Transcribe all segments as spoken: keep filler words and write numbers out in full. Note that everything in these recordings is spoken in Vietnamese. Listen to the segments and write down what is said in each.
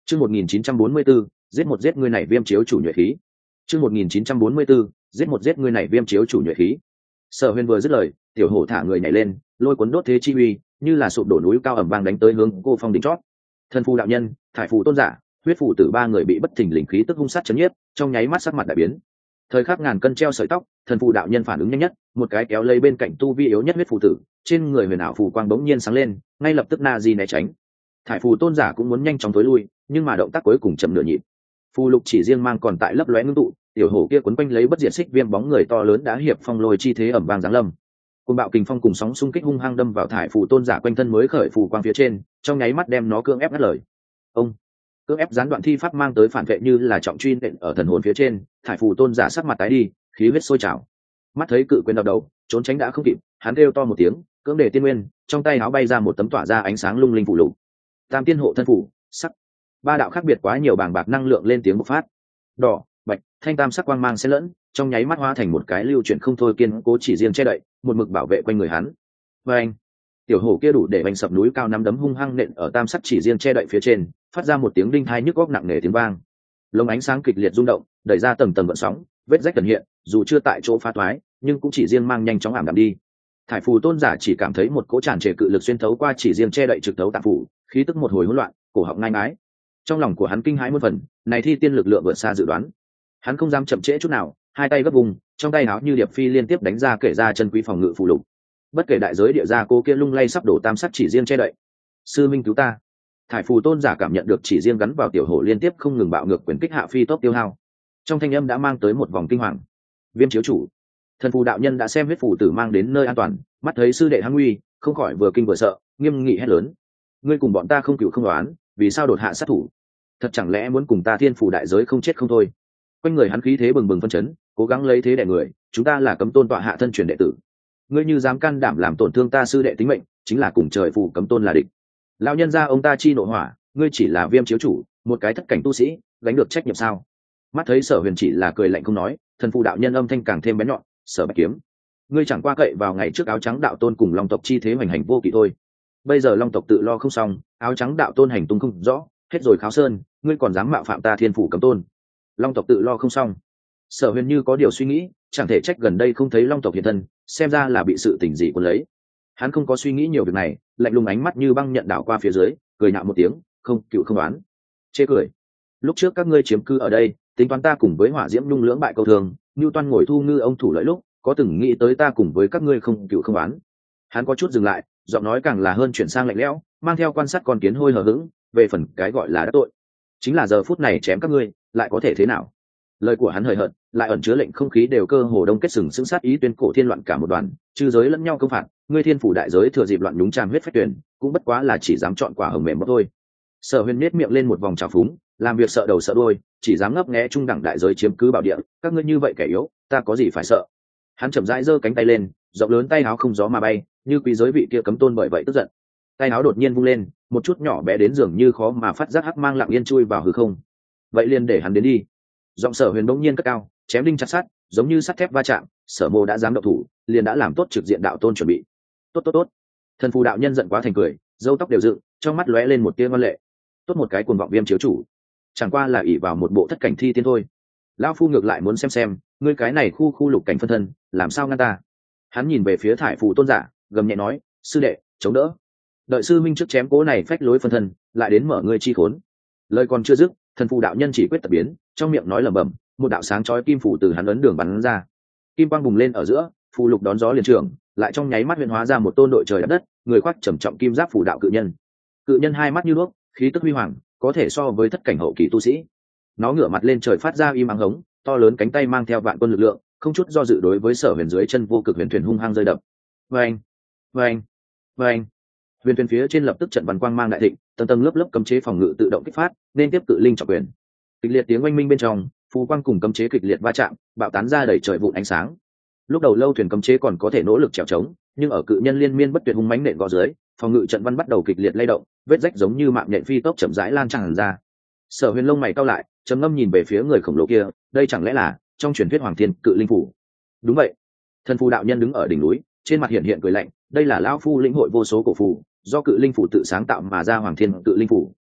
Chương một nghìn chín trăm bốn mươi tư, giết một giết người này viêm chiếu chủ nhuệ khí. Chương một nghìn chín trăm bốn mươi tư, giết một giết người này viêm chiếu chủ nhuệ khí. Sở Huyền vừa dứt lời, tiểu hổ thả người nhảy lên, lôi cuốn đốt thế chi uy, như là sụp đổ núi cao ầm vang đánh tới hướng cô phong đỉnh chót. Thần phù đạo nhân, thải phù tôn giả, huyết phù tử ba người bị bất thình lình khí tức hung sát chấn nhiếp, trong nháy mắt sắc mặt đại biến. Thời khắc ngàn cân treo sợi tóc, thần phù đạo nhân phản ứng nhanh nhất, một cái kéo lấy bên cạnh tu vi yếu nhất huyết phù tử, trên người huyền ảo phù quang bỗng nhiên sáng lên, ngay lập tức na di né tránh. Thải phù tôn giả cũng muốn nhanh chóng tối lui, nhưng mà động tác cuối cùng chậm nửa nhịp. Phù lục chỉ riêng mang còn tại lấp lóe ngưng tụ, tiểu hổ kia quấn quanh lấy bất diệt xích viêm bóng người to lớn đã hiệp phong lôi chi thế ẩm vang giáng lâm. Cơn bạo kình phong cùng sóng xung kích hung hăng đâm vào thải phù tôn giả quanh thân mới khởi phù quang phía trên, trong nháy mắt đem nó cưỡng ép ngắt lời. Ông cưỡng ép gián đoạn thi pháp mang tới phản vệ như là trọng truy nện ở thần hồn phía trên, thải phù tôn giả sắc mặt tái đi, khí huyết sôi trào. Mắt thấy cự quyền đập đầu, trốn tránh đã không kịp, hắn kêu to một tiếng, cưỡng để tiên nguyên, trong tay áo bay ra một tấm tỏa ra ánh sáng lung linh phù lục. Tam tiên hộ thân phủ, sắc. Ba đạo khác biệt quá nhiều bàng bạc năng lượng lên tiếng bộc phát. Đỏ, bạch, thanh tam sắc quang mang xen lẫn, trong nháy mắt hóa thành một cái lưu chuyển không thôi kiên cố chỉ riêng che đậy, một mực bảo vệ quanh người hắn. Và anh, tiểu hổ kia đủ để bành sập núi cao năm đấm hung hăng nện ở tam sắc chỉ riêng che đậy phía trên, phát ra một tiếng đinh hai nhức góc nặng nề tiếng vang. Lồng ánh sáng kịch liệt rung động, đẩy ra tầng tầng gợn sóng, vết rách cần hiện, dù chưa tại chỗ phá thoái, nhưng cũng chỉ riêng mang nhanh chóng ảm đạm đi. Thải phù tôn giả chỉ cảm thấy một cỗ tràn trề cự lực xuyên thấu qua chỉ riêng che đậy trực thấu tạng phủ, khí tức một hồi hỗn loạn, cổ họng ngai ngái. Trong lòng của hắn kinh hãi muôn phần, này thi tiên lực lượng vượt xa dự đoán. Hắn không dám chậm trễ chút nào, hai tay gấp vùng, trong tay áo như điệp phi liên tiếp đánh ra kể ra chân quý phòng ngự phù lục. Bất kể đại giới địa gia cô kia lung lay sắp đổ tam sắc chỉ riêng che đậy. Sư minh cứu ta! Thải phù tôn giả cảm nhận được chỉ riêng gắn vào tiểu hổ liên tiếp không ngừng bạo ngược quyền kích hạ phi tốc tiêu hao. Trong thanh âm đã mang tới một vòng kinh hoàng. Viêm chiếu chủ, thần phù đạo nhân đã xem huyết phù tử mang đến nơi an toàn, mắt thấy sư đệ hăng nguy, không khỏi vừa kinh vừa sợ, nghiêm nghị hét lớn: ngươi cùng bọn ta không cửu không đoán, vì sao đột hạ sát thủ? Thật chẳng lẽ muốn cùng ta thiên phù đại giới không chết không thôi? Quanh người hắn khí thế bừng bừng phân chấn, cố gắng lấy thế đè người, chúng ta là cấm tôn tọa hạ thân truyền đệ tử, ngươi như dám can đảm làm tổn thương ta sư đệ tính mệnh, chính là cùng trời phù cấm tôn là địch. Lão nhân gia ông ta chi nộ hỏa, ngươi chỉ là viêm chiếu chủ, một cái thất cảnh tu sĩ, gánh được trách nhiệm sao? Mắt thấy Sở Huyền chỉ là cười lạnh không nói, thần phù đạo nhân âm thanh càng thêm bén nhọn: Sở Bạch Kiếm, ngươi chẳng qua cậy vào ngày trước áo trắng đạo tôn cùng long tộc chi thế hoành hành vô kỵ thôi. Bây giờ long tộc tự lo không xong, áo trắng đạo tôn hành tung không rõ, hết rồi kháo sơn, ngươi còn dám mạo phạm ta thiên phủ cấm tôn? Long tộc tự lo không xong. Sở Huyền như có điều suy nghĩ, chẳng thể trách gần đây không thấy long tộc hiện thân, xem ra là bị sự tình gì cuốn lấy. Hắn không có suy nghĩ nhiều việc này, lạnh lùng ánh mắt như băng nhận đảo qua phía dưới, cười nhạo một tiếng: không cựu không đoán. Chê cười. Lúc trước các ngươi chiếm cư ở đây, tính toán ta cùng với hỏa diễm nhung lưỡng bại câu thường, như toan ngồi thu ngư ông thủ lợi lúc, có từng nghĩ tới ta cùng với các ngươi không cựu không đoán? Hắn có chút dừng lại, giọng nói càng là hơn chuyển sang lạnh lẽo, mang theo quan sát con kiến hôi hờ hững. Về phần cái gọi là đắc tội, chính là giờ phút này chém các ngươi, lại có thể thế nào? Lời của hắn hời hợt, lại ẩn chứa lệnh không khí đều cơ hồ đông kết sừng sững sát ý tuyên cổ thiên loạn cả một đoàn, chư giới lẫn nhau công phạt, ngươi thiên phủ đại giới thừa dịp loạn nhúng tràm huyết phách tuyển, cũng bất quá là chỉ dám chọn quả hồng mềm mất thôi. Sở Huyền nết miệng lên một vòng trào phúng, làm việc sợ đầu sợ đuôi, chỉ dám ngấp nghé trung đẳng đại giới chiếm cứ bảo địa, các ngươi như vậy kẻ yếu, ta có gì phải sợ? Hắn chậm rãi giơ cánh tay lên, rộng lớn tay áo không gió mà bay, như quý giới vị kia cấm tôn bởi vậy tức giận. Tay áo đột nhiên vung lên, một chút nhỏ bé đến dường như khó mà phát giác hắc mang lặng yên chui vào hư không. Vậy liền để hắn đến đi. Giọng Sở Huyền bỗng nhiên cất cao, chém đinh chặt sắt, giống như sắt thép va chạm. Sở Mộ đã dám động thủ, liền đã làm tốt trực diện đạo tôn chuẩn bị. Tốt tốt tốt. Thần phù đạo nhân giận quá thành cười, râu tóc đều dựng, trong mắt lóe lên một tia ngoan lệ. Tốt một cái cuồng vọng viêm chiếu chủ, chẳng qua là ỷ vào một bộ thất cảnh thi tiên thôi. Lão phu ngược lại muốn xem xem, ngươi cái này khu khu lục cảnh phân thân, làm sao ngăn ta? Hắn nhìn về phía thải phù tôn giả, gầm nhẹ nói: sư đệ, chống đỡ. Đợi sư minh trước chém cố này phách lối phân thân, lại đến mở ngươi chi khốn. Lời còn chưa dứt, thần phù đạo nhân chỉ quyết tập biến, trong miệng nói lẩm bẩm, một đạo sáng chói kim phù từ hắn ấn đường bắn ra. Kim quang bùng lên ở giữa, phù lục đón gió liền trưởng, lại trong nháy mắt huyền hóa ra một tôn đội trời đất đất, người khoác trầm trọng kim giáp phù đạo cự nhân. Cự nhân hai mắt như đuốc, khí tức huy hoàng, có thể so với thất cảnh hậu kỳ tu sĩ. Nó ngửa mặt lên trời phát ra im ắng hống, to lớn cánh tay mang theo vạn quân lực lượng, không chút do dự đối với Sở Huyền dưới chân vô cực huyền thuyền hung hăng rơi đập. Vâng, vâng, vâng. Huyền thuyền phía trên lập tức trận văn quang mang đại thịnh, tầng tầng lớp lớp cấm chế phòng ngự tự động kích phát, nên tiếp cự linh trọng quyền. Kịch liệt tiếng oanh minh bên trong, phù quang cùng cấm chế kịch liệt va chạm, bạo tán ra đầy trời vụn ánh sáng. Lúc đầu lâu thuyền cấm chế còn có thể nỗ lực trèo trống, nhưng ở cự nhân liên miên bất tuyệt hung mãnh nện gõ dưới, phòng ngự trận văn bắt đầu kịch liệt lay động, vết rách giống như mạng nhện phi tốc chậm rãi lan tràn ra. Sở Huyền lông mày cau lại, trầm ngâm nhìn về phía người khổng lồ kia, đây chẳng lẽ là trong truyền thuyết Hoàng Thiên Cự Linh phủ? Đúng vậy. Thần phù đạo nhân đứng ở đỉnh núi, trên mặt hiện hiện cười lạnh, đây là lão phu lĩnh hội vô số cổ phù, do Cự Linh phủ tự sáng tạo mà ra Hoàng Thiên Cự Linh phủ.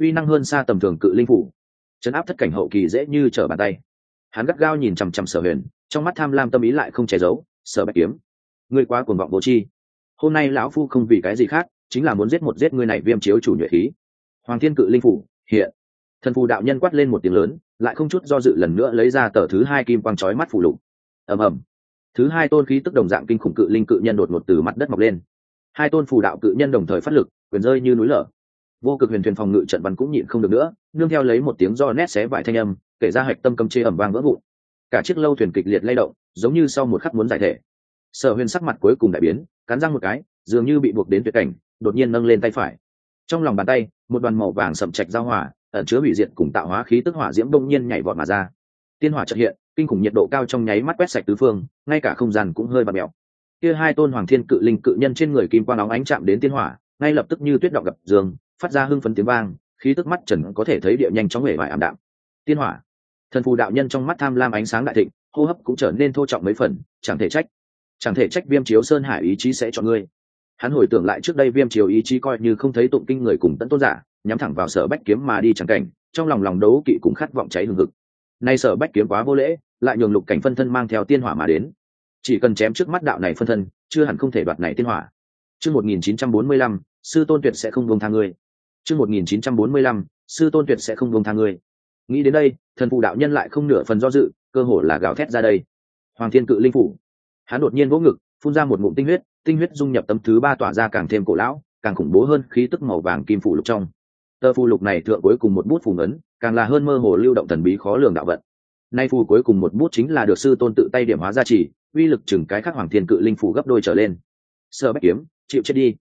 uy năng hơn xa tầm thường cự linh phủ, chấn áp thất cảnh hậu kỳ dễ như trở bàn tay. Hắn gắt gao nhìn chằm chằm Sở Huyền, trong mắt tham lam tâm ý lại không che giấu. Sở Bạch Kiếm, ngươi quá cuồng vọng vô tri. Hôm nay lão phu không vì cái gì khác, chính là muốn giết một giết ngươi này viêm chiếu chủ nhuệ khí. Hoàng Thiên Cự Linh phủ hiện. Thần phù đạo nhân quát lên một tiếng lớn, lại không chút do dự lần nữa lấy ra tờ thứ hai kim quang chói mắt phù lục. Ầm ầm. Thứ hai tôn khí tức đồng dạng kinh khủng cự linh cự nhân đột ngột từ mặt đất mọc lên. Hai tôn phù đạo cự nhân đồng thời phát lực, quyền rơi như núi lở. Vô cực huyền thuyền phòng ngự trận văn cũng nhịn không được nữa, nương theo lấy một tiếng do nét xé vải thanh âm, kể ra hạch tâm cầm chê ầm vang vỡ vụn. Cả chiếc lâu thuyền kịch liệt lay động, giống như sau một khắc muốn giải thể. Sở Huyền sắc mặt cuối cùng đại biến, cắn răng một cái, dường như bị buộc đến tuyệt cảnh, đột nhiên nâng lên tay phải. Trong lòng bàn tay, một đoàn màu vàng sậm trạch giao hỏa, ẩn chứa hủy diệt cùng tạo hóa khí tức hỏa diễm đông nhiên nhảy vọt mà ra. Tiên hỏa chợt hiện, kinh khủng nhiệt độ cao trong nháy mắt quét sạch tứ phương, ngay cả không gian cũng hơi bạt mèo. Kia hai tôn hoàng thiên cự linh cự nhân trên người kim quang óng ánh chạm đến tiên hỏa, ngay lập tức như tuyết động gặp dương, phát ra hưng phấn tiếng vang, khí tức mắt trần có thể thấy địa nhanh chóng hể vải ảm đạm. Tiên hỏa, thần phù đạo nhân trong mắt tham lam ánh sáng đại thịnh, hô hấp cũng trở nên thô trọng mấy phần, chẳng thể trách, chẳng thể trách Viêm Chiếu Sơn Hải ý chí sẽ chọn ngươi. Hắn hồi tưởng lại trước đây Viêm Chiếu ý chí coi như không thấy tụng kinh người cùng tận tôn giả, nhắm thẳng vào Sở Bách Kiếm mà đi chẳng cảnh, trong lòng lòng đấu kỵ cũng khát vọng cháy hừng hực. Nay Sở Bách Kiếm quá vô lễ, lại nhường Lục Cảnh phân thân mang theo tiên hỏa mà đến. Chỉ cần chém trước mắt đạo này phân thân, chưa hẳn không thể đoạt này tiên hỏa. Chương một nghìn chín trăm bốn mươi lăm, sư tôn tuyệt sẽ không buông tha ngươi. Chương một nghìn chín trăm bốn mươi lăm, sư tôn tuyệt sẽ không buông tha ngươi. Nghĩ đến đây, thần phù đạo nhân lại không nửa phần do dự, cơ hồ là gào thét ra đây. Hoàng Thiên Cự Linh phủ. Hắn đột nhiên vỗ ngực, phun ra một ngụm tinh huyết, tinh huyết dung nhập tấm thứ ba tỏa ra càng thêm cổ lão, càng khủng bố hơn khí tức màu vàng kim phủ lục trong. Tờ phù lục này thượng cuối cùng một bút phù ấn, càng là hơn mơ hồ lưu động thần bí khó lường đạo vận. Nay phù cuối cùng một bút chính là được sư tôn tự tay điểm hóa ra chỉ, uy lực chừng cái khác Hoàng Thiên Cự Linh phủ gấp đôi trở lên. Sở Bách Kiếm, chịu chết đi.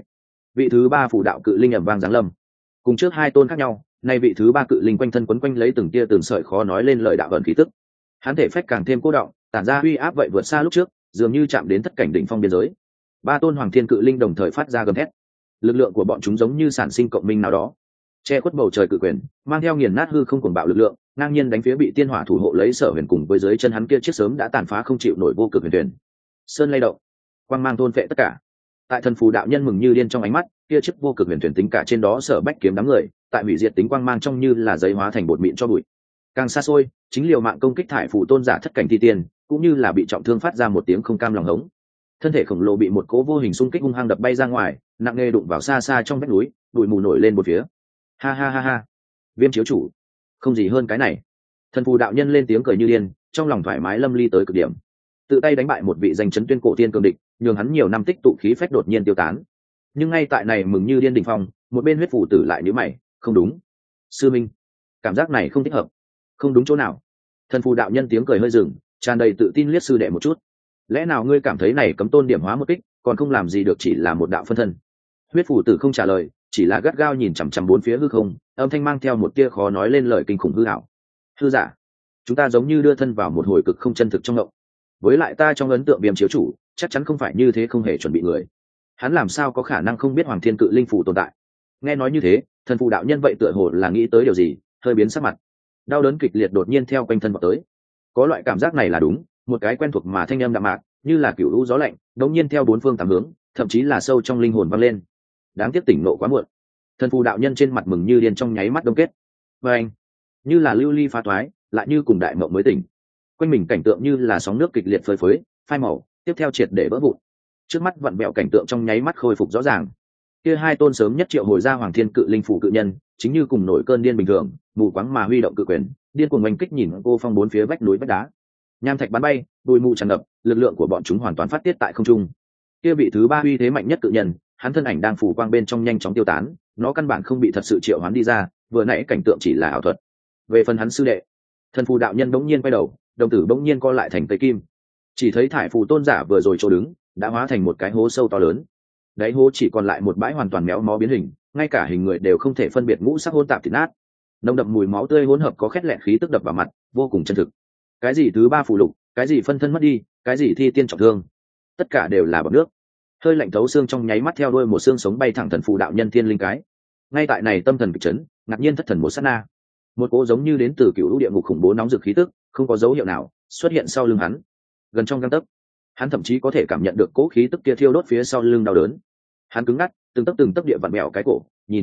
Vị thứ ba phủ đạo cự linh ầm vang giáng lâm. Cùng trước hai tôn khác nhau, nay vị thứ ba cự linh quanh thân quấn quanh lấy từng tia từng sợi khó nói lên lời đạo vận khí tức. Hắn thể phách càng thêm cô động, tản ra uy áp vậy vượt xa lúc trước, dường như chạm đến tất cảnh đỉnh phong biên giới. Ba tôn Hoàng Thiên Cự Linh đồng thời phát ra gầm thét. Lực lượng của bọn chúng giống như sản sinh cộng minh nào đó, che khuất bầu trời cự quyền, mang theo nghiền nát hư không cuồng bạo lực lượng, ngang nhiên đánh phía bị tiên hỏa thủ hộ lấy Sở Huyền cùng với dưới chân hắn kia chiếc sớm đã tàn phá không chịu nổi vô cực huyền thuyền. Sơn lay động, quang mang thôn phệ tất cả. Tại thần phù đạo nhân mừng như điên trong ánh mắt, kia chiếc vô cực huyền thuyền tính cả trên đó Sở Bách Kiếm đám người, tại hủy diệt tính quang mang trong như là giấy hóa thành bột mịn cho bụi. Càng xa xôi, chính liều mạng công kích thải phù tôn giả thất cảnh thi tiên, cũng như là bị trọng thương phát ra một tiếng không cam lòng hống. Thân thể khổng lồ bị một cỗ vô hình xung kích hung hăng đập bay ra ngoài, nặng nề đụng vào xa xa trong vách núi, bụi mù nổi lên một phía. Ha ha ha ha, Viêm chiếu chủ, không gì hơn cái này. Thần phù đạo nhân lên tiếng cười như điên, trong lòng thoải mái lâm ly tới cực điểm. Tự tay đánh bại một vị danh chấn tuyên cổ tiên cường địch, nhường hắn nhiều năm tích tụ khí phách đột nhiên tiêu tán. Nhưng ngay tại này mừng như điên đỉnh phong, một bên huyết phù tử lại nhíu mày, không đúng. Sư minh, cảm giác này không thích hợp. Không đúng chỗ nào. Thần phù đạo nhân tiếng cười hơi dừng, tràn đầy tự tin liếc sư đệ một chút. Lẽ nào ngươi cảm thấy này cấm tôn điểm hóa một kích, còn không làm gì được chỉ là một đạo phân thân? Huyết phù tử không trả lời, chỉ là gắt gao nhìn chằm chằm bốn phía hư không, âm thanh mang theo một tia khó nói lên lời kinh khủng hư ảo. Hư giả, chúng ta giống như đưa thân vào một hồi cực không chân thực trong động. Với lại ta trong ấn tượng Viêm chiếu chủ, chắc chắn không phải như thế, không hề chuẩn bị người. Hắn làm sao có khả năng không biết Hoàng Thiên Cự Linh phủ tồn tại? Nghe nói như thế, thần phù đạo nhân vậy tựa hồ là nghĩ tới điều gì, hơi biến sắc mặt. Đau đớn kịch liệt đột nhiên theo quanh thân vào tới. Có loại cảm giác này là đúng, một cái quen thuộc mà thanh âm đạm mạc, như là cửu lũ gió lạnh, đột nhiên theo bốn phương tám hướng, thậm chí là sâu trong linh hồn vang lên. Đáng tiếc tỉnh nộ quá muộn. Thần phù đạo nhân trên mặt mừng như điên trong nháy mắt đông kết. Và anh, như là lưu ly phá thoái, lại như cùng đại mộng mới tỉnh. Quanh mình cảnh tượng như là sóng nước kịch liệt phơi phới, phai màu, tiếp theo triệt để vỡ vụn. Trước mắt vặn vẹo cảnh tượng trong nháy mắt khôi phục rõ ràng. Kia hai tôn sớm nhất triệu hồi ra Hoàng Thiên Cự Linh phủ cự nhân, chính như cùng nổi cơn điên bình thường, mù quáng mà huy động cự quyền, điên cuồng oanh kích nhìn cô phong bốn phía vách núi vách đá. Nham thạch bắn bay, bụi mù tràn ngập, lực lượng của bọn chúng hoàn toàn phát tiết tại không trung. Kia vị thứ ba uy thế mạnh nhất cự nhân, hắn thân ảnh đang phủ quang bên trong nhanh chóng tiêu tán, nó căn bản không bị thật sự triệu hoán đi ra, vừa nãy cảnh tượng chỉ là ảo thuật. Về phần hắn sư đệ, thần phù đạo nhân bỗng nhiên quay đầu, đồng tử bỗng nhiên co lại thành cây kim. Chỉ thấy thải phù tôn giả vừa rồi chỗ đứng, đã hóa thành một cái hố sâu to lớn. Đáy hố chỉ còn lại một bãi hoàn toàn méo mó biến hình, ngay cả hình người đều không thể phân biệt, ngũ sắc hỗn tạp thịt nát, nồng đậm mùi máu tươi hỗn hợp có khét lẹn khí tức đập vào mặt, vô cùng chân thực. Cái gì thứ ba phù lục, cái gì phân thân mất đi, cái gì thi tiên trọng thương, tất cả đều là bọt nước. Hơi lạnh thấu xương trong nháy mắt theo đuôi một xương sống bay thẳng thần phù đạo nhân thiên linh cái. Ngay tại này tâm thần kịch chấn, ngạc nhiên thất thần một sát na, một cỗ giống như đến từ cựu lũ địa ngục khủng bố nóng rực khí tức, không có dấu hiệu nào xuất hiện sau lưng hắn, gần trong gang tấc. Hắn thậm chí có thể cảm nhận được cỗ khí tức kia thiêu đốt phía sau lưng đau đớn. Hắn cứng ngắc, từng tấc từng tấc địa vặn mèo cái cổ, nhìn thấy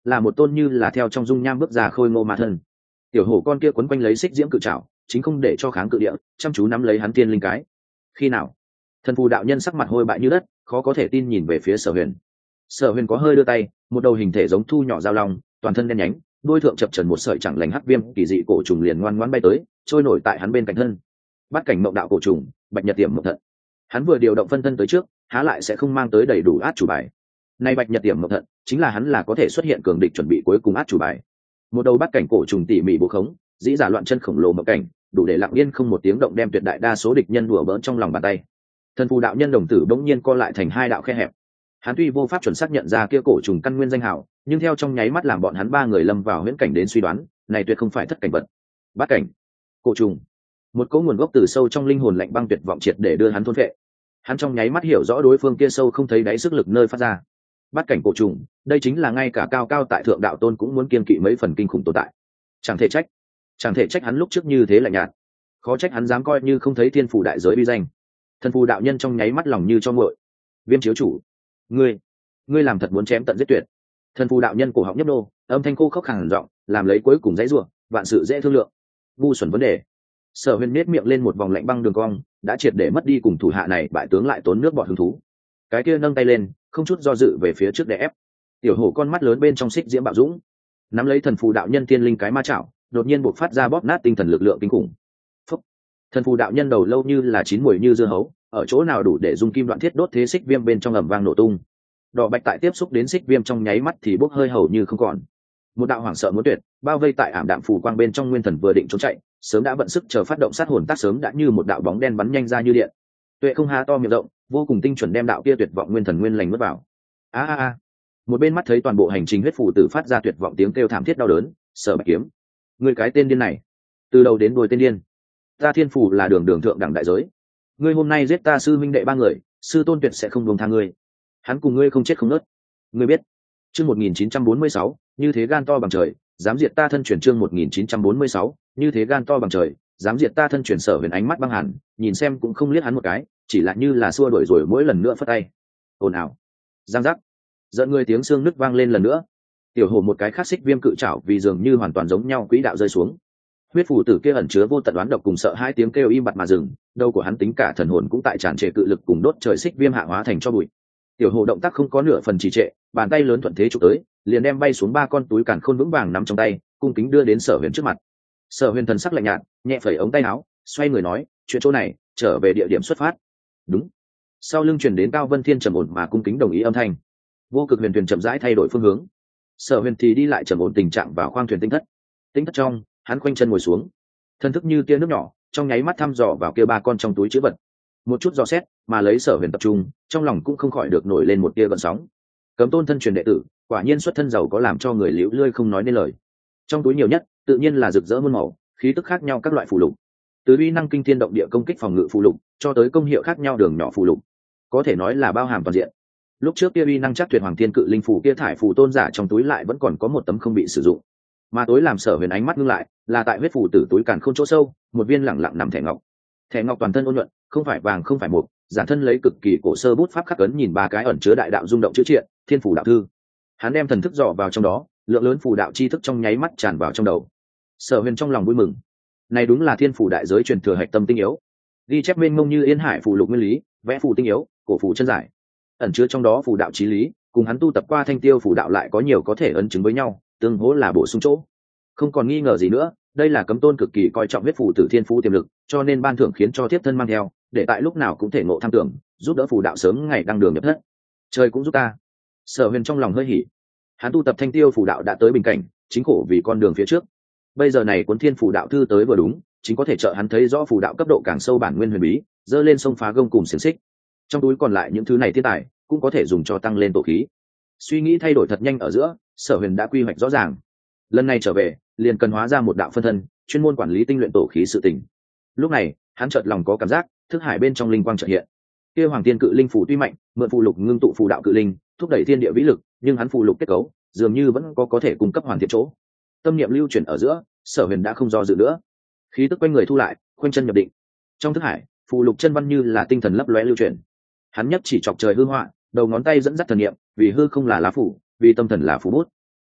là một tôn như là theo trong dung nham bước ra khôi ngô ma thân. Tiểu hổ con kia quấn quanh lấy xích diễm cự trảo, chính không để cho kháng cự địa, chăm chú nắm lấy hắn tiên linh cái. Khi nào? Thần phù đạo nhân sắc mặt hôi bại như đất, khó có thể tin nhìn về phía Sở Huyền. Sở Huyền có hơi đưa tay, một đầu hình thể giống thu nhỏ dao long, toàn thân đen nhánh, đuôi thượng chập chờn một sợi chẳng lành hắc viêm kỳ dị cổ trùng liền ngoan ngoãn bay tới, trôi nổi tại hắn bên cạnh thân. Bắt cảnh mộng đạo cổ trùng, bạch nhật tiềm mộng thận. Hắn vừa điều động phân thân tới trước, há lại sẽ không mang tới đầy đủ át chủ bài. Nay bạch nhật tiềm mộng thận, chính là hắn là có thể xuất hiện cường địch chuẩn bị cuối cùng át chủ bài. Một đầu bắt cảnh cổ trùng tỉ mỉ bố khống, dĩ giả loạn chân khổng lồ mộng cảnh, đủ để lặng yên không một tiếng động đem tuyệt đại đa số địch nhân đùa bỡn trong lòng bàn tay. Thần phù đạo nhân đồng tử bỗng nhiên co lại thành hai đạo khe hẹp. Hắn tuy vô pháp chuẩn xác nhận ra kia cổ trùng căn nguyên danh hào, nhưng theo trong nháy mắt làm bọn hắn ba người lâm vào huyễn cảnh đến suy đoán, này tuyệt không phải thất cảnh vật. Bát cảnh, cổ trùng, một cỗ nguồn gốc từ sâu trong linh hồn lạnh băng tuyệt vọng triệt để đưa hắn thôn phệ. Hắn trong nháy mắt hiểu rõ đối phương kia sâu không thấy đáy sức lực nơi phát ra. Bát cảnh cổ trùng, đây chính là ngay cả cao cao tại thượng đạo tôn cũng muốn kiên kỵ mấy phần kinh khủng tồn tại. Chẳng thể trách, chẳng thể trách hắn lúc trước như thế lạnh nhạt, khó trách hắn dám coi như không thấy thiên phủ đại giới uy danh. Thần phù đạo nhân trong nháy mắt lòng như cho nguội. Viêm chiếu chủ, ngươi ngươi làm thật muốn chém tận giết tuyệt. Thần phù đạo nhân cổ họng nhấp nô, âm thanh khô khốc khàn giọng, làm lấy cuối cùng dãy rủa, vạn sự dễ thương lượng. Ngu xuẩn vấn đề. Sở Huyền nét miệng lên một vòng lạnh băng đường cong, đã triệt để mất đi cùng thủ hạ này bại tướng lại tốn nước bọt hứng thú. Cái kia nâng tay lên, không chút do dự về phía trước để ép. Tiểu hổ con mắt lớn bên trong xích diễm bạo dũng, nắm lấy thần phù đạo nhân tiên linh cái ma chảo, đột nhiên bộc phát ra bóp nát tinh thần lực lượng kinh khủng. Phúc. Thần phù đạo nhân đầu lâu như là chín muồi như dưa hấu, ở chỗ nào đủ để dung kim đoạn thiết đốt thế xích viêm bên trong ầm vang nổ tung. Đỏ bạch tại tiếp xúc đến xích viêm trong nháy mắt thì bốc hơi hầu như không còn. Một đạo hoảng sợ muốn tuyệt, bao vây tại ảm đạm phù quang bên trong nguyên thần vừa định trốn chạy, sớm đã vận sức chờ phát động sát hồn tác sớm đã như một đạo bóng đen bắn nhanh ra như điện. Tuệ không há to miệng rộng, vô cùng tinh chuẩn đem đạo kia tuyệt vọng nguyên thần nguyên lành mất vào. A a a. Một bên mắt thấy toàn bộ hành trình huyết phù tử phát ra tuyệt vọng tiếng kêu thảm thiết đau đớn, Sở Bạch Kiếm, ngươi cái tên điên này, từ đầu đến đuôi tên điên. Ta thiên phủ là đường đường thượng đẳng đại giới, ngươi hôm nay giết ta sư minh đệ ba người, sư tôn tuyệt sẽ không buông tha ngươi. Hắn cùng ngươi không chết không nứt, ngươi biết. Chương một nghìn chín trăm bốn mươi sáu, như thế gan to bằng trời, dám diệt ta thân truyền. Chương một nghìn chín trăm bốn mươi sáu, như thế gan to bằng trời, dám diệt ta thân truyền. Sở Huyền ánh mắt băng hẳn, nhìn xem cũng không liếc hắn một cái, chỉ là như là xua đuổi rồi mỗi lần nữa phất tay. Ồn ào, giang giác, giận người tiếng xương nứt vang lên lần nữa. Tiểu hổ một cái khát xích viêm cự trảo vì dường như hoàn toàn giống nhau quỹ đạo rơi xuống. Huyết phù tử kia ẩn chứa vô tận đoán độc cùng sợ hai tiếng kêu im bặt mà dừng, đầu của hắn tính cả thần hồn cũng tại tràn trề cự lực cùng đốt trời xích viêm hạ hóa thành cho bụi. Tiểu hổ động tác không có nửa phần trì trệ, bàn tay lớn thuận thế chụp tới, liền đem bay xuống ba con túi càn khôn vững vàng nắm trong tay, cung kính đưa đến Sở Huyền trước mặt. Sở Huyền thần sắc lạnh nhạt, nhẹ phẩy ống tay áo, xoay người nói, chuyện chỗ này, trở về địa điểm xuất phát. Đúng. Sau lưng truyền đến Cao Vân Thiên trầm ổn mà cung kính đồng ý âm thanh. Vô cực huyền thuyền chậm rãi thay đổi phương hướng. Sở Huyền thì đi lại trầm ổn tình trạng vào khoang thuyền tinh thất. Tinh thất trong, hắn khoanh chân ngồi xuống, thân thức như tia nước nhỏ, trong nháy mắt thăm dò vào kia ba con trong túi chữ vật. Một chút dò xét, mà lấy Sở Huyền tập trung, trong lòng cũng không khỏi được nổi lên một tia gợn sóng. Cấm tôn thân truyền đệ tử, quả nhiên xuất thân giàu có làm cho người liễu lươi không nói nên lời. Trong túi nhiều nhất, tự nhiên là rực rỡ muôn màu, khí tức khác nhau các loại phù lục, từ uy năng kinh thiên động địa công kích phòng ngự phù lục, cho tới công hiệu khác nhau đường nhỏ phù lục, có thể nói là bao hàm toàn diện. Lúc trước kia uy năng chắc tuyệt hoàng thiên cự linh phù kia thải phù tôn giả trong túi lại vẫn còn có một tấm không bị sử dụng, mà tối làm Sở Huyền ánh mắt ngưng lại là tại huyết phù tử túi càn khôn chỗ sâu, một viên lẳng lặng nằm thẻ ngọc. Thẻ ngọc toàn thân ôn nhuận, không phải vàng không phải mộc, giản thân lấy cực kỳ cổ sơ bút pháp khắc ấn nhìn ba cái ẩn chứa đại đạo rung động chữ triện, thiên phủ đạo thư. Hắn đem thần thức dò vào trong đó, lượng lớn phù đạo chi thức trong nháy mắt tràn vào trong đầu. Sở Huyền trong lòng vui mừng, này đúng là thiên phủ đại giới truyền thừa hạch tâm tinh yếu, ghi chép mênh mông như yên hải phù lục nguyên lý, vẽ phù tinh yếu, cổ phù chân giải, ẩn chứa trong đó phù đạo chí lý, cùng hắn tu tập qua thanh tiêu phù đạo lại có nhiều có thể ấn chứng với nhau, tương hỗ là bổ sung chỗ. Không còn nghi ngờ gì nữa, đây là cấm tôn cực kỳ coi trọng huyết phù tử thiên phú tiềm lực, cho nên ban thưởng khiến cho tiếp thân mang theo, để tại lúc nào cũng thể ngộ tham tưởng, giúp đỡ phù đạo sớm ngày đăng đường nhập thất. Trời cũng giúp ta. Sở Huyền trong lòng hơi hỉ. Hắn tu tập thanh tiêu phù đạo đã tới bình cảnh, chính khổ vì con đường phía trước. Bây giờ này cuốn thiên phù đạo thư tới vừa đúng, chính có thể trợ hắn thấy rõ phù đạo cấp độ càng sâu bản nguyên huyền bí, dơ lên sông phá gông cùng xiềng xích. Trong túi còn lại những thứ này thiên tài, cũng có thể dùng cho tăng lên tổ khí. Suy nghĩ thay đổi thật nhanh ở giữa, Sở Huyền đã quy hoạch rõ ràng. Lần này trở về, liền cần hóa ra một đạo phân thân, chuyên môn quản lý tinh luyện tổ khí sự tình. Lúc này, hắn chợt lòng có cảm giác, thức hải bên trong linh quang chợt hiện. Kia Hoàng Tiên Cự Linh phù tuy mạnh, mượn phù lục ngưng tụ phù đạo cự linh, thúc đẩy thiên địa vĩ lực, nhưng hắn phù lục kết cấu, dường như vẫn có có thể cung cấp hoàn thiện chỗ. Tâm niệm lưu chuyển ở giữa, Sở Huyền đã không do dự nữa. Khí tức quanh người thu lại, khoanh chân nhập định. Trong thức hải, phù lục chân văn như là tinh thần lấp lóe lưu chuyển. Hắn nhấc chỉ chọc trời hư họa, đầu ngón tay dẫn dắt thần niệm, vì hư không là lá phủ, vì tâm thần là phù bút.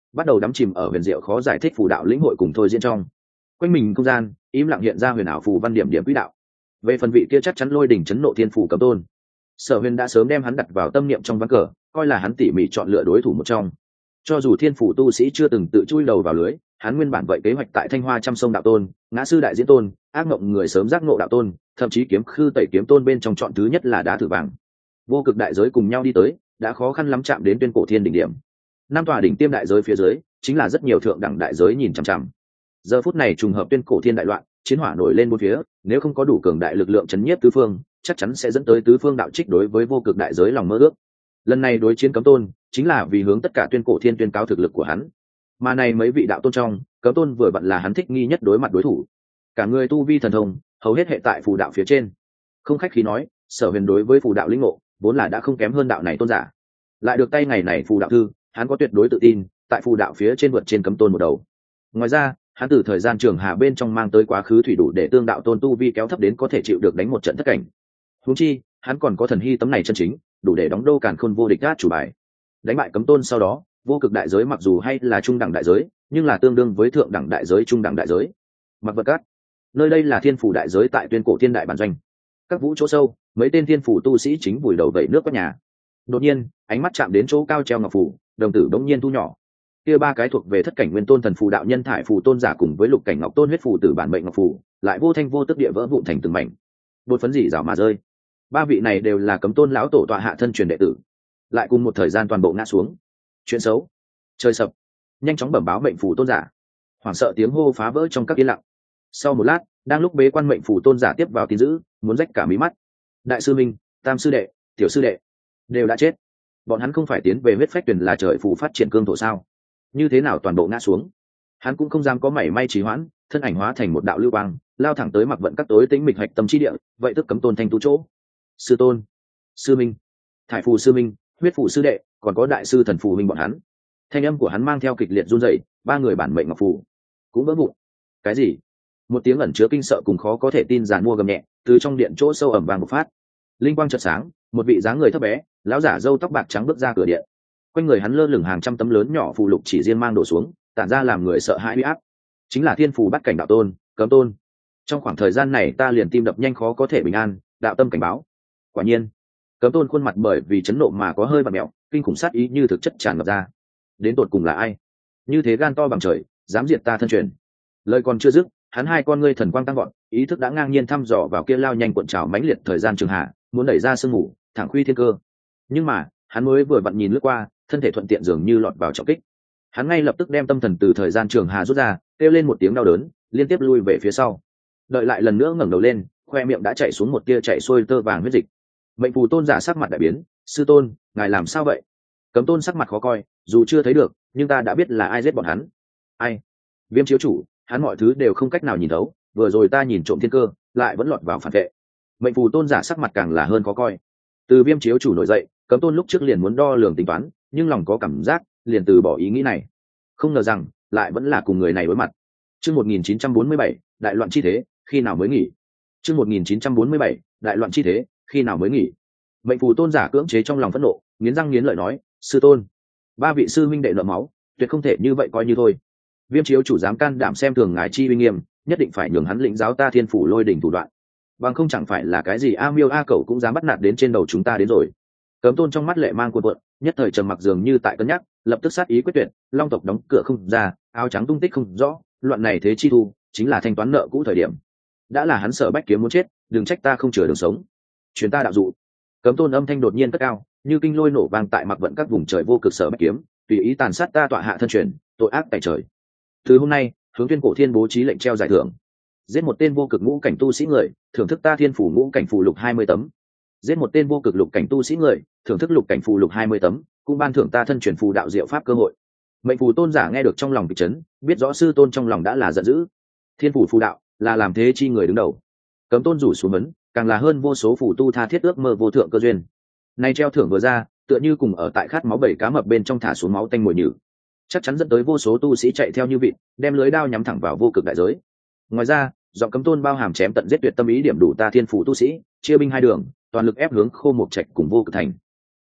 bắt đầu đắm chìm ở huyền diệu khó giải thích phù đạo lĩnh hội cùng thôi diễn trong. Quanh mình không gian im lặng hiện ra huyền ảo phù văn điểm điểm quỹ đạo. Về phần vị kia chắc chắn lôi đỉnh chấn nộ thiên phù cấm tôn, Sở Huyền đã sớm đem hắn đặt vào tâm niệm trong ván cờ, coi là hắn tỉ mỉ chọn lựa đối thủ một trong. Cho dù thiên phủ tu sĩ chưa từng tự chui đầu vào lưới, hắn nguyên bản vậy kế hoạch tại Thanh Hoa trăm sông đạo tôn, ngã sư đại diễn tôn, ác mộng người sớm giác ngộ đạo tôn, thậm chí kiếm khư tẩy kiếm tôn bên trong chọn thứ nhất là đá thử vàng. Vô cực đại giới cùng nhau đi tới, đã khó khăn lắm chạm đến tuyên cổ thiên đỉnh điểm. Năm tòa đỉnh tiêm đại giới phía dưới, chính là rất nhiều thượng đẳng đại giới nhìn chằm chằm. Giờ phút này trùng hợp tuyên cổ thiên đại loạn, chiến hỏa nổi lên bốn phía, nếu không có đủ cường đại lực lượng chấn nhiếp tứ phương, chắc chắn sẽ dẫn tới tứ phương đạo trích đối với vô cực đại giới lòng mơ ước. Lần này đối chiến cấm tôn, chính là vì hướng tất cả tuyên cổ thiên tuyên cáo thực lực của hắn. Mà này mấy vị đạo tôn trong, cấm tôn vừa vặn là hắn thích nghi nhất đối mặt đối thủ. Cả người tu vi thần thông, hầu hết hệ tại phù đạo phía trên. Không khách khí nói, Sở Huyền đối với phù đạo linh ngộ, vốn là đã không kém hơn đạo này tôn giả. Lại được tay ngày này phù đạo thư, hắn có tuyệt đối tự tin, tại phù đạo phía trên vượt trên cấm tôn một đầu. Ngoài ra, hắn từ thời gian trường hà bên trong mang tới quá khứ thủy đủ để tương đạo tôn tu vi kéo thấp đến có thể chịu được đánh một trận thất cảnh. Huống chi, hắn còn có thần hy tấm này chân chính, đủ để đóng đô càn khôn vô địch gác chủ bài. Đánh bại cấm tôn sau đó, vô cực đại giới mặc dù hay là trung đẳng đại giới, nhưng là tương đương với thượng đẳng đại giới trung đẳng đại giới. Mặc vật cát, nơi đây là thiên phủ đại giới tại tuyên cổ thiên đại bản doanh. Các vũ chỗ sâu, mấy tên thiên phủ tu sĩ chính vùi đầu vẩy nước quét nhà. Đột nhiên, ánh mắt chạm đến chỗ cao treo ngọc phủ, đồng tử bỗng nhiên thu nhỏ. Kia ba cái thuộc về thất cảnh nguyên tôn thần phù đạo nhân thải phù tôn giả cùng với lục cảnh ngọc tôn huyết phù tử bản mệnh ngọc phù, lại vô thanh vô tức địa vỡ vụn thành từng mảnh. Bột phấn dỉ rào mà rơi. Ba vị này đều là cấm tôn lão tổ tọa hạ thân truyền đệ tử, lại cùng một thời gian toàn bộ ngã xuống. Chuyện xấu, trời sập. Nhanh chóng bẩm báo mệnh phù tôn giả. Hoảng sợ tiếng hô phá vỡ trong các yên lặng. Sau một lát, đang lúc bế quan mệnh phù tôn giả tiếp vào tin dữ, muốn rách cả mí mắt. Đại sư minh, tam sư đệ, tiểu sư đệ đều đã chết. Bọn hắn không phải tiến về huyết phách tuyển là trời phù phát triển cương thổ sao? Như thế nào toàn bộ ngã xuống? Hắn cũng không dám có mảy may trì hoãn, thân ảnh hóa thành một đạo lưu quang, lao thẳng tới mặc vận các tối tĩnh mịch hạch tâm chi địa, vậy tức cấm tôn thanh tu chỗ. Sư tôn, sư minh, thải phù sư minh, huyết phù sư đệ, còn có đại sư thần phù minh bọn hắn. Thanh âm của hắn mang theo kịch liệt run rẩy, ba người bản mệnh ngọc phù cũng vỡ vụn. Cái gì? Một tiếng ẩn chứa kinh sợ cùng khó có thể tin giàn mua gầm nhẹ, từ trong điện chỗ sâu ẩm vàng một phát. Linh quang chợt sáng, một vị dáng người thấp bé, lão giả râu tóc bạc trắng bước ra cửa điện. Quanh người hắn lơ lửng hàng trăm tấm lớn nhỏ phù lục chỉ riêng mang đổ xuống, tản ra làm người sợ hãi uy áp. Chính là thiên phù bắt cảnh đạo tôn, cấm tôn. Trong khoảng thời gian này ta liền tim đập nhanh khó có thể bình an, đạo tâm cảnh báo. Quả nhiên, cấm tôn khuôn mặt bởi vì chấn nộ mà có hơi vặn mẹo, kinh khủng sát ý như thực chất tràn ngập ra. Đến tột cùng là ai? Như thế gan to bằng trời, dám diệt ta thân truyền. Lời còn chưa dứt, hắn hai con ngươi thần quang tăng vọt, ý thức đã ngang nhiên thăm dò vào kia lao nhanh cuộn trào mãnh liệt thời gian trường hạ, muốn đẩy ra sương ngủ, thẳng khuy thiên cơ. Nhưng mà, hắn mới vừa vặn nhìn lướt qua, thân thể thuận tiện dường như lọt vào trọng kích. Hắn ngay lập tức đem tâm thần từ thời gian trường hà rút ra, kêu lên một tiếng đau đớn, liên tiếp lui về phía sau. Đợi lại lần nữa ngẩng đầu lên, khoe miệng đã chảy xuống một tia chảy xuôi tơ vàng huyết dịch. Mệnh phù tôn giả sắc mặt đại biến, sư tôn, ngài làm sao vậy? Cấm tôn sắc mặt khó coi, dù chưa thấy được, nhưng ta đã biết là ai giết bọn hắn. Ai? Viêm chiếu chủ, hắn mọi thứ đều không cách nào nhìn thấu, vừa rồi ta nhìn trộm thiên cơ, lại vẫn lọt vào phản vệ. Mệnh phù tôn giả sắc mặt càng là hơn khó coi. Từ viêm chiếu chủ nổi dậy, cấm tôn lúc trước liền muốn đo lường tính toán, nhưng lòng có cảm giác, liền từ bỏ ý nghĩ này. Không ngờ rằng, lại vẫn là cùng người này đối mặt. Chương một nghìn chín trăm bốn mươi bảy, đại loạn chi thế, khi nào mới nghỉ? Chương một nghìn chín trăm bốn mươi bảy, đại loạn chi thế, khi nào mới nghỉ? Mệnh phù tôn giả cưỡng chế trong lòng phẫn nộ, nghiến răng nghiến lợi nói, sư tôn, ba vị sư minh đệ nợ máu, tuyệt không thể như vậy coi như thôi. Viêm chiếu chủ dám can đảm xem thường ngài chi uy nghiêm, nhất định phải nhường hắn lĩnh giáo ta thiên phủ lôi đỉnh thủ đoạn. Bằng không chẳng phải là cái gì a miêu a cẩu cũng dám bắt nạt đến trên đầu chúng ta đến rồi. Cấm tôn trong mắt lệ mang cuộn cuộn, nhất thời trầm mặc dường như tại cân nhắc, lập tức sát ý quyết tuyệt, long tộc đóng cửa không ra, áo trắng tung tích không rõ, loạn này thế chi thu, chính là thanh toán nợ cũ thời điểm. Đã là hắn sợ bách kiếm muốn chết, đừng trách ta không chừa đường sống. Chuyến ta đạo dụ. Cấm tôn âm thanh đột nhiên cất cao, như kinh lôi nổ vang tại mặc vận các vùng trời vô cực sở bách kiếm, tùy ý tàn sát ta tọa hạ thân truyền, tội ác tại trời. Từ hôm nay, hướng tuyên cổ thiên bố trí lệnh treo giải thưởng. Giết một tên vô cực ngũ cảnh tu sĩ người, thưởng thức ta thiên phủ ngũ cảnh phù lục hai mươi tấm. Giết một tên vô cực lục cảnh tu sĩ người, thưởng thức lục cảnh phù lục hai mươi tấm, cũng ban thưởng ta thân truyền phù đạo diệu pháp cơ hội. Mệnh phù tôn giả nghe được trong lòng kịch chấn, biết rõ sư tôn trong lòng đã là giận dữ. Thiên phủ phù đạo là làm thế chi người đứng đầu. Cấm tôn rủ xuống vấn, càng là hơn vô số phù tu tha thiết ước mơ vô thượng cơ duyên. Nay treo thưởng vừa ra, tựa như cùng ở tại khát máu bảy cá mập bên trong thả xuống máu tanh mùi nhử, chắc chắn dẫn tới vô số tu sĩ chạy theo như vịt, đem lưới đao nhắm thẳng vào vô cực đại giới. Ngoài ra, giọng cấm tôn bao hàm chém tận giết tuyệt tâm ý điểm đủ ta thiên phủ tu sĩ, chia binh hai đường, toàn lực ép hướng khô một trạch cùng vô cực thành.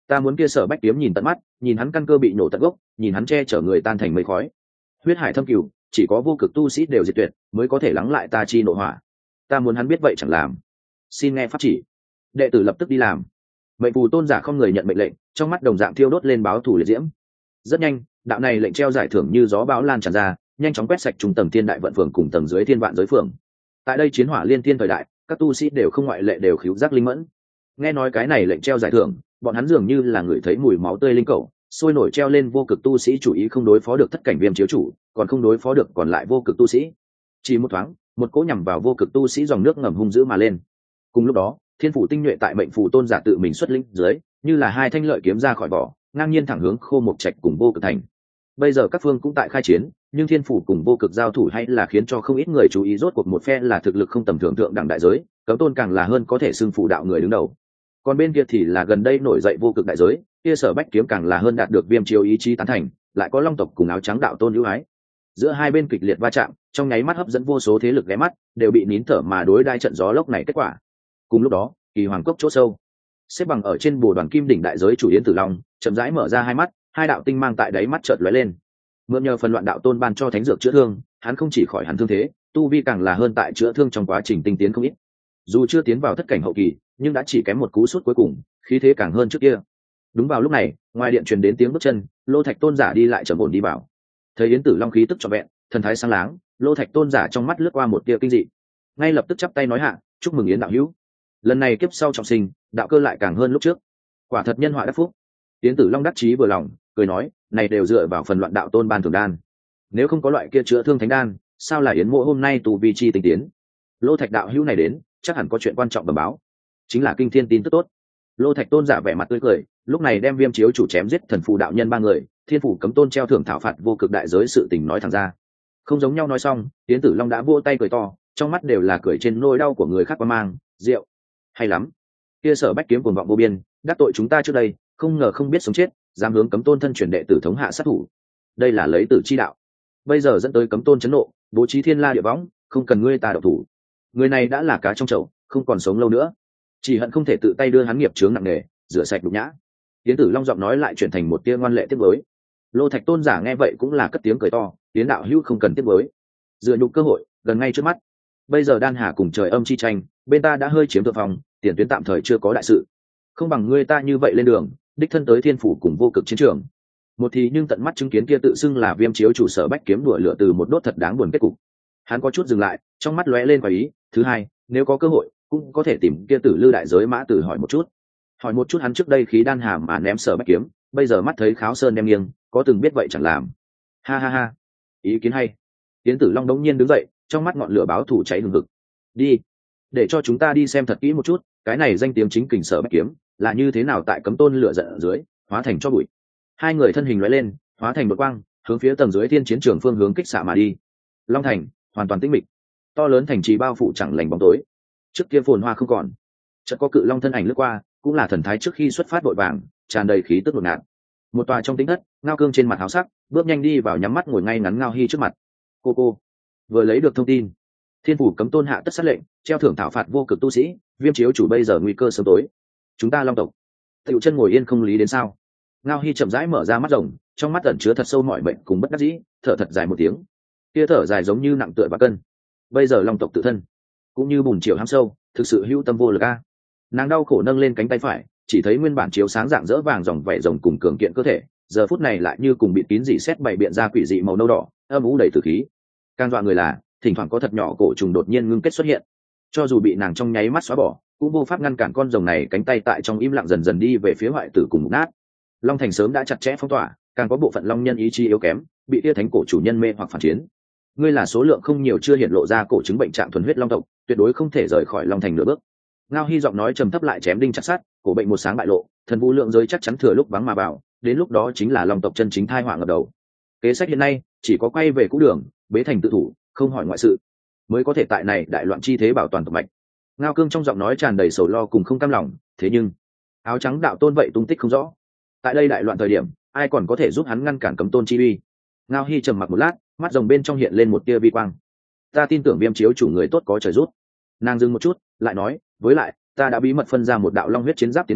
Ta muốn kia Sở Bách Kiếm nhìn tận mắt, nhìn hắn căn cơ bị nổ tận gốc, nhìn hắn che chở người tan thành mây khói. Huyết hải thâm cửu, chỉ có vô cực tu sĩ đều diệt tuyệt, mới có thể lắng lại ta chi nộ hỏa. Ta muốn hắn biết vậy chẳng làm. Xin nghe pháp chỉ. Đệ tử lập tức đi làm. Mệnh phù tôn giả không người nhận mệnh lệnh, trong mắt đồng dạng thiêu đốt lên báo thù liệt diễm. Rất nhanh, đạo này lệnh treo giải thưởng như gió bão lan tràn ra, nhanh chóng quét sạch trung tầng thiên đại vận phường cùng tầng dưới thiên vạn giới phường. Tại đây chiến hỏa liên thiên thời đại, các tu sĩ đều không ngoại lệ đều khíu giác linh mẫn. Nghe nói cái này lệnh treo giải thưởng, bọn hắn dường như là người thấy mùi máu tươi linh cầu, sôi nổi treo lên vô cực tu sĩ chủ ý không đối phó được thất cảnh viêm chiếu chủ, còn không đối phó được còn lại vô cực tu sĩ. Chỉ một thoáng, một cỗ nhằm vào vô cực tu sĩ dòng nước ngầm hung dữ mà lên. Cùng lúc đó, thiên phủ tinh nhuệ tại mệnh phù tôn giả tự mình xuất lĩnh dưới, như là hai thanh lợi kiếm ra khỏi vỏ, ngang nhiên thẳng hướng Khô Mộc Trạch cùng vô cực thành. Bây giờ các phương cũng tại khai chiến, nhưng thiên phủ cùng vô cực giao thủ hay là khiến cho không ít người chú ý, rốt cuộc một phe là thực lực không tầm thường thượng đẳng đại giới, cấm tôn càng là hơn có thể xưng phụ đạo người đứng đầu. Còn bên kia thì là gần đây nổi dậy vô cực đại giới, kia Sở Bách Kiếm càng là hơn đạt được viêm chiếu ý chí tán thành, lại có long tộc cùng áo trắng đạo tôn ưu ái. Giữa hai bên kịch liệt va chạm, trong nháy mắt hấp dẫn vô số thế lực ghé mắt, đều bị nín thở mà đối đai trận gió lốc này kết quả. Cùng lúc đó, Kỳ Hoàng Cốc chỗ sâu, xếp bằng ở trên bồ đoàn kim đỉnh đại giới chủ Yến Tử Long, chậm rãi mở ra hai mắt, hai đạo tinh mang tại đáy mắt chợt lóe lên. Mượn nhờ phần loạn đạo tôn ban cho thánh dược chữa thương, hắn không chỉ khỏi hẳn thương thế, tu vi càng là hơn tại chữa thương trong quá trình tinh tiến không ít. Dù chưa tiến vào thất cảnh hậu kỳ, nhưng đã chỉ kém một cú sút cuối cùng, khí thế càng hơn trước kia. Đúng vào lúc này, ngoài điện truyền đến tiếng bước chân, Lô Thạch tôn giả đi lại trầm ổn đi vào. Thấy Yến Tử Long khí tức trọn vẹn, thần thái sáng láng, Lô Thạch tôn giả trong mắt lướt qua một tia kinh dị, ngay lập tức chắp tay nói hạ, chúc mừng Yến đạo hữu. Lần này kiếp sau trọng sinh, đạo cơ lại càng hơn lúc trước, quả thật nhân họa đắc phúc. Yến Tử Long đắc chí vừa lòng, cười nói, này đều dựa vào phần loạn đạo tôn ban thưởng đan, nếu không có loại kia chữa thương thánh đan, sao là Yến mộ hôm nay tù vi chi tinh tiến. Lô Thạch đạo hữu này đến, chắc hẳn có chuyện quan trọng bẩm báo, chính là kinh thiên tin tức tốt. Lô Thạch tôn giả vẻ mặt tươi cười, lúc này đem viêm chiếu chủ chém giết thần phù đạo nhân ba người, thiên phủ cấm tôn treo thưởng thảo phạt vô cực đại giới sự tình nói thẳng ra. Không giống nhau nói xong, Yến Tử Long đã vỗ tay cười to, trong mắt đều là cười trên nỗi đau của người khác qua mang, rượu hay lắm. Kia Sở Bách Kiếm cuồng vọng vô biên, đắc tội chúng ta trước đây, không ngờ không biết sống chết, dám hướng cấm tôn thân truyền đệ tử thống hạ sát thủ, đây là lấy tử chi đạo. Bây giờ dẫn tới cấm tôn chấn nộ, bố trí thiên la địa võng, không cần ngươi ta độc thủ. Người này đã là cá trong chậu, không còn sống lâu nữa, chỉ hận không thể tự tay đưa hắn nghiệp chướng nặng nề rửa sạch đục nhã. Yến Tử Long giọng nói lại chuyển thành một tia ngoan lệ tiếp với. Lô Thạch tôn giả nghe vậy cũng là cất tiếng cười to, Yến đạo hữu không cần tiếp với, dựa nhục cơ hội gần ngay trước mắt. Bây giờ đan hà cùng trời âm chi tranh, bên ta đã hơi chiếm thượng phòng, tiền tuyến tạm thời chưa có đại sự, không bằng ngươi ta như vậy lên đường, đích thân tới thiên phủ cùng vô cực chiến trường. Một thì nhưng tận mắt chứng kiến kia tự xưng là viêm chiếu chủ Sở Bách Kiếm đùa lửa từ một đốt thật đáng buồn kết cục. Hắn có chút dừng lại, trong mắt lóe lên quả ý. Thứ hai, nếu có cơ hội, cũng có thể tìm kia Tử Lư đại giới mã tử hỏi một chút, hỏi một chút hắn trước đây khí đan hà mà ném Sở Bách Kiếm, bây giờ mắt thấy Kháo Sơn đem nghiêng, có từng biết vậy chẳng làm. Ha ha ha, ý kiến hay. Yến Tử Long đống nhiên đứng dậy, trong mắt ngọn lửa báo thù cháy hừng hực. Đi, để cho chúng ta đi xem thật kỹ một chút, cái này danh tiếng chính kình Sở Bách Kiếm là như thế nào tại cấm tôn lửa giận ở dưới hóa thành cho bụi. Hai người thân hình lóe lên, hóa thành một quang, hướng phía tầng dưới thiên chiến trường phương hướng kích xạ mà đi. Long thành hoàn toàn tĩnh mịch, to lớn thành trì bao phủ chẳng lành bóng tối, trước kia phồn hoa không còn. Chợt có cự long thân ảnh lướt qua, cũng là thần thái trước khi xuất phát vội vàng, tràn đầy khí tức ngột ngạt. Một tòa trong tính thất, Ngao Cương trên mặt háo sắc, bước nhanh đi vào, nhắm mắt ngồi ngay ngắn Ngao Hi trước mặt. Cô cô vừa lấy được thông tin, thiên phủ cấm tôn hạ tất sát lệnh, treo thưởng thảo phạt vô cực tu sĩ, viêm chiếu chủ bây giờ nguy cơ sớm tối, chúng ta long tộc tiểu chân ngồi yên không lý đến sao? Ngao Hi chậm rãi mở ra mắt rồng, trong mắt ẩn chứa thật sâu mọi bệnh cùng bất đắc dĩ, thở thật dài một tiếng. Kia thở dài giống như nặng tựa và cân. Bây giờ long tộc tự thân cũng như bùn chiều hám sâu, thực sự hữu tâm vô lực a. Nàng đau khổ nâng lên cánh tay phải, chỉ thấy nguyên bản chiếu sáng dạng dỡ vàng dòng vảy rồng cùng cường kiện cơ thể, giờ phút này lại như cùng bị kín dị xét bày biện ra quỷ dị màu nâu đỏ, âm u đầy tử khí. Càng dọa người là, thỉnh thoảng có thật nhỏ cổ trùng đột nhiên ngưng kết xuất hiện. Cho dù bị nàng trong nháy mắt xóa bỏ, cũng vô pháp ngăn cản con rồng này cánh tay tại trong im lặng dần dần đi về phía hoại tử cùng mục nát. Long thành sớm đã chặt chẽ phong tỏa, càng có bộ phận long nhân ý chí yếu kém, bị tia thánh cổ chủ nhân mê hoặc phản chiến. Ngươi là số lượng không nhiều chưa hiện lộ ra cổ chứng bệnh trạng thuần huyết long tộc, tuyệt đối không thể rời khỏi long thành nửa bước. Ngao Hi giọng nói trầm thấp lại chém đinh chặt sát, cổ bệnh một sáng bại lộ, thần vũ lượng giới chắc chắn thừa lúc vắng mà vào, đến lúc đó chính là long tộc chân chính thai họa ngập đầu. Kế sách hiện nay chỉ có quay về cũ đường, bế thành tự thủ, không hỏi ngoại sự, mới có thể tại này đại loạn chi thế bảo toàn tộc mạch. Ngao Cương trong giọng nói tràn đầy sầu lo cùng không cam lòng, thế nhưng áo trắng đạo tôn vậy tung tích không rõ. Tại đây đại loạn thời điểm, ai còn có thể giúp hắn ngăn cản cấm tôn chi uy? Ngao Hi trầm mặc một lát, mắt rồng bên trong hiện lên một tia vi quang. Ta tin tưởng viêm chiếu chủ người tốt có trời rút. Nàng dừng một chút, lại nói, với lại ta đã bí mật phân ra một đạo long huyết chiến giáp tiến về,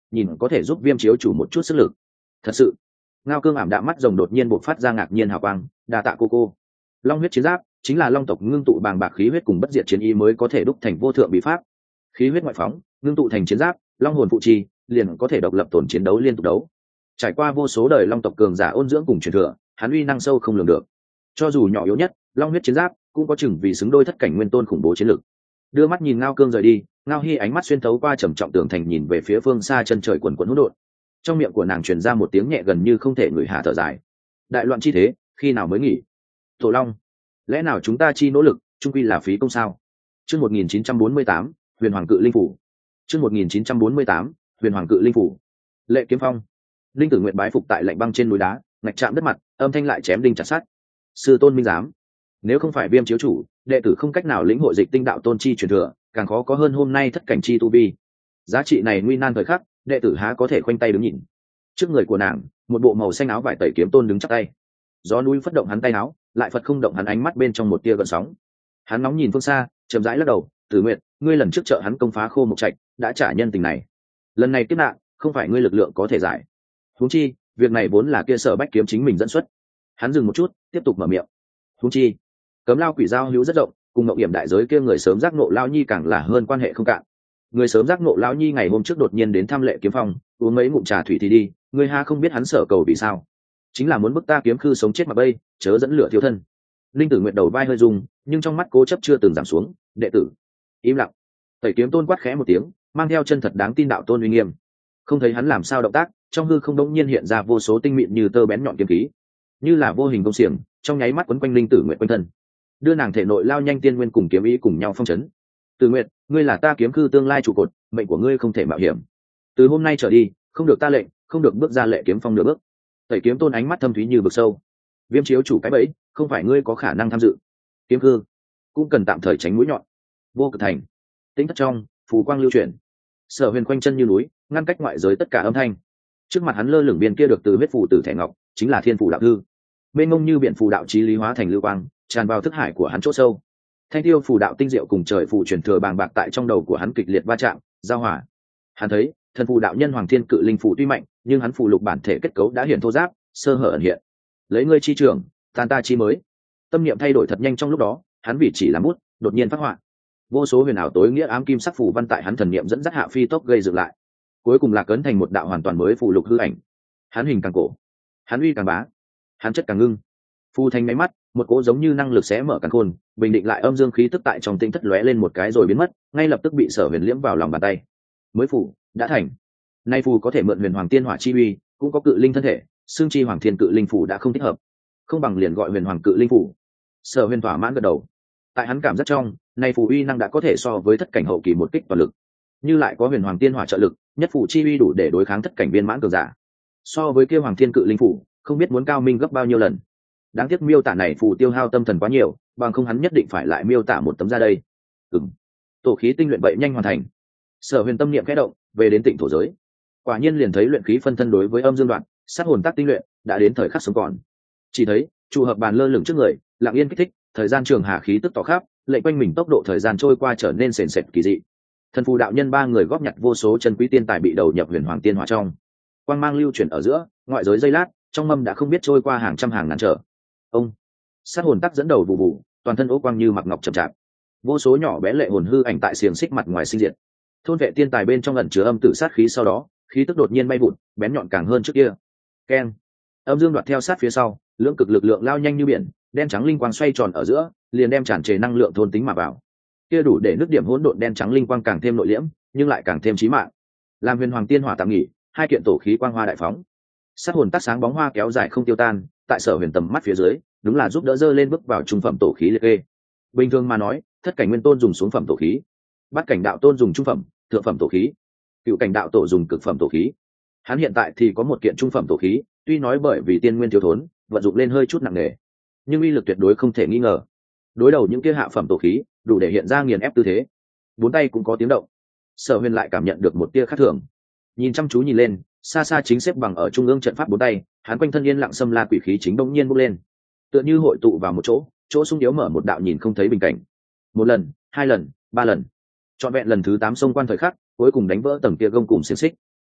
nhìn có thể giúp viêm chiếu chủ một chút sức lực. Thật sự. Ngao Cương ảm đạm mắt rồng đột nhiên bộc phát ra ngạc nhiên hào quang, đa tạ cô cô. Long huyết chiến giáp chính là long tộc ngưng tụ bàng bạc khí huyết cùng bất diệt chiến ý mới có thể đúc thành vô thượng bí pháp. Khí huyết ngoại phóng, ngưng tụ thành chiến giáp, long hồn phụ trì, liền có thể độc lập tổn chiến đấu liên tục đấu. Trải qua vô số đời long tộc cường giả ôn dưỡng cùng truyền thừa, hắn uy năng sâu không lường được. Cho dù nhỏ yếu nhất, long huyết chiến giáp cũng có chừng vì xứng đôi thất cảnh nguyên tôn khủng bố chiến lực. Đưa mắt nhìn Ngao Cương rời đi, Ngao Hi ánh mắt xuyên thấu qua trầm trọng tường thành nhìn về phía phương xa chân trời quần quần hỗn độn. Trong miệng của nàng truyền ra một tiếng nhẹ gần như không thể ngửi hạ thở dài. Đại loạn chi thế, khi nào mới nghỉ? Tổ Long, lẽ nào chúng ta chi nỗ lực, chung quy là phí công sao? Chương một nghìn chín trăm bốn mươi tám, Huyền Hoàng Cự Linh phủ. Chương một nghìn chín trăm bốn mươi tám, Huyền Hoàng Cự Linh phủ. Lệ Kiếm Phong. Linh Tử Nguyệt bái phục tại lạnh băng trên núi đá, ngạch chạm đất mặt, âm thanh lại chém đinh chặt sắt. Sư tôn minh giám, nếu không phải Viêm chiếu chủ, đệ tử không cách nào lĩnh hội dịch tinh đạo tôn chi truyền thừa, càng khó có hơn hôm nay thất cảnh chi tu vi. Giá trị này nguy nan thời khắc, đệ tử há có thể khoanh tay đứng nhìn. Trước người của nàng, một bộ màu xanh áo vải tẩy kiếm tôn đứng chắp tay. Gió núi phất động hắn tay áo, lại phật không động hắn ánh mắt bên trong một tia gợn sóng. Hắn nóng nhìn phương xa, chậm rãi lắc đầu, Tử Nguyệt, ngươi lần trước trợ hắn công phá Khô Mộc Trạch, đã trả nhân tình này. Lần này kiếp nạn, không phải ngươi lực lượng có thể giải. Huống chi, việc này vốn là kia Sở Bách kiếm chính mình dẫn xuất. Hắn dừng một chút, tiếp tục mở miệng. Huống chi, Cấm Lao Quỷ Giao hữu rất rộng, cùng Ngọc Hiểm đại giới kia người sớm giác ngộ Lao Nhi càng là hơn quan hệ không cạn. Người sớm giác ngộ Lão Nhi ngày hôm trước đột nhiên đến thăm Lệ Kiếm Phong, uống mấy ngụm trà thủy thì đi, người ha không biết hắn sở cầu vì sao? Chính là muốn bức ta kiếm khư sống chết mà bây, chớ dẫn lửa thiêu thân. Linh Tử Nguyệt đầu vai hơi rung, nhưng trong mắt cố chấp chưa từng giảm xuống, đệ tử im lặng. Tẩy kiếm tôn quát khẽ một tiếng, mang theo chân thật đáng tin đạo tôn uy nghiêm. Không thấy hắn làm sao động tác, trong hư không đống nhiên hiện ra vô số tinh mịn như tơ bén nhọn kiếm khí, như là vô hình công xiềng, trong nháy mắt quấn quanh Linh Tử Nguyệt quanh thân, đưa nàng thể nội lao nhanh tiên nguyên cùng kiếm ý cùng nhau phong chấn. Tử Nguyệt, ngươi là ta kiếm khư tương lai trụ cột, mệnh của ngươi không thể mạo hiểm. Từ hôm nay trở đi, không được ta lệnh, không được bước ra Lệ Kiếm Phong nửa bước. Tẩy kiếm tôn ánh mắt thâm thúy như vực sâu. Viêm chiếu chủ cái bẫy, không phải ngươi có khả năng tham dự. Kiếm khư cũng cần tạm thời tránh mũi nhọn. Vô Cực Thành, tĩnh thất trong, phù quang lưu chuyển. Sở Huyền quanh chân như núi, ngăn cách ngoại giới tất cả âm thanh. Trước mặt hắn lơ lửng viên kia được từ huyết phù tử thẻ ngọc, chính là Thiên Phù đạo thư. Mênh mông như biển phù đạo chí lý hóa thành lưu quang, tràn vào thức hải của hắn chỗ sâu. Thanh tiêu phù đạo tinh diệu cùng trời phù truyền thừa bàng bạc tại trong đầu của hắn kịch liệt va chạm, giao hòa. Hắn thấy, thần phù đạo nhân Hoàng Thiên Cự Linh phù tuy mạnh, nhưng hắn phù lục bản thể kết cấu đã hiện thô ráp, sơ hở ẩn hiện. Lấy ngươi chi trưởng, tan ta chi mới. Tâm niệm thay đổi thật nhanh trong lúc đó, hắn vì chỉ làm bút, đột nhiên phát họa. Vô số huyền ảo tối nghĩa ám kim sắc phù văn tại hắn thần niệm dẫn dắt hạ phi tốc gây dựng lại. Cuối cùng là cấn thành một đạo hoàn toàn mới phù lục hư ảnh. Hắn hình càng cổ, hắn uy càng bá, hắn chất càng ngưng. Phù thành máy mắt, một cỗ giống như năng lực sẽ mở càn khôn, bình định lại âm dương khí tức tại trong tinh thất lóe lên một cái rồi biến mất, ngay lập tức bị Sở Huyền liễm vào lòng bàn tay. Mới phù đã thành. Nay phù có thể mượn Huyền Hoàng Tiên Hỏa chi uy, cũng có cự linh thân thể, xương chi Hoàng Thiên Cự Linh phù đã không thích hợp, không bằng liền gọi Huyền Hoàng Cự Linh phù. Sở Huyền thỏa mãn gật đầu. Tại hắn cảm giác trong, nay phù uy năng đã có thể so với thất cảnh hậu kỳ một kích toàn lực, như lại có Huyền Hoàng Tiên Hỏa trợ lực, nhất phù chi uy đủ để đối kháng thất cảnh viên mãn cường giả. So với kia Hoàng Thiên Cự Linh phù, không biết muốn cao minh gấp bao nhiêu lần. Đáng tiếc miêu tả này phù tiêu hao tâm thần quá nhiều, bằng không hắn nhất định phải lại miêu tả một tấm ra đây. Ừm, tổ khí tinh luyện vậy nhanh hoàn thành. Sở Huyền tâm niệm khẽ động, về đến Tịnh Thổ giới. Quả nhiên liền thấy luyện khí phân thân đối với âm dương đoạn, sát hồn tác tinh luyện, đã đến thời khắc sống còn. Chỉ thấy, trụ hợp bàn lơ lửng trước người, lặng yên kích thích, thời gian trường hà khí tức tỏ khắp, lệnh quanh mình tốc độ thời gian trôi qua trở nên sền sệt kỳ dị. Thần phù đạo nhân ba người góp nhặt vô số chân quý tiên tài bị đầu nhập Huyền Hoàng Tiên Hỏa trong. Quang mang lưu chuyển ở giữa, ngoại giới giây lát, trong mâm đã không biết trôi qua hàng trăm hàng ngàn trở. Ông sát hồn tắc dẫn đầu vụ vụ, toàn thân ố quang như mặc ngọc chậm chạp, vô số nhỏ bé lệ hồn hư ảnh tại xiềng xích mặt ngoài sinh diệt. Thôn vệ tiên tài bên trong ẩn chứa âm tử sát khí, sau đó khí tức đột nhiên bay vụt, bén nhọn càng hơn trước kia. Keng, âm dương đoạt theo sát phía sau, lưỡng cực lực lượng lao nhanh như biển, đen trắng linh quang xoay tròn ở giữa, liền đem tràn trề năng lượng thôn tính mà vào. Kia đủ để nước điểm hỗn độn đen trắng linh quang càng thêm nội liễm, nhưng lại càng thêm chí mạng. Làm Huyền Hoàng Tiên Hỏa tạm nghỉ, hai kiện tổ khí quang hoa đại phóng. Sát hồn tác sáng bóng hoa kéo dài không tiêu tan, tại Sở Huyền tầm mắt phía dưới, đúng là giúp đỡ dơ lên bước vào trung phẩm tổ khí liệt kê. Bình thường mà nói, thất cảnh nguyên tôn dùng xuống phẩm tổ khí, bát cảnh đạo tôn dùng trung phẩm, thượng phẩm tổ khí, cựu cảnh đạo tổ dùng cực phẩm tổ khí. Hắn hiện tại thì có một kiện trung phẩm tổ khí, tuy nói bởi vì tiên nguyên thiếu thốn, vận dụng lên hơi chút nặng nề, nhưng uy lực tuyệt đối không thể nghi ngờ. Đối đầu những kia hạ phẩm tổ khí, đủ để hiện ra nghiền ép tư thế. Bốn tay cũng có tiếng động. Sở Huyền lại cảm nhận được một tia khác thường. Nhìn chăm chú nhìn lên, xa xa chính xếp bằng ở trung ương trận pháp bốn tay, hắn quanh thân yên lặng xâm la quỷ khí chính đông nhiên bốc lên, tựa như hội tụ vào một chỗ, chỗ sung yếu mở một đạo nhìn không thấy bình cảnh. Một lần, hai lần, ba lần, trọn vẹn lần thứ tám xông quan thời khắc, cuối cùng đánh vỡ tầng kia gông cùng xiềng xích.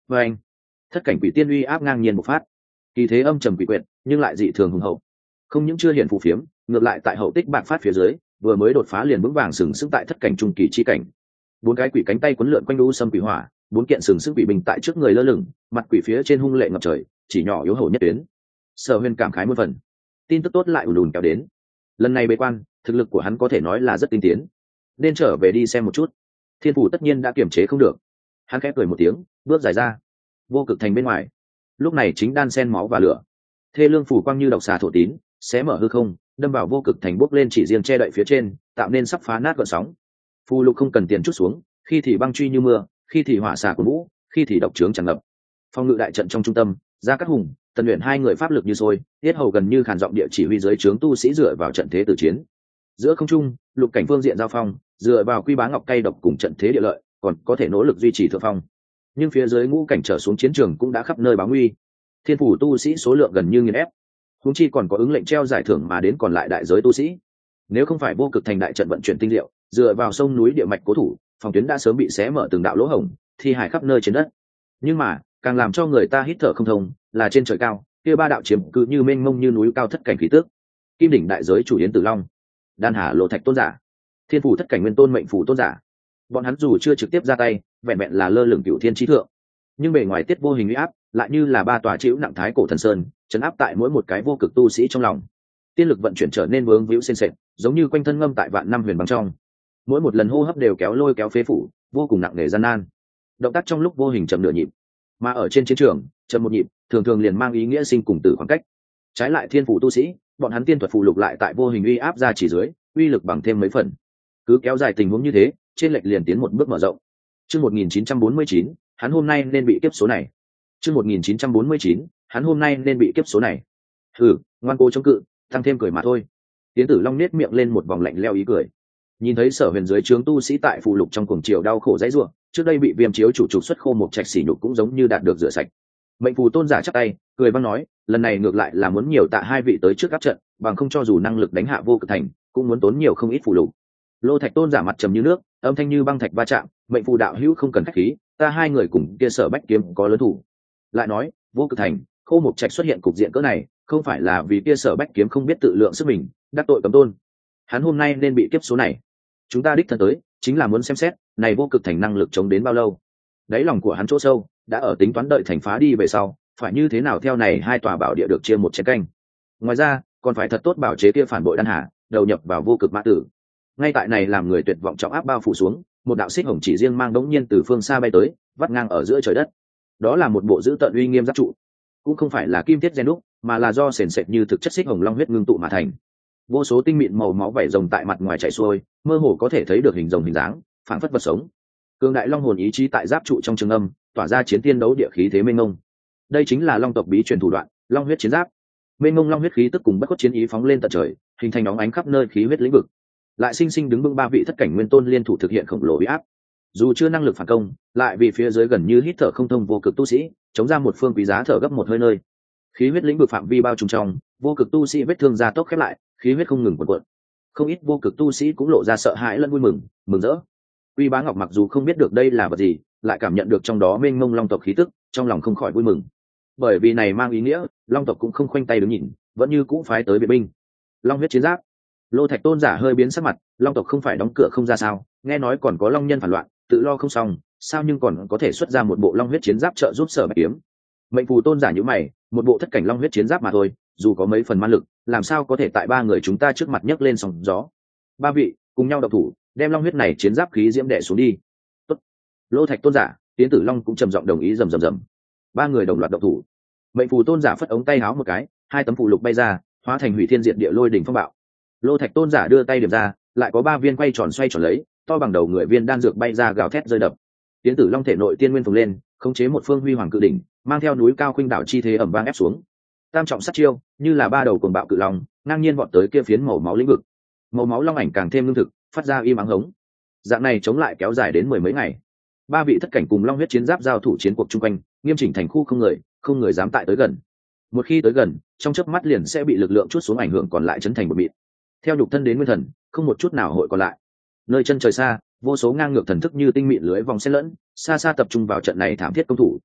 và anh thất cảnh quỷ tiên uy áp ngang nhiên một phát, kỳ thế âm trầm quỷ quyệt nhưng lại dị thường hùng hậu, không những chưa hiện phù phiếm, ngược lại tại hậu tích bạc phát phía dưới vừa mới đột phá liền vững vàng sừng sững tại thất cảnh trung kỳ chi cảnh. Bốn cái quỷ cánh tay quấn lượn quanh đu sâm quỷ hỏa, bốn kiện sừng sững quỷ bình tại trước người lơ lửng, mặt quỷ phía trên hung lệ ngập trời, chỉ nhỏ yếu hầu nhất tuyến. Sở Huyền cảm khái muôn phần, tin tức tốt lại ùn ùn kéo đến. Lần này bế quan, thực lực của hắn có thể nói là rất tinh tiến, nên trở về đi xem một chút. Thiên phủ tất nhiên đã kiềm chế không được, hắn khẽ cười một tiếng, bước dài ra. Vô cực thành bên ngoài, lúc này chính đan sen máu và lửa, thê lương phủ quang như độc xà thổ tín, xé mở hư không, đâm vào vô cực thành, bốc lên chỉ riêng che đậy phía trên, tạo nên sắp phá nát gợn sóng. Phù lục không cần tiền chút xuống, khi thì băng truy như mưa, khi thì hỏa xà của vũ, khi thì độc trướng tràn ngập. Phong ngự đại trận trong trung tâm, Gia Cát Hùng, Tần Uyển hai người pháp lực như sôi, tiết hầu gần như khàn giọng địa chỉ huy dưới trướng tu sĩ dựa vào trận thế tử chiến. Giữa không trung, lục cảnh phương diện giao phong, dựa vào quy bá ngọc cây độc cùng trận thế địa lợi, còn có thể nỗ lực duy trì thượng phong. Nhưng phía dưới ngũ cảnh trở xuống chiến trường cũng đã khắp nơi báo nguy. Thiên phủ tu sĩ số lượng gần như nghiền ép, huống chi còn có ứng lệnh treo giải thưởng mà đến còn lại đại giới tu sĩ. Nếu không phải vô cực thành đại trận vận chuyển tinh diệu, dựa vào sông núi địa mạch cố thủ, phòng tuyến đã sớm bị xé mở từng đạo lỗ hổng, thi hải khắp nơi trên đất. Nhưng mà càng làm cho người ta hít thở không thông là trên trời cao kia ba đạo chiếm cứ như mênh mông như núi cao thất cảnh khí tước: kim đỉnh đại giới chủ yến tử long, đan hà lộ thạch tôn giả, thiên phủ thất cảnh nguyên tôn mệnh phủ tôn giả. Bọn hắn dù chưa trực tiếp ra tay, vẹn vẹn là lơ lửng cửu thiên trí thượng, nhưng bề ngoài tiết vô hình uy áp lại như là ba tòa chịu nặng thái cổ thần sơn, chấn áp tại mỗi một cái vô cực tu sĩ trong lòng. Tiên lực vận chuyển trở nên vướng víu sền sệt, giống như quanh thân ngâm tại vạn năm huyền băng trong. Mỗi một lần hô hấp đều kéo lôi kéo phế phủ, vô cùng nặng nề gian nan. Động tác trong lúc vô hình chậm nửa nhịp, mà ở trên chiến trường chậm một nhịp thường thường liền mang ý nghĩa sinh cùng tử khoảng cách. Trái lại thiên phủ tu sĩ, bọn hắn tiên thuật phụ lục lại tại vô hình uy áp ra chỉ dưới, uy lực bằng thêm mấy phần. Cứ kéo dài tình huống như thế, trên lệch liền tiến một bước mở rộng. Chương một nghìn chín trăm bốn mươi chín, hắn hôm nay nên bị kiếp số này. Chương một nghìn chín trăm bốn mươi chín, hắn hôm nay nên bị kiếp số này. Hừ, ngoan cố chống cự, tăng thêm cười mà thôi. Tiến Tử Long nết miệng lên một vòng lạnh lẽo ý cười. Nhìn thấy Sở Huyền dưới trướng tu sĩ tại phụ lục trong cuồng chiều đau khổ dãy rủa, trước đây bị viêm chiếu chủ trục xuất khô một trạch sỉ nhục cũng giống như đạt được rửa sạch. Mệnh phù tôn giả chắp tay, cười vang nói, lần này ngược lại là muốn nhiều tạ hai vị tới trước áp trận, bằng không cho dù năng lực đánh hạ vô cực thành, cũng muốn tốn nhiều không ít phụ lục. Lô Thạch tôn giả mặt trầm như nước, âm thanh như băng thạch va chạm, mệnh phù đạo hữu không cần khách khí, ta hai người cùng kia Sở Bách kiếm có lớn thủ. Lại nói, vô cực thành, khô một trạch xuất hiện cục diện cỡ này, không phải là vì kia Sở Bách kiếm không biết tự lượng sức mình, đắc tội cấm tôn. Hắn hôm nay nên bị kiếp số này. Chúng ta đích thân tới, chính là muốn xem xét, này vô cực thành năng lực chống đến bao lâu. Đáy lòng của hắn chỗ sâu, đã ở tính toán đợi thành phá đi về sau, phải như thế nào theo này hai tòa bảo địa được chia một chén canh. Ngoài ra, còn phải thật tốt bảo chế kia phản bội đan hà, đầu nhập vào vô cực mã tử. Ngay tại này làm người tuyệt vọng trọng áp bao phủ xuống, một đạo xích hồng chỉ riêng mang đống nhiên từ phương xa bay tới, vắt ngang ở giữa trời đất. Đó là một bộ giữ tận uy nghiêm giáp trụ, cũng không phải là kim thiết gen đúc, mà là do sền sệt như thực chất xích hồng long huyết ngưng tụ mà thành. Vô số tinh mịn màu máu vảy rồng tại mặt ngoài chảy xuôi, mơ hồ có thể thấy được hình rồng hình dáng, phảng phất vật sống. Cường đại long hồn ý chí tại giáp trụ trong trường âm, tỏa ra chiến tiên đấu địa khí thế mênh mông. Đây chính là long tộc bí truyền thủ đoạn, long huyết chiến giáp. Mênh mông long huyết khí tức cùng bất khuất chiến ý phóng lên tận trời, hình thành nóng ánh khắp nơi khí huyết lĩnh vực. Lại sinh sinh đứng vững ba vị thất cảnh nguyên tôn liên thủ thực hiện khổng lồ uy áp. Dù chưa năng lực phản công, lại vì phía dưới gần như hít thở không thông vô cực tu sĩ, chống ra một phương quý giá thở gấp một hơi nơi. Khí huyết lĩnh vực phạm vi bao trùm trong, vô cực tu sĩ vết thương gia tốc khép lại, khí huyết không ngừng cuộn cuộn. Không ít vô cực tu sĩ cũng lộ ra sợ hãi lẫn vui mừng, mừng rỡ. Quy Bá Ngọc mặc dù không biết được đây là vật gì, lại cảm nhận được trong đó mênh mông long tộc khí tức, trong lòng không khỏi vui mừng. Bởi vì này mang ý nghĩa, long tộc cũng không khoanh tay đứng nhìn, vẫn như cũ phái tới biệt binh. Long huyết chiến giáp. Lô Thạch tôn giả hơi biến sắc mặt, long tộc không phải đóng cửa không ra sao, nghe nói còn có long nhân phản loạn, tự lo không xong, sao nhưng còn có thể xuất ra một bộ long huyết chiến giáp trợ giúp Sở Bạch kiếm. Mệnh phù tôn giả như mày, một bộ thất cảnh long huyết chiến giáp mà thôi, dù có mấy phần man lực, làm sao có thể tại ba người chúng ta trước mặt nhấc lên sóng gió. Ba vị cùng nhau độc thủ, đem long huyết này chiến giáp khí diễm đè xuống đi. Tốt. Lô Thạch tôn giả, Tiến Tử Long cũng trầm giọng đồng ý rầm rầm rầm. Ba người đồng loạt độc thủ. Mệnh phù tôn giả phất ống tay háo một cái, hai tấm phù lục bay ra, hóa thành hủy thiên diệt địa lôi đỉnh phong bạo. Lô Thạch tôn giả đưa tay điểm ra, lại có ba viên quay tròn xoay tròn lấy, to bằng đầu người viên đan dược bay ra gào thét rơi đập. Tiến Tử Long thể nội tiên nguyên phồng lên, khống chế một phương huy hoàng cự đỉnh, mang theo núi cao khuynh đảo chi thế ẩm vang ép xuống. Tam trọng sát chiêu, như là ba đầu cuồng bạo cự long, ngang nhiên vọt tới kia phiến màu máu lĩnh vực. Màu máu long ảnh càng thêm lương thực, phát ra im ắng hống. Dạng này chống lại kéo dài đến mười mấy ngày. Ba vị thất cảnh cùng long huyết chiến giáp giao thủ chiến cuộc chung quanh, nghiêm chỉnh thành khu không người, không người dám tại tới gần. Một khi tới gần, trong chớp mắt liền sẽ bị lực lượng chút xuống ảnh hưởng còn lại chấn thành một mịn. Theo nhục thân đến nguyên thần, không một chút nào hội còn lại. Nơi chân trời xa, vô số ngang ngược thần thức như tinh mịn lưới vòng xen lẫn, xa xa tập trung vào trận này thảm thiết công thủ.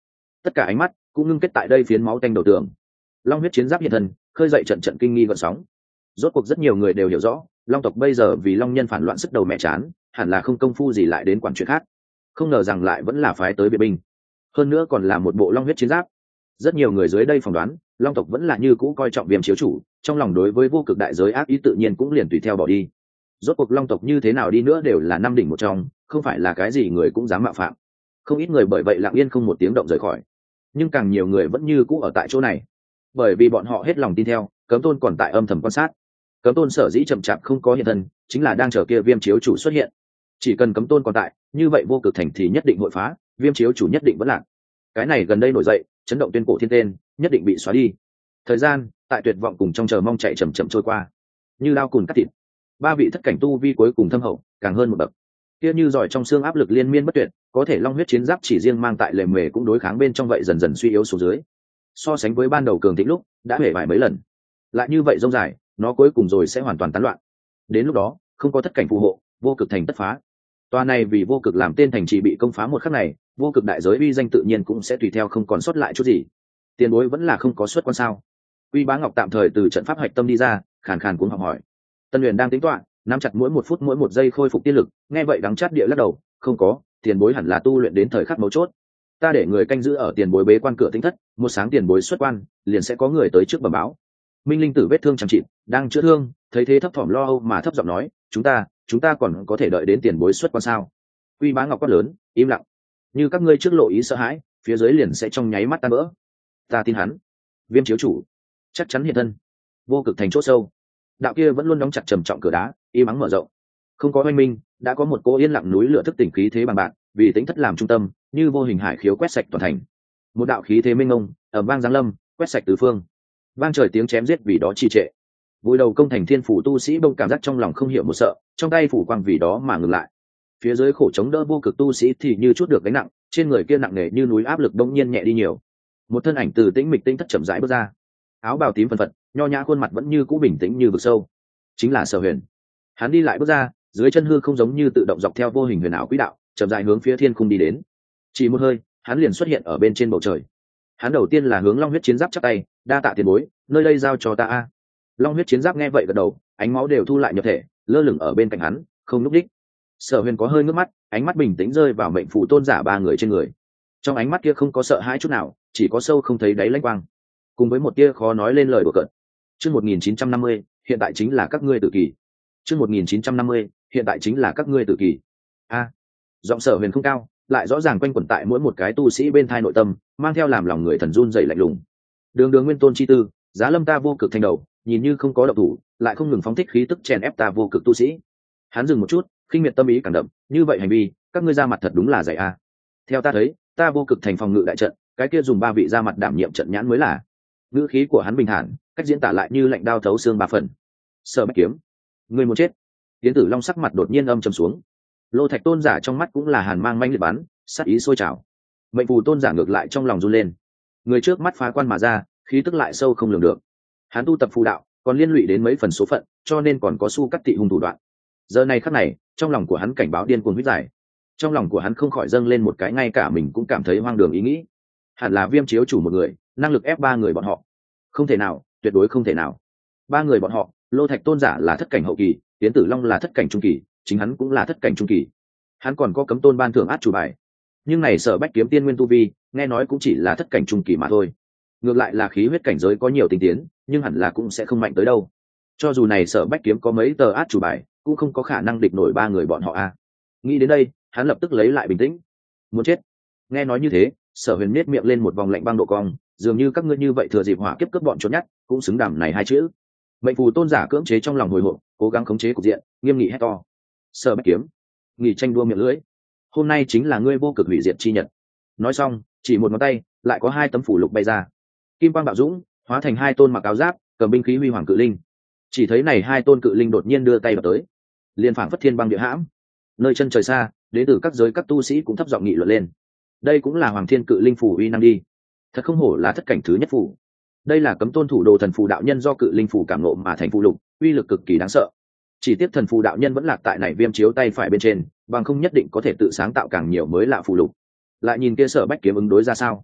tất cả ánh mắt cũng ngưng kết tại đây phiến máu tanh đầu tường. Long huyết chiến giáp hiện thân, khơi dậy trận trận kinh nghi gợn sóng. Rốt cuộc rất nhiều người đều hiểu rõ, long tộc bây giờ vì long nhân phản loạn sức đầu mẹ chán, hẳn là không công phu gì lại đến quản chuyện khác. Không ngờ rằng lại vẫn là phái tới biệt binh, hơn nữa còn là một bộ long huyết chiến giáp. Rất nhiều người dưới đây phỏng đoán, long tộc vẫn là như cũ coi trọng Viêm chiếu chủ, trong lòng đối với vô cực đại giới ác ý tự nhiên cũng liền tùy theo bỏ đi. Rốt cuộc long tộc như thế nào đi nữa đều là năm đỉnh một trong, không phải là cái gì người cũng dám mạo phạm. Không ít người bởi vậy lặng yên không một tiếng động rời khỏi, nhưng càng nhiều người vẫn như cũ ở tại chỗ này, bởi vì bọn họ hết lòng tin theo Cấm Tôn còn tại âm thầm quan sát. Cấm Tôn sở dĩ chậm chạp không có hiện thân, chính là đang chờ kia Viêm chiếu chủ xuất hiện. Chỉ cần Cấm Tôn còn tại, như vậy vô cực thành thì nhất định hội phá, Viêm chiếu chủ nhất định vẫn lạc. Cái này gần đây nổi dậy, chấn động tuyên cổ thiên tên, nhất định bị xóa đi. Thời gian tại tuyệt vọng cùng trong chờ mong chạy chậm chậm trôi qua, như lao cùn cắt thịt. Ba vị thất cảnh tu vi cuối cùng thâm hậu, càng hơn một bậc. Kia như giỏi trong xương áp lực liên miên bất tuyệt, có thể long huyết chiến giáp chỉ riêng mang tại lề mề cũng đối kháng bên trong vậy dần dần suy yếu xuống dưới. So sánh với ban đầu cường thịnh lúc, đã hể vài mấy lần. Lại như vậy rông dài, nó cuối cùng rồi sẽ hoàn toàn tán loạn. Đến lúc đó, không có thất cảnh phù hộ, vô cực thành tất phá. Tòa này vì vô cực làm tên thành trì bị công phá một khắc này, vô cực đại giới uy danh tự nhiên cũng sẽ tùy theo không còn sót lại chút gì. Tiền bối vẫn là không có xuất quan sao? Uy Bá Ngọc tạm thời từ trận pháp hạch tâm đi ra, khàn khàn cuống học hỏi. Tân Huyền đang tính toán, nắm chặt mỗi một phút mỗi một giây khôi phục tiên lực, nghe vậy đắng chát địa lắc đầu, không có, tiền bối hẳn là tu luyện đến thời khắc mấu chốt. Ta để người canh giữ ở tiền bối bế quan cửa tinh thất, một sáng tiền bối xuất quan, liền sẽ có người tới trước bẩm báo. Minh Linh Tử vết thương chẳng chịt, đang chữa thương, thấy thế thấp thỏm lo âu mà thấp giọng nói, chúng ta, chúng ta còn có thể đợi đến tiền bối xuất quan sao? Uy Bá Ngọc quát lớn, im lặng. Như các ngươi trước lộ ý sợ hãi, phía dưới liền sẽ trong nháy mắt tan vỡ. Ta tin hắn. Viêm chiếu chủ chắc chắn hiện thân. Vô cực thành chỗ sâu, đạo kia vẫn luôn đóng chặt trầm trọng cửa đá, im ắng mở rộng. Không có oanh minh, đã có một cô yên lặng núi lửa thức tỉnh khí thế bằng bạn, vì tính thất làm trung tâm, như vô hình hải khiếu quét sạch toàn thành. Một đạo khí thế mênh mông, ở vang giáng lâm, quét sạch tứ phương. Vang trời tiếng chém giết vì đó trì trệ. Vui đầu công thành thiên phủ tu sĩ bông cảm giác trong lòng không hiểu một sợ, trong tay phủ quang vì đó mà ngừng lại. Phía dưới khổ chống đỡ vô cực tu sĩ thì như chút được gánh nặng, trên người kia nặng nề như núi áp lực đông nhiên nhẹ đi nhiều. Một thân ảnh từ tĩnh mịch tinh thất chậm rãi bước ra, áo bào tím phần phật, nho nhã khuôn mặt vẫn như cũ bình tĩnh như vực sâu, chính là Sở Huyền. Hắn đi lại bước ra, dưới chân hư không giống như tự động dọc theo vô hình huyền ảo quỹ đạo, chậm rãi hướng phía thiên khung đi đến. Chỉ một hơi, hắn liền xuất hiện ở bên trên bầu trời. Hắn đầu tiên là hướng long huyết chiến giáp chắp tay, đa tạ tiền bối, nơi đây giao cho ta a. Long huyết chiến giáp nghe vậy gật đầu, ánh máu đều thu lại nhập thể, lơ lửng ở bên cạnh hắn, không lúc đích. Sở Huyền có hơi ngước mắt, ánh mắt bình tĩnh rơi vào mệnh phù tôn giả ba người trên người. Trong ánh mắt kia không có sợ hãi chút nào, chỉ có sâu không thấy đáy lãnh quang, cùng với một tia khó nói lên lời đùa cợt. Chương một nghìn chín trăm năm mươi, hiện tại chính là các ngươi tự kỷ. Chương một nghìn chín trăm năm mươi, hiện tại chính là các ngươi tự kỷ. A. Giọng Sở Huyền không cao, lại rõ ràng quanh quẩn tại mỗi một cái tu sĩ bên thai nội tâm, mang theo làm lòng người thần run rẩy lạnh lùng. Đường Đường Nguyên Tôn chi tư, giá lâm ta vô cực thành đầu, nhìn như không có động thủ, lại không ngừng phóng thích khí tức chèn ép ta vô cực tu sĩ. Hắn dừng một chút, khinh miệt tâm ý càng đậm, như vậy hành vi, các ngươi ra mặt thật đúng là dày a. Theo ta thấy, ta vô cực thành phòng ngự đại trận, cái kia dùng ba vị ra mặt đảm nhiệm trận nhãn mới là. Ngữ khí của hắn bình thản, cách diễn tả lại như lạnh đao thấu xương ba phần. Sở Bạch Kiếm, ngươi muốn chết. Tiến Tử Long sắc mặt đột nhiên âm trầm xuống. Lô Thạch tôn giả trong mắt cũng là hàn mang manh liệt bắn, sát ý sôi trào. Mệnh phù tôn giả ngược lại trong lòng run lên. Người trước mắt phá quan mà ra, khí tức lại sâu không lường được. Hắn tu tập phù đạo, còn liên lụy đến mấy phần số phận, cho nên còn có su cắt tị hung thủ đoạn. Giờ này khắc này, trong lòng của hắn cảnh báo điên cuồng huyết giải. Trong lòng của hắn không khỏi dâng lên một cái ngay cả mình cũng cảm thấy hoang đường ý nghĩ. Hẳn là Viêm chiếu chủ một người, năng lực ép ba người bọn họ. Không thể nào, tuyệt đối không thể nào. Ba người bọn họ, Lô Thạch tôn giả là thất cảnh hậu kỳ, Tiến Tử Long là thất cảnh trung kỳ, chính hắn cũng là thất cảnh trung kỳ. Hắn còn có Cấm Tôn ban thưởng át chủ bài. Nhưng này Sở Bách Kiếm tiên nguyên tu vi, nghe nói cũng chỉ là thất cảnh trung kỳ mà thôi. Ngược lại là khí huyết cảnh giới có nhiều tinh tiến, nhưng hẳn là cũng sẽ không mạnh tới đâu. Cho dù này Sở Bách Kiếm có mấy tờ át chủ bài, cũng không có khả năng địch nổi ba người bọn họ a. Nghĩ đến đây, hắn lập tức lấy lại bình tĩnh. Muốn chết. Nghe nói như thế, Sở Huyền nết miệng lên một vòng lạnh băng độ cong, dường như các ngươi như vậy thừa dịp hỏa kiếp cướp bọn trốn nhát, cũng xứng đàm này hai chữ. Mệnh phù tôn giả cưỡng chế trong lòng hồi hộp, cố gắng khống chế cục diện, nghiêm nghị hét to. Sở Bách Kiếm, nghỉ tranh đua miệng lưỡi. Hôm nay chính là ngươi vô cực hủy diệt chi nhật. Nói xong, chỉ một ngón tay, lại có hai tấm phủ lục bay ra. Kim quang bạo dũng, hóa thành hai tôn mặc áo giáp, cầm binh khí huy hoàng cự linh. Chỉ thấy này hai tôn cự linh đột nhiên đưa tay vào tới, liên phảng phất thiên băng địa hãm. Nơi chân trời xa, đến từ các giới các tu sĩ cũng thấp giọng nghị luận lên. Đây cũng là Hoàng Thiên cự linh phủ uy năng đi. Thật không hổ là thất cảnh thứ nhất phủ. Đây là Cấm Tôn thủ đồ thần phù đạo nhân do cự linh phủ cảm nộ mà thành phù lục, uy lực cực kỳ đáng sợ. Chỉ tiếc thần phù đạo nhân vẫn lạc tại này Viêm chiếu tay phải bên trên, bằng không nhất định có thể tự sáng tạo càng nhiều mới lạ phù lục. Lại nhìn kia Sở Bách Kiếm ứng đối ra sao.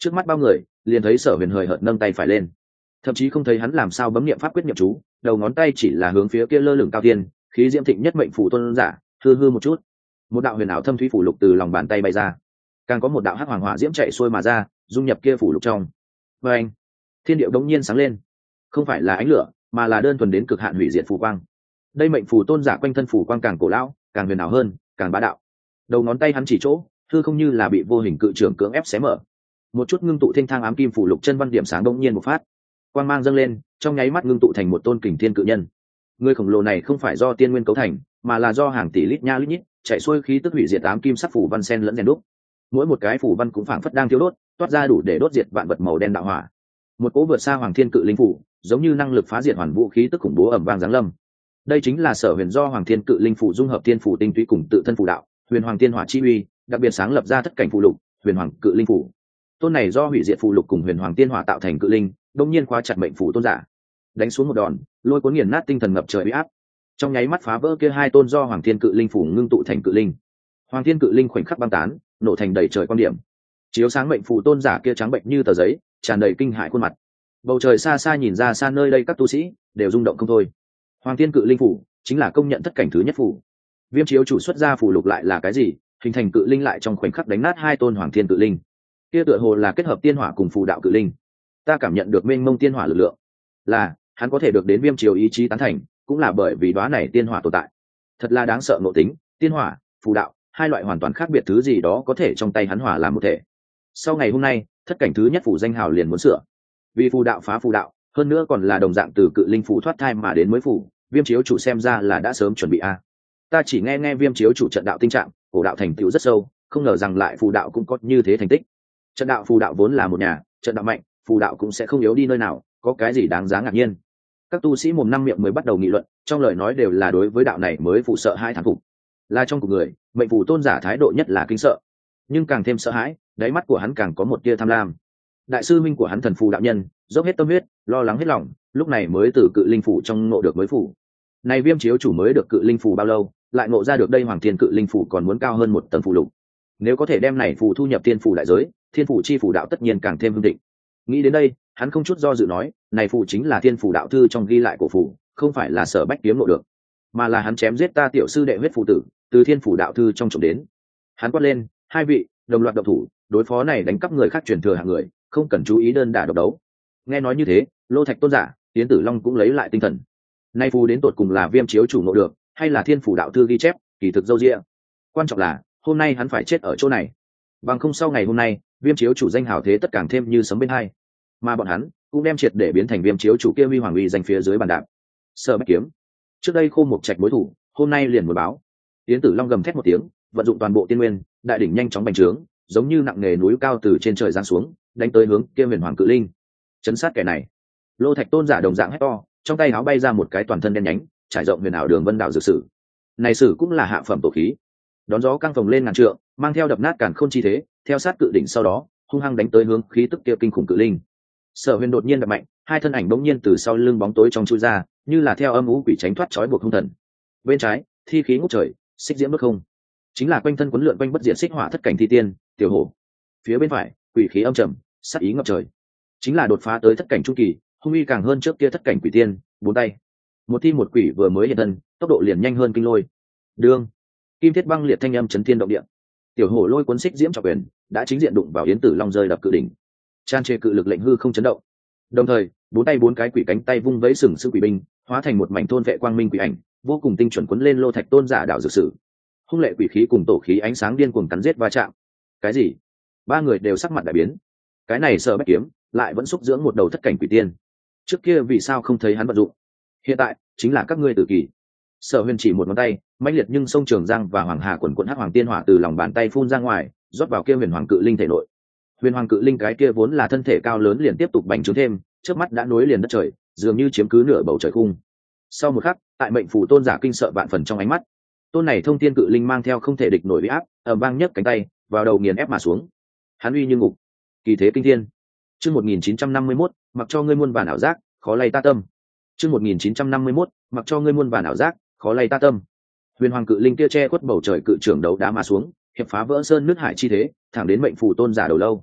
trước mắt bao người liền thấy Sở Huyền hời hợt nâng tay phải lên, thậm chí không thấy hắn làm sao bấm niệm pháp quyết niệm chú, đầu ngón tay chỉ là hướng phía kia lơ lửng cao tiên khí diễm thịnh nhất mệnh phù tôn giả hư hư một chút, một đạo huyền ảo thâm thúy phủ lục từ lòng bàn tay bay ra, càng có một đạo hắc hoàng hỏa diễm chạy xuôi mà ra, dung nhập kia phủ lục trong. Và anh, thiên điệu đống nhiên sáng lên, không phải là ánh lửa mà là đơn thuần đến cực hạn hủy diệt phù quang. Đây mệnh phù tôn giả quanh thân phù quang càng cổ lão, càng huyền ảo hơn, càng bá đạo. Đầu ngón tay hắn chỉ chỗ, hư không như là bị vô hình cự trưởng cưỡng ép xé mở, một chút ngưng tụ thanh thang ám kim phủ lục chân văn điểm sáng đống nhiên một phát, quang mang dâng lên, trong nháy mắt ngưng tụ thành một tôn kình thiên cự nhân. Người khổng lồ này không phải do tiên nguyên cấu thành, mà là do hàng tỷ lít nha lít nhít chạy xuôi khí tức hủy diệt ám kim sắc phủ văn sen lẫn rèn đúc. Mỗi một cái phủ văn cũng phảng phất đang thiêu đốt, toát ra đủ để đốt diệt vạn vật màu đen đạo hỏa. Một cỗ vượt xa hoàng thiên cự linh phủ, giống như năng lực phá diệt hoàn vũ khí tức khủng bố ầm vang giáng lâm. Đây chính là Sở Huyền do hoàng thiên cự linh phủ dung hợp tiên phủ tinh túy cùng tự thân phù đạo, huyền hoàng tiên hỏa chi uy, đặc biệt sáng lập ra thất cảnh phù lục, huyền hoàng cự linh phủ. Tôn này do hủy diệt phù lục cùng huyền hoàng tiên hỏa tạo thành cự linh, đột nhiên khóa chặt mệnh phủ tôn giả, đánh xuống một đòn, lôi cuốn nghiền nát tinh thần ngập trời uy áp, trong nháy mắt phá vỡ kia hai tôn do hoàng thiên cự linh phủ ngưng tụ thành cự linh. Hoàng thiên cự linh khoảnh khắc băng tán, nổ thành đầy trời quan điểm, chiếu sáng mệnh phủ tôn giả kia trắng bệnh như tờ giấy, tràn đầy kinh hãi khuôn mặt. Bầu trời xa xa nhìn ra xa nơi đây các tu sĩ đều rung động không thôi. Hoàng thiên cự linh phủ chính là công nhận thất cảnh thứ nhất phủ. Viêm chiếu chủ xuất ra phủ lục lại là cái gì? Hình thành cự linh lại trong khoảnh khắc đánh nát hai tôn hoàng thiên cự linh. Kia tựa hồ là kết hợp tiên hỏa cùng phù đạo cự linh. Ta cảm nhận được mênh mông tiên hỏa lực lượng, là hắn có thể được đến viêm chiếu ý chí tán thành, cũng là bởi vì đóa này tiên hỏa tồn tại. Thật là đáng sợ ngộ tính, tiên hỏa, phù đạo, hai loại hoàn toàn khác biệt thứ gì đó có thể trong tay hắn hòa làm một thể. Sau ngày hôm nay, thất cảnh thứ nhất phủ danh hào liền muốn sửa. Vì phù đạo phá phù đạo, hơn nữa còn là đồng dạng từ cự linh phủ thoát thai mà đến mới phủ, viêm chiếu chủ xem ra là đã sớm chuẩn bị a. Ta chỉ nghe nghe viêm chiếu chủ trận đạo tinh trạng, cổ đạo thành tựu rất sâu, không ngờ rằng lại phù đạo cũng có như thế thành tích. Trận đạo phù đạo vốn là một nhà, trận đạo mạnh, phù đạo cũng sẽ không yếu đi nơi nào, có cái gì đáng giá ngạc nhiên. Các tu sĩ mồm năm miệng mới bắt đầu nghị luận, trong lời nói đều là đối với đạo này mới phụ sợ hai thán phục. Là trong cuộc người, mệnh phù tôn giả thái độ nhất là kinh sợ, nhưng càng thêm sợ hãi, đáy mắt của hắn càng có một tia tham lam. Đại sư minh của hắn thần phù đạo nhân, dốc hết tâm huyết, lo lắng hết lòng, lúc này mới từ cự linh phủ trong ngộ được mới phủ. Này viêm chiếu chủ mới được cự linh phủ bao lâu, lại ngộ ra được đây hoàng thiên cự linh phủ còn muốn cao hơn một tầng phù lục. Nếu có thể đem này phù thu nhập tiên phủ đại giới, thiên phủ chi phủ đạo tất nhiên càng thêm hưng định. Nghĩ đến đây, hắn không chút do dự nói, này phù chính là thiên phủ đạo thư trong ghi lại của phù, không phải là Sở Bách kiếm ngộ được, mà là hắn chém giết ta tiểu sư đệ huyết phù tử, từ thiên phủ đạo thư trong trộm đến. Hắn quát lên, hai vị đồng loạt độc thủ, đối phó này đánh cắp người khác truyền thừa hạng người, không cần chú ý đơn đả độc đấu. Nghe nói như thế, Lô Thạch tôn giả, Tiến Tử Long cũng lấy lại tinh thần. Nay phù đến tột cùng là viêm chiếu chủ ngộ được, hay là thiên phủ đạo thư ghi chép, kỳ thực dâu dịa. Quan trọng là, hôm nay hắn phải chết ở chỗ này. Bằng không sau ngày hôm nay, viêm chiếu chủ danh hào thế tất càng thêm như sấm bên hai. Mà bọn hắn cũng đem triệt để biến thành viêm chiếu chủ kia huy hoàng uy danh phía dưới bàn đạp. Sở Bách kiếm, trước đây khô một trạch mối thủ, hôm nay liền muốn báo. Tiến Tử Long gầm thét một tiếng, vận dụng toàn bộ tiên nguyên, đại đỉnh nhanh chóng bành trướng, giống như nặng nề núi cao từ trên trời giáng xuống, đánh tới hướng kia huyền hoàng cự linh. Chấn sát kẻ này. Lô Thạch tôn giả đồng dạng hét to, trong tay áo bay ra một cái toàn thân đen nhánh, trải rộng huyền ảo đường vân đạo dược sử. Này sử cũng là hạ phẩm tổ khí, đón gió căng phồng lên ngàn trượng, mang theo đập nát càn khôn chi thế, theo sát cự đỉnh sau đó, hung hăng đánh tới hướng khí tức kia kinh khủng cự linh. Sở Huyền đột nhiên đập mạnh, hai thân ảnh bỗng nhiên từ sau lưng bóng tối trong chui ra, như là theo âm u quỷ tránh thoát trói buộc hung thần. Bên trái, thi khí ngút trời, xích diễm bất không, chính là quanh thân quấn lượn quanh bất diệt xích hỏa thất cảnh thi tiên, tiểu hổ. Phía bên phải, quỷ khí âm trầm, sát ý ngập trời, chính là đột phá tới thất cảnh trung kỳ, hung uy càng hơn trước kia thất cảnh quỷ tiên, bốn tay. Một thi một quỷ vừa mới hiện thân, tốc độ liền nhanh hơn kinh lôi. Đương, kim thiết băng liệt thanh âm chấn thiên động địa. Tiểu hổ lôi cuốn xích diễm trọng quyền, đã chính diện đụng vào Yến Tử Long rơi đập cự đỉnh. Chan trề cự lực lệnh hư không chấn động. Đồng thời, bốn tay bốn cái quỷ cánh tay vung vẫy sừng sững quỷ binh, hóa thành một mảnh thôn vệ quang minh quỷ ảnh, vô cùng tinh chuẩn quấn lên Lô Thạch tôn giả đạo dược sử. Hung lệ quỷ khí cùng tổ khí ánh sáng điên cuồng cắn giết va chạm. Cái gì? Ba người đều sắc mặt đại biến. Cái này Sở Bách kiếm lại vẫn xúc dưỡng một đầu thất cảnh quỷ tiên. Trước kia vì sao không thấy hắn vận dụng? Hiện tại chính là các ngươi tử kỳ. Sở Huyền chỉ một ngón tay, mãnh liệt nhưng sông Trường Giang và Hoàng Hà quần quần hắc hoàng tiên hỏa từ lòng bàn tay phun ra ngoài, rót vào kia huyền hoàng cự linh thể nội. Huyền hoàng cự linh cái kia vốn là thân thể cao lớn liền tiếp tục bành trướng thêm, trước mắt đã nối liền đất trời, dường như chiếm cứ nửa bầu trời khung. Sau một khắc, tại mệnh phù tôn giả kinh sợ vạn phần trong ánh mắt, tôn này thông thiên cự linh mang theo không thể địch nổi uy áp, ầm vang nhấc cánh tay, vào đầu nghiền ép mà xuống. Hắn uy như ngục, kỳ thế kinh thiên. Chương một nghìn chín trăm năm mươi mốt, mặc cho ngươi muôn vàn ảo giác, khó lay ta tâm. Chương một nghìn chín trăm năm mươi mốt, mặc cho ngươi muôn vàn ảo giác, khó lay ta tâm. Huyền hoàng cự linh kia che khuất bầu trời cự trưởng đấu đá mà xuống, hiệp phá vỡ sơn nước hải chi thế, thẳng đến mệnh phù tôn giả đầu lâu.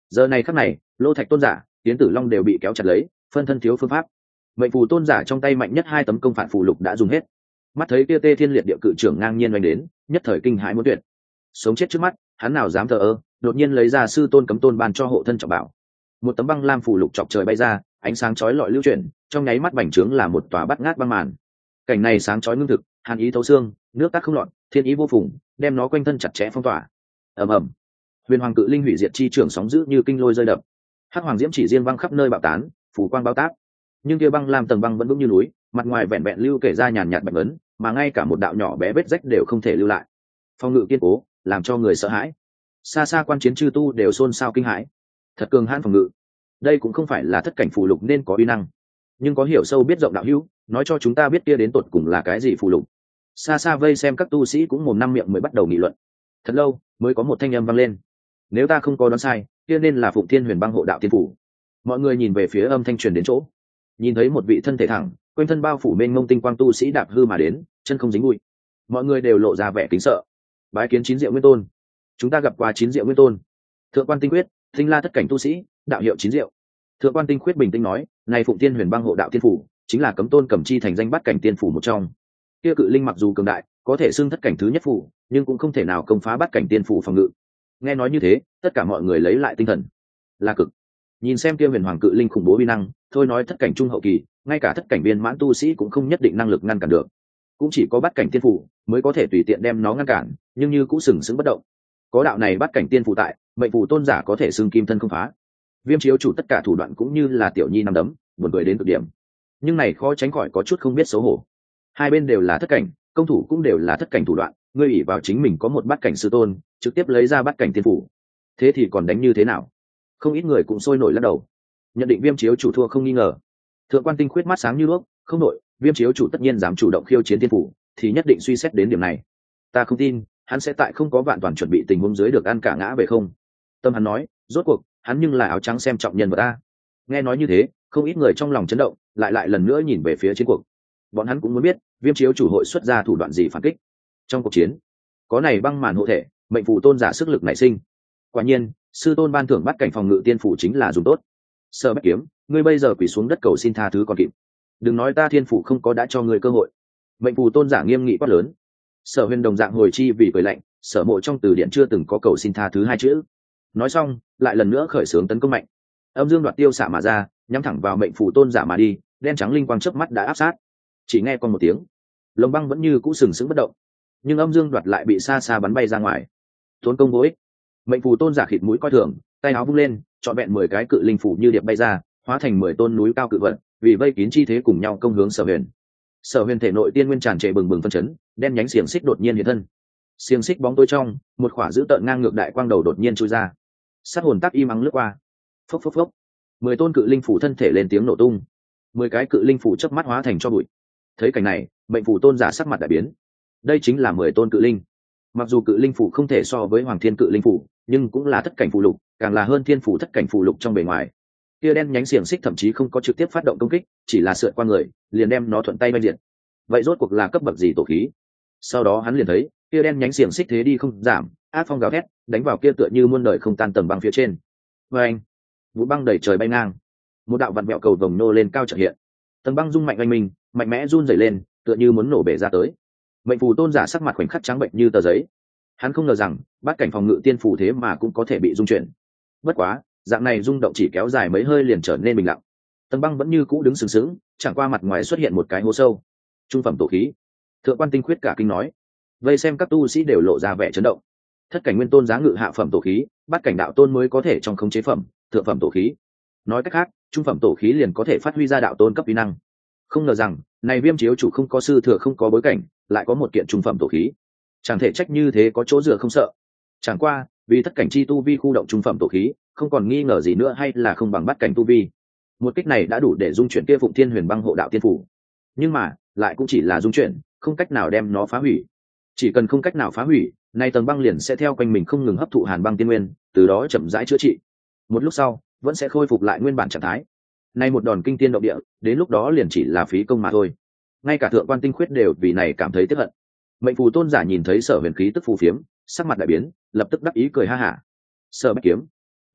Giờ này khắc này, Lô Thạch tôn giả, Tiến Tử Long đều bị kéo chặt lấy, phân thân thiếu phương pháp. Mệnh phù tôn giả trong tay mạnh nhất hai tấm công phản phù lục đã dùng hết. Mắt thấy kia Tê Thiên Liệt địa cự trưởng ngang nhiên oanh đến, nhất thời kinh hãi muốn tuyệt. Sống chết trước mắt, hắn nào dám thờ ơ, đột nhiên lấy ra sư tôn cấm tôn ban cho hộ thân trọng bảo. Một tấm băng lam phù lục chọc trời bay ra, ánh sáng chói lọi lưu chuyển, trong nháy mắt bành trướng là một tòa bắt ngát băng màn. Cảnh này sáng chói ngưng thực, hàn ý thấu xương, nước tác không lọt, thiên ý vô phùng, đem nó quanh thân chặt chẽ phong tỏa. Ầm ầm, huyền hoàng cự linh hủy diệt chi trưởng sóng dữ như kinh lôi rơi đập, hắc hoàng diễm chỉ riêng văng khắp nơi bạo tán, phủ quang bao táp. Nhưng kia băng lam tầng băng vẫn vững như núi, mặt ngoài vẹn vẹn lưu kể ra nhàn nhạt bạch ấn, mà ngay cả một đạo nhỏ bé vết rách đều không thể lưu lại. Phong ngự kiên cố, làm cho người sợ hãi. Xa xa quan chiến chư tu đều xôn xao kinh hãi. Thật cường hãn phòng ngự. Đây cũng không phải là thất cảnh phù lục nên có uy năng, nhưng có hiểu sâu biết rộng đạo hữu, nói cho chúng ta biết kia đến tột cùng là cái gì phù lục. Xa xa vây xem các tu sĩ cũng mồm năm miệng mới bắt đầu nghị luận. Thật lâu mới có một thanh âm vang lên. Nếu ta không có đoán sai, kia nên là Phụng Thiên Huyền Băng Hộ Đạo Tiên phủ. Mọi người nhìn về phía âm thanh truyền đến chỗ, nhìn thấy một vị thân thể thẳng, quanh thân bao phủ mênh mông tinh quang tu sĩ đạp hư mà đến, chân không dính bụi. Mọi người đều lộ ra vẻ kính sợ. Bái kiến Chín Diệu Nguyên Tôn. Chúng ta gặp qua Chín Diệu Nguyên Tôn. Thượng quan Tinh Quyết, Tinh La thất cảnh tu sĩ, đạo hiệu Chín Diệu. Thượng quan Tinh Quyết bình tĩnh nói, này Phụng Thiên Huyền Băng Hộ Đạo Tiên phủ chính là cấm tôn cẩm chi thành danh bát cảnh tiên phủ một trong. Kia cự linh mặc dù cường đại, có thể xưng thất cảnh thứ nhất phủ, nhưng cũng không thể nào công phá bát cảnh tiên phủ phòng ngự. Nghe nói như thế, tất cả mọi người lấy lại tinh thần. Là cực. Nhìn xem kia huyền hoàng cự linh khủng bố uy năng, thôi nói thất cảnh trung hậu kỳ, ngay cả thất cảnh viên mãn tu sĩ cũng không nhất định năng lực ngăn cản được. Cũng chỉ có bát cảnh tiên phủ mới có thể tùy tiện đem nó ngăn cản, nhưng như cũng sừng sững bất động. Có đạo này bát cảnh tiên phủ tại, mệnh phù tôn giả có thể xưng kim thân không phá. Viêm chiếu chủ tất cả thủ đoạn cũng như là tiểu nhi năm đấm, buồn cười đến cực điểm. Nhưng này khó tránh khỏi có chút không biết xấu hổ. Hai bên đều là thất cảnh, công thủ cũng đều là thất cảnh thủ đoạn, ngươi ủy vào chính mình có một bát cảnh sư tôn, trực tiếp lấy ra bát cảnh tiên phủ, thế thì còn đánh như thế nào? Không ít người cũng sôi nổi lắc đầu, nhận định Viêm chiếu chủ thua không nghi ngờ. Thượng quan Tinh Khuyết mắt sáng như đuốc, không nổi, Viêm chiếu chủ tất nhiên dám chủ động khiêu chiến tiên phủ, thì nhất định suy xét đến điểm này. Ta không tin hắn sẽ tại không có vạn toàn chuẩn bị tình huống dưới được ăn cả ngã về không. Tâm hắn nói, rốt cuộc hắn nhưng là áo trắng xem trọng nhân vật ta. Nghe nói như thế, không ít người trong lòng chấn động, lại lại lần nữa nhìn về phía chiến cuộc. Bọn hắn cũng muốn biết Viêm chiếu chủ hội xuất ra thủ đoạn gì phản kích. Trong cuộc chiến, có này băng màn hộ thể, mệnh phù tôn giả sức lực nảy sinh. Quả nhiên, sư tôn ban thưởng bắt cảnh phòng ngự tiên phủ chính là dùng tốt. Sở Bách Kiếm, ngươi bây giờ quỳ xuống đất cầu xin tha thứ còn kịp. Đừng nói ta thiên phủ không có đã cho ngươi cơ hội. Mệnh phù tôn giả nghiêm nghị quát lớn. Sở Huyền đồng dạng hồi chi vì cười lạnh, Sở Mộ trong từ điển chưa từng có cầu xin tha thứ hai chữ. Nói xong, lại lần nữa khởi xướng tấn công mạnh. Âm dương đoạt tiêu xạ mà ra, nhắm thẳng vào mệnh phù tôn giả mà đi, đen trắng linh quang chớp mắt đã áp sát. Chỉ nghe con một tiếng, lồng băng vẫn như cũ sừng sững bất động, nhưng âm dương đoạt lại bị xa xa bắn bay ra ngoài. Tốn công vô ích. Mệnh phù tôn giả khịt mũi coi thường, tay áo vung lên, chọn vẹn mười cái cự linh phủ như điệp bay ra, hóa thành mười tôn núi cao cự vật, vì vây kín chi thế cùng nhau công hướng Sở Huyền. Sở Huyền thể nội tiên nguyên tràn trề bừng bừng phân chấn, đen nhánh xiềng xích đột nhiên hiện thân. Xiềng xích bóng tối trong, một khỏa giữ tợn ngang ngược đại quang đầu đột nhiên chui ra. Sát hồn tắc im ắng lướt qua. Phốc phốc phốc. Mười tôn cự linh phủ thân thể lên tiếng nổ tung. Mười cái cự linh phủ chớp mắt hóa thành cho bụi. Thấy cảnh này, mệnh phù tôn giả sắc mặt đại biến. Đây chính là mười tôn cự linh. Mặc dù cự linh phủ không thể so với hoàng thiên cự linh phủ, nhưng cũng là thất cảnh phù lục, càng là hơn thiên phủ thất cảnh phù lục trong bề ngoài. Kia đen nhánh xiềng xích thậm chí không có trực tiếp phát động công kích, chỉ là sượt qua người, liền đem nó thuận tay bay diện. Vậy rốt cuộc là cấp bậc gì tổ khí? Sau đó hắn liền thấy, kia đen nhánh xiềng xích thế đi không giảm, ác phong gào thét, đánh vào kia tựa như muôn đời không tan tầng băng phía trên. Và anh, vũ băng đầy trời bay ngang, một đạo vặn vẹo cầu vồng nô lên cao chợt hiện, tầng băng rung mạnh oanh mình, mạnh mẽ run rẩy lên, tựa như muốn nổ bể ra tới. Mệnh phù tôn giả sắc mặt khoảnh khắc trắng bệnh như tờ giấy. Hắn không ngờ rằng bát cảnh phòng ngự tiên phù thế mà cũng có thể bị rung chuyển. Bất quá, dạng này rung động chỉ kéo dài mấy hơi liền trở nên bình lặng. Tầng băng vẫn như cũ đứng sừng sững, chẳng qua mặt ngoài xuất hiện một cái hố sâu. Trung phẩm tổ khí. Thượng quan Tinh Khuyết cả kinh nói. Vây xem các tu sĩ đều lộ ra vẻ chấn động. Thất cảnh nguyên tôn giá ngự hạ phẩm tổ khí, bát cảnh đạo tôn mới có thể trong khống chế phẩm, thượng phẩm tổ khí. Nói cách khác, trung phẩm tổ khí liền có thể phát huy ra đạo tôn cấp uy năng. Không ngờ rằng, này Viêm chiếu chủ không có sư thừa không có bối cảnh, lại có một kiện trung phẩm tổ khí. Chẳng thể trách như thế có chỗ dựa không sợ. Chẳng qua, vì thất cảnh chi tu vi khu động trung phẩm tổ khí, không còn nghi ngờ gì nữa hay là không bằng bát cảnh tu vi. Một kích này đã đủ để dung chuyển kia Phụng Thiên Huyền Băng Hộ Đạo Tiên phủ. Nhưng mà, lại cũng chỉ là dung chuyển, không cách nào đem nó phá hủy. Chỉ cần không cách nào phá hủy, nay tầng băng liền sẽ theo quanh mình không ngừng hấp thụ hàn băng tiên nguyên, từ đó chậm rãi chữa trị. Một lúc sau, vẫn sẽ khôi phục lại nguyên bản trạng thái. Nay một đòn kinh tiên động địa, đến lúc đó liền chỉ là phí công mà thôi. Ngay cả Thượng quan Tinh Khuyết đều vì này cảm thấy tiếc hận. Mệnh phù tôn giả nhìn thấy Sở Huyền khí tức phù phiếm, sắc mặt đại biến, lập tức đắc ý cười ha hả. Sở Bách Kiếm,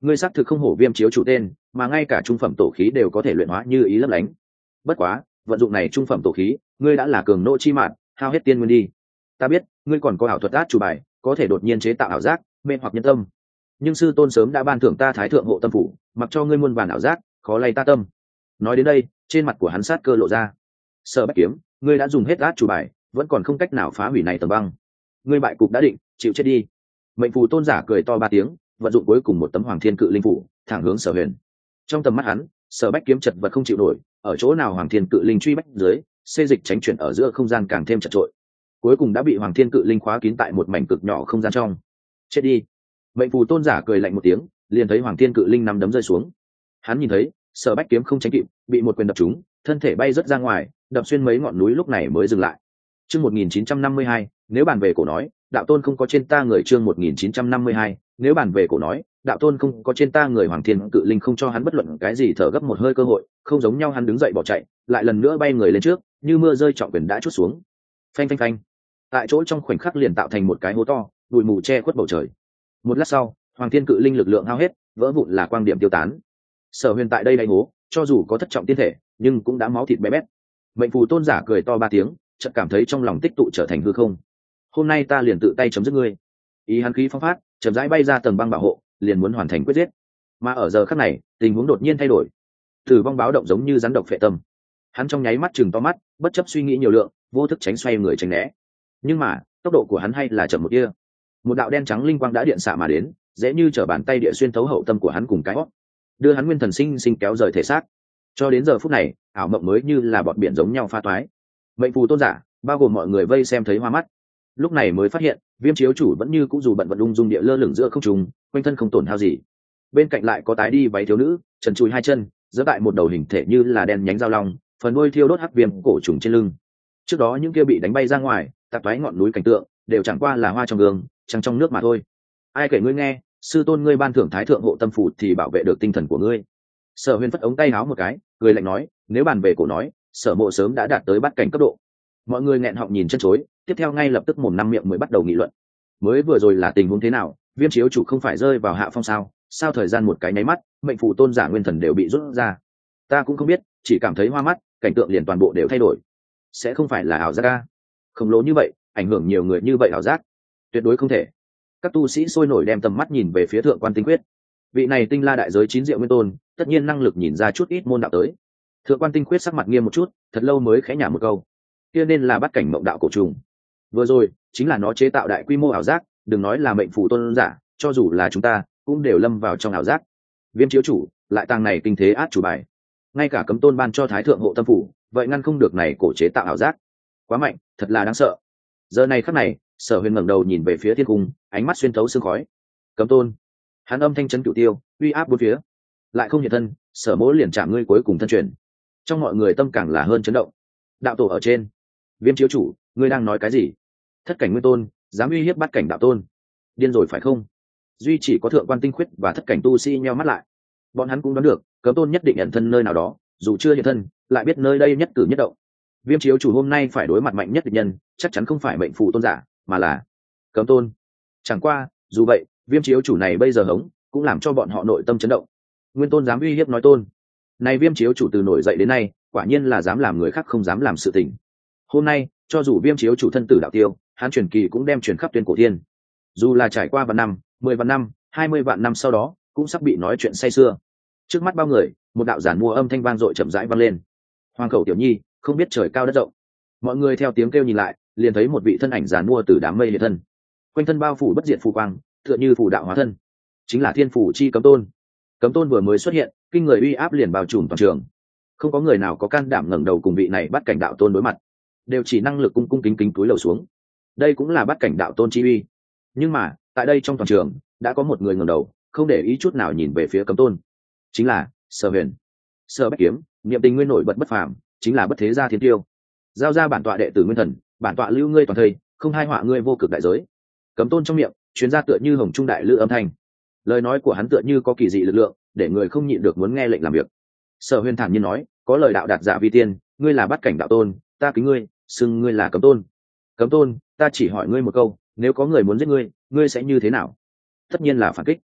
ngươi xác thực không hổ viêm chiếu chủ tên, mà ngay cả trung phẩm tổ khí đều có thể luyện hóa như ý lấp lánh. Bất quá vận dụng này trung phẩm tổ khí, ngươi đã là cường nô chi mạn, hao hết tiên nguyên đi. Ta biết ngươi còn có ảo thuật át chủ bài, có thể đột nhiên chế tạo ảo giác, mê hoặc nhân tâm, nhưng sư tôn sớm đã ban thưởng ta thái thượng hộ tâm phủ, mặc cho ngươi muôn vàn ảo giác, khó lay ta tâm. Nói đến đây, trên mặt của hắn sát cơ lộ ra. Sở Bách Kiếm, ngươi đã dùng hết át chủ bài, vẫn còn không cách nào phá hủy này tầm băng. Ngươi bại cục đã định, chịu chết đi. Mệnh phù tôn giả cười to ba tiếng, vận dụng cuối cùng một tấm hoàng thiên cự linh phủ, thẳng hướng Sở Huyền. Trong tầm mắt hắn, Sở Bách Kiếm chật vật không chịu nổi, ở chỗ nào hoàng thiên cự linh truy bách dưới, xê dịch tránh chuyển ở giữa không gian càng thêm chật trội, cuối cùng đã bị hoàng thiên cự linh khóa kín tại một mảnh cực nhỏ không gian trong. Chết đi. Mệnh phù tôn giả cười lạnh một tiếng, liền thấy hoàng thiên cự linh nằm đấm rơi xuống. Hắn nhìn thấy Sở Bách Kiếm không tránh kịp, bị một quyền đập trúng, thân thể bay rất ra ngoài, đập xuyên mấy ngọn núi, lúc này mới dừng lại. Chương một nghìn chín trăm năm mươi hai, nếu bàn về cổ nói, đạo tôn không có trên ta người. Chương một nghìn chín trăm năm mươi hai, nếu bàn về cổ nói, đạo tôn không có trên ta người. Hoàng thiên cự linh không cho hắn bất luận cái gì thở gấp một hơi cơ hội, không giống nhau, hắn đứng dậy bỏ chạy, lại lần nữa bay người lên trước, như mưa rơi trọng quyền đã chút xuống. Phanh phanh phanh. Tại chỗ trong khoảnh khắc liền tạo thành một cái hố to, bụi mù che khuất bầu trời. Một lát sau, hoàng thiên cự linh lực lượng hao hết, vỡ vụn là quang điểm tiêu tán. Sở Huyền tại đây đáy hố, cho dù có thất trọng tiên thể, nhưng cũng đã máu thịt bé bét. Mệnh phù tôn giả cười to ba tiếng, chợt cảm thấy trong lòng tích tụ trở thành hư không. Hôm nay ta liền tự tay chấm dứt ngươi. Ý hắn khí phong phát, chậm rãi bay ra tầng băng bảo hộ, liền muốn hoàn thành quyết giết. Mà ở giờ khắc này, tình huống đột nhiên thay đổi. Tử vong báo động giống như rắn độc phệ tâm. Hắn trong nháy mắt chừng to mắt, bất chấp suy nghĩ nhiều lượng, vô thức tránh xoay người tránh né. Nhưng mà tốc độ của hắn hay là chậm một kia. Một đạo đen trắng linh quang đã điện xạ mà đến, dễ như trở bàn tay địa xuyên thấu hậu tâm của hắn cùng cái hót, đưa hắn nguyên thần sinh sinh kéo rời thể xác. Cho đến giờ phút này, ảo mộng mới như là bọt biển giống nhau pha toái. Mệnh phù tôn giả, bao gồm mọi người vây xem thấy hoa mắt, lúc này mới phát hiện viêm chiếu chủ vẫn như cũ dù bận vận ung dung địa lơ lửng giữa không trung, quanh thân không tổn hao gì. Bên cạnh lại có tái đi váy thiếu nữ, trần trụi hai chân, giơ tại một đầu hình thể như là đen nhánh dao long, phần đuôi thiêu đốt hắc viêm cổ trùng trên lưng. Trước đó những kia bị đánh bay ra ngoài, tạc toái ngọn núi cảnh tượng, đều chẳng qua là hoa trong gương, trăng trong nước mà thôi. Ai kể ngươi nghe, sư tôn ngươi ban thưởng thái thượng hộ tâm phủ thì bảo vệ được tinh thần của ngươi. Sở Huyền phất ống tay áo một cái, cười lạnh nói, nếu bàn về cổ nói, Sở Mộ sớm đã đạt tới bát cảnh cấp độ. Mọi người nghẹn họng nhìn chân chối, tiếp theo ngay lập tức mồm năm miệng mới bắt đầu nghị luận. Mới vừa rồi là tình huống thế nào? Viêm chiếu chủ không phải rơi vào hạ phong sao? Sao thời gian một cái nháy mắt, mệnh phù tôn giả nguyên thần đều bị rút ra? Ta cũng không biết, chỉ cảm thấy hoa mắt, cảnh tượng liền toàn bộ đều thay đổi. Sẽ không phải là ảo giác a? Khổng lồ như vậy, ảnh hưởng nhiều người như vậy ảo giác? Tuyệt đối không thể. Các tu sĩ sôi nổi đem tầm mắt nhìn về phía thượng quan tinh quyết. Vị này tinh la đại giới chín diệu nguyên tôn, tất nhiên năng lực nhìn ra chút ít môn đạo tới. Thượng quan tinh quyết sắc mặt nghiêm một chút, thật lâu mới khẽ nhả một câu, kia nên là bắt cảnh mộng đạo cổ trùng. Vừa rồi chính là nó chế tạo đại quy mô ảo giác, đừng nói là mệnh phù tôn giả, cho dù là chúng ta cũng đều lâm vào trong ảo giác. Viêm chiếu chủ lại tàng này kinh thế át chủ bài, ngay cả cấm tôn ban cho thái thượng hộ tâm phủ, vậy ngăn không được này cổ chế tạo ảo giác. Quá mạnh, thật là đáng sợ. Giờ này khắc này, Sở Huyền ngẩng đầu nhìn về phía thiên cung, ánh mắt xuyên thấu sương khói. Cấm tôn, hắn âm thanh chấn cửu tiêu, uy áp bốn phía. Lại không hiện thân, Sở Mỗ liền chạm ngươi cuối cùng thân truyền. Trong mọi người tâm càng là hơn chấn động. Đạo tổ ở trên, Viêm chiếu chủ, ngươi đang nói cái gì? Thất cảnh nguyên tôn dám uy hiếp bắt cảnh đạo tôn, điên rồi phải không? Duy chỉ có thượng quan tinh khuyết và thất cảnh tu sĩ nheo mắt lại. Bọn hắn cũng đoán được cấm tôn nhất định nhận thân nơi nào đó, dù chưa hiện thân lại biết nơi đây nhất cử nhất động. Viêm chiếu chủ hôm nay phải đối mặt mạnh nhất địch nhân, chắc chắn không phải mệnh phù tôn giả, mà là cấm tôn. Chẳng qua dù vậy, viêm chiếu chủ này bây giờ hống cũng làm cho bọn họ nội tâm chấn động. Nguyên tôn dám uy hiếp nói tôn, này viêm chiếu chủ từ nổi dậy đến nay quả nhiên là dám làm người khác không dám làm sự tình. Hôm nay cho dù viêm chiếu chủ thân tử đạo tiêu, hắn truyền kỳ cũng đem truyền khắp tuyên cổ thiên. Dù là trải qua vạn năm, mười vạn năm, hai mươi vạn năm sau đó, cũng sắp bị nói chuyện say sưa. Trước mắt bao người, một đạo giản mua âm thanh vang dội chậm rãi vang lên. Hoàng khẩu tiểu nhi, không biết trời cao đất rộng. Mọi người theo tiếng kêu nhìn lại, liền thấy một vị thân ảnh giản mua từ đám mây hiện thân. Quanh thân bao phủ bất diệt phù quang, tựa như phù đạo hóa thân, chính là thiên phủ chi cấm tôn. Cấm tôn vừa mới xuất hiện, kinh người uy áp liền bao trùm toàn trường. Không có người nào có can đảm ngẩng đầu cùng vị này bắt cảnh đạo tôn đối mặt, đều chỉ năng lực cung cung kính kính cúi đầu xuống. Đây cũng là bắt cảnh đạo tôn chi uy. Nhưng mà tại đây trong toàn trường đã có một người ngẩng đầu, không để ý chút nào nhìn về phía cấm tôn, chính là Sở Huyền. Sở Bách Kiếm, niệm tình nguyên nổi bật bất phàm, chính là bất thế gia thiên tiêu. Giao ra bản tọa đệ tử nguyên thần, bản tọa lưu ngươi toàn thây, không hai họa ngươi vô cực đại giới. Cấm tôn trong miệng chuyến ra tựa như hồng trung đại lư âm thanh, lời nói của hắn tựa như có kỳ dị lực lượng, để người không nhịn được muốn nghe lệnh làm việc. Sở Huyền thản nhiên nói, có lời đạo đạt giả vi tiên, ngươi là bắt cảnh đạo tôn, ta kính ngươi, xưng ngươi là cấm tôn. Cấm tôn, ta chỉ hỏi ngươi một câu, nếu có người muốn giết ngươi, ngươi sẽ như thế nào? Tất nhiên là phản kích.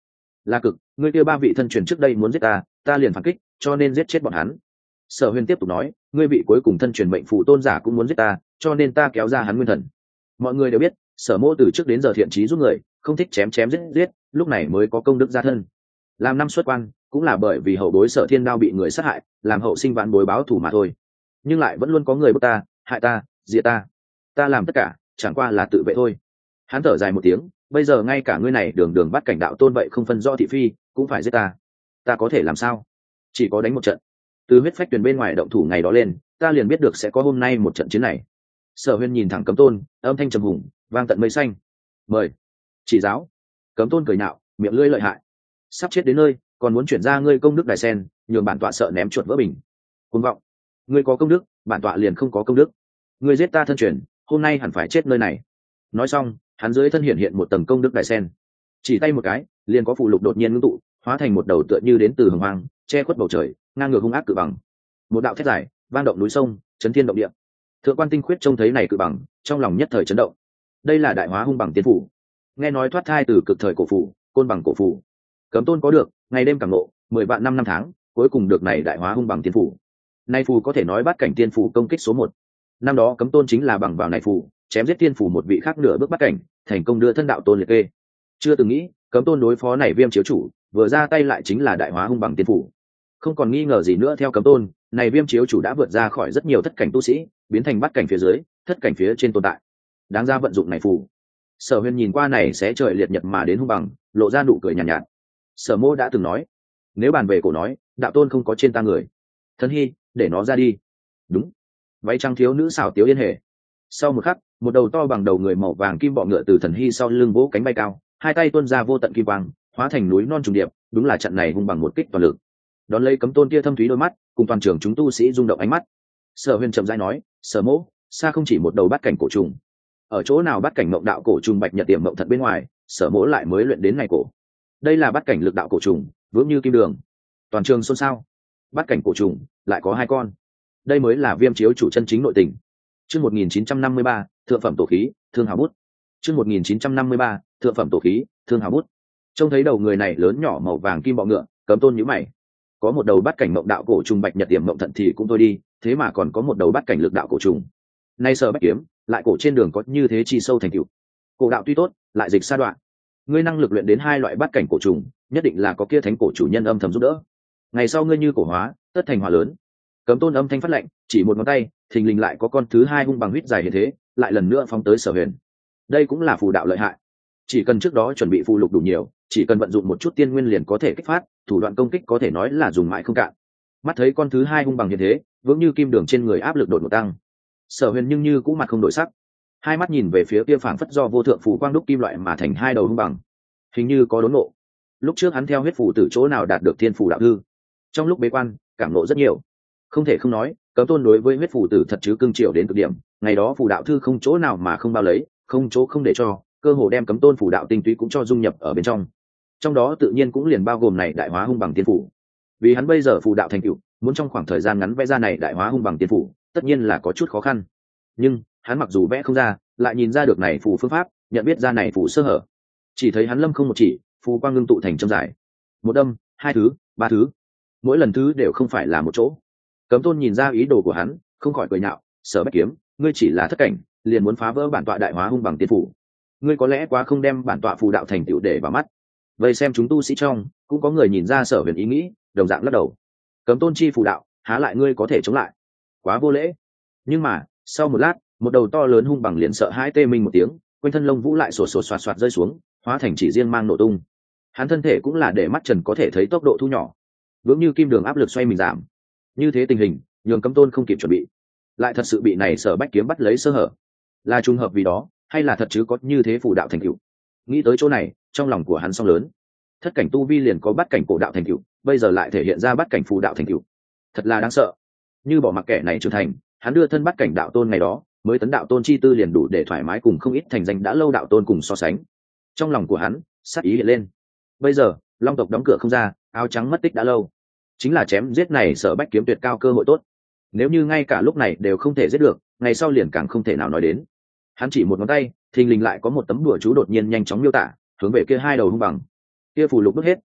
là cực, ngươi kia ba vị thân truyền trước đây muốn giết ta, ta liền phản kích, cho nên giết chết bọn hắn. Sở Huyền tiếp tục nói, ngươi vị cuối cùng thân truyền mệnh phù tôn giả cũng muốn giết ta, cho nên ta kéo ra hắn nguyên thần. Mọi người đều biết, Sở Mỗ từ trước đến giờ thiện chí giúp người, không thích chém chém giết giết, lúc này mới có công đức gia thân. Làm năm xuất quan, cũng là bởi vì hậu bối Sở Thiên Đao bị người sát hại, làm hậu sinh vãn bối báo thù mà thôi. Nhưng lại vẫn luôn có người bức ta, hại ta, diệt ta. Ta làm tất cả, chẳng qua là tự vệ thôi. Hắn thở dài một tiếng, bây giờ ngay cả ngươi này đường đường bắt cảnh đạo tôn vậy không phân rõ thị phi, cũng phải giết ta. Ta có thể làm sao? Chỉ có đánh một trận. Từ huyết phách tuyển bên ngoài động thủ ngày đó lên, ta liền biết được sẽ có hôm nay một trận chiến này. Sở Huyên nhìn thẳng Cấm Tôn, âm thanh trầm hùng, vang tận mây xanh. Mời chỉ giáo. Cấm Tôn cười nhạo, miệng lưỡi lợi hại. Sắp chết đến nơi, còn muốn chuyển ra ngươi công đức đài sen, nhường bản tọa sợ ném chuột vỡ bình. Cuồng vọng. Ngươi có công đức, bản tọa liền không có công đức. Ngươi giết ta thân truyền, hôm nay hẳn phải chết nơi này. Nói xong, hắn dưới thân hiện hiện một tầng công đức đài sen, chỉ tay một cái, liền có phù lục đột nhiên ngưng tụ, hóa thành một đầu tựa như đến từ hồng hoang, che khuất bầu trời, ngang ngược hung ác cự bằng. Một đạo thét dài, vang động núi sông, chấn thiên động địa. Thượng quan Tinh Khuyết trông thấy này cự bằng, trong lòng nhất thời chấn động. Đây là đại hóa hung bằng tiên phủ, nghe nói thoát thai từ cực thời cổ phủ, côn bằng cổ phủ. Cấm Tôn có được, ngày đêm cảm ngộ, mười vạn năm năm tháng, cuối cùng được này đại hóa hung bằng tiên phủ. Này phù có thể nói bát cảnh tiên phủ công kích số một. Năm đó Cấm Tôn chính là bằng vào này phù, chém giết tiên phủ một vị khác nửa bước bát cảnh, thành công đưa thân đạo tôn liệt kê. Chưa từng nghĩ, Cấm Tôn đối phó này Viêm chiếu chủ, vừa ra tay lại chính là đại hóa hung bằng tiên phủ. Không còn nghi ngờ gì nữa, theo Cấm Tôn, này Viêm chiếu chủ đã vượt ra khỏi rất nhiều thất cảnh tu sĩ, biến thành bát cảnh phía dưới, thất cảnh phía trên tồn tại. Đáng ra vận dụng này phù. Sở Huyên nhìn qua này sẽ trời liệt nhật mà đến hung bằng, lộ ra nụ cười nhàn nhạt, nhạt. Sở Mô đã từng nói, nếu bàn về cổ nói, đạo tôn không có trên ta người. Thân Hy, để nó ra đi. Đúng. Váy trắng thiếu nữ xảo tiếu yên hề. Sau một khắc, một đầu to bằng đầu người màu vàng kim bọ ngựa từ Thần Hy sau lưng vỗ cánh bay cao, hai tay tuôn ra vô tận kim quang, hóa thành núi non trùng điệp, đúng là trận này hung bằng một kích toàn lực. Đón lấy Cấm Tôn kia thâm thúy đôi mắt, cùng toàn trường chúng tu sĩ rung động ánh mắt. Sở Huyên chậm rãi nói, Sở Mỗ, xa không chỉ một đầu bát cảnh cổ trùng. Ở chỗ nào bát cảnh mộng đạo cổ trùng bạch nhật tiềm mộng thật bên ngoài, Sở Mỗ lại mới luyện đến ngày cổ. Đây là bát cảnh lực đạo cổ trùng, vững như kim đường. Toàn trường xôn xao. Bát cảnh cổ trùng lại có hai con. Đây mới là Viêm chiếu chủ chân chính nội tình. Chương một nghìn chín trăm năm mươi ba, thượng phẩm tổ khí, thương hào bút. Chương một nghìn chín trăm năm mươi ba, thượng phẩm tổ khí, thương hào bút. Trông thấy đầu người này lớn nhỏ màu vàng kim bọ ngựa, Cấm Tôn nhíu mày. Có một đầu bát cảnh mộng đạo cổ trùng bạch nhật tiềm mộng thận thì cũng thôi đi, thế mà còn có một đầu bát cảnh lực đạo cổ trùng. Nay Sở Bách kiếm, lại cổ trên đường có như thế chi sâu thành tựu. Cổ đạo tuy tốt, lại dịch sa đoạn. Ngươi năng lực luyện đến hai loại bát cảnh cổ trùng, nhất định là có kia thánh cổ chủ nhân âm thầm giúp đỡ. Ngày sau ngươi như cổ hóa, tất thành hòa lớn. Cấm Tôn âm thanh phát lệnh, chỉ một ngón tay, thình lình lại có con thứ hai hung bằng huyết dài hiện thế, lại lần nữa phóng tới Sở Huyền. Đây cũng là phù đạo lợi hại. Chỉ cần trước đó chuẩn bị phù lục đủ nhiều, chỉ cần vận dụng một chút tiên nguyên liền có thể kích phát, thủ đoạn công kích có thể nói là dùng mãi không cạn. Mắt thấy con thứ hai hung bằng hiện thế, vững như kim đường trên người áp lực đột ngột tăng. Sở Huyền nhưng như cũng mặt không đổi sắc, hai mắt nhìn về phía kia phảng phất do vô thượng phù quang đúc kim loại mà thành hai đầu hung bằng, hình như có đốn ngộ. Lúc trước hắn theo huyết phù từ chỗ nào đạt được thiên phù đạo thư, trong lúc bế quan cảm ngộ rất nhiều. Không thể không nói, Cấm Tôn đối với huyết phù tử thật chứ cưng chiều đến cực điểm. Ngày đó phù đạo thư không chỗ nào mà không bao lấy, không chỗ không để cho, cơ hồ đem Cấm Tôn phù đạo tinh túy cũng cho dung nhập ở bên trong. Trong đó tự nhiên cũng liền bao gồm này đại hóa hung bằng tiên phủ. Vì hắn bây giờ phù đạo thành tựu, muốn trong khoảng thời gian ngắn vẽ ra này đại hóa hung bằng tiên phủ, tất nhiên là có chút khó khăn. Nhưng hắn mặc dù vẽ không ra, lại nhìn ra được này phù phương pháp, nhận biết ra này phù sơ hở. Chỉ thấy hắn lâm không một chỉ, phù quang ngưng tụ thành châm dài. Một đâm, hai thứ, ba thứ, mỗi lần thứ đều không phải là một chỗ. Cấm Tôn nhìn ra ý đồ của hắn, không khỏi cười nhạo, Sở Bách kiếm, ngươi chỉ là thất cảnh, liền muốn phá vỡ bản tọa đại hóa hung bằng tiên phủ. Ngươi có lẽ quá không đem bản tọa phù đạo thành tựu để vào mắt. Vậy xem chúng tu sĩ trong, cũng có người nhìn ra Sở Huyền ý nghĩ, đồng dạng lắc đầu. Cấm Tôn chi phù đạo, há lại ngươi có thể chống lại? Quá vô lễ. Nhưng mà, sau một lát, một đầu to lớn hung bằng liền sợ hãi tê minh một tiếng, quanh thân lông vũ lại sột sột soạt soạt rơi xuống, hóa thành chỉ riêng mang nổ tung. Hắn thân thể cũng là để mắt trần có thể thấy tốc độ thu nhỏ, vững như kim đường áp lực xoay mình giảm. Như thế tình hình, nhường Cấm Tôn không kịp chuẩn bị, lại thật sự bị này Sở Bách kiếm bắt lấy sơ hở. Là trùng hợp vì đó, hay là thật chứ có như thế phù đạo thành tựu? Nghĩ tới chỗ này, trong lòng của hắn song lớn. Thất cảnh tu vi liền có bát cảnh cổ đạo thành tựu, bây giờ lại thể hiện ra bát cảnh phù đạo thành tựu, thật là đáng sợ. Như bỏ mặc kẻ này trưởng thành, hắn đưa thân bát cảnh đạo tôn ngày đó, mới tấn đạo tôn chi tư liền đủ để thoải mái cùng không ít thành danh đã lâu đạo tôn cùng so sánh. Trong lòng của hắn sát ý hiện lên. Bây giờ long tộc đóng cửa không ra, áo trắng mất tích đã lâu, chính là chém giết này Sở Bách kiếm tuyệt cao cơ hội tốt. Nếu như ngay cả lúc này đều không thể giết được, ngày sau liền càng không thể nào nói đến. Hắn chỉ một ngón tay, thình lình lại có một tấm đùa chú đột nhiên nhanh chóng miêu tả, hướng về kia hai đầu hung bằng. Kia phù lục đốt hết,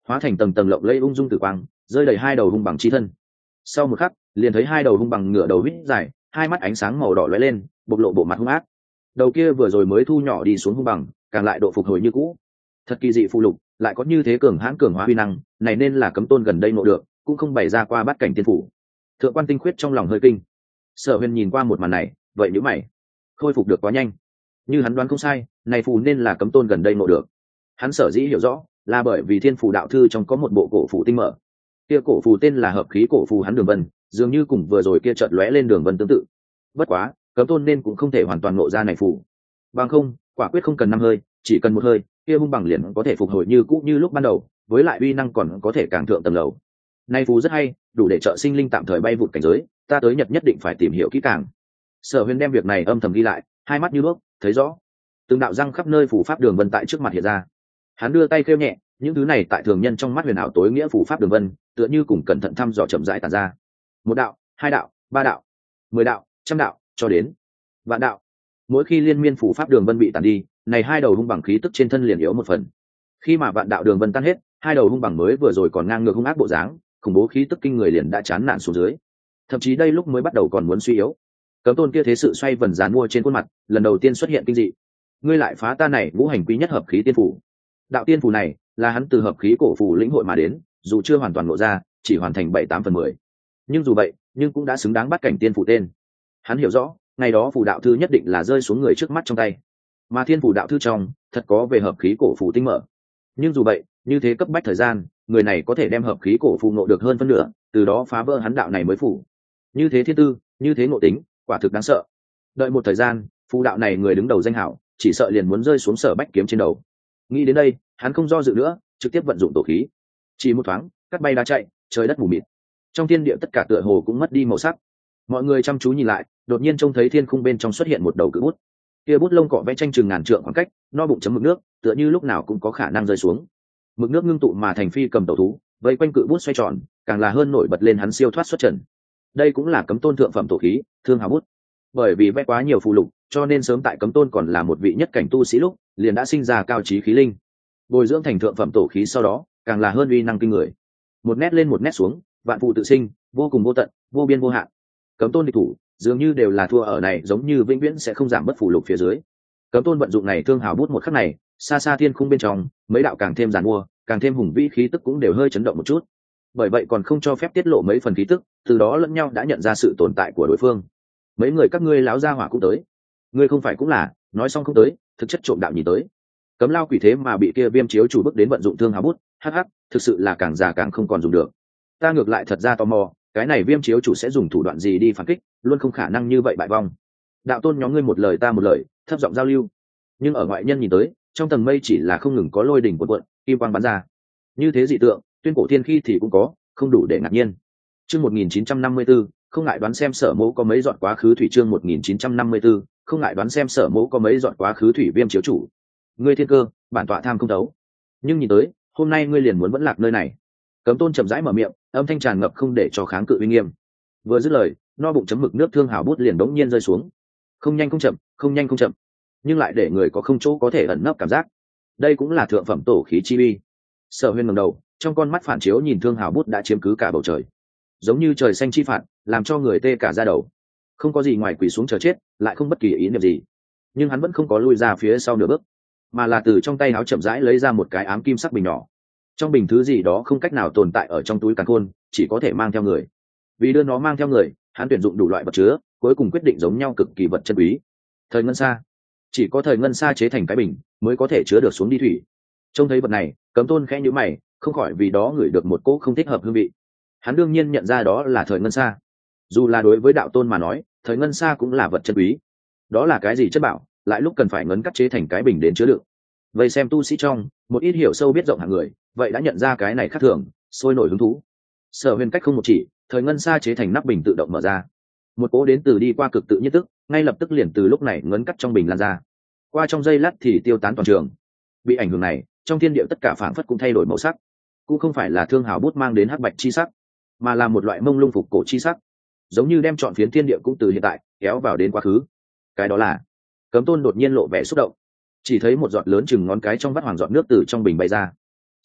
hóa thành tầng tầng lộng lẫy ung dung tử quang, rơi đầy hai đầu hung bằng chi thân. Sau một khắc, liền thấy hai đầu hung bằng ngửa đầu hít dài, hai mắt ánh sáng màu đỏ lóe lên, bộc lộ bộ mặt hung ác. Đầu kia vừa rồi mới thu nhỏ đi xuống hung bằng, càng lại độ phục hồi như cũ. Thật kỳ dị phụ lục, lại có như thế cường hãn cường hóa uy năng, này nên là cấm tôn gần đây ngộ được, cũng không bày ra qua bát cảnh tiên phủ. Thượng quan Tinh Khuyết trong lòng hơi kinh. Sở Huyền nhìn qua một màn này, vậy nhíu mày, khôi phục được quá nhanh. Như hắn đoán không sai, này phù nên là cấm tôn gần đây ngộ được. Hắn sở dĩ hiểu rõ, là bởi vì Thiên Phù đạo thư trong có một bộ cổ phù tinh mở. Kia cổ phù tên là hợp khí cổ phù hắn đường vân, dường như cùng vừa rồi kia chợt lóe lên đường vân tương tự. Bất quá, cấm tôn nên cũng không thể hoàn toàn ngộ ra này phù. Bằng không, quả quyết không cần năm hơi, chỉ cần một hơi, kia hung bằng liền có thể phục hồi như cũ như lúc ban đầu, với lại uy năng còn có thể càng thượng tầng lầu. Này phù rất hay, đủ để trợ sinh linh tạm thời bay vụt cảnh giới, ta tới Nhật nhất định phải tìm hiểu kỹ càng. Sở Huyền đem việc này âm thầm ghi lại, hai mắt như đuốc, thấy rõ. Từng đạo răng khắp nơi phù pháp đường vân tại trước mặt hiện ra. Hắn đưa tay khêu nhẹ, những thứ này tại thường nhân trong mắt huyền ảo tối nghĩa phù pháp đường vân, tựa như cùng cẩn thận thăm dò chậm rãi tản ra. Một đạo, hai đạo, ba đạo, mười đạo, trăm đạo, cho đến vạn đạo. Mỗi khi liên miên phù pháp đường vân bị tản đi, này hai đầu hung bằng khí tức trên thân liền yếu một phần. Khi mà vạn đạo đường vân tan hết, hai đầu hung bằng mới vừa rồi còn ngang ngược hung ác bộ dáng, khủng bố khí tức kinh người liền đã chán nản xuống dưới. Thậm chí đây lúc mới bắt đầu còn muốn suy yếu. Cấm tôn kia thế sự xoay vần dán mua trên khuôn mặt, lần đầu tiên xuất hiện kinh dị. Ngươi lại phá ta này ngũ hành quý nhất hợp khí tiên phủ. Đạo tiên phủ này là hắn từ hợp khí cổ phù lĩnh hội mà đến, dù chưa hoàn toàn ngộ ra, chỉ hoàn thành bảy tám phần mười. Nhưng dù vậy, nhưng cũng đã xứng đáng bắt cảnh tiên phủ tên. Hắn hiểu rõ, ngày đó phù đạo thư nhất định là rơi xuống người trước mắt trong tay. Mà thiên phủ đạo thư trong, thật có về hợp khí cổ phù tinh mở. Nhưng dù vậy, như thế cấp bách thời gian, người này có thể đem hợp khí cổ phù ngộ được hơn phân nửa, từ đó phá vỡ hắn đạo này mới phủ. Như thế thiên tư, như thế ngộ tính, quả thực đáng sợ. Đợi một thời gian, phù đạo này người đứng đầu danh hảo, chỉ sợ liền muốn rơi xuống Sở Bách kiếm trên đầu. Nghĩ đến đây, hắn không do dự nữa, trực tiếp vận dụng tổ khí. Chỉ một thoáng, cắt bay đá chạy, trời đất mù mịt. Trong thiên địa tất cả tựa hồ cũng mất đi màu sắc. Mọi người chăm chú nhìn lại, đột nhiên trông thấy thiên khung bên trong xuất hiện một đầu cự bút. Kia bút lông cọ vẽ tranh chừng ngàn trượng khoảng cách, no bụng chấm mực nước, tựa như lúc nào cũng có khả năng rơi xuống. Mực nước ngưng tụ mà thành phi cầm tẩu thú, vây quanh cự bút xoay tròn, càng là hơn nổi bật lên hắn siêu thoát xuất trần. Đây cũng là cấm tôn thượng phẩm tổ khí, thương hào bút. Bởi vì vẽ quá nhiều phù lục, cho nên sớm tại cấm tôn còn là một vị nhất cảnh tu sĩ lúc, liền đã sinh ra cao trí khí linh. Bồi dưỡng thành thượng phẩm tổ khí sau đó, càng là hơn uy năng kinh người. Một nét lên một nét xuống, vạn phụ tự sinh, vô cùng vô tận, vô biên vô hạn. Cấm tôn địch thủ, dường như đều là thua ở này, giống như vĩnh viễn sẽ không giảm bất phù lục phía dưới. Cấm tôn vận dụng này thương hào bút một khắc này, xa xa thiên khung bên trong, mấy đạo càng thêm giàn mua, càng thêm hùng vĩ khí tức cũng đều hơi chấn động một chút. Bởi vậy còn không cho phép tiết lộ mấy phần khí tức, từ đó lẫn nhau đã nhận ra sự tồn tại của đối phương. Mấy người các ngươi láo ra hỏa cũng tới, ngươi không phải cũng là, nói xong không tới, thực chất trộm đạo nhìn tới. Cấm lao quỷ thế mà bị kia viêm chiếu chủ bức đến vận dụng thương hào bút, hắc hắc, thực sự là càng già càng không còn dùng được. Ta ngược lại thật ra tò mò, cái này viêm chiếu chủ sẽ dùng thủ đoạn gì đi phản kích, luôn không khả năng như vậy bại vong. Đạo tôn nhóm ngươi một lời ta một lời, thấp giọng giao lưu. Nhưng ở ngoại nhân nhìn tới, trong tầng mây chỉ là không ngừng có lôi đỉnh cuộn cuộn, kim quang bắn ra. Như thế dị tượng, tuyên cổ thiên khi thì cũng có, không đủ để ngạc nhiên. Chương một nghìn chín trăm năm mươi tư, không ngại đoán xem Sở Mỗ có mấy giọt quá khứ thủy. Chương một nghìn chín trăm năm mươi tư, không ngại đoán xem Sở Mỗ có mấy giọt quá khứ thủy. Viêm chiếu chủ, ngươi thiên cơ, bản tọa tham không đấu. Nhưng nhìn tới, hôm nay ngươi liền muốn vẫn lạc nơi này. Cấm tôn chậm rãi mở miệng, âm thanh tràn ngập không để cho kháng cự uy nghiêm. Vừa dứt lời, no bụng chấm mực nước thương hào bút liền đống nhiên rơi xuống. Không nhanh không chậm, không nhanh không chậm, nhưng lại để người có không chỗ có thể ẩn nấp cảm giác. Đây cũng là thượng phẩm tổ khí chi uy. Sở Huyên ngẩng đầu, trong con mắt phản chiếu nhìn thương hào bút đã chiếm cứ cả bầu trời, giống như trời xanh chi phạt, làm cho người tê cả da đầu. Không có gì ngoài quỳ xuống chờ chết, lại không bất kỳ ý niệm gì. Nhưng hắn vẫn không có lui ra phía sau nửa bước, mà là từ trong tay áo chậm rãi lấy ra một cái ám kim sắc bình nhỏ. Trong bình thứ gì đó không cách nào tồn tại ở trong túi càn khôn, chỉ có thể mang theo người. Vì đưa nó mang theo người, hắn tuyển dụng đủ loại vật chứa, cuối cùng quyết định giống nhau cực kỳ vật chân quý. Thời ngân sa, chỉ có thời ngân sa chế thành cái bình mới có thể chứa được xuống đi thủy. Trông thấy vật này, Cấm tôn khẽ nhíu mày, không khỏi vì đó ngửi được một cỗ không thích hợp hương vị. Hắn đương nhiên nhận ra đó là thời ngân sa. Dù là đối với đạo tôn mà nói, thời ngân sa cũng là vật chân quý. Đó là cái gì chất bảo, lại lúc cần phải ngấn cắt chế thành cái bình đến chứa đựng. Vậy xem tu sĩ trong, một ít hiểu sâu biết rộng hạng người, vậy đã nhận ra cái này khác thường, sôi nổi hứng thú. Sở Huyền cách không một chỉ, thời ngân sa chế thành nắp bình tự động mở ra. Một cỗ đến từ đi qua cực tự nhiên tức, ngay lập tức liền từ lúc này ngấn cắt trong bình lan ra. Qua trong giây lát thì tiêu tán toàn trường. Bị ảnh hưởng này, trong thiên địa tất cả phảng phất cũng thay đổi màu sắc. Cũng không phải là thương hào bút mang đến hắc bạch chi sắc, mà là một loại mông lung phục cổ chi sắc, giống như đem trọn phiến thiên địa cũng từ hiện tại kéo vào đến quá khứ. Cái đó là, Cấm tôn đột nhiên lộ vẻ xúc động, chỉ thấy một giọt lớn chừng ngón cái trong vắt hoàng giọt nước từ trong bình bay ra.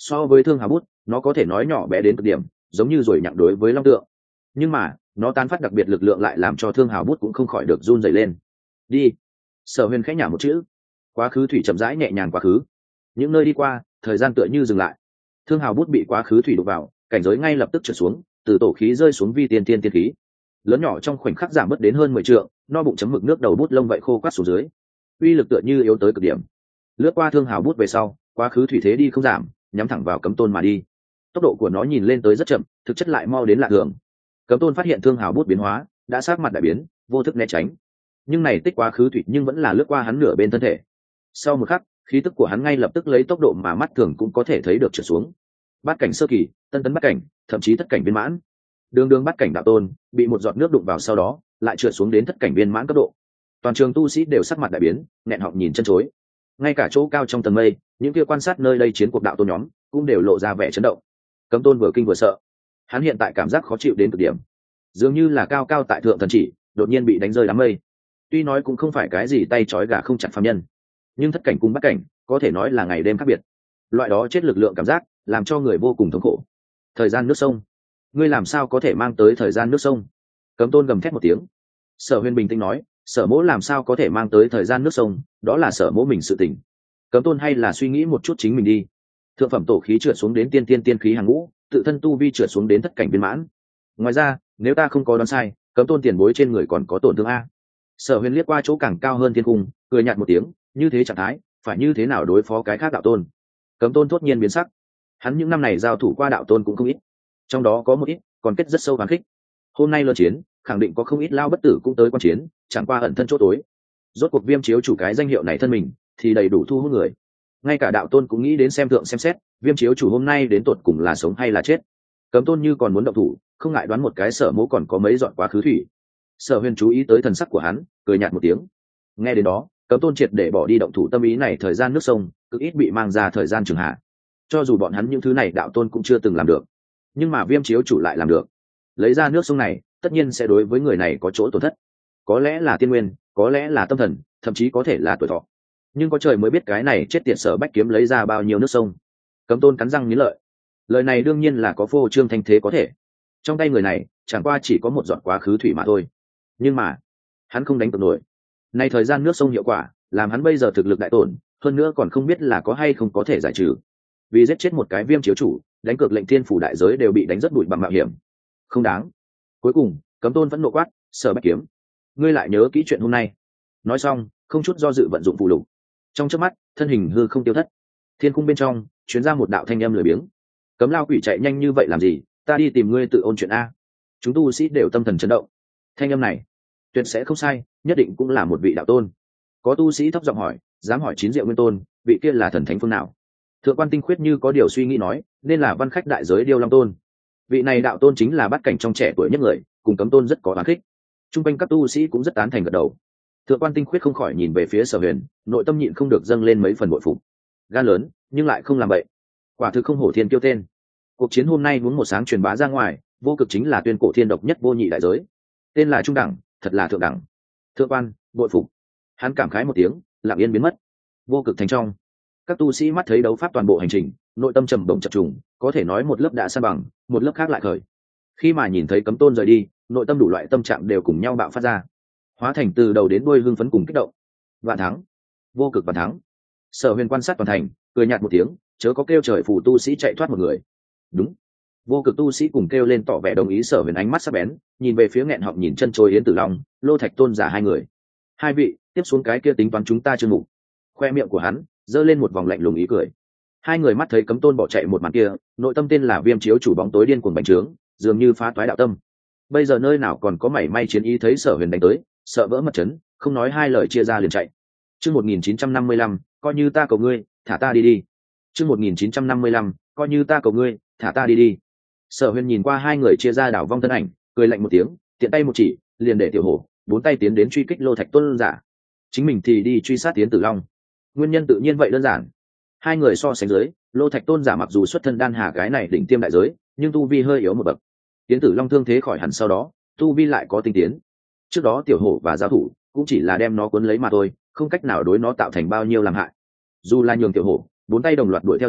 So với thương hào bút, nó có thể nói nhỏ bé đến cực điểm, giống như rồi nhặng đối với long tượng, nhưng mà nó tán phát đặc biệt lực lượng lại làm cho thương hào bút cũng không khỏi được run dày lên. Đi. Sở Huyền khẽ nhả một chữ, quá khứ thủy chậm rãi nhẹ nhàng quá khứ. Những nơi đi qua, thời gian tựa như dừng lại. Thương hào bút bị quá khứ thủy đục vào, cảnh giới ngay lập tức trượt xuống, từ tổ khí rơi xuống vi tiên tiên tiên khí, lớn nhỏ trong khoảnh khắc giảm bớt đến hơn mười trượng, no bụng chấm mực nước đầu bút lông vậy khô quắt xuống dưới, uy lực tựa như yếu tới cực điểm. Lướt qua thương hào bút về sau, quá khứ thủy thế đi không giảm, nhắm thẳng vào Cấm Tôn mà đi. Tốc độ của nó nhìn lên tới rất chậm, thực chất lại mau đến lạ thường. Cấm Tôn phát hiện thương hào bút biến hóa, đã sát mặt đại biến, vô thức né tránh. Nhưng này tích quá khứ thủy nhưng vẫn là lướt qua hắn nửa bên thân thể. Sau một khắc, khí tức của hắn ngay lập tức lấy tốc độ mà mắt thường cũng có thể thấy được trượt xuống. Bát cảnh sơ kỳ, tân tấn bát cảnh, thậm chí thất cảnh viên mãn. Đường đường bát cảnh đạo tôn, bị một giọt nước đụng vào sau đó, lại trượt xuống đến thất cảnh viên mãn cấp độ. Toàn trường tu sĩ đều sắc mặt đại biến, nghẹn họng nhìn chân chối. Ngay cả chỗ cao trong tầng mây, những kia quan sát nơi đây chiến cuộc đạo tôn nhóm, cũng đều lộ ra vẻ chấn động. Cấm Tôn vừa kinh vừa sợ. Hắn hiện tại cảm giác khó chịu đến cực điểm, dường như là cao cao tại thượng thần chỉ, đột nhiên bị đánh rơi đám mây. Tuy nói cũng không phải cái gì tay trói gà không chặt phàm nhân, nhưng thất cảnh cùng bát cảnh, có thể nói là ngày đêm khác biệt. Loại đó chết lực lượng cảm giác, làm cho người vô cùng thống khổ. Thời gian nước sông, ngươi làm sao có thể mang tới thời gian nước sông? Cấm Tôn gầm thét một tiếng. Sở Huyền bình tĩnh nói, Sở Mỗ làm sao có thể mang tới thời gian nước sông, đó là Sở Mỗ mình sự tình. Cấm Tôn hay là suy nghĩ một chút chính mình đi. Thượng phẩm tổ khí trượt xuống đến tiên tiên tiên khí hàng ngũ, tự thân tu vi trượt xuống đến thất cảnh viên mãn. Ngoài ra, nếu ta không có đoán sai, Cấm Tôn tiền bối trên người còn có tổn thương a. Sở Huyền liếc qua chỗ càng cao hơn thiên cung, cười nhạt một tiếng, như thế trạng thái, phải như thế nào đối phó cái khác đạo tôn? Cấm Tôn thốt nhiên biến sắc. Hắn những năm này giao thủ qua đạo tôn cũng không ít, trong đó có một ít còn kết rất sâu oán khích. Hôm nay lơ chiến, khẳng định có không ít lao bất tử cũng tới quan chiến, chẳng qua ẩn thân chỗ tối. Rốt cuộc Viêm chiếu chủ cái danh hiệu này thân mình, thì đầy đủ thu hút người. Ngay cả đạo tôn cũng nghĩ đến xem thượng xem xét, Viêm chiếu chủ hôm nay đến tột cùng là sống hay là chết. Cấm Tôn như còn muốn động thủ, không ngại đoán một cái Sở Mỗ còn có mấy dọn quá khứ thủy. Sở Huyền chú ý tới thần sắc của hắn, cười nhạt một tiếng. Nghe đến đó, Cấm Tôn triệt để bỏ đi động thủ tâm ý này, thời gian nước sông cực ít bị mang ra thời gian trường hạ. Cho dù bọn hắn những thứ này đạo tôn cũng chưa từng làm được, nhưng mà Viêm chiếu chủ lại làm được. Lấy ra nước sông này, tất nhiên sẽ đối với người này có chỗ tổn thất, có lẽ là tiên nguyên, có lẽ là tâm thần, thậm chí có thể là tuổi thọ. Nhưng có trời mới biết cái này chết tiệt Sở Bách kiếm lấy ra bao nhiêu nước sông. Cấm Tôn cắn răng nghiến lợi, lời này đương nhiên là có phô trương thanh thế có thể. Trong tay người này chẳng qua chỉ có một giọt quá khứ thủy mà thôi, nhưng mà hắn không đánh cược nổi. Nay thời gian nước sông hiệu quả, làm hắn bây giờ thực lực đại tổn, hơn nữa còn không biết là có hay không có thể giải trừ. Vì giết chết một cái Viêm chiếu chủ, đánh cược lệnh thiên phủ đại giới đều bị đánh rất bụi bằng mạo hiểm, không đáng. Cuối cùng, Cấm Tôn vẫn nộ quát, Sở Bách kiếm, ngươi lại nhớ kỹ chuyện hôm nay. Nói xong, không chút do dự vận dụng phù lục, trong chớp mắt, thân hình hư không tiêu thất. Thiên cung bên trong truyền ra một đạo thanh âm lười biếng, Cấm lao quỷ chạy nhanh như vậy làm gì, ta đi tìm ngươi tự ôn chuyện a. Chúng tu sĩ đều tâm thần chấn động. Thanh âm này tuyệt sẽ không sai, nhất định cũng là một vị đạo tôn. Có tu sĩ thấp giọng hỏi, dám hỏi chín diệu nguyên tôn, vị kia là thần thánh phương nào? Thượng quan Tinh Khuyết như có điều suy nghĩ nói, nên là văn khách đại giới Điêu Long tôn. Vị này đạo tôn chính là bát cảnh trong trẻ tuổi nhất người, cùng Cấm Tôn rất có oán khích. Trung quanh các tu sĩ cũng rất tán thành gật đầu. Thượng quan Tinh Khuyết không khỏi nhìn về phía Sở Huyền, nội tâm nhịn không được dâng lên mấy phần bội phục. Gan lớn, nhưng lại không làm vậy. Quả thực không hổ thiên kiêu tên. Cuộc chiến hôm nay muốn một sáng truyền bá ra ngoài, vô cực chính là tuyên cổ thiên độc nhất vô nhị đại giới. Tên là trung đẳng, thật là thượng đẳng. Thượng quan, bội phục. Hắn cảm khái một tiếng, lặng yên biến mất. Vô cực thành trong, các tu sĩ mắt thấy đấu pháp toàn bộ hành trình, nội tâm trầm động chập trùng, có thể nói một lớp đã san bằng, một lớp khác lại khởi. Khi mà nhìn thấy Cấm Tôn rời đi, nội tâm đủ loại tâm trạng đều cùng nhau bạo phát ra, hóa thành từ đầu đến đuôi hưng phấn cùng kích động. Vạn thắng, vô cực vạn thắng. Sở Huyền quan sát toàn thành, cười nhạt một tiếng, chớ có kêu trời phù tu sĩ chạy thoát một người. Đúng. Vô cực tu sĩ cùng kêu lên tỏ vẻ đồng ý. Sở Huyền ánh mắt sắc bén, nhìn về phía nghẹn họng nhìn chân chối Yến Tử Long, Lô Thạch Tôn giả hai người. Hai vị, tiếp xuống cái kia tính toán chúng ta chưa mục. Khoe miệng của hắn giơ lên một vòng lạnh lùng ý cười. Hai người mắt thấy Cấm Tôn bỏ chạy một màn kia, nội tâm tên là Viêm chiếu chủ bóng tối điên cuồng bành trướng, dường như phá toái đạo tâm. Bây giờ nơi nào còn có mảy may chiến ý, thấy Sở Huyền đánh tới, sợ vỡ mật chấn, không nói hai lời chia ra liền chạy. Chương một nghìn chín trăm năm mươi lăm, coi như ta cầu ngươi, thả ta đi đi. Chương một nghìn chín trăm năm mươi lăm, coi như ta cầu ngươi, thả ta đi đi. Sở Huyền nhìn qua hai người chia ra đảo vong thân ảnh, cười lạnh một tiếng, tiện tay một chỉ, liền để tiểu hổ bốn tay tiến đến truy kích Lô Thạch Tôn giả. Chính mình thì đi truy sát Yến Tử Long. Nguyên nhân tự nhiên vậy đơn giản. Hai người so sánh dưới, Lô Thạch Tôn giả mặc dù xuất thân đan hà cái này đỉnh tiêm đại giới, nhưng tu vi hơi yếu một bậc. Yến Tử Long thương thế khỏi hẳn sau đó, tu vi lại có tinh tiến. Trước đó tiểu hổ và giáo thủ cũng chỉ là đem nó cuốn lấy mà thôi, không cách nào đối nó tạo thành bao nhiêu làm hại. Dù là nhường tiểu hổ bốn tay đồng loạt đuổi theo giết,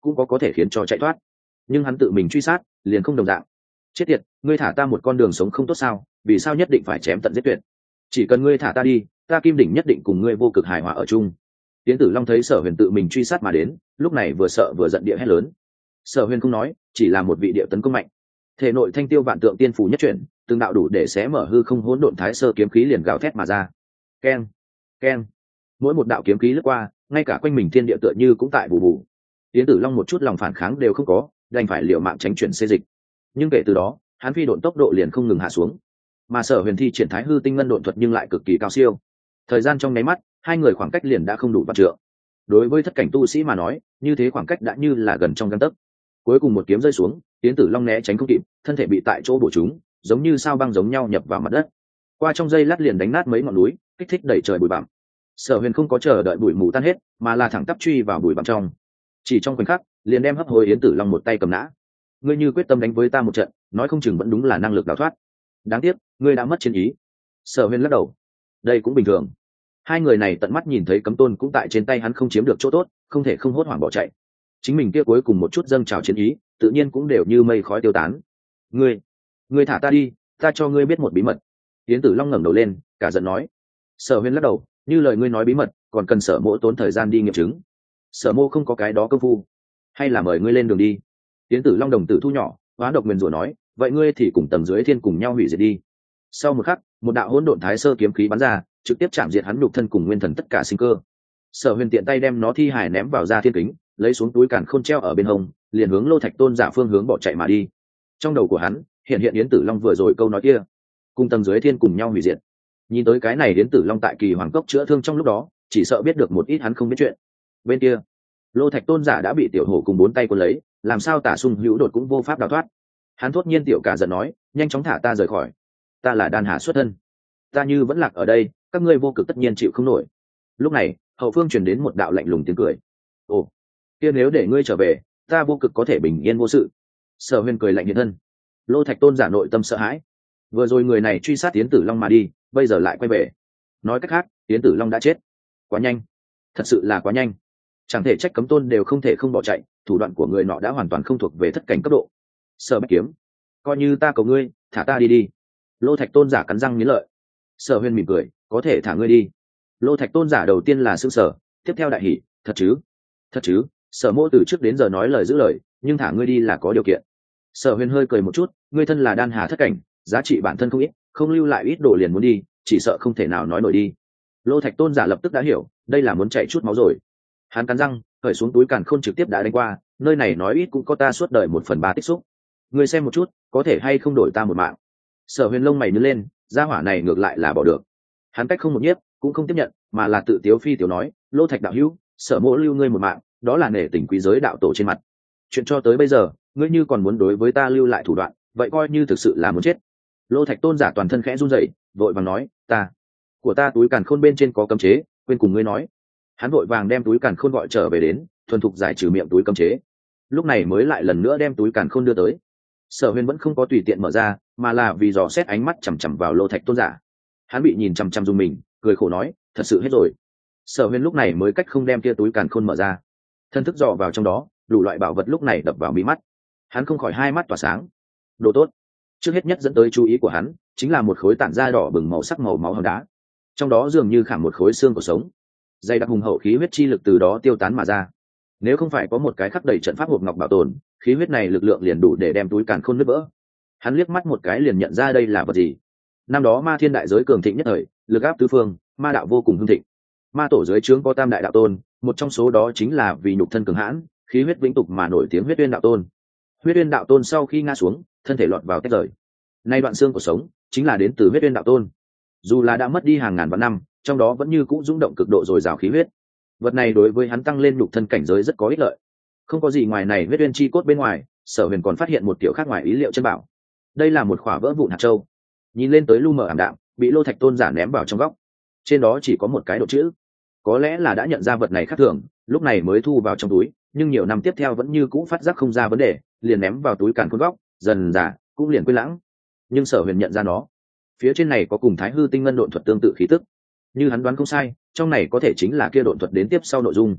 cũng có có thể khiến cho chạy thoát, nhưng hắn tự mình truy sát liền không đồng dạng. Chết tiệt, ngươi thả ta một con đường sống không tốt sao? Vì sao nhất định phải chém tận giết tuyệt? Chỉ cần ngươi thả ta đi, ta Kim Đỉnh nhất định cùng ngươi vô cực hài hòa ở chung. Tiến Tử Long thấy Sở Huyền tự mình truy sát mà đến, lúc này vừa sợ vừa giận địa hét lớn. Sở Huyền không nói, chỉ là một vị địa tấn công mạnh. Thể nội thanh tiêu vạn tượng tiên phù nhất chuyển, từng đạo đủ để xé mở hư không hỗn độn thái sơ kiếm khí liền gào thét mà ra. Keng, keng. Mỗi một đạo kiếm khí lướt qua, ngay cả quanh mình thiên địa tựa như cũng tại bù bù. Tiến Tử Long một chút lòng phản kháng đều không có, đành phải liều mạng tránh chuyển xê dịch. Nhưng kể từ đó, hắn phi độn tốc độ liền không ngừng hạ xuống, mà Sở Huyền thi triển thái hư tinh ngân độn thuật nhưng lại cực kỳ cao siêu. Thời gian trong nháy mắt, hai người khoảng cách liền đã không đủ vạn trượng. Đối với thất cảnh tu sĩ mà nói, như thế khoảng cách đã như là gần trong gang tấc. Cuối cùng một kiếm rơi xuống, Tiến Tử Long né tránh không kịp, thân thể bị tại chỗ bổ trúng, giống như sao băng giống nhau nhập vào mặt đất. Qua trong giây lát liền đánh nát mấy ngọn núi, kích thích đẩy trời bụi bặm. Sở Huyền không có chờ đợi bụi mù tan hết, mà là thẳng tắp truy vào bụi bặm trong. Chỉ trong khoảnh khắc, liền đem hấp hối Yến Tử Long một tay cầm nã. Ngươi như quyết tâm đánh với ta một trận, nói không chừng vẫn đúng là năng lực đào thoát. Đáng tiếc, ngươi đã mất chiến ý. Sở Huyền lắc đầu. Đây cũng bình thường. Hai người này tận mắt nhìn thấy cấm tôn cũng tại trên tay hắn không chiếm được chỗ tốt, không thể không hốt hoảng bỏ chạy. Chính mình kia cuối cùng một chút dâng trào chiến ý, tự nhiên cũng đều như mây khói tiêu tán. Ngươi, ngươi thả ta đi, ta cho ngươi biết một bí mật. Yến Tử Long ngẩng đầu lên, cả giận nói. Sở Huyền lắc đầu, như lời ngươi nói bí mật, còn cần Sở Mộ tốn thời gian đi nghiệm chứng. Sở Mộ không có cái đó công phu, hay là mời ngươi lên đường đi. Yến Tử Long đồng tử thu nhỏ, hóa độc nguyền rủa nói, vậy ngươi thì cùng tầng dưới thiên cùng nhau hủy diệt đi. Sau một khắc, một đạo hỗn độn thái sơ kiếm khí bắn ra, trực tiếp chạm diệt hắn nhục thân cùng nguyên thần tất cả sinh cơ. Sở Huyền tiện tay đem nó thi hài ném vào ra thiên kính, lấy xuống túi càn khôn treo ở bên hông, liền hướng Lô Thạch Tôn giả phương hướng bỏ chạy mà đi. Trong đầu của hắn hiện hiện Yến Tử Long vừa rồi câu nói kia, cùng tầng dưới thiên cùng nhau hủy diệt. Nhìn tới cái này Yến Tử Long tại Kỳ Hoàng Cốc chữa thương trong lúc đó, chỉ sợ biết được một ít hắn không biết chuyện. Bên kia, Lô Thạch Tôn giả đã bị tiểu hổ cùng bốn tay cuốn lấy, làm sao Tả Sung Hữu Đột cũng vô pháp đào thoát. Hắn thốt nhiên tiểu cả giận nói, nhanh chóng thả ta rời khỏi. Ta là đan hà xuất thân, ta như vẫn lạc ở đây, các ngươi vô cực tất nhiên chịu không nổi. Lúc này, hậu phương truyền đến một đạo lạnh lùng tiếng cười. Ồ, kia nếu để ngươi trở về, ta vô cực có thể bình yên vô sự. Sở Huyền cười lạnh hiện thân. Lô Thạch Tôn giả nội tâm sợ hãi. Vừa rồi người này truy sát Yến Tử Long mà đi, bây giờ lại quay về. Nói cách khác, Yến Tử Long đã chết. Quá nhanh, thật sự là quá nhanh. Chẳng thể trách cấm tôn đều không thể không bỏ chạy, thủ đoạn của người nọ đã hoàn toàn không thuộc về thất cảnh cấp độ. Sở Bạch Kiếm, coi như ta cầu ngươi, thả ta đi đi. Lô Thạch Tôn giả cắn răng nghiến lợi. Sở Huyền mỉm cười, có thể thả ngươi đi. Lô Thạch Tôn giả đầu tiên là sững sờ, tiếp theo đại hỉ, thật chứ? Thật chứ? Sở Mộ từ trước đến giờ nói lời giữ lời, nhưng thả ngươi đi là có điều kiện. Sở Huyền hơi cười một chút, ngươi thân là đan hà thất cảnh, giá trị bản thân không ít, không lưu lại ít đồ liền muốn đi, chỉ sợ không thể nào nói nổi đi. Lô Thạch Tôn giả lập tức đã hiểu, đây là muốn chạy chút máu rồi. Hắn cắn răng, khởi xuống túi càn khôn trực tiếp đã đánh qua, nơi này nói ít cũng có ta suốt đời một phần ba tích xúc. Ngươi xem một chút, có thể hay không đổi ta một mạng. Sở Huyền lông mày nhướng lên, gia hỏa này ngược lại là bỏ được. Hắn cách không một nhiếp, cũng không tiếp nhận, mà là tự tiếu phi tiểu nói, Lô Thạch đạo hữu, Sở Mộ lưu ngươi một mạng, đó là nể tình quý giới đạo tổ trên mặt. Chuyện cho tới bây giờ, ngươi như còn muốn đối với ta lưu lại thủ đoạn, vậy coi như thực sự là muốn chết. Lô Thạch Tôn giả toàn thân khẽ run rẩy, vội vàng nói, ta, của ta túi càn khôn bên trên có cấm chế, quên cùng ngươi nói. Hắn vội vàng đem túi càn khôn gọi trở về đến, thuần thục giải trừ miệng túi cấm chế. Lúc này mới lại lần nữa đem túi càn khôn đưa tới. Sở Huyền vẫn không có tùy tiện mở ra, mà là vì dò xét ánh mắt chằm chằm vào Lô Thạch Tôn giả. Hắn bị nhìn chằm chằm dùng mình, cười khổ nói, thật sự hết rồi. Sở Huyền lúc này mới cách không đem kia túi càn khôn mở ra. Thân thức dò vào trong đó, đủ loại bảo vật lúc này đập vào mí mắt. Hắn không khỏi hai mắt tỏa sáng. Đồ tốt. Trước hết nhất dẫn tới chú ý của hắn chính là một khối tản da đỏ bừng màu sắc màu máu hòn đá, trong đó dường như khảm một khối xương của sống, dày đặc hùng hậu khí huyết chi lực từ đó tiêu tán mà ra. Nếu không phải có một cái khắc đầy trận pháp hộp ngọc bảo tồn, khí huyết này lực lượng liền đủ để đem túi càn khôn nứt vỡ. Hắn liếc mắt một cái liền nhận ra đây là vật gì. Năm đó ma thiên đại giới cường thịnh nhất thời, lực áp tứ phương, ma đạo vô cùng hưng thịnh. Ma tổ dưới trướng có tam đại đạo tôn, một trong số đó chính là vì nhục thân cường hãn, khí huyết vĩnh tục mà nổi tiếng huyết uyên đạo tôn. Huyết uyên đạo tôn sau khi ngã xuống, thân thể lọt vào tách rời. Nay đoạn xương của sống chính là đến từ huyết uyên đạo tôn. Dù là đã mất đi hàng ngàn vạn năm, trong đó vẫn như cũ rung động cực độ dồi dào khí huyết. Vật này đối với hắn tăng lên nhục thân cảnh giới rất có ích lợi. Không có gì ngoài này huyết uyên chi cốt bên ngoài, Sở Huyền còn phát hiện một tiểu khác ngoài ý liệu chân bảo. Đây là một khỏa vỡ vụn hạt châu, nhìn lên tới lu mờ ảm đạm, bị Lô Thạch Tôn giả ném vào trong góc. Trên đó chỉ có một cái độ chữ. Có lẽ là đã nhận ra vật này khác thường, lúc này mới thu vào trong túi, nhưng nhiều năm tiếp theo vẫn như cũ phát giác không ra vấn đề, liền ném vào túi càn khôn góc, dần dà cũng liền quên lãng. Nhưng Sở Huyền nhận ra nó, phía trên này có cùng Thái Hư Tinh Ngân độn thuật tương tự khí tức. Như hắn đoán không sai, trong này có thể chính là kia độn thuật đến tiếp sau nội dung.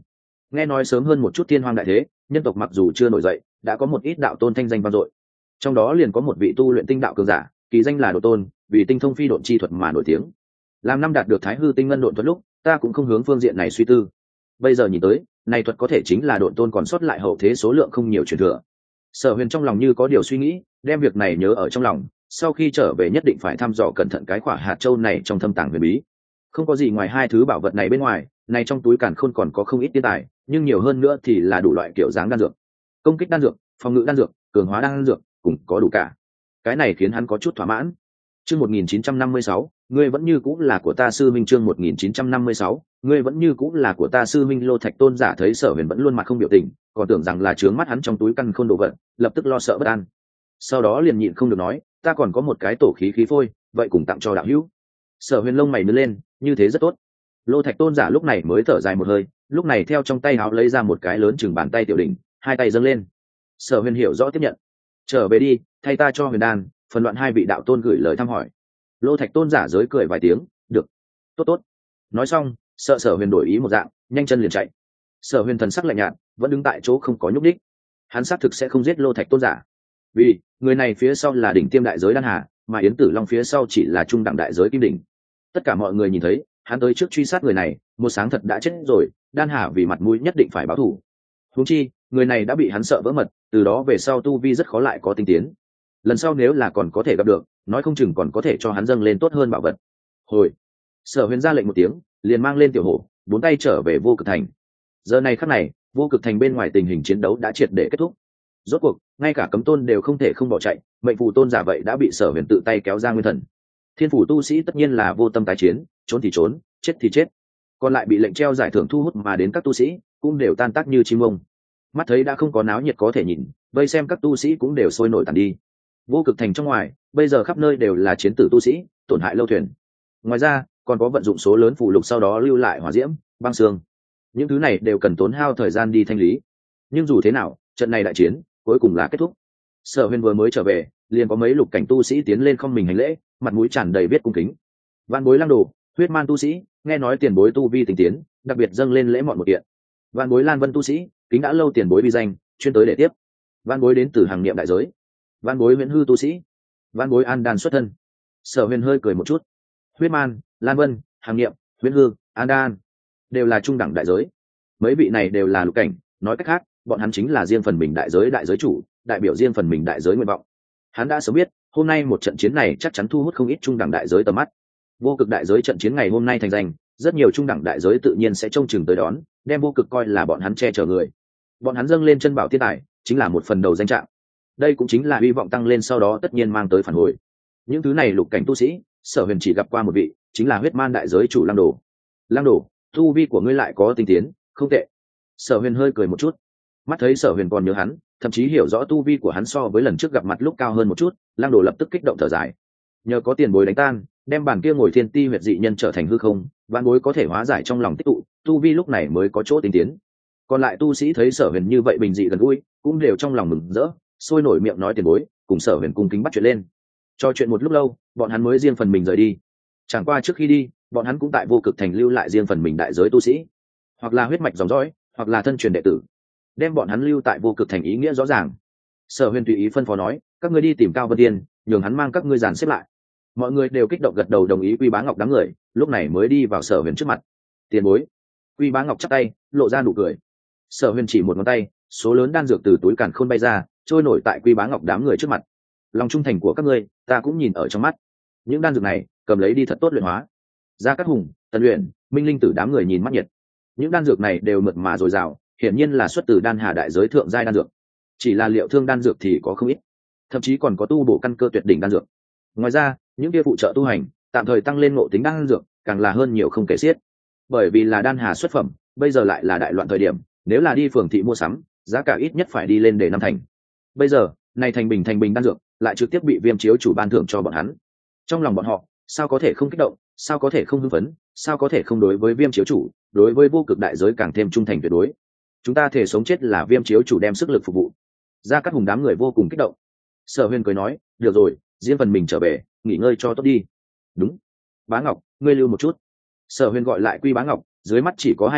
Nghe nói sớm hơn một chút thiên hoang đại thế, nhân tộc mặc dù chưa nổi dậy, đã có một ít đạo tôn thanh danh vang dội. Trong đó liền có một vị tu luyện tinh đạo cường giả, kỳ danh là Độ Tôn, vì tinh thông phi độn chi thuật mà nổi tiếng. Làm năm đạt được Thái Hư tinh ngân độn thuật lúc, ta cũng không hướng phương diện này suy tư. Bây giờ nhìn tới, này thuật có thể chính là Độ Tôn còn sót lại hậu thế số lượng không nhiều truyền thừa. Sở Huyền trong lòng như có điều suy nghĩ, đem việc này nhớ ở trong lòng, sau khi trở về nhất định phải thăm dò cẩn thận cái quả hạt châu này trong thâm tàng huyền bí. Không có gì ngoài hai thứ bảo vật này bên ngoài, này trong túi càn khôn còn có không ít tiên tài, nhưng nhiều hơn nữa thì là đủ loại kiểu dáng đan dược, công kích đan dược, phòng ngự đan dược, cường hóa đan dược, cùng có đủ cả. Cái này khiến hắn có chút thỏa mãn. Chương một nghìn chín trăm năm mươi sáu, ngươi vẫn như cũng là của ta sư minh. Chương một nghìn chín trăm năm mươi sáu, ngươi vẫn như cũng là của ta sư minh. Lô Thạch Tôn giả thấy Sở Huyền vẫn luôn mặt không biểu tình, còn tưởng rằng là trướng mắt hắn trong túi căn khôn đồ vật, lập tức lo sợ bất an. Sau đó liền nhịn không được nói, ta còn có một cái tổ khí khí phôi, vậy cùng tặng cho đạo hữu. Sở Huyền lông mày nhướng lên, như thế rất tốt. Lô Thạch Tôn giả lúc này mới thở dài một hơi, lúc này theo trong tay áo lấy ra một cái lớn chừng bàn tay tiểu đỉnh, hai tay dâng lên. Sở Huyền hiểu rõ tiếp nhận. Trở về đi, thay ta cho Huyền đan, phần loạn hai vị đạo tôn gửi lời thăm hỏi. Lô Thạch Tôn giả giới cười vài tiếng, được, tốt tốt. Nói xong, sợ Sở Huyền đổi ý một dạng, nhanh chân liền chạy. Sở Huyền thần sắc lạnh nhạt, vẫn đứng tại chỗ không có nhúc đích. Hắn xác thực sẽ không giết Lô Thạch Tôn giả, vì người này phía sau là đỉnh tiêm đại giới đan hà, mà Yến Tử Long phía sau chỉ là trung đẳng đại giới kim đỉnh. Tất cả mọi người nhìn thấy, hắn tới trước truy sát người này, một sáng thật đã chết rồi, đan hà vì mặt mũi nhất định phải báo thù. Huống chi, người này đã bị hắn sợ vỡ mật, từ đó về sau tu vi rất khó lại có tinh tiến. Lần sau nếu là còn có thể gặp được, nói không chừng còn có thể cho hắn dâng lên tốt hơn bảo vật. Hồi, Sở Huyền ra lệnh một tiếng, liền mang lên tiểu hổ, bốn tay trở về Vô Cực Thành. Giờ này khắc này, Vô Cực Thành bên ngoài tình hình chiến đấu đã triệt để kết thúc. Rốt cuộc, ngay cả cấm tôn đều không thể không bỏ chạy, mệnh phù tôn giả vậy đã bị Sở Huyền tự tay kéo ra nguyên thần. Thiên phủ tu sĩ tất nhiên là vô tâm tái chiến, trốn thì trốn, chết thì chết. Còn lại bị lệnh treo giải thưởng thu hút mà đến các tu sĩ, cũng đều tan tác như chim ông. Mắt thấy đã không có náo nhiệt có thể nhìn, vây xem các tu sĩ cũng đều sôi nổi tàn đi. Vô Cực Thành trong ngoài, bây giờ khắp nơi đều là chiến tử tu sĩ, tổn hại lâu thuyền. Ngoài ra, còn có vận dụng số lớn phù lục sau đó lưu lại hỏa diễm, băng xương. Những thứ này đều cần tốn hao thời gian đi thanh lý. Nhưng dù thế nào, trận này đại chiến cuối cùng là kết thúc. Sở Huyền vừa mới trở về, liền có mấy lục cảnh tu sĩ tiến lên không mình hành lễ, mặt mũi tràn đầy biết cung kính. Vạn Bối Lăng Đồ, Huyết Man tu sĩ, nghe nói tiền bối tu vi tinh tiến, đặc biệt dâng lên lễ mọn một kiện. Vạn Bối Lan Vân tu sĩ, kính đã lâu tiền bối vi danh, chuyên tới để tiếp. Vạn Bối đến từ hàng niệm đại giới. Vạn Bối Viễn Hư tu sĩ, Vạn Bối An Đan xuất thân. Sở Huyền hơi cười một chút. Huyết Man, Lan Vân, hàng niệm, Viễn Hư, An Đan đều là trung đẳng đại giới. Mấy vị này đều là lục cảnh, nói cách khác, bọn hắn chính là riêng phần mình đại giới đại giới chủ, đại biểu riêng phần mình đại giới nguyện vọng. Hắn đã sớm biết, hôm nay một trận chiến này chắc chắn thu hút không ít trung đẳng đại giới tầm mắt. Vô cực đại giới trận chiến ngày hôm nay thành danh, rất nhiều trung đẳng đại giới tự nhiên sẽ trông chừng tới đón, đem vô cực coi là bọn hắn che chở người. Bọn hắn dâng lên chân bảo thiên tài, chính là một phần đầu danh trạng. Đây cũng chính là hy vọng tăng lên sau đó tất nhiên mang tới phản hồi. Những thứ này lục cảnh tu sĩ, Sở Huyền chỉ gặp qua một vị, chính là Huyết Man đại giới chủ Lăng Đồ. Lăng Đồ, tu vi của ngươi lại có tinh tiến, không tệ. Sở Huyền hơi cười một chút. Mắt thấy Sở Huyền còn nhớ hắn, thậm chí hiểu rõ tu vi của hắn so với lần trước gặp mặt lúc cao hơn một chút, Lăng Đồ lập tức kích động thở dài. Nhờ có tiền bối đánh tan, đem bản kia ngồi thiên ti huyệt dị nhân trở thành hư không, vạn bối có thể hóa giải trong lòng tích tụ, tu vi lúc này mới có chỗ tinh tiến. Còn lại tu sĩ thấy Sở Huyền như vậy bình dị gần gũi, cũng đều trong lòng mừng rỡ, sôi nổi miệng nói tiền bối, cùng Sở Huyền cung kính bắt chuyện lên. Cho chuyện một lúc lâu, bọn hắn mới riêng phần mình rời đi. Chẳng qua trước khi đi, bọn hắn cũng tại Vô Cực Thành lưu lại riêng phần mình đại giới tu sĩ, hoặc là huyết mạch dòng dõi, hoặc là thân truyền đệ tử, đem bọn hắn lưu tại Vô Cực Thành ý nghĩa rõ ràng. Sở Huyền tùy ý phân phó nói, các ngươi đi tìm Cao Vân Tiên, nhường hắn mang các ngươi dàn xếp lại. Mọi người đều kích động gật đầu đồng ý. Quy Bá Ngọc đám người lúc này mới đi vào Sở Huyền trước mặt. Tiền bối. Quy Bá Ngọc chắp tay, lộ ra nụ cười. Sở Huyền chỉ một ngón tay, số lớn đan dược từ túi càn khôn bay ra, trôi nổi tại Quy Bá Ngọc đám người trước mặt. Lòng trung thành của các ngươi, ta cũng nhìn ở trong mắt. Những đan dược này, cầm lấy đi thật tốt luyện hóa. Gia Cát Hùng, Tần Uyển, Minh Linh Tử đám người nhìn mắt nhiệt. Những đan dược này đều mượt mà dồi dào, hiển nhiên là xuất từ đan hà đại giới thượng giai đan dược. Chỉ là liệu thương đan dược thì có không ít, thậm chí còn có tu bổ căn cơ tuyệt đỉnh đan dược. Ngoài ra, những kia phụ trợ tu hành, tạm thời tăng lên ngộ tính đan dược, càng là hơn nhiều không kể xiết. Bởi vì là đan hà xuất phẩm, bây giờ lại là đại loạn thời điểm, nếu là đi phường thị mua sắm, giá cả ít nhất phải đi lên để năm thành. Bây giờ, này thành bình thành bình đan dược, lại trực tiếp bị Viêm chiếu chủ ban thưởng cho bọn hắn. Trong lòng bọn họ, sao có thể không kích động, sao có thể không hưng phấn, sao có thể không đối với Viêm chiếu chủ, đối với vô cực đại giới càng thêm trung thành tuyệt đối. Chúng ta thể sống chết là Viêm chiếu chủ đem sức lực phục vụ. Gia Cát Hùng đám người vô cùng kích động. Sở Huyền cười nói, được rồi, riêng phần mình trở về, nghỉ ngơi cho tốt đi. Đúng. Bá Ngọc, ngươi lưu một chút. Sở Huyền gọi lại Quy Bá Ngọc, dưới mắt chỉ có hai người,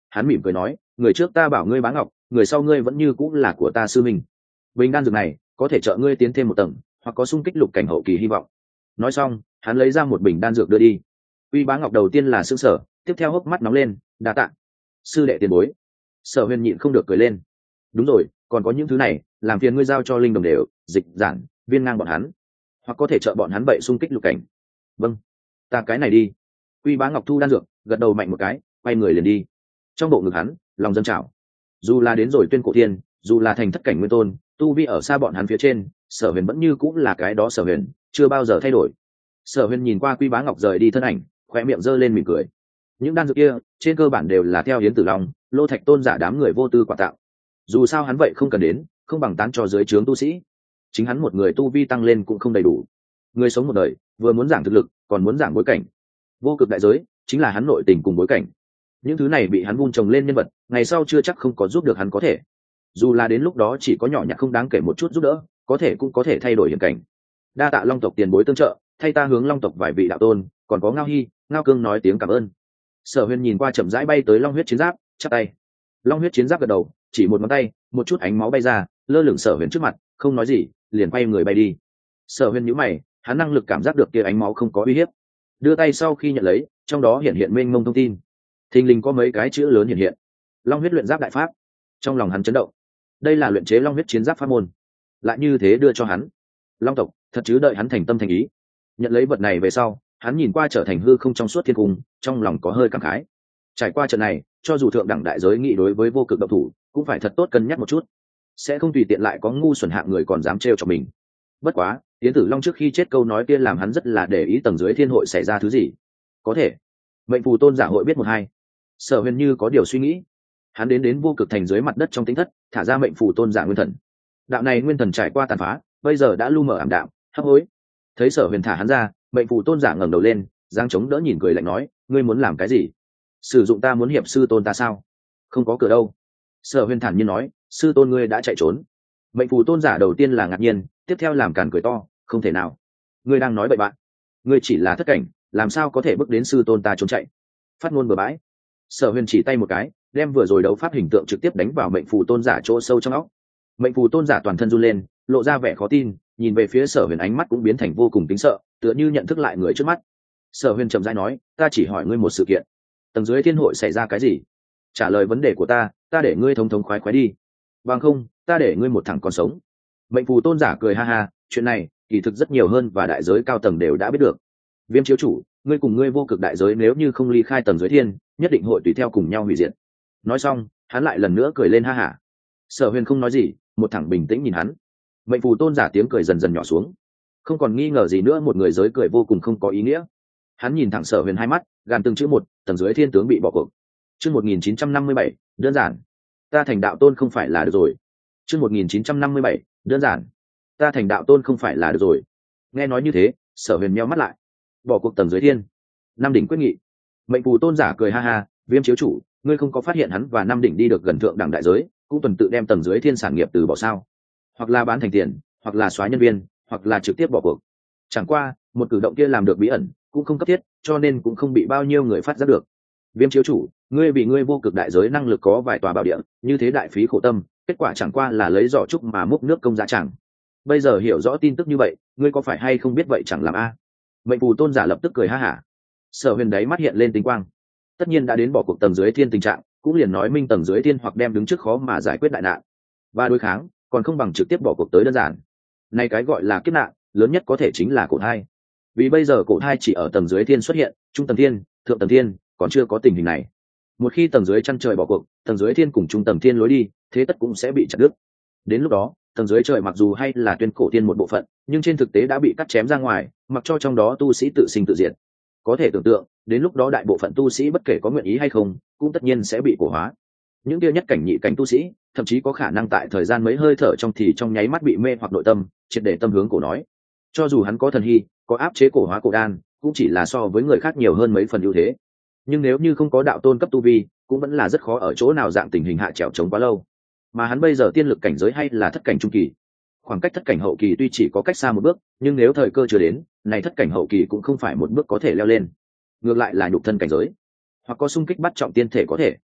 hắn mỉm cười nói, người trước ta bảo ngươi Bá Ngọc, người sau ngươi vẫn như cũng là của ta sư minh. Bình đan dược này có thể trợ ngươi tiến thêm một tầng, hoặc có xung kích lục cảnh hậu kỳ hy vọng. Nói xong, hắn lấy ra một bình đan dược đưa đi. Uy Bá Ngọc đầu tiên là sững sờ, tiếp theo hốc mắt nóng lên, đa tạ sư đệ tiền bối. Sở Huyền nhịn không được cười lên. Đúng rồi, còn có những thứ này, làm phiền ngươi giao cho linh đồng đều, dịch giản, viên ngang bọn hắn, hoặc có thể trợ bọn hắn bậy xung kích lục cảnh. Vâng, ta cái này đi. Uy Bá Ngọc thu đan dược, gật đầu mạnh một cái, quay người liền đi. Trong bộ ngực hắn, lòng dâng trào. Dù là đến rồi tuyên cổ thiên, dù là thành thất cảnh nguyên tôn, tu vi ở xa bọn hắn phía trên, Sở Huyền vẫn như cũng là cái đó Sở Huyền, chưa bao giờ thay đổi. Sở Huyền nhìn qua Quy Bá Ngọc rời đi thân ảnh, khoe miệng giơ lên mỉm cười. Những đan dược kia trên cơ bản đều là theo Yến Tử Long, Lô Thạch Tôn giả đám người vô tư quà tặng. Dù sao hắn vậy không cần đến, không bằng tán cho dưới trướng tu sĩ. Chính hắn một người tu vi tăng lên cũng không đầy đủ. Người sống một đời, vừa muốn giảng thực lực, còn muốn giảng bối cảnh. Vô cực đại giới chính là hắn nội tình cùng bối cảnh. Những thứ này bị hắn vun trồng lên nhân vật, ngày sau chưa chắc không có giúp được hắn có thể. Dù là đến lúc đó chỉ có nhỏ nhặt không đáng kể một chút giúp đỡ, có thể cũng có thể thay đổi hiện cảnh. Đa tạ Long tộc tiền bối tương trợ, thay ta hướng Long tộc vài vị đạo tôn, còn có Ngao Hi, Ngao Cương nói tiếng cảm ơn. Sở Huyền nhìn qua chậm rãi bay tới Long huyết chiến giáp, chắp tay. Long huyết chiến giáp gật đầu, chỉ một ngón tay, một chút ánh máu bay ra, lơ lửng Sở Huyền trước mặt, không nói gì, liền quay người bay đi. Sở Huyền nhíu mày, hắn năng lực cảm giác được kia ánh máu không có uy hiếp. Đưa tay sau khi nhận lấy, trong đó hiện hiện mênh mông thông tin. Thình lình có mấy cái chữ lớn hiện hiện. Long huyết luyện giáp đại pháp. Trong lòng hắn chấn động. Đây là luyện chế Long huyết chiến giáp pháp môn. Lại như thế đưa cho hắn. Long tộc, thật chứ đợi hắn thành tâm thành ý. Nhận lấy vật này về sau, hắn nhìn qua trở thành hư không trong suốt thiên cung, trong lòng có hơi cảm khái. Trải qua trận này, cho dù thượng đẳng đại giới nghị đối với vô cực độc thủ, cũng phải thật tốt cân nhắc một chút, sẽ không tùy tiện lại có ngu xuẩn hạng người còn dám trêu cho mình. Bất quá, Yến Tử Long trước khi chết câu nói kia làm hắn rất là để ý tầng dưới thiên hội xảy ra thứ gì. Có thể, mệnh phù tôn giả hội biết một hai. Sở Huyền như có điều suy nghĩ, hắn đến đến vô cực thành dưới mặt đất trong tính thất, thả ra mệnh phù tôn giả nguyên thần. Đạo này nguyên thần trải qua tàn phá, bây giờ đã lu mờ ảm đạm, hấp hối. Thấy Sở Huyền thả hắn ra, mệnh phù tôn giả ngẩng đầu lên, giang chống đỡ nhìn cười lạnh nói, ngươi muốn làm cái gì? Sử dụng ta muốn hiệp sư tôn ta sao? Không có cửa đâu. Sở Huyền thản nhiên nói, sư tôn ngươi đã chạy trốn. Mệnh phù tôn giả đầu tiên là ngạc nhiên, tiếp theo làm càn cười to, không thể nào. Ngươi đang nói bậy bạn. Ngươi chỉ là thất cảnh, làm sao có thể bước đến sư tôn ta trốn chạy? Phát ngôn bừa bãi. Sở Huyền chỉ tay một cái, đem vừa rồi đấu pháp hình tượng trực tiếp đánh vào mệnh phù tôn giả chỗ sâu trong óc. Mệnh phù tôn giả toàn thân run lên, lộ ra vẻ khó tin, nhìn về phía Sở Huyền ánh mắt cũng biến thành vô cùng kính sợ, tựa như nhận thức lại người trước mắt. Sở Huyền chậm rãi nói, ta chỉ hỏi ngươi một sự kiện, tầng dưới thiên hội xảy ra cái gì? Trả lời vấn đề của ta, ta để ngươi thống thống khoái khoái đi. Bằng không, ta để ngươi một thằng còn sống. Mệnh phù tôn giả cười ha ha, chuyện này kỳ thực rất nhiều hơn và đại giới cao tầng đều đã biết được. Viêm chiếu chủ, ngươi cùng ngươi vô cực đại giới nếu như không ly khai tầng dưới thiên, nhất định hội tùy theo cùng nhau hủy diệt. Nói xong, hắn lại lần nữa cười lên ha hả. Sở Huyền không nói gì, một thằng bình tĩnh nhìn hắn. Mệnh phù tôn giả tiếng cười dần dần nhỏ xuống, không còn nghi ngờ gì nữa, một người giới cười vô cùng không có ý nghĩa. Hắn nhìn thẳng Sở Huyền hai mắt, gàn từng chữ một, tầng dưới thiên tướng bị bỏ cuộc. Chương một nghìn chín trăm năm mươi bảy, đơn giản. Ta thành đạo tôn không phải là được rồi. Chương một nghìn chín trăm năm mươi bảy, đơn giản. Ta thành đạo tôn không phải là được rồi. Nghe nói như thế, Sở Huyền nheo mắt lại. Bỏ cuộc tầng dưới thiên. Năm đỉnh quyết nghị. Mệnh phù tôn giả cười ha ha, Viêm chiếu chủ, ngươi không có phát hiện hắn và năm đỉnh đi được gần thượng đẳng đại giới, cũng tuần tự đem tầng dưới thiên sản nghiệp từ bỏ sao? Hoặc là bán thành tiền, hoặc là xóa nhân viên, hoặc là trực tiếp bỏ cuộc. Chẳng qua, một cử động kia làm được bí ẩn, cũng không cấp thiết, cho nên cũng không bị bao nhiêu người phát giác được. Viêm chiếu chủ, ngươi vì ngươi vô cực đại giới năng lực có vài tòa bảo địa, như thế đại phí khổ tâm, kết quả chẳng qua là lấy giỏ trúc mà múc nước công giá chẳng. Bây giờ hiểu rõ tin tức như vậy, ngươi có phải hay không biết vậy chẳng làm a? Mệnh phù tôn giả lập tức cười ha hả. Sở Huyền đấy mắt hiện lên tinh quang. Tất nhiên đã đến bỏ cuộc tầng dưới thiên tình trạng, cũng liền nói minh tầng dưới thiên hoặc đem đứng trước khó mà giải quyết đại nạn, và đối kháng còn không bằng trực tiếp bỏ cuộc tới đơn giản. Này cái gọi là kiếp nạn lớn nhất có thể chính là cổ thai, vì bây giờ cổ thai chỉ ở tầng dưới thiên xuất hiện, trung tầng thiên, thượng tầng thiên còn chưa có tình hình này. Một khi tầng dưới chân trời bỏ cuộc, tầng dưới thiên cùng trung tầng thiên lối đi, thế tất cũng sẽ bị chặt đứt. Đến lúc đó, tầng dưới trời mặc dù hay là tuyên cổ thiên một bộ phận, nhưng trên thực tế đã bị cắt chém ra ngoài, mặc cho trong đó tu sĩ tự sinh tự diệt. Có thể tưởng tượng, đến lúc đó đại bộ phận tu sĩ bất kể có nguyện ý hay không, cũng tất nhiên sẽ bị cổ hóa. Những kia nhất cảnh nhị cảnh tu sĩ, thậm chí có khả năng tại thời gian mấy hơi thở trong thì trong nháy mắt bị mê hoặc nội tâm, triệt để tâm hướng cổ nói. Cho dù hắn có thần hy, có áp chế cổ hóa cổ đan, cũng chỉ là so với người khác nhiều hơn mấy phần ưu thế. Nhưng nếu như không có đạo tôn cấp tu vi, cũng vẫn là rất khó ở chỗ nào dạng tình hình hạ trèo chống quá lâu. Mà hắn bây giờ tiên lực cảnh giới hay là thất cảnh trung kỳ, khoảng cách thất cảnh hậu kỳ tuy chỉ có cách xa một bước, nhưng nếu thời cơ chưa đến, này thất cảnh hậu kỳ cũng không phải một bước có thể leo lên, ngược lại là nhục thân cảnh giới, hoặc có xung kích bắt trọng tiên thể có thể.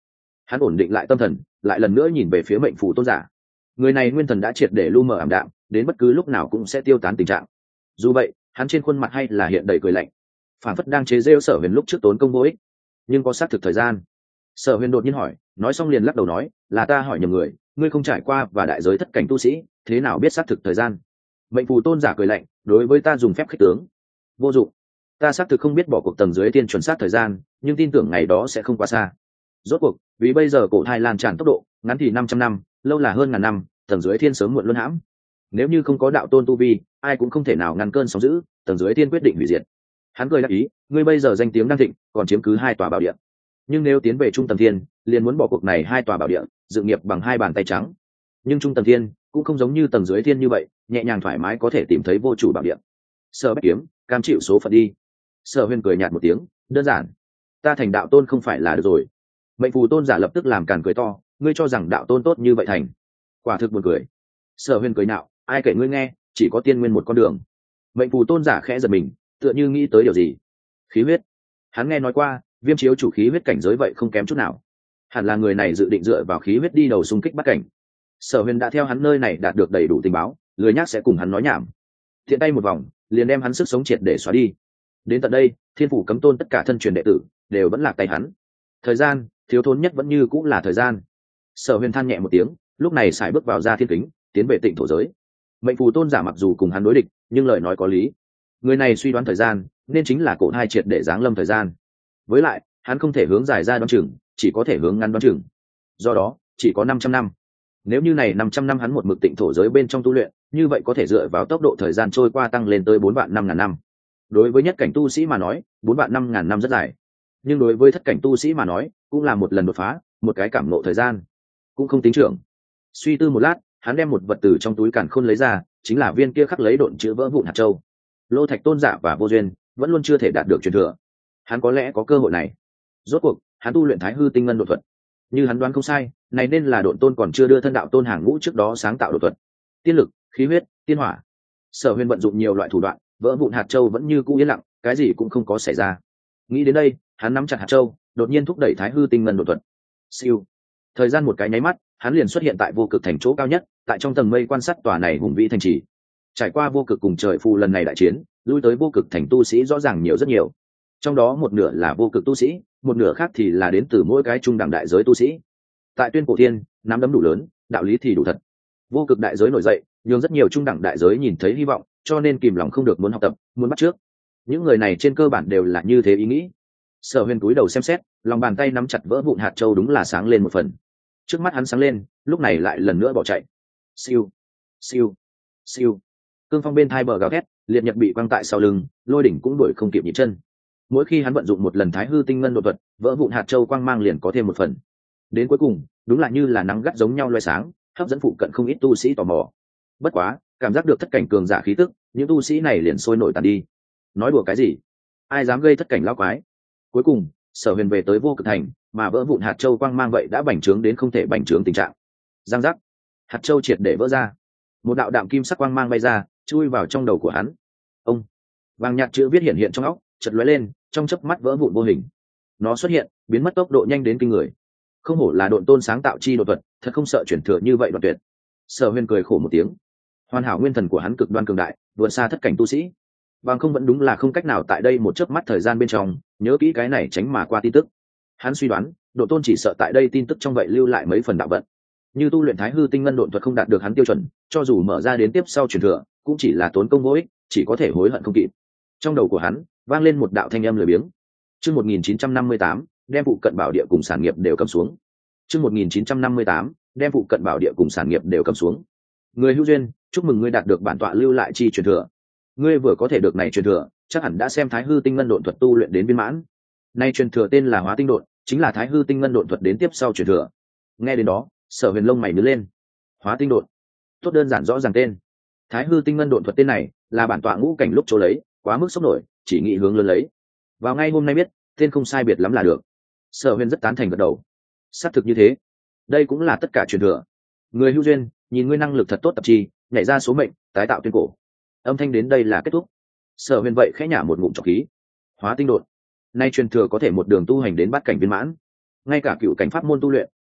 Hắn ổn định lại tâm thần, lại lần nữa nhìn về phía mệnh phù tôn giả. Người này nguyên thần đã triệt để lu mờ ảm đạm, đến bất cứ lúc nào cũng sẽ tiêu tán tình trạng. Dù vậy, hắn trên khuôn mặt hay là hiện đầy cười lạnh, phản phất đang chế rêu Sở Huyền lúc trước tốn công vô ích. Nhưng có xác thực thời gian. Sở Huyền đột nhiên hỏi, nói xong liền lắc đầu nói, là ta hỏi nhầm người, ngươi không trải qua và đại giới thất cảnh tu sĩ, thế nào biết xác thực thời gian? Mệnh phù tôn giả cười lạnh, đối với ta dùng phép khích tướng. Vô dụng. Ta xác thực không biết bỏ cuộc tầng dưới tiên chuẩn xác thời gian, nhưng tin tưởng ngày đó sẽ không quá xa. Rốt cuộc, vì bây giờ cổ thai lan tràn tốc độ, ngắn thì năm trăm năm, lâu là hơn ngàn năm, tầng dưới thiên sớm muộn luân hãm. Nếu như không có đạo tôn tu vi, ai cũng không thể nào ngăn cơn sóng dữ, tầng dưới thiên quyết định hủy diệt. Hắn cười đáp ý, ngươi bây giờ danh tiếng đang thịnh, còn chiếm cứ hai tòa bảo địa. Nhưng nếu tiến về trung tầng thiên, liền muốn bỏ cuộc này hai tòa bảo địa, dự nghiệp bằng hai bàn tay trắng. Nhưng trung tầng thiên cũng không giống như tầng dưới thiên như vậy, nhẹ nhàng thoải mái có thể tìm thấy vô chủ bảo địa. Sở Bách Kiếm, cam chịu số phận đi. Sở Huyền cười nhạt một tiếng, đơn giản. Ta thành đạo tôn không phải là được rồi. Mệnh phù tôn giả lập tức làm càn cười to, ngươi cho rằng đạo tôn tốt như vậy thành? Quả thực buồn cười. Sở Huyền cười nạo, ai kể ngươi nghe, chỉ có tiên nguyên một con đường. Mệnh phù tôn giả khẽ giật mình, tựa như nghĩ tới điều gì. Khí huyết. Hắn nghe nói qua, Viêm chiếu chủ khí huyết cảnh giới vậy không kém chút nào. Hẳn là người này dự định dựa vào khí huyết đi đầu xung kích bắt cảnh. Sở Huyền đã theo hắn nơi này đạt được đầy đủ tình báo, lười nhác sẽ cùng hắn nói nhảm. Thiện tay một vòng, liền đem hắn sức sống triệt để xóa đi. Đến tận đây, Thiên phủ cấm tôn tất cả thân truyền đệ tử đều vẫn lạc tay hắn. Thời gian, thiếu thốn nhất vẫn như cũng là thời gian. Sở Huyền than nhẹ một tiếng, lúc này sải bước vào ra thiên kính, tiến về Tịnh thổ giới. Mệnh phù tôn giả mặc dù cùng hắn đối địch, nhưng lời nói có lý. Người này suy đoán thời gian, nên chính là cổ hai triệt để giáng lâm thời gian. Với lại, hắn không thể hướng dài ra đoán chừng, chỉ có thể hướng ngắn đoán chừng. Do đó, chỉ có năm trăm năm. Nếu như này năm trăm năm hắn một mực Tịnh thổ giới bên trong tu luyện, như vậy có thể dựa vào tốc độ thời gian trôi qua tăng lên tới bốn vạn năm ngàn năm. Đối với nhất cảnh tu sĩ mà nói, bốn vạn năm ngàn năm rất dài. Nhưng đối với thất cảnh tu sĩ mà nói, cũng là một lần đột phá, một cái cảm ngộ thời gian, cũng không tính trưởng. Suy tư một lát, hắn đem một vật từ trong túi càn khôn lấy ra, chính là viên kia khắc lấy độn chữ vỡ vụn hạt châu. Lô Thạch tôn giả và vô duyên vẫn luôn chưa thể đạt được truyền thừa, hắn có lẽ có cơ hội này. Rốt cuộc, hắn tu luyện Thái Hư Tinh Ngân độn thuật. Như hắn đoán không sai, này nên là độn tôn còn chưa đưa thân đạo tôn hàng ngũ trước đó sáng tạo độn thuật. Tiên lực, khí huyết, tiên hỏa. Sở Huyền vận dụng nhiều loại thủ đoạn, vỡ vụn hạt châu vẫn như cũ yên lặng, cái gì cũng không có xảy ra. Nghĩ đến đây, hắn nắm chặt hạt châu, đột nhiên thúc đẩy Thái Hư Tinh Ngân độn thuật. Siêu. Thời gian một cái nháy mắt, hắn liền xuất hiện tại vô cực thành chỗ cao nhất, tại trong tầng mây quan sát tòa này hùng vĩ thành trì. Trải qua vô cực cùng trời phù lần này đại chiến, lui tới vô cực thành tu sĩ rõ ràng nhiều rất nhiều. Trong đó một nửa là vô cực tu sĩ, một nửa khác thì là đến từ mỗi cái trung đẳng đại giới tu sĩ. Tại Tuyên Cổ Thiên, nắm đấm đủ lớn, đạo lý thì đủ thật. Vô cực đại giới nổi dậy, nhưng rất nhiều trung đẳng đại giới nhìn thấy hy vọng, cho nên kìm lòng không được muốn học tập, muốn bắt trước. Những người này trên cơ bản đều là như thế ý nghĩ. Sở Huyền cúi đầu xem xét, lòng bàn tay nắm chặt vỡ vụn hạt châu đúng là sáng lên một phần. Trước mắt hắn sáng lên, lúc này lại lần nữa bỏ chạy. Siêu, siêu, siêu. Cương phong bên thai bờ gào thét, liệt nhật bị quăng tại sau lưng, lôi đỉnh cũng đuổi không kịp nhịp chân. Mỗi khi hắn vận dụng một lần Thái Hư Tinh Ngân đột thuật, vỡ vụn hạt châu quang mang liền có thêm một phần. Đến cuối cùng, đúng là như là nắng gắt giống nhau loé sáng, hấp dẫn phụ cận không ít tu sĩ tò mò. Bất quá, cảm giác được thất cảnh cường giả khí tức, những tu sĩ này liền sôi nổi tàn đi. Nói đùa cái gì? Ai dám gây thất cảnh lão quái? Cuối cùng, Sở Huyền về tới vô cực thành, mà vỡ vụn hạt châu quang mang vậy đã bành trướng đến không thể bành trướng tình trạng. Giang giác, hạt châu triệt để vỡ ra, một đạo đạm kim sắc quang mang bay ra, chui vào trong đầu của hắn. Ông, vàng nhạt chữ viết hiện hiện trong óc, chợt lóe lên, trong chớp mắt vỡ vụn vô hình. Nó xuất hiện, biến mất tốc độ nhanh đến kinh người. Không hổ là độn tôn sáng tạo chi đột thuật, thật không sợ chuyển thừa như vậy đoạn tuyệt. Sở Huyền cười khổ một tiếng. Hoàn hảo nguyên thần của hắn cực đoan cường đại, vượt xa thất cảnh tu sĩ. Bằng không vẫn đúng là không cách nào tại đây một chớp mắt thời gian bên trong, nhớ kỹ cái này tránh mà qua tin tức. Hắn suy đoán, độn tôn chỉ sợ tại đây tin tức trong vậy lưu lại mấy phần đạo vận. Như tu luyện Thái Hư Tinh Ngân độn thuật không đạt được hắn tiêu chuẩn, cho dù mở ra đến tiếp sau truyền thừa, cũng chỉ là tốn công vô ích, chỉ có thể hối hận không kịp. Trong đầu của hắn vang lên một đạo thanh âm lười biếng. Chương một nghìn chín trăm năm mươi tám, đem phụ cận bảo địa cùng sản nghiệp đều cầm xuống. Chương một nghìn chín trăm năm mươi tám, đem phụ cận bảo địa cùng sản nghiệp đều cầm xuống. Người hữu duyên, chúc mừng ngươi đạt được bản tọa lưu lại chi truyền thừa. Ngươi vừa có thể được này truyền thừa, chắc hẳn đã xem Thái Hư Tinh Ngân độn thuật tu luyện đến viên mãn. Nay truyền thừa tên là Hóa Tinh độn, chính là Thái Hư Tinh Ngân độn thuật đến tiếp sau truyền thừa. Nghe đến đó, Sở Huyền lông mày nhướng lên. Hóa Tinh độn, tốt đơn giản rõ ràng tên. Thái Hư Tinh Ngân độn thuật tên này là bản tọa ngũ cảnh lúc chỗ lấy, quá mức sốc nổi, chỉ nghĩ hướng lớn lấy. Vào ngay hôm nay biết, tên không sai biệt lắm là được. Sở Huyền rất tán thành gật đầu. Xác thực như thế, đây cũng là tất cả truyền thừa. Người hữu duyên, nhìn ngươi năng lực thật tốt tập chi, nhảy ra số mệnh, tái tạo tuyên cổ. Âm thanh đến đây là kết thúc. Sở Huyền vậy khẽ nhả một ngụm trọc khí. Hóa Tinh độn, nay truyền thừa có thể một đường tu hành đến bát cảnh viên mãn. Ngay cả cựu cảnh pháp môn tu luyện,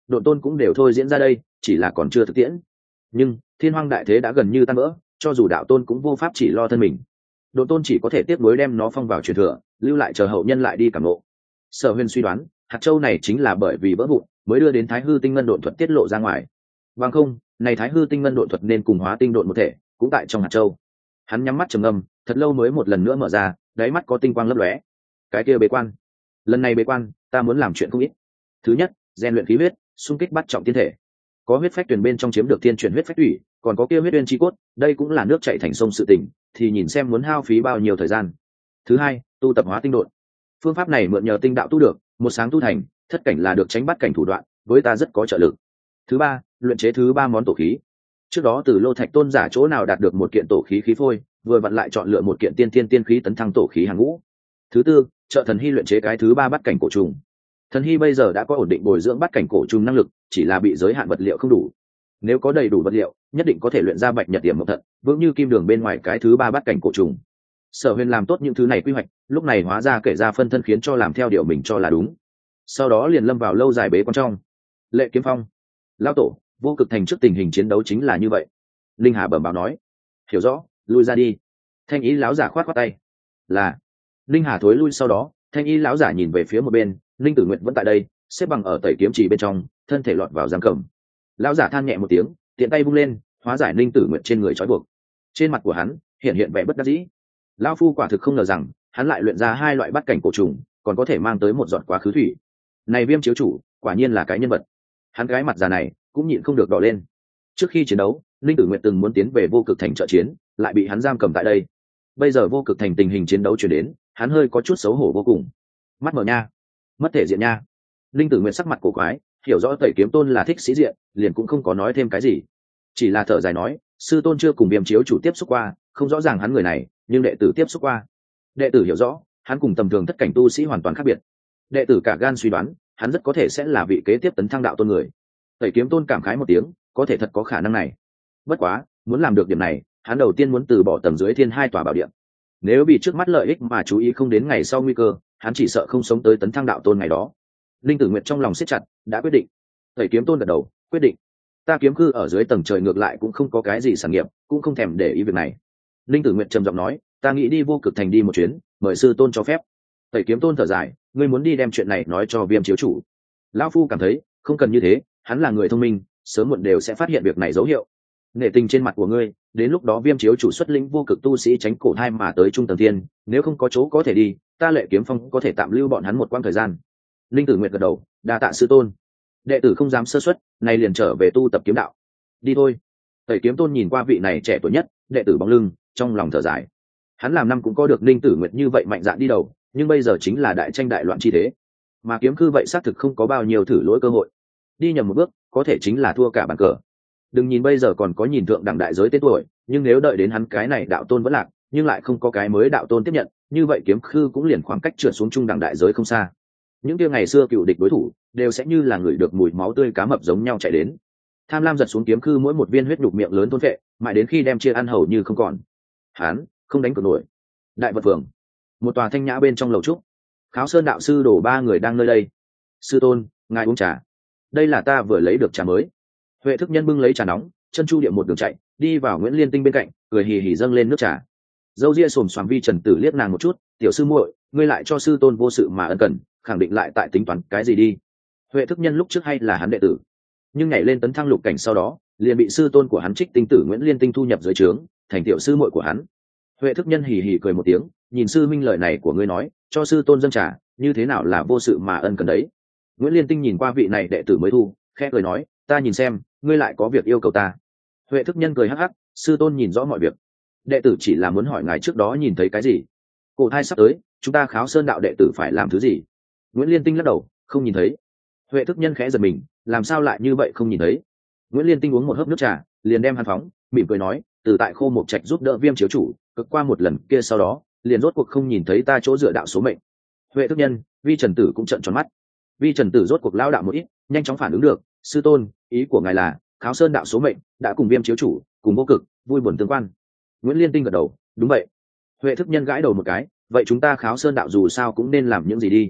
độ tôn cũng đều thôi diễn ra đây, chỉ là còn chưa thực tiễn. Nhưng thiên hoang đại thế đã gần như tan vỡ, cho dù đạo tôn cũng vô pháp chỉ lo thân mình, độ tôn chỉ có thể tiếp nối đem nó phong vào truyền thừa, lưu lại chờ hậu nhân lại đi cảm ngộ. Sở Huyền suy đoán hạt châu này chính là bởi vì vỡ vụn mới đưa đến thái hư tinh ngân độn thuật tiết lộ ra ngoài, bằng không này thái hư tinh ngân độn thuật nên cùng hóa tinh độn một thể, cũng tại trong hạt châu. Hắn nhắm mắt trầm ngâm thật lâu mới một lần nữa mở ra, đáy mắt có tinh quang lấp lóe. Cái kia bế quan, lần này bế quan ta muốn làm chuyện không ít. Thứ nhất, rèn luyện khí huyết, xung kích bắt trọng tiên thể. Có huyết phách tuyển bên trong chiếm được thiên chuyển huyết phách thủy, còn có kia huyết uyên chi cốt, đây cũng là nước chảy thành sông sự tình, thì nhìn xem muốn hao phí bao nhiêu thời gian. Thứ hai, tu tập hóa tinh độn. Phương pháp này mượn nhờ tinh đạo tu được, một sáng tu thành, thất cảnh là được tránh bắt cảnh thủ đoạn, với ta rất có trợ lực. Thứ ba, luyện chế thứ ba món tổ khí. Trước đó từ Lô Thạch Tôn giả chỗ nào đạt được một kiện tổ khí khí phôi, vừa vặn lại chọn lựa một kiện tiên tiên tiên khí tấn thăng tổ khí hàng ngũ. Thứ tư, trợ thần hy luyện chế cái thứ ba bắt cảnh cổ trùng. Thần hy bây giờ đã có ổn định bồi dưỡng bắt cảnh cổ trùng năng lực, chỉ là bị giới hạn vật liệu không đủ. Nếu có đầy đủ vật liệu, nhất định có thể luyện ra bạch nhật điểm mộc thận, vững như kim đường bên ngoài cái thứ ba bắt cảnh cổ trùng. Sở Huyền làm tốt những thứ này quy hoạch, lúc này hóa ra kể ra phân thân khiến cho làm theo điều mình cho là đúng. Sau đó liền lâm vào lâu dài bế quan trong. Lệ Kiếm Phong, lão tổ, vô cực thành trước tình hình chiến đấu chính là như vậy. Linh Hà bẩm báo nói. Hiểu rõ, lui ra đi. Thanh ý lão giả khoát khoát tay. Là. Linh Hà thối lui, sau đó thanh ý lão giả nhìn về phía một bên, Linh Tử Nguyệt vẫn tại đây, xếp bằng ở tẩy kiếm chỉ bên trong, thân thể lọt vào giam cầm. Lão giả than nhẹ một tiếng, tiện tay vung lên, hóa giải Linh Tử Nguyệt trên người trói buộc. Trên mặt của hắn hiện hiện vẻ bất đắc dĩ. Lão phu quả thực không ngờ rằng hắn lại luyện ra hai loại bắt cảnh cổ trùng, còn có thể mang tới một giọt quá khứ thủy. Này Viêm chiếu chủ quả nhiên là cái nhân vật. Hắn cái mặt già này cũng nhịn không được đỏ lên. Trước khi chiến đấu, Linh Tử Nguyệt từng muốn tiến về vô cực thành trợ chiến, lại bị hắn giam cầm tại đây. Bây giờ vô cực thành tình hình chiến đấu chuyển đến, hắn hơi có chút xấu hổ vô cùng. Mắt mở nha, mất thể diện nha. Linh Tử Nguyệt sắc mặt cổ quái, hiểu rõ Tẩy Kiếm Tôn là thích sĩ diện, liền cũng không có nói thêm cái gì, chỉ là thở dài nói, sư tôn chưa cùng Viêm chiếu chủ tiếp xúc qua, không rõ ràng hắn người này, nhưng đệ tử tiếp xúc qua. Đệ tử hiểu rõ, hắn cùng tầm thường thất cảnh tu sĩ hoàn toàn khác biệt. Đệ tử cả gan suy đoán, hắn rất có thể sẽ là vị kế tiếp tấn thăng đạo tôn người. Tẩy Kiếm Tôn cảm khái một tiếng, có thể thật có khả năng này. Bất quá, muốn làm được điểm này, hắn đầu tiên muốn từ bỏ tầng dưới thiên hai tòa bảo điện. Nếu vì trước mắt lợi ích mà chú ý không đến ngày sau nguy cơ, hắn chỉ sợ không sống tới tấn thăng đạo tôn ngày đó. Linh Tử Nguyệt trong lòng siết chặt, đã quyết định. Tẩy Kiếm Tôn gật đầu, quyết định. Ta kiếm cư ở dưới tầng trời ngược lại cũng không có cái gì sản nghiệp, cũng không thèm để ý việc này. Linh Tử Nguyệt trầm giọng nói, ta nghĩ đi vô cực thành đi một chuyến, mời sư tôn cho phép. Tẩy Kiếm Tôn thở dài, ngươi muốn đi đem chuyện này nói cho Viêm chiếu chủ. Lão phu cảm thấy không cần như thế, hắn là người thông minh, sớm muộn đều sẽ phát hiện việc này dấu hiệu. Nể tình trên mặt của ngươi, đến lúc đó Viêm chiếu chủ xuất lĩnh vô cực tu sĩ tránh cổ thai mà tới trung tầng thiên, nếu không có chỗ có thể đi, ta Lệ Kiếm Phong có thể tạm lưu bọn hắn một quãng thời gian. Linh Tử Nguyệt gật đầu, đa tạ sư tôn. Đệ tử không dám sơ suất, nay liền trở về tu tập kiếm đạo. Đi thôi. Tẩy Kiếm Tôn nhìn qua vị này trẻ tuổi nhất đệ tử bóng lưng, trong lòng thở dài. Hắn làm năm cũng có được Linh Tử Nguyệt như vậy mạnh dạn đi đầu, nhưng bây giờ chính là đại tranh đại loạn chi thế, mà kiếm cư vậy xác thực không có bao nhiêu thử lỗi cơ hội. Đi nhầm một bước, có thể chính là thua cả bàn cờ. Đừng nhìn bây giờ còn có nhìn thượng đẳng đại giới tên tuổi, nhưng nếu đợi đến hắn cái này đạo tôn vẫn lạc, nhưng lại không có cái mới đạo tôn tiếp nhận, như vậy kiếm cư cũng liền khoảng cách trượt xuống trung đẳng đại giới không xa. Những kia ngày xưa cựu địch đối thủ đều sẽ như là người được mùi máu tươi cá mập giống nhau chạy đến. Tham lam giật xuống kiếm cư mỗi một viên huyết nhục miệng lớn thôn phệ, mãi đến khi đem chia ăn hầu như không còn. Hắn không đánh cược nổi. Đại Vật Phường, một tòa thanh nhã bên trong lầu trúc, Kháo Sơn đạo sư đổ ba người đang nơi đây. Sư tôn, ngài uống trà. Đây là ta vừa lấy được trà mới. Huệ Thức Nhân bưng lấy trà nóng, chân chu điệm một đường chạy đi vào Nguyễn Liên Tinh bên cạnh, cười hì hì dâng lên nước trà. Dâu ria xồm xoàm Vi Trần Tử liếc nàng một chút, tiểu sư muội, ngươi lại cho sư tôn vô sự mà ân cần, khẳng định lại tại tính toán cái gì đi. Huệ Thức Nhân lúc trước hay là hắn đệ tử, nhưng nhảy lên tấn thăng lục cảnh sau đó, liền bị sư tôn của hắn Trích Tinh Tử Nguyễn Liên Tinh thu nhập dưới trướng, thành tiểu sư muội của hắn. Huệ Thức Nhân hì hì cười một tiếng, nhìn sư minh lời này của ngươi nói, cho sư tôn dâng trà, như thế nào là vô sự mà ân cần đấy. Nguyễn Liên Tinh nhìn qua vị này đệ tử mới thu, khẽ cười nói, ta nhìn xem, ngươi lại có việc yêu cầu ta. Huệ Thức Nhân cười hắc hắc, sư tôn nhìn rõ mọi việc, đệ tử chỉ là muốn hỏi ngài trước đó nhìn thấy cái gì. Cổ thai sắp tới, chúng ta Kháo Sơn đạo đệ tử phải làm thứ gì? Nguyễn Liên Tinh lắc đầu, không nhìn thấy. Huệ Thức Nhân khẽ giật mình, làm sao lại như vậy không nhìn thấy? Nguyễn Liên Tinh uống một hớp nước trà, liền đem hắn phóng, mỉm cười nói, từ tại Khô Mộc Trạch giúp đỡ Viêm chiếu chủ, cực qua một lần kia sau đó, liền rốt cuộc không nhìn thấy ta chỗ dựa đạo số mệnh. Huệ Thức Nhân, Vi Trần Tử cũng trợn tròn mắt. Vi Trần Tử rốt cuộc lao đạo một ít, nhanh chóng phản ứng được, sư tôn, ý của ngài là Kháo Sơn đạo số mệnh đã cùng Viêm chiếu chủ, cùng vô cực, vui buồn tương quan. Nguyễn Liên Tinh gật đầu, đúng vậy. Huệ Thức Nhân gãi đầu một cái, vậy chúng ta Kháo Sơn đạo dù sao cũng nên làm những gì đi.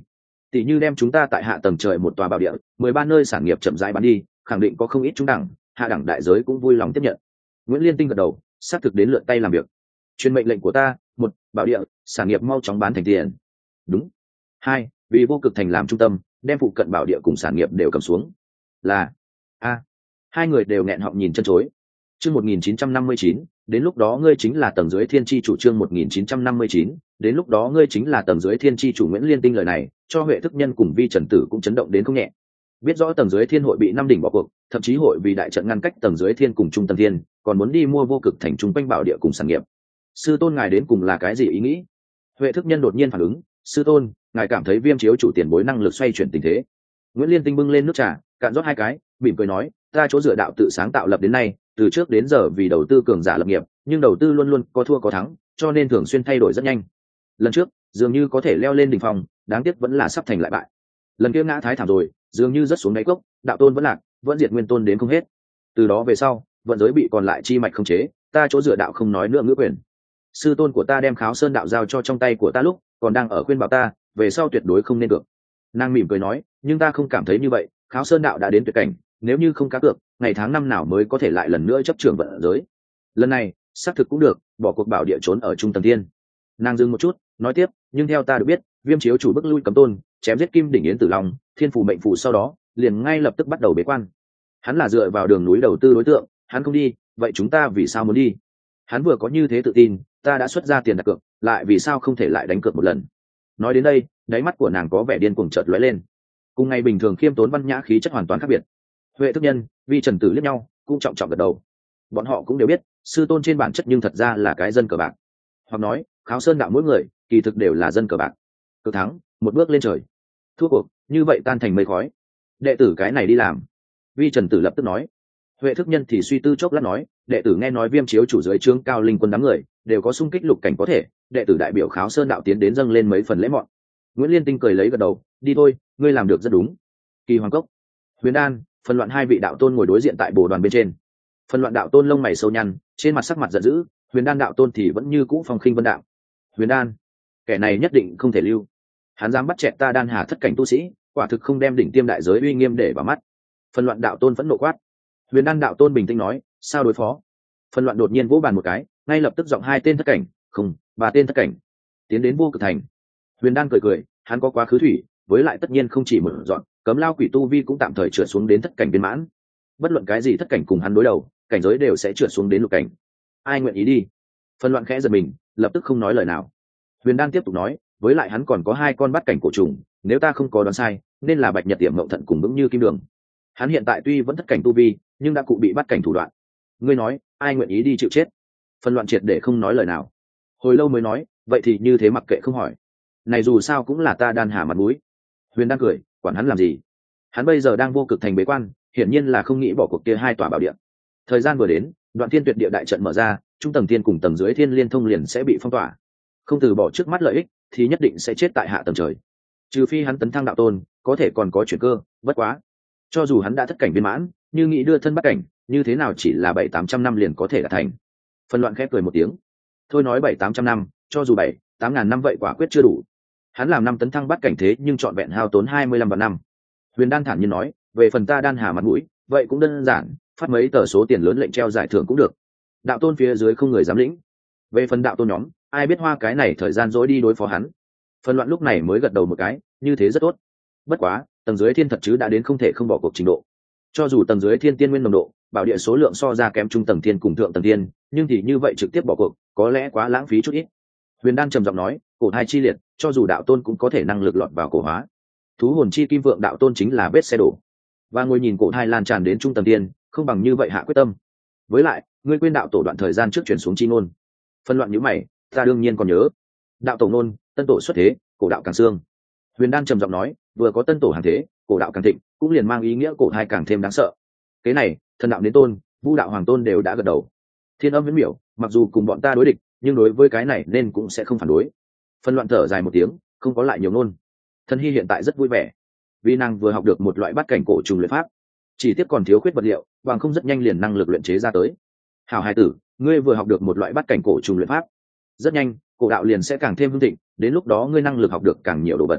tỷ như đem chúng ta tại hạ tầng trời một tòa bảo địa mười ba nơi sản nghiệp chậm rãi bán đi, khẳng định có không ít trung đẳng hạ đẳng đại giới cũng vui lòng tiếp nhận. Nguyễn Liên Tinh gật đầu, xác thực đến lượt tay làm việc. Truyền mệnh lệnh của ta: một, bảo địa sản nghiệp mau chóng bán thành tiền. Đúng. Hai, vì vô cực thành làm trung tâm, đem phụ cận bảo địa cùng sản nghiệp đều cầm xuống. Là. A. Hai người đều nghẹn họng nhìn chân chối. Chương một nghìn chín trăm năm mươi chín, đến lúc đó ngươi chính là tầng dưới thiên tri chủ. Chương một nghìn chín trăm năm mươi chín, đến lúc đó ngươi chính là tầng dưới thiên tri chủ. Nguyễn Liên Tinh lời này cho Huệ Thức Nhân cùng Vi Trần Tử cũng chấn động đến không nhẹ. Biết rõ tầng dưới thiên hội bị năm đỉnh bỏ cuộc, thậm chí hội vì đại trận ngăn cách tầng dưới thiên cùng trung tầng thiên, còn muốn đi mua vô cực thành trung quanh bảo địa cùng sản nghiệp. Sư tôn ngài đến cùng là cái gì ý nghĩ? Huệ Thức Nhân đột nhiên phản ứng, sư tôn, ngài cảm thấy Viêm chiếu chủ tiền bối năng lực xoay chuyển tình thế? Nguyễn Liên Tinh bưng lên nước trà, cạn rót hai cái, mỉm cười nói, ta chỗ dựa đạo tự sáng tạo lập đến nay, từ trước đến giờ vì đầu tư cường giả lập nghiệp, nhưng đầu tư luôn luôn có thua có thắng, cho nên thường xuyên thay đổi rất nhanh. Lần trước dường như có thể leo lên đỉnh phong, đáng tiếc vẫn là sắp thành lại bại. Lần kia ngã thái thảm rồi, dường như rất xuống đáy cốc, đạo tôn vẫn lạc, vẫn diệt nguyên tôn đến không hết. Từ đó về sau, vận giới bị còn lại chi mạch không chế, ta chỗ dựa đạo không nói nữa ngữ quyền. Sư tôn của ta đem Kháo Sơn đạo giao cho trong tay của ta lúc, còn đang ở khuyên bảo ta, về sau tuyệt đối không nên được. Nàng mỉm cười nói, nhưng ta không cảm thấy như vậy, Kháo Sơn đạo đã đến tuyệt cảnh, nếu như không cá cược, ngày tháng năm nào mới có thể lại lần nữa chấp trưởng vận giới. Lần này xác thực cũng được, bỏ cuộc bảo địa trốn ở trung tầng thiên. Nàng dừng một chút, nói tiếp, nhưng theo ta được biết, Viêm chiếu chủ bức lui cấm tôn, chém giết kim đỉnh yến tử long, thiên phù mệnh phù, sau đó liền ngay lập tức bắt đầu bế quan. Hắn là dựa vào đường núi đầu tư đối tượng, hắn không đi, vậy chúng ta vì sao muốn đi? Hắn vừa có như thế tự tin, ta đã xuất ra tiền đặt cược, lại vì sao không thể lại đánh cược một lần? Nói đến đây, đáy mắt của nàng có vẻ điên cuồng chợt lóe lên. Cùng ngày bình thường khiêm tốn văn nhã khí chất hoàn toàn khác biệt. Huệ Thức Nhân, Vi Trần Tử liếc nhau, cũng trọng trọng gật đầu. Bọn họ cũng đều biết, sư tôn trên bản chất nhưng thật ra là cái dân cờ bạc. Hoặc nói, Kháo Sơn đạo mỗi người, kỳ thực đều là dân cờ bạc. Cực thắng, một bước lên trời. Thua cuộc, như vậy tan thành mây khói. Đệ tử cái này đi làm. Vi Trần Tử lập tức nói. Huệ Thức Nhân thì suy tư chốc lát nói, đệ tử nghe nói Viêm chiếu chủ dưới trướng cao linh quân đám người đều có xung kích lục cảnh có thể, đệ tử đại biểu Kháo Sơn đạo tiến đến dâng lên mấy phần lễ mọn. Nguyễn Liên Tinh cười lấy gật đầu, đi thôi, ngươi làm được rất đúng. Kỳ Hoàng Cốc, Huyền Đan, Phần Loạn hai vị đạo tôn ngồi đối diện tại bồ đoàn bên trên. Phần Loạn đạo tôn lông mày sâu nhăn, trên mặt sắc mặt giận dữ, Huyền Đan đạo tôn thì vẫn như cũ phong khinh vân đạo. Huyền Đan, kẻ này nhất định không thể lưu. Hắn dám bắt chẹt ta Đan Hà thất cảnh tu sĩ, quả thực không đem đỉnh tiêm đại giới uy nghiêm để vào mắt. Phần Loạn đạo tôn vẫn nộ quát. Huyền Đan đạo tôn bình tĩnh nói, sao đối phó? Phần Loạn đột nhiên vỗ bàn một cái, ngay lập tức giọng hai tên thất cảnh, không, ba tên thất cảnh, tiến đến vô cực thành. Huyền Đan cười cười, hắn có quá khứ thủy, với lại tất nhiên không chỉ một dọn, cấm lao quỷ tu vi cũng tạm thời trượt xuống đến thất cảnh viên mãn. Bất luận cái gì thất cảnh cùng hắn đối đầu, cảnh giới đều sẽ trượt xuống đến lục cảnh. Ai nguyện ý đi? Phần Loạn khẽ giật mình, lập tức không nói lời nào. Huyền Đan tiếp tục nói, với lại hắn còn có hai con bắt cảnh cổ trùng, nếu ta không có đoán sai, nên là Bạch Nhật Tiệm Mộng Thận cùng vững như kim đường. Hắn hiện tại tuy vẫn thất cảnh tu vi, nhưng đã cụ bị bắt cảnh thủ đoạn. Ngươi nói, ai nguyện ý đi chịu chết? Phần Loạn triệt để không nói lời nào. Hồi lâu mới nói, vậy thì như thế mặc kệ không hỏi. Này dù sao cũng là ta Đan Hà mặt mũi. Huyền Đan cười, quản hắn làm gì? Hắn bây giờ đang vô cực thành bế quan, hiển nhiên là không nghĩ bỏ cuộc kia hai tòa bảo địa. Thời gian vừa đến, Đoạn Thiên Tuyệt địa đại trận mở ra, trung tầng thiên cùng tầng dưới thiên liên thông liền sẽ bị phong tỏa. Không từ bỏ trước mắt lợi ích, thì nhất định sẽ chết tại hạ tầng trời. Trừ phi hắn tấn thăng đạo tôn, có thể còn có chuyển cơ, bất quá. Cho dù hắn đã thất cảnh viên mãn, như nghĩ đưa thân bắt cảnh, như thế nào chỉ là bảy tám trăm năm liền có thể đạt thành. Phần Loạn khép cười một tiếng. Thôi nói bảy tám trăm năm, cho dù bảy tám ngàn năm vậy quả quyết chưa đủ. Hắn làm năm tấn thăng bắt cảnh thế nhưng trọn vẹn hao tốn hai mươi lăm vạn năm. Huyền Đan thản nhiên nói, về phần ta Đan Hà mặt mũi, vậy cũng đơn giản, phát mấy tờ số tiền lớn lệnh treo giải thưởng cũng được. Đạo tôn phía dưới không người dám lĩnh. Về phần đạo tôn nhóm, ai biết hoa cái này thời gian dỗi đi đối phó hắn. Phần Loạn lúc này mới gật đầu một cái, như thế rất tốt. Bất quá, tầng dưới thiên thật chứ đã đến không thể không bỏ cuộc trình độ. Cho dù tầng dưới thiên tiên nguyên nồng độ, bảo địa số lượng so ra kém trung tầng thiên cùng thượng tầng thiên, nhưng thì như vậy trực tiếp bỏ cuộc, có lẽ quá lãng phí chút ít. Huyền Đan trầm giọng nói, cổ thai chi liệt, cho dù đạo tôn cũng có thể năng lực lọt vào cổ hóa. Thú hồn chi kim vượng đạo tôn chính là vết xe đổ, và ngồi nhìn cổ thai lan tràn đến trung tầng thiên, không bằng như vậy hạ quyết tâm. Với lại, ngươi quên đạo tổ đoạn thời gian trước chuyển xuống chi ngôn. Phân Loạn nhíu mày, ta đương nhiên còn nhớ. Đạo tổ ngôn, tân tổ xuất thế, cổ đạo càng xương. Huyền Đan trầm giọng nói, vừa có tân tổ hàng thế, cổ đạo càng thịnh, cũng liền mang ý nghĩa cổ thai càng thêm đáng sợ. Cái này, thần đạo đến tôn, vu đạo hoàng tôn đều đã gật đầu. Thiên Âm viễn miểu, mặc dù cùng bọn ta đối địch, nhưng đối với cái này nên cũng sẽ không phản đối. Phân Loạn thở dài một tiếng, không có lại nhiều ngôn. Thần Hy hiện tại rất vui vẻ, vì nàng vừa học được một loại bát cảnh cổ trùng luyện pháp, chỉ tiếc còn thiếu khuyết vật liệu, bằng không rất nhanh liền năng lực luyện chế ra tới. Hảo hài tử, ngươi vừa học được một loại bát cảnh cổ trùng luyện pháp, rất nhanh cổ đạo liền sẽ càng thêm hưng thịnh, đến lúc đó ngươi năng lực học được càng nhiều đồ vật.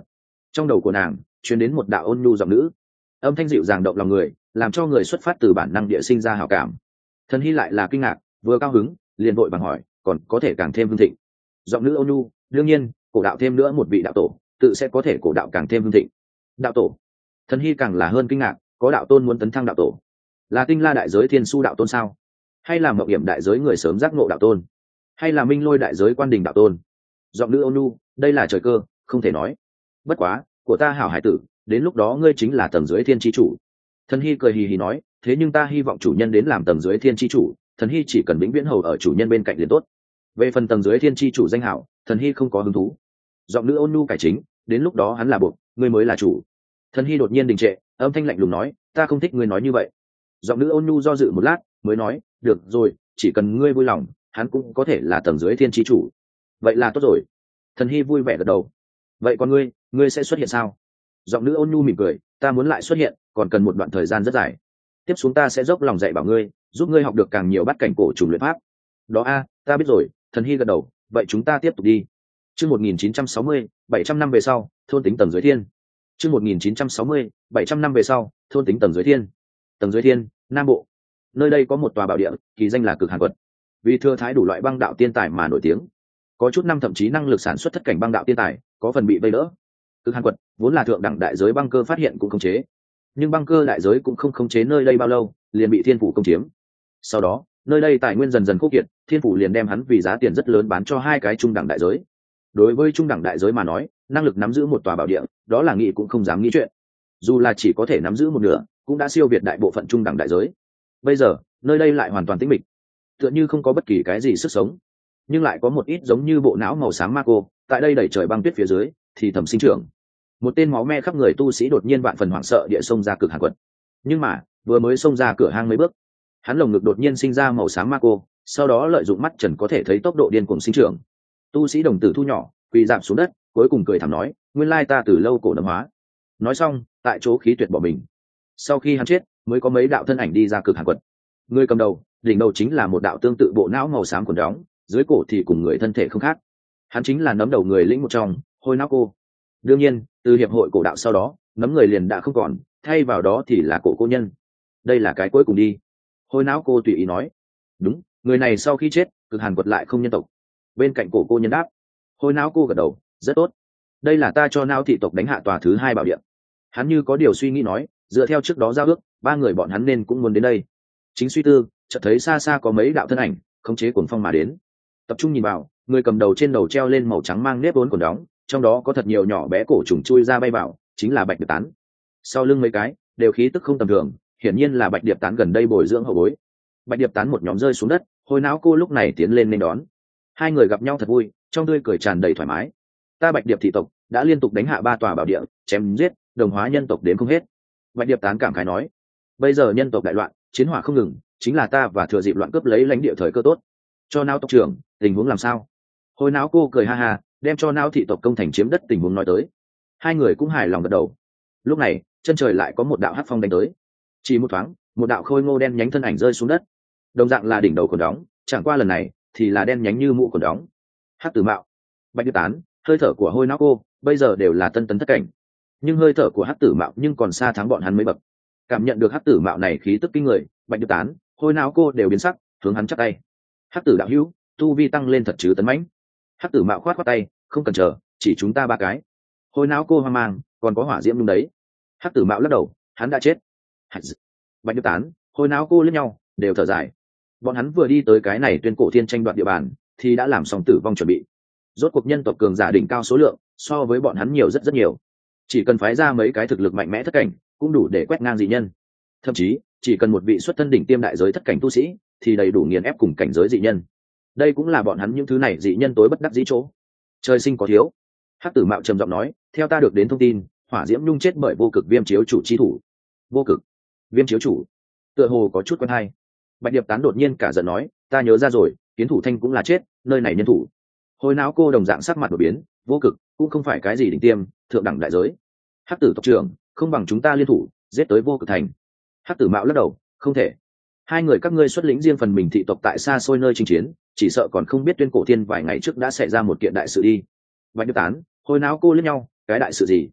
Trong đầu của nàng truyền đến một đạo ôn nhu giọng nữ, âm thanh dịu dàng động lòng người, làm cho người xuất phát từ bản năng địa sinh ra hảo cảm. Thần Hy lại là kinh ngạc, vừa cao hứng liền vội vàng hỏi, còn có thể càng thêm hưng thịnh? Giọng nữ ôn nhu, đương nhiên, cổ đạo thêm nữa một vị đạo tổ, tự sẽ có thể cổ đạo càng thêm hưng thịnh. Đạo tổ? Thần Hy càng là hơn kinh ngạc, có đạo tôn muốn tấn thăng đạo tổ? Là Tinh La đại giới Thiên Su đạo tôn sao? Hay là Mộng Hiểm đại giới người sớm giác ngộ đạo tôn? Hay là Minh Lôi đại giới Quan Đình đạo tôn? Giọng nữ ôn nhu, đây là trời cơ, không thể nói. Bất quá, của ta hảo hải tử, đến lúc đó ngươi chính là tầng dưới thiên chi chủ. Thần Hy cười hì hì nói, thế nhưng ta hy vọng chủ nhân đến làm tầng dưới thiên chi chủ, Thần Hy chỉ cần vĩnh viễn hầu ở chủ nhân bên cạnh liền tốt. Về phần tầng dưới thiên chi chủ danh hảo, Thần Hy không có hứng thú. Giọng nữ ôn nhu cải chính, đến lúc đó hắn là buộc, ngươi mới là chủ. Thần Hy đột nhiên đình trệ, âm thanh lạnh lùng nói, ta không thích ngươi nói như vậy. Giọng nữ ôn nhu do dự một lát, mới nói, được rồi, chỉ cần ngươi vui lòng, hắn cũng có thể là tầng dưới thiên chi chủ. Vậy là tốt rồi. Thần Hy vui vẻ gật đầu. Vậy còn ngươi, ngươi sẽ xuất hiện sao? Giọng nữ ôn nhu mỉm cười, ta muốn lại xuất hiện, còn cần một đoạn thời gian rất dài. Tiếp xuống ta sẽ dốc lòng dạy bảo ngươi, giúp ngươi học được càng nhiều bát cảnh cổ trùng luyện pháp. Đó a, ta biết rồi. Thần Hy gật đầu, vậy chúng ta tiếp tục đi. Chương một nghìn chín trăm sáu mươi, bảy trăm năm về sau, thôn tính tầng dưới thiên. Chương một nghìn chín trăm sáu mươi, bảy trăm năm về sau, thôn tính tầng dưới thiên. Tầng dưới thiên, Nam Bộ. Nơi đây có một tòa bảo địa, kỳ danh là Cực Hàn Quật. Vì thừa thái đủ loại băng đạo tiên tài mà nổi tiếng. Có chút năm thậm chí năng lực sản xuất thất cảnh băng đạo tiên tài, có phần bị vây đỡ. Cực Hàn Quật vốn là thượng đẳng đại giới băng cơ phát hiện cũng khống chế, nhưng băng cơ đại giới cũng không khống chế nơi đây bao lâu, liền bị Thiên Phủ công chiếm. Sau đó, nơi đây tài nguyên dần dần khô kiệt, Thiên Phủ liền đem hắn vì giá tiền rất lớn bán cho hai cái trung đẳng đại giới. Đối với trung đẳng đại giới mà nói, năng lực nắm giữ một tòa bảo địa, đó là nghĩ cũng không dám nghĩ chuyện. Dù là chỉ có thể nắm giữ một nửa, cũng đã siêu việt đại bộ phận trung đẳng đại giới. Bây giờ, nơi đây lại hoàn toàn tĩnh mịch, tựa như không có bất kỳ cái gì sức sống, nhưng lại có một ít giống như bộ não màu xám ma cô, tại đây đẩy trời băng tuyết phía dưới, thì thầm sinh trưởng. Một tên máu me khắp người tu sĩ đột nhiên vạn phần hoảng sợ địa xông ra Cực Hàn Quật. Nhưng mà, vừa mới xông ra cửa hang mấy bước, hắn lồng ngực đột nhiên sinh ra màu xám ma cô, sau đó lợi dụng mắt trần có thể thấy tốc độ điên cuồng sinh trưởng. Tu sĩ đồng tử thu nhỏ, quỳ rạp xuống đất, cuối cùng cười thảm nói, nguyên lai ta từ lâu cổ nấm hóa. Nói xong, tại chỗ khí tuyệt bỏ mình. Sau khi hắn chết, mới có mấy đạo thân ảnh đi ra Cực Hàn Quật. Người cầm đầu, đỉnh đầu chính là một đạo tương tự bộ não màu xám quần đóng, dưới cổ thì cùng người thân thể không khác. Hắn chính là nấm đầu người lĩnh một trong, Hôi Não Cô. Đương nhiên, từ hiệp hội cổ đạo sau đó, nấm người liền đã không còn, thay vào đó thì là cổ cô nhân. Đây là cái cuối cùng đi. Hôi Não Cô tùy ý nói. Đúng, người này sau khi chết, Cực Hàn Quật lại không nhân tộc. Bên cạnh cổ cô nhân đáp. Hôi Não Cô gật đầu, rất tốt. Đây là ta cho Não thị tộc đánh hạ tòa thứ hai bảo địa. Hắn như có điều suy nghĩ nói, dựa theo trước đó giao ước, ba người bọn hắn nên cũng muốn đến đây. Chính suy tư, chợt thấy xa xa có mấy đạo thân ảnh khống chế cuồng phong mà đến. Tập trung nhìn vào, người cầm đầu trên đầu treo lên màu trắng mang nếp vốn quần đóng, trong đó có thật nhiều nhỏ bé cổ trùng chui ra bay vào, chính là Bạch Điệp Tán. Sau lưng mấy cái đều khí tức không tầm thường, hiển nhiên là Bạch Điệp Tán gần đây bồi dưỡng hậu bối. Bạch Điệp Tán một nhóm rơi xuống đất, Hôi Não Cô lúc này tiến lên nên đón. Hai người gặp nhau thật vui, trong tươi cười tràn đầy thoải mái. Ta Bạch Điệp thị tộc đã liên tục đánh hạ ba tòa bảo địa, chém giết đồng hóa nhân tộc đến không hết. Bạch Điệp Tán cảm khái nói, bây giờ nhân tộc đại loạn, chiến hỏa không ngừng, chính là ta và thừa dịp loạn cướp lấy lãnh địa thời cơ tốt. Cho Não tộc trưởng, tình huống làm sao? Hôi Não Cô cười ha ha, đem cho Não thị tộc công thành chiếm đất tình huống nói tới. Hai người cũng hài lòng gật đầu. Lúc này, chân trời lại có một đạo hắc phong đánh tới. Chỉ một thoáng, một đạo khôi ngô đen nhánh thân ảnh rơi xuống đất. Đồng dạng là đỉnh đầu cồn đóng, chẳng qua lần này thì là đen nhánh như mũ cồn đóng. Hắc Tử Mạo, Bạch Điệp Tán, hơi thở của Hôi Não Cô bây giờ đều là tân tấn thất cảnh, nhưng hơi thở của Hắc Tử Mạo nhưng còn xa thắng bọn hắn mấy bậc. Cảm nhận được Hắc Tử Mạo này khí tức kinh người, Bạch Điệp Tán, Hôi Não Cô đều biến sắc, hướng hắn chắp tay. Hắc Tử đạo hữu, tu vi tăng lên thật chứ tấn mãnh. Hắc Tử Mạo khoát khoát tay, không cần chờ, chỉ chúng ta ba cái. Hôi Não Cô hoang mang, còn có hỏa diễm đúng đấy. Hắc Tử Mạo lắc đầu, hắn đã chết. Bạch Điệp Tán, Hôi Não Cô liếc nhau, đều thở dài. Bọn hắn vừa đi tới cái này tuyên cổ thiên tranh đoạt địa bàn, thì đã làm xong tử vong chuẩn bị. Rốt cuộc nhân tộc cường giả đỉnh cao số lượng, so với bọn hắn nhiều rất rất nhiều. Chỉ cần phái ra mấy cái thực lực mạnh mẽ thất cảnh, cũng đủ để quét ngang dị nhân. Thậm chí, chỉ cần một vị xuất thân đỉnh tiêm đại giới thất cảnh tu sĩ, thì đầy đủ nghiền ép cùng cảnh giới dị nhân. Đây cũng là bọn hắn những thứ này dị nhân tối bất đắc dĩ chỗ. Trời sinh có thiếu. Hắc Tử Mạo trầm giọng nói, theo ta được đến thông tin, hỏa diễm nhung chết bởi vô cực viêm chiếu chủ chi thủ. Vô cực viêm chiếu chủ, tựa hồ có chút quen hay. Bạch Điệp Tán đột nhiên cả giận nói, ta nhớ ra rồi, Kiến Thủ Thanh cũng là chết, nơi này nhân thủ. Hôi Não Cô đồng dạng sắc mặt đổi biến, vô cực cũng không phải cái gì đỉnh tiêm, thượng đẳng đại giới. Hắc Tử tộc trưởng, không bằng chúng ta liên thủ, giết tới vô cực thành. Hắc Tử Mạo lắc đầu, không thể. Hai người các ngươi xuất lĩnh riêng phần mình thị tộc tại xa xôi nơi chinh chiến, chỉ sợ còn không biết tuyên cổ thiên vài ngày trước đã xảy ra một kiện đại sự đi. Bạch Điệp Tán, Hôi Não Cô liếc nhau, cái đại sự gì?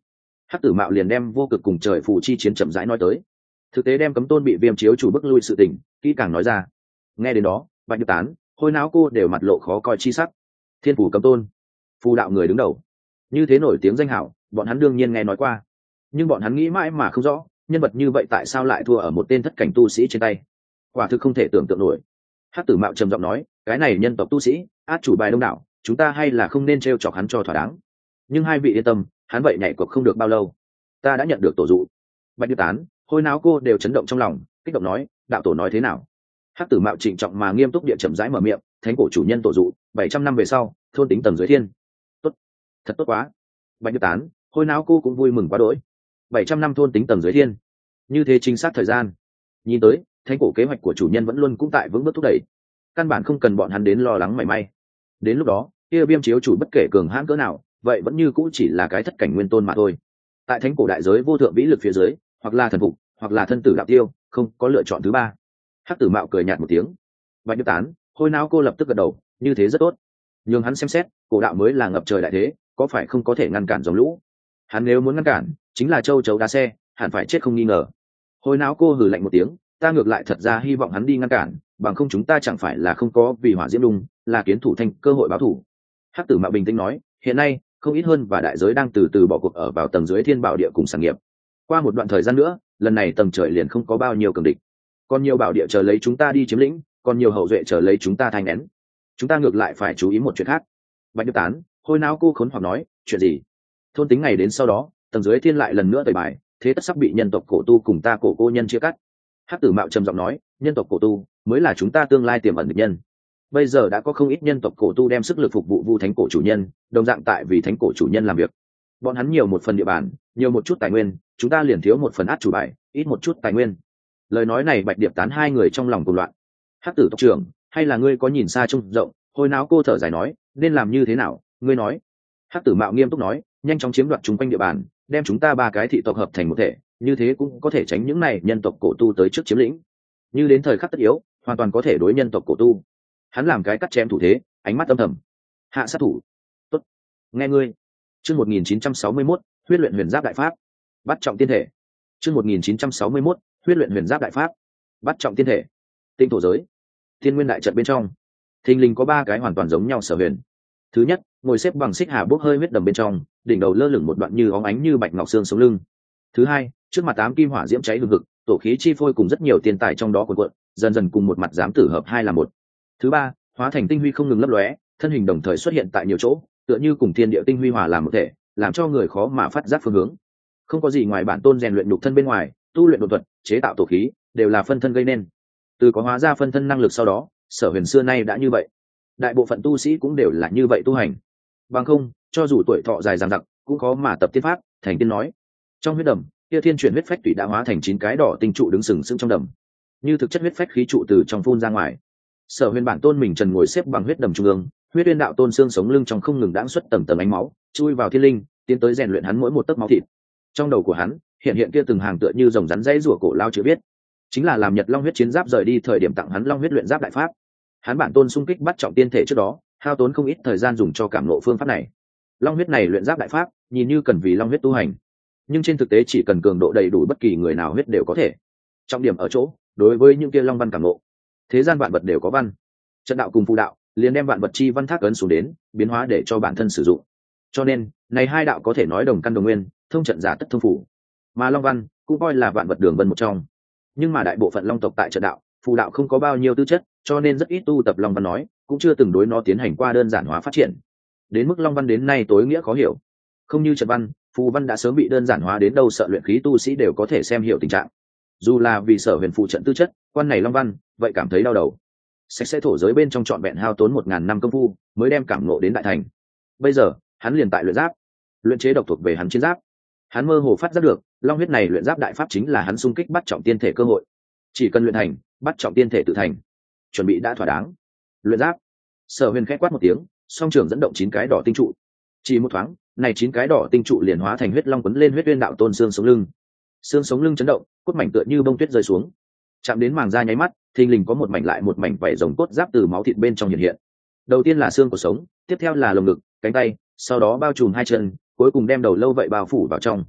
Hắc Tử Mạo liền đem vô cực cùng trời phù chi chiến chậm rãi nói tới, thực tế đem cấm tôn bị viêm chiếu chủ bức lui sự tình kỹ càng nói ra. Nghe đến đó, Bạch Điệp Tán, Hôi Não Cô đều mặt lộ khó coi chi sắc. Thiên phủ cấm tôn, phù đạo người đứng đầu, như thế nổi tiếng danh hảo, bọn hắn đương nhiên nghe nói qua, nhưng bọn hắn nghĩ mãi mà không rõ, nhân vật như vậy tại sao lại thua ở một tên thất cảnh tu sĩ trên tay, quả thực không thể tưởng tượng nổi. Hắc Tử Mạo trầm giọng nói, cái này nhân tộc tu sĩ át chủ bài đông đảo, chúng ta hay là không nên t chọc hắn cho thỏa đáng. Nhưng hai vị yên tâm, hắn vậy nhảy cuộc không được bao lâu, ta đã nhận được tổ dụ. Bạch Điệp Tán, Hôi Não Cô đều chấn động trong lòng, kích động nói, đạo tổ nói thế nào? Hắc Tử Mạo trịnh trọng mà nghiêm túc địa chậm rãi mở miệng, thánh cổ chủ nhân tổ dụ, bảy trăm năm về sau, thôn tính tầng dưới thiên. Tốt, thật tốt quá. Bạch Điệp Tán, Hôi Não Cô cũng vui mừng quá đỗi. bảy trăm năm thôn tính tầng dưới thiên, như thế chính xác thời gian. Nhìn tới, thánh cổ kế hoạch của chủ nhân vẫn luôn cũng tại vững bước thúc đẩy, căn bản không cần bọn hắn đến lo lắng mảy may. Đến lúc đó, kia viêm chiếu chủ bất kể cường hãn cỡ nào, vậy vẫn như cũng chỉ là cái thất cảnh nguyên tôn mà thôi. Tại thánh cổ đại giới vô thượng vĩ lực phía dưới, hoặc là thần phục, hoặc là thân tử đạo tiêu, không có lựa chọn thứ ba. Hắc Tử Mạo cười nhạt một tiếng. Bạch Điệp Tán, Hôi Não Cô lập tức gật đầu, như thế rất tốt. Nhưng hắn xem xét, cổ đạo mới là ngập trời đại thế, có phải không có thể ngăn cản dòng lũ? Hắn nếu muốn ngăn cản, chính là châu chấu đá xe, hẳn phải chết không nghi ngờ. Hôi Não Cô hừ lạnh một tiếng, ta ngược lại thật ra hy vọng hắn đi ngăn cản, bằng không chúng ta chẳng phải là không có vì hỏa diễm đung, là kiến thủ thành cơ hội báo thủ. Hắc Tử Mạo bình tĩnh nói, hiện nay không ít hơn và đại giới đang từ từ bỏ cuộc ở vào tầng dưới thiên bảo địa cùng sản nghiệp. Qua một đoạn thời gian nữa, lần này tầng trời liền không có bao nhiêu cường địch, còn nhiều bảo địa chờ lấy chúng ta đi chiếm lĩnh, còn nhiều hậu duệ chờ lấy chúng ta thanh nén. Chúng ta ngược lại phải chú ý một chuyện khác. Bạch Điệp Tán, Hôi Não Cô khốn hoặc nói, chuyện gì? Thôn tính ngày đến sau đó, tầng dưới thiên lại lần nữa tẩy bài, thế tất sắp bị nhân tộc cổ tu cùng ta cổ cô nhân chia cắt. Hắc Tử Mạo trầm giọng nói, nhân tộc cổ tu mới là chúng ta tương lai tiềm ẩn địch nhân. Bây giờ đã có không ít nhân tộc cổ tu đem sức lực phục vụ vu thánh cổ chủ nhân, đồng dạng tại vì thánh cổ chủ nhân làm việc. Bọn hắn nhiều một phần địa bàn, nhiều một chút tài nguyên, chúng ta liền thiếu một phần át chủ bài, ít một chút tài nguyên. Lời nói này Bạch Điệp Tán hai người trong lòng cuồng loạn. Hắc Tử tộc trưởng, hay là ngươi có nhìn xa trông rộng? Hôi Não Cô thở dài nói, nên làm như thế nào, ngươi nói. Hắc Tử Mạo nghiêm túc nói, nhanh chóng chiếm đoạt chúng quanh địa bàn, đem chúng ta ba cái thị tộc hợp thành một thể, như thế cũng có thể tránh những này nhân tộc cổ tu tới trước chiếm lĩnh. Như đến thời khắc tất yếu, hoàn toàn có thể đối nhân tộc cổ tu. Hắn làm cái cắt chém thủ thế, ánh mắt âm thầm. Hạ sát thủ. Tốt. Nghe ngươi. Chương một nghìn chín trăm sáu mươi mốt, huyết luyện huyền giáp đại pháp. Bắt trọng tiên thể. Chương một nghìn chín trăm sáu mươi mốt, huyết luyện huyền giáp đại pháp. Bắt trọng tiên thể. Tinh thổ giới. Thiên nguyên đại trận bên trong, thình lình có ba cái hoàn toàn giống nhau sở huyền. Thứ nhất, ngồi xếp bằng xích hà bốc hơi huyết đầm bên trong, đỉnh đầu lơ lửng một đoạn như óng ánh như bạch ngọc xương sống lưng. Thứ hai, trước mặt tám kim hỏa diễm cháy hừng hực, tổ khí chi phôi cùng rất nhiều tiền tài trong đó cuộn cuộn, dần dần cùng một mặt giám tử hợp hai là một. Thứ ba, hóa thành tinh huy không ngừng lấp lóe, thân hình đồng thời xuất hiện tại nhiều chỗ, tựa như cùng thiên địa tinh huy hòa làm một thể, làm cho người khó mà phát giác phương hướng. Không có gì ngoài bản tôn rèn luyện nhục thân bên ngoài, tu luyện đột thuật, chế tạo tổ khí, đều là phân thân gây nên. Từ có hóa ra phân thân năng lực sau đó, sở huyền xưa nay đã như vậy. Đại bộ phận tu sĩ cũng đều là như vậy tu hành. Bằng không, cho dù tuổi thọ dài dằng dặc, cũng khó mà tập tiên pháp, thành tiên nói. Trong huyết đầm, kia thiên chuyển huyết phách tùy đã hóa thành chín cái đỏ tinh trụ đứng sừng sững trong đầm, như thực chất huyết phách khí trụ từ trong phun ra ngoài. Sở huyền bản tôn mình trần ngồi xếp bằng huyết đầm trung ương, huyết uyên đạo tôn xương sống lưng trong không ngừng đãng xuất tầng tầng ánh máu, chui vào thiên linh, tiến tới rèn luyện hắn mỗi một tấc máu thịt. Trong đầu của hắn hiện hiện kia từng hàng tựa như rồng rắn dãy rủa cổ lao chưa biết, chính là làm Nhật Long huyết chiến giáp rời đi thời điểm tặng hắn Long huyết luyện giáp đại pháp. Hắn bản tôn xung kích bắt trọng tiên thể trước đó, hao tốn không ít thời gian dùng cho cảm ngộ phương pháp này. Long huyết này luyện giáp đại pháp, nhìn như cần vì long huyết tu hành, nhưng trên thực tế chỉ cần cường độ đầy đủ bất kỳ người nào huyết đều có thể. Trọng điểm ở chỗ, đối với những kia long văn cảm ngộ, thế gian vạn vật đều có văn, trận đạo cùng phù đạo liền đem vạn vật chi văn thác ấn xuống đến, biến hóa để cho bản thân sử dụng. Cho nên, này hai đạo có thể nói đồng căn đồng nguyên, thông trận giả tất thông phủ. Mà long văn cũng coi là vạn vật đường vân một trong. Nhưng mà đại bộ phận long tộc tại trận đạo, phù đạo không có bao nhiêu tư chất, cho nên rất ít tu tập long văn nói, cũng chưa từng đối nó tiến hành qua đơn giản hóa phát triển. Đến mức long văn đến nay tối nghĩa khó hiểu. Không như trận văn, phù văn đã sớm bị đơn giản hóa đến đâu sợ luyện khí tu sĩ đều có thể xem hiểu tình trạng. Dù là vì sở huyền phụ trận tư chất, quan này long văn, vậy cảm thấy đau đầu. Sạch sẽ thổ giới bên trong trọn vẹn hao tốn một ngàn năm công phu, mới đem cảm ngộ đến đại thành. Bây giờ, hắn liền tại luyện giáp, luyện chế độc thuộc về hắn chiến giáp. Hắn mơ hồ phát giác được, long huyết này luyện giáp đại pháp chính là hắn xung kích bắt trọng tiên thể cơ hội. Chỉ cần luyện thành, bắt trọng tiên thể tự thành, chuẩn bị đã thỏa đáng. Luyện giáp. Sở huyền khẽ quát một tiếng, song trưởng dẫn động chín cái đỏ tinh trụ. Chỉ một thoáng, này chín cái đỏ tinh trụ liền hóa thành huyết long quấn lên huyết uyên đạo tôn xương sống lưng. Xương sống lưng chấn động, cốt mảnh tựa như bông tuyết rơi xuống, chạm đến màng da nháy mắt, thình lình có một mảnh lại một mảnh vảy rồng cốt giáp từ máu thịt bên trong hiện hiện. Đầu tiên là xương của sống, tiếp theo là lồng ngực, cánh tay, sau đó bao trùm hai chân, cuối cùng đem đầu lâu vậy bao phủ vào trong.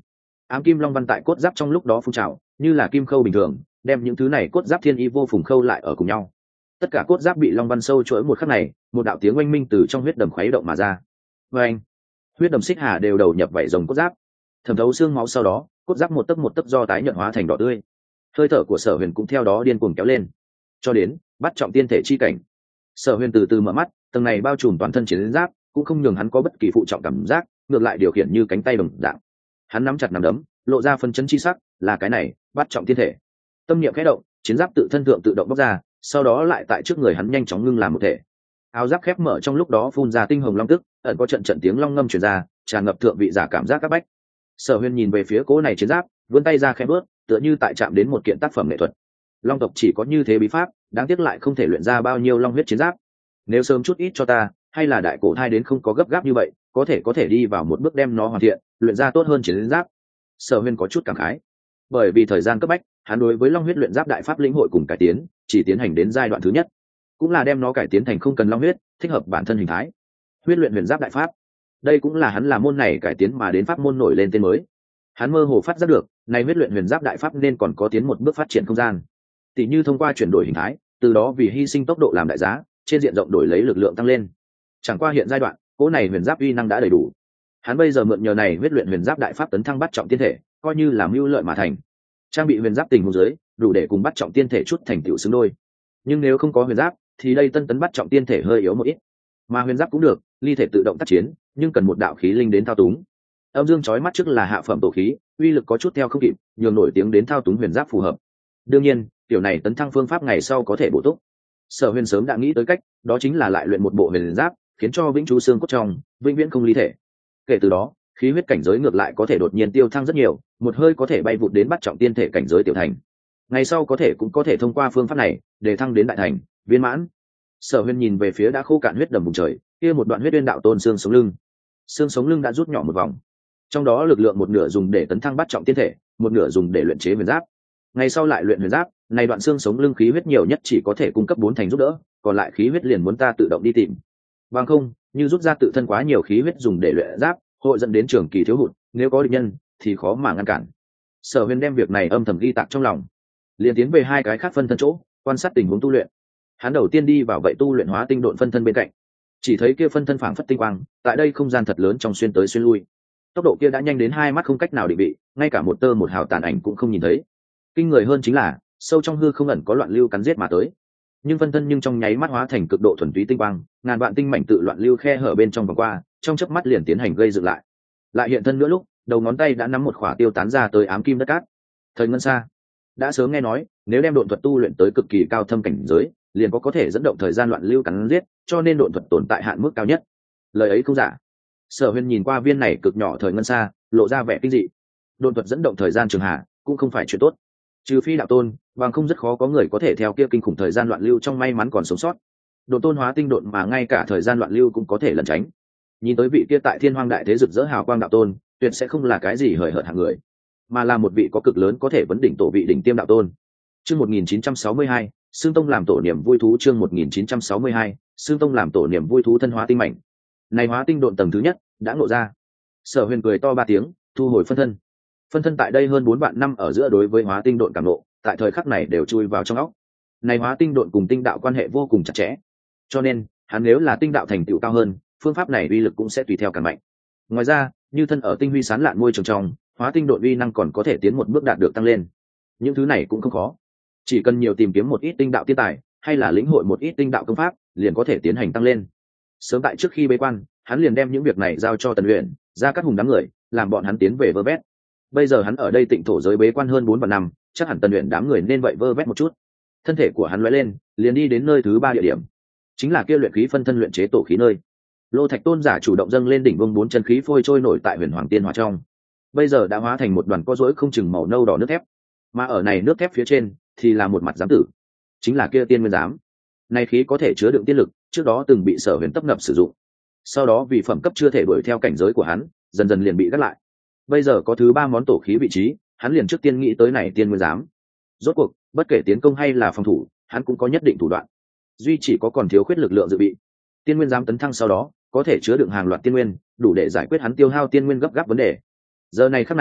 ám kim long văn tại cốt giáp trong lúc đó phun trào như là kim khâu bình thường, đem những thứ này cốt giáp thiên y vô phùng khâu lại ở cùng nhau. Tất cả cốt giáp bị long văn sâu chuỗi một khắc này, một đạo tiếng oanh minh từ trong huyết đầm khuấy động mà ra. Và anh, huyết đầm xích hà đều đầu nhập vảy rồng cốt giáp, thẩm thấu xương máu, sau đó cốt giáp một tấc một tấc do tái nhuận hóa thành đỏ tươi. Hơi thở của Sở Huyền cũng theo đó điên cuồng kéo lên, cho đến bắt trọng tiên thể chi cảnh. Sở Huyền từ từ mở mắt, tầng này bao trùm toàn thân chiến giáp cũng không nhường hắn có bất kỳ phụ trọng cảm giác, ngược lại điều khiển như cánh tay đồng dạng. Hắn nắm chặt nắm đấm, lộ ra phân chấn chi sắc, là cái này, bắt trọng tiên thể. Tâm niệm khẽ động, chiến giáp tự thân thượng tự động bóc ra, sau đó lại tại trước người hắn nhanh chóng ngưng làm một thể. Áo giáp khép mở, trong lúc đó phun ra tinh hồng long tức, ẩn có trận trận tiếng long ngâm truyền ra, tràn ngập thượng vị giả cảm giác các bách. Sở Huyền nhìn về phía cố này chiến giáp, vươn tay ra khẽ bước, tựa như tại chạm đến một kiện tác phẩm nghệ thuật. Long tộc chỉ có như thế bí pháp, đáng tiếc lại không thể luyện ra bao nhiêu long huyết chiến giáp. Nếu sớm chút ít cho ta, hay là đại cổ thai đến không có gấp gáp như vậy, có thể có thể đi vào một bước đem nó hoàn thiện, luyện ra tốt hơn chiến giáp. Sở Huyền có chút cảm khái, bởi vì thời gian cấp bách, hắn đối với long huyết luyện giáp đại pháp lĩnh hội cùng cải tiến, chỉ tiến hành đến giai đoạn thứ nhất, cũng là đem nó cải tiến thành không cần long huyết, thích hợp bản thân hình thái. Huyết luyện huyền giáp đại pháp, đây cũng là hắn làm môn này cải tiến mà đến pháp môn nổi lên tên mới. Hắn mơ hồ phát giác được, này huyết luyện huyền giáp đại pháp nên còn có tiến một bước phát triển không gian. Tỷ như thông qua chuyển đổi hình thái, từ đó vì hy sinh tốc độ làm đại giá, trên diện rộng đổi lấy lực lượng tăng lên. Chẳng qua hiện giai đoạn, cỗ này huyền giáp uy năng đã đầy đủ. Hắn bây giờ mượn nhờ này huyết luyện huyền giáp đại pháp tấn thăng bắt trọng tiên thể, coi như là mưu lợi mà thành. Trang bị huyền giáp tình huống dưới, đủ để cùng bắt trọng tiên thể chút thành tựu xứng đôi. Nhưng nếu không có huyền giáp, thì đây tân tấn bắt trọng tiên thể hơi yếu một ít. Mà huyền giáp cũng được, ly thể tự động tác chiến, nhưng cần một đạo khí linh đến thao túng. Âm dương chói mắt trước là hạ phẩm tổ khí, uy lực có chút theo không kịp, nhường nổi tiếng đến thao túng huyền giáp phù hợp. Đương nhiên, tiểu này tấn thăng phương pháp ngày sau có thể bổ túc. Sở Huyền sớm đã nghĩ tới cách, đó chính là lại luyện một bộ huyền giáp, khiến cho vĩnh chú xương cốt trong, vĩnh viễn không ly thể. Kể từ đó, khí huyết cảnh giới ngược lại có thể đột nhiên tiêu thăng rất nhiều, một hơi có thể bay vụt đến bắt trọng tiên thể cảnh giới tiểu thành. Ngày sau có thể cũng có thể thông qua phương pháp này để thăng đến đại thành, viên mãn. Sở Huyền nhìn về phía đã khô cạn huyết đầm vùng trời, kia một đoạn huyết uyên đạo tôn xương sống lưng. Xương sống lưng đã rút nhỏ một vòng, trong đó lực lượng một nửa dùng để tấn thăng bắt trọng tiên thể, một nửa dùng để luyện chế huyền giáp. Ngày sau lại luyện huyền giáp, này đoạn xương sống lưng khí huyết nhiều nhất chỉ có thể cung cấp bốn thành giúp đỡ, còn lại khí huyết liền muốn ta tự động đi tìm. Bằng không, như rút ra tự thân quá nhiều khí huyết dùng để luyện giáp, hội dẫn đến trường kỳ thiếu hụt, nếu có địch nhân thì khó mà ngăn cản. Sở Huyền đem việc này âm thầm ghi tạc trong lòng, liền tiến về hai cái khác phân thân chỗ, quan sát tình huống tu luyện. Hắn đầu tiên đi vào vậy tu luyện hóa tinh độn phân thân bên cạnh, chỉ thấy kia phân thân phảng phất tinh quang, tại đây không gian thật lớn trong xuyên tới xuyên lui. Tốc độ kia đã nhanh đến hai mắt không cách nào định vị, ngay cả một tơ một hào tàn ảnh cũng không nhìn thấy. Kinh người hơn chính là, sâu trong hư không ẩn có loạn lưu cắn giết mà tới. Nhưng phân thân nhưng trong nháy mắt hóa thành cực độ thuần túy tinh quang, ngàn vạn tinh mảnh tự loạn lưu khe hở bên trong vòng qua, trong chớp mắt liền tiến hành gây dựng lại. Lại hiện thân nữa lúc, đầu ngón tay đã nắm một khỏa tiêu tán ra tới ám kim đất cát. Thời ngân xa đã sớm nghe nói, nếu đem độn thuật tu luyện tới cực kỳ cao thâm cảnh giới, liền có có thể dẫn động thời gian loạn lưu cắn giết, cho nên độn thuật tồn tại hạn mức cao nhất. Lời ấy không giả. Sở Huyền nhìn qua viên này cực nhỏ thời ngân xa, lộ ra vẻ kinh dị. Độn thuật dẫn động thời gian trường hạ, cũng không phải chuyện tốt. Trừ phi đạo tôn, bằng không rất khó có người có thể theo kia kinh khủng thời gian loạn lưu trong may mắn còn sống sót. Độn tôn hóa tinh độn mà ngay cả thời gian loạn lưu cũng có thể lẩn tránh. Nhìn tới vị kia tại Thiên Hoang đại thế rực rỡ hào quang đạo tôn, tuyệt sẽ không là cái gì hời hợt hạng người, mà là một vị có cực lớn có thể vấn đỉnh tổ vị đỉnh tiêm đạo tôn. Chương một nghìn chín trăm sáu mươi hai, Xương Tông làm tổ niềm vui thú. Chương một nghìn chín trăm sáu mươi hai, Xương Tông làm tổ niềm vui thú. Thân hóa tinh mảnh, này hóa tinh độn tầng thứ nhất đã ngộ ra. Sở Huyền cười to ba tiếng, thu hồi phân thân. Phân thân tại đây hơn bốn vạn năm ở giữa đối với hóa tinh độn cảm ngộ, tại thời khắc này đều chui vào trong óc. Này hóa tinh độn cùng tinh đạo quan hệ vô cùng chặt chẽ, cho nên hắn nếu là tinh đạo thành tựu cao hơn, phương pháp này uy lực cũng sẽ tùy theo càng mạnh. Ngoài ra, như thân ở tinh huy sán lạn môi trường trong, hóa tinh độn uy năng còn có thể tiến một bước đạt được tăng lên. Những thứ này cũng không khó, chỉ cần nhiều tìm kiếm một ít tinh đạo tiên tài, hay là lĩnh hội một ít tinh đạo công pháp, liền có thể tiến hành tăng lên. Sớm tại trước khi bế quan, hắn liền đem những việc này giao cho Tần Uyển, ra các hùng đám người, làm bọn hắn tiến về vơ vét. Bây giờ hắn ở đây tịnh thổ giới bế quan hơn bốn vạn năm, chắc hẳn Tần Uyển đám người nên vậy vơ vét một chút. Thân thể của hắn lóe lên, liền đi đến nơi thứ ba địa điểm, chính là kia luyện khí phân thân luyện chế tổ khí nơi. Lô Thạch tôn giả chủ động dâng lên đỉnh vông bốn chân khí phôi trôi nổi tại Huyền Hoàng Tiên Hỏa trong, bây giờ đã hóa thành một đoàn có rỗi không chừng màu nâu đỏ nước thép, mà ở này nước thép phía trên thì là một mặt giám tử, chính là kia tiên nguyên giám. Này khí có thể chứa đựng tiên lực, trước đó từng bị Sở Huyền tấp nập sử dụng, sau đó vì phẩm cấp chưa thể đuổi theo cảnh giới của hắn, dần dần liền bị gác lại. Bây giờ có thứ ba món tổ khí vị trí, hắn liền trước tiên nghĩ tới này tiên nguyên giám. Rốt cuộc, bất kể tiến công hay là phòng thủ, hắn cũng có nhất định thủ đoạn, duy chỉ có còn thiếu khuyết lực lượng dự bị. Tiên nguyên giám tấn thăng sau đó, có thể chứa đựng hàng loạt tiên nguyên, đủ để giải quyết hắn tiêu hao tiên nguyên gấp gáp vấn đề. Giờ này khắc này,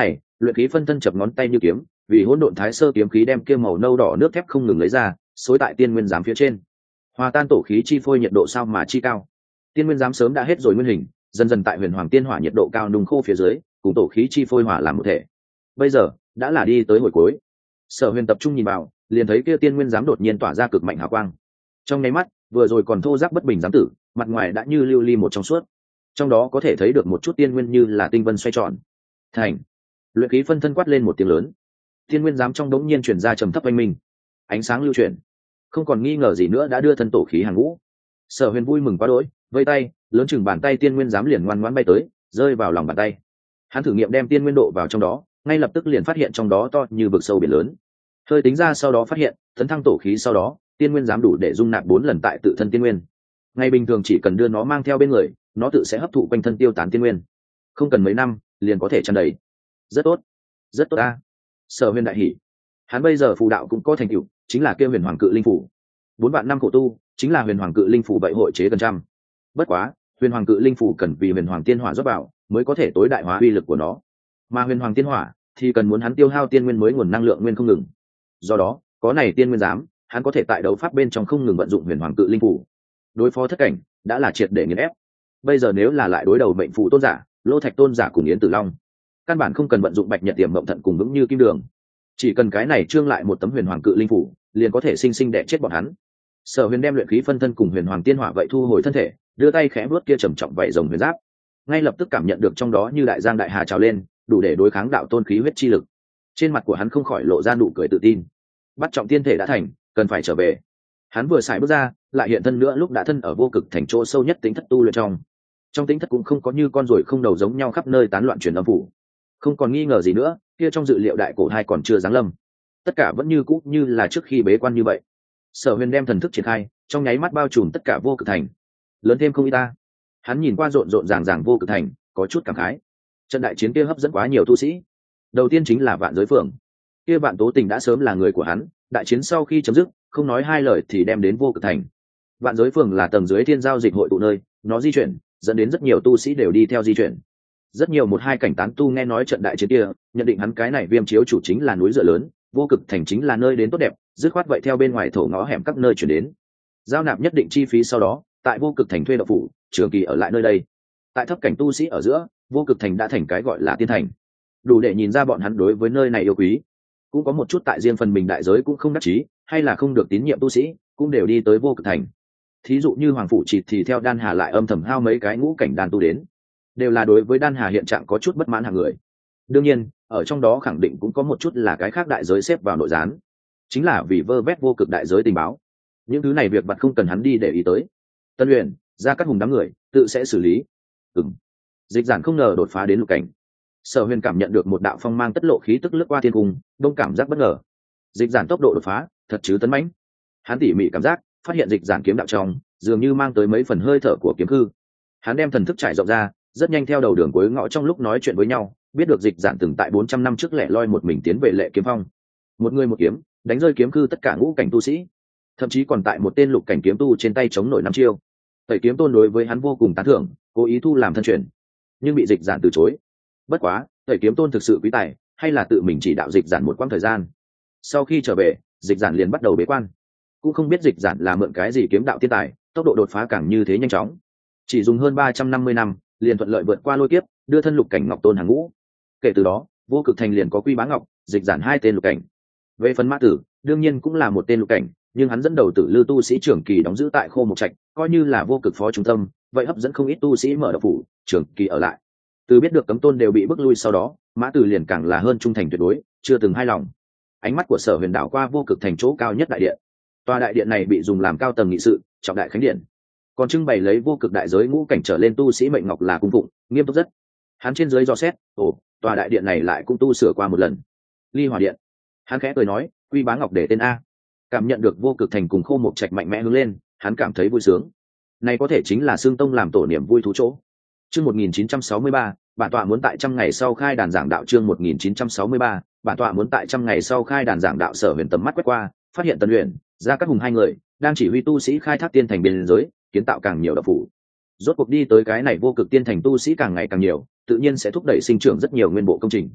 luyện khí phân thân chập ngón tay như kiếm, vì hỗn độn thái sơ kiếm khí đem kia màu nâu đỏ nước thép không ngừng lấy ra, xối tại tiên nguyên giám phía trên. Hòa tan tổ khí chi phôi nhiệt độ sao mà chi cao. Tiên nguyên giám sớm đã hết rồi nguyên hình, dần dần tại huyền hoàng tiên hỏa nhiệt độ cao nung khô phía dưới, cùng tổ khí chi phôi hỏa làm một thể. Bây giờ đã là đi tới hồi cuối. Sở Huyền tập trung nhìn vào, liền thấy kia tiên nguyên giám đột nhiên tỏa ra cực mạnh hào quang. Trong nháy mắt, vừa rồi còn thô ráp bất bình giám tử, mặt ngoài đã như lưu ly một trong suốt. Trong đó có thể thấy được một chút tiên nguyên như là tinh vân xoay tròn. Thành. Luyện khí phân thân quát lên một tiếng lớn. Tiên nguyên giám trong đống nhiên truyền ra trầm thấp oanh minh. Ánh sáng lưu chuyển, không còn nghi ngờ gì nữa đã đưa thân tổ khí hàng ngũ. Sở Huyền vui mừng quá đỗi, vây tay, lớn chừng bàn tay tiên nguyên giám liền ngoan ngoãn bay tới, rơi vào lòng bàn tay. Hắn thử nghiệm đem tiên nguyên độ vào trong đó, ngay lập tức liền phát hiện trong đó to như vực sâu biển lớn. Hơi tính ra sau đó phát hiện, tấn thăng tổ khí sau đó, tiên nguyên giám đủ để dung nạp bốn lần tại tự thân tiên nguyên. Ngày bình thường chỉ cần đưa nó mang theo bên người, nó tự sẽ hấp thụ quanh thân tiêu tán tiên nguyên. Không cần mấy năm, liền có thể tràn đầy. Rất tốt, rất tốt ta. Sở Huyền đại hỉ. Hắn bây giờ phù đạo cũng có thành tựu, chính là kia huyền hoàng cự linh phủ. Bốn vạn năm khổ tu, chính là huyền hoàng cự linh phủ vậy hội chế gần trăm. Bất quá, huyền hoàng cự linh phủ cần vì huyền hoàng tiên hỏa rót vào, mới có thể tối đại hóa uy lực của nó. Mà huyền hoàng tiên hỏa thì cần muốn hắn tiêu hao tiên nguyên mới nguồn năng lượng nguyên không ngừng. Do đó, có này tiên nguyên giám, hắn có thể tại đấu pháp bên trong không ngừng vận dụng huyền hoàng cự linh phủ. Đối phó thất cảnh đã là triệt để nghiền ép. Bây giờ nếu là lại đối đầu mệnh phụ tôn giả, Lô Thạch tôn giả cùng Yến Tử Long, căn bản không cần vận dụng bạch nhật tiềm mộng thận cùng vững như kim đường, chỉ cần cái này trương lại một tấm huyền hoàng cự linh phủ, liền có thể sinh sinh đẻ chết bọn hắn. Sở Huyền đem luyện khí phân thân cùng huyền hoàng tiên hỏa vậy thu hồi thân thể, đưa tay khẽ vuốt kia trầm trọng vậy rồng huyền giáp, ngay lập tức cảm nhận được trong đó như đại giang đại hà trào lên, đủ để đối kháng đạo tôn khí huyết chi lực. Trên mặt của hắn không khỏi lộ ra nụ cười tự tin. Bắt trọng tiên thể đã thành, cần phải trở về. Hắn vừa xài bước ra, lại hiện thân nữa lúc đã thân ở vô cực thành chỗ sâu nhất tính thất tu luyện trong. Trong tính thất cũng không có như con ruồi không đầu giống nhau khắp nơi tán loạn truyền âm phủ. Không còn nghi ngờ gì nữa, kia trong dự liệu đại cổ hai còn chưa giáng lâm. Tất cả vẫn như cũ như là trước khi bế quan như vậy. Sở Huyền đem thần thức triển khai, trong nháy mắt bao trùm tất cả vô cực thành. Lớn thêm không ít ta. Hắn nhìn qua rộn rộn ràng ràng vô cực thành, có chút cảm khái. Trận đại chiến kia hấp dẫn quá nhiều tu sĩ. Đầu tiên chính là Vạn Giới Phường. Kia Vạn Tố Tình đã sớm là người của hắn, đại chiến sau khi chấm dứt, không nói hai lời thì đem đến vô cực thành. Vạn Giới Phường là tầng dưới thiên giao dịch hội tụ nơi, nó di chuyển, dẫn đến rất nhiều tu sĩ đều đi theo di chuyển. Rất nhiều một hai cảnh tán tu nghe nói trận đại chiến kia, nhận định hắn cái này viêm chiếu chủ chính là núi dựa lớn, vô cực thành chính là nơi đến tốt đẹp, dứt khoát vậy theo bên ngoài thổ ngõ hẻm các nơi chuyển đến. Giao nạp nhất định chi phí sau đó, tại vô cực thành thuê đậu phủ, trường kỳ ở lại nơi đây. Tại thấp cảnh tu sĩ ở giữa, vô cực thành đã thành cái gọi là tiên thành, đủ để nhìn ra bọn hắn đối với nơi này yêu quý. Cũng có một chút tại riêng phần mình đại giới cũng không đắc chí, hay là không được tín nhiệm tu sĩ, cũng đều đi tới vô cực thành. Thí dụ như Hoàng Phủ Trịt thì theo Đan Hà lại âm thầm hao mấy cái ngũ cảnh đan tu đến, đều là đối với Đan Hà hiện trạng có chút bất mãn hàng người. Đương nhiên, ở trong đó khẳng định cũng có một chút là cái khác đại giới xếp vào nội gián, chính là vì vơ vét vô cực đại giới tình báo. Những thứ này việc vặt không cần hắn đi để ý tới. Tân Uyển, ra các hùng đám người, tự sẽ xử lý. Ừm. Dịch Giản không ngờ đột phá đến lục cảnh. Sở Huyền cảm nhận được một đạo phong mang tất lộ khí tức lướt qua thiên cung, đông cảm giác bất ngờ. Dịch Giản tốc độ đột phá, thật chứ tấn mãnh. Hắn tỉ mỉ cảm giác, phát hiện Dịch Giản kiếm đạo trong, dường như mang tới mấy phần hơi thở của kiếm hư. Hắn đem thần thức trải rộng ra, rất nhanh theo đầu đường cuối ngõ trong lúc nói chuyện với nhau, biết được Dịch Giản từng tại bốn trăm năm trước lẻ loi một mình tiến về Lệ Kiếm Phong, một người một kiếm, đánh rơi kiếm hư tất cả ngũ cảnh tu sĩ, thậm chí còn tại một tên lục cảnh kiếm tu trên tay chống nổi năm chiêu. Tẩy Kiếm Tôn đối với hắn vô cùng tán thưởng, cố ý thu làm thân truyền, nhưng bị Dịch Giản từ chối. Bất quá, Tẩy Kiếm Tôn thực sự quý tài, hay là tự mình chỉ đạo Dịch Giản một quãng thời gian. Sau khi trở về, Dịch Giản liền bắt đầu bế quan. Cũng không biết Dịch Giản là mượn cái gì kiếm đạo tiên tài, tốc độ đột phá càng như thế nhanh chóng. Chỉ dùng hơn ba trăm năm mươi năm, liền thuận lợi vượt qua lôi kiếp, đưa thân lục cảnh Ngọc Tôn hàng ngũ. Kể từ đó, vô cực thành liền có Quy Bá Ngọc, Dịch Giản hai tên lục cảnh. Về phần Mã Tử, đương nhiên cũng là một tên lục cảnh, nhưng hắn dẫn đầu Tử Lư tu sĩ trưởng kỳ đóng giữ tại Khô Mộc Trạch, coi như là vô cực phó trung tâm, vậy hấp dẫn không ít tu sĩ mở đạo phủ, trưởng kỳ ở lại. Từ biết được cấm tôn đều bị bức lui sau đó, Mã Tử liền càng là hơn trung thành tuyệt đối, chưa từng hai lòng. Ánh mắt của Sở Huyền đảo qua vô cực thành chỗ cao nhất đại điện. Tòa đại điện này bị dùng làm cao tầng nghị sự, trọng đại khánh điện, còn trưng bày lấy vô cực đại giới ngũ cảnh trở lên tu sĩ mệnh ngọc là cung phụng, nghiêm túc rất. Hắn trên dưới dò xét, ồ, tòa đại điện này lại cũng tu sửa qua một lần. Ly Hỏa điện. Hắn khẽ cười nói, Quy Bá Ngọc để tên a. Cảm nhận được vô cực thành cùng Khô Mộc Trạch mạnh mẽ hướng lên, hắn cảm thấy vui sướng. Này có thể chính là xương tông làm tổ niềm vui thú chỗ. Chương một nghìn chín trăm sáu mươi ba, bản tọa muốn tại trăm ngày sau khai đàn giảng đạo. Chương một nghìn chín trăm sáu mươi ba, bản tọa muốn tại trăm ngày sau khai đàn giảng đạo. Sở Huyền tầm mắt quét qua, phát hiện Tần Uyển, Gia Cát Hùng hai người đang chỉ huy tu sĩ khai thác tiên thành biên giới, kiến tạo càng nhiều đạo phủ. Rốt cuộc đi tới cái này vô cực tiên thành tu sĩ càng ngày càng nhiều, tự nhiên sẽ thúc đẩy sinh trưởng rất nhiều nguyên bộ công trình.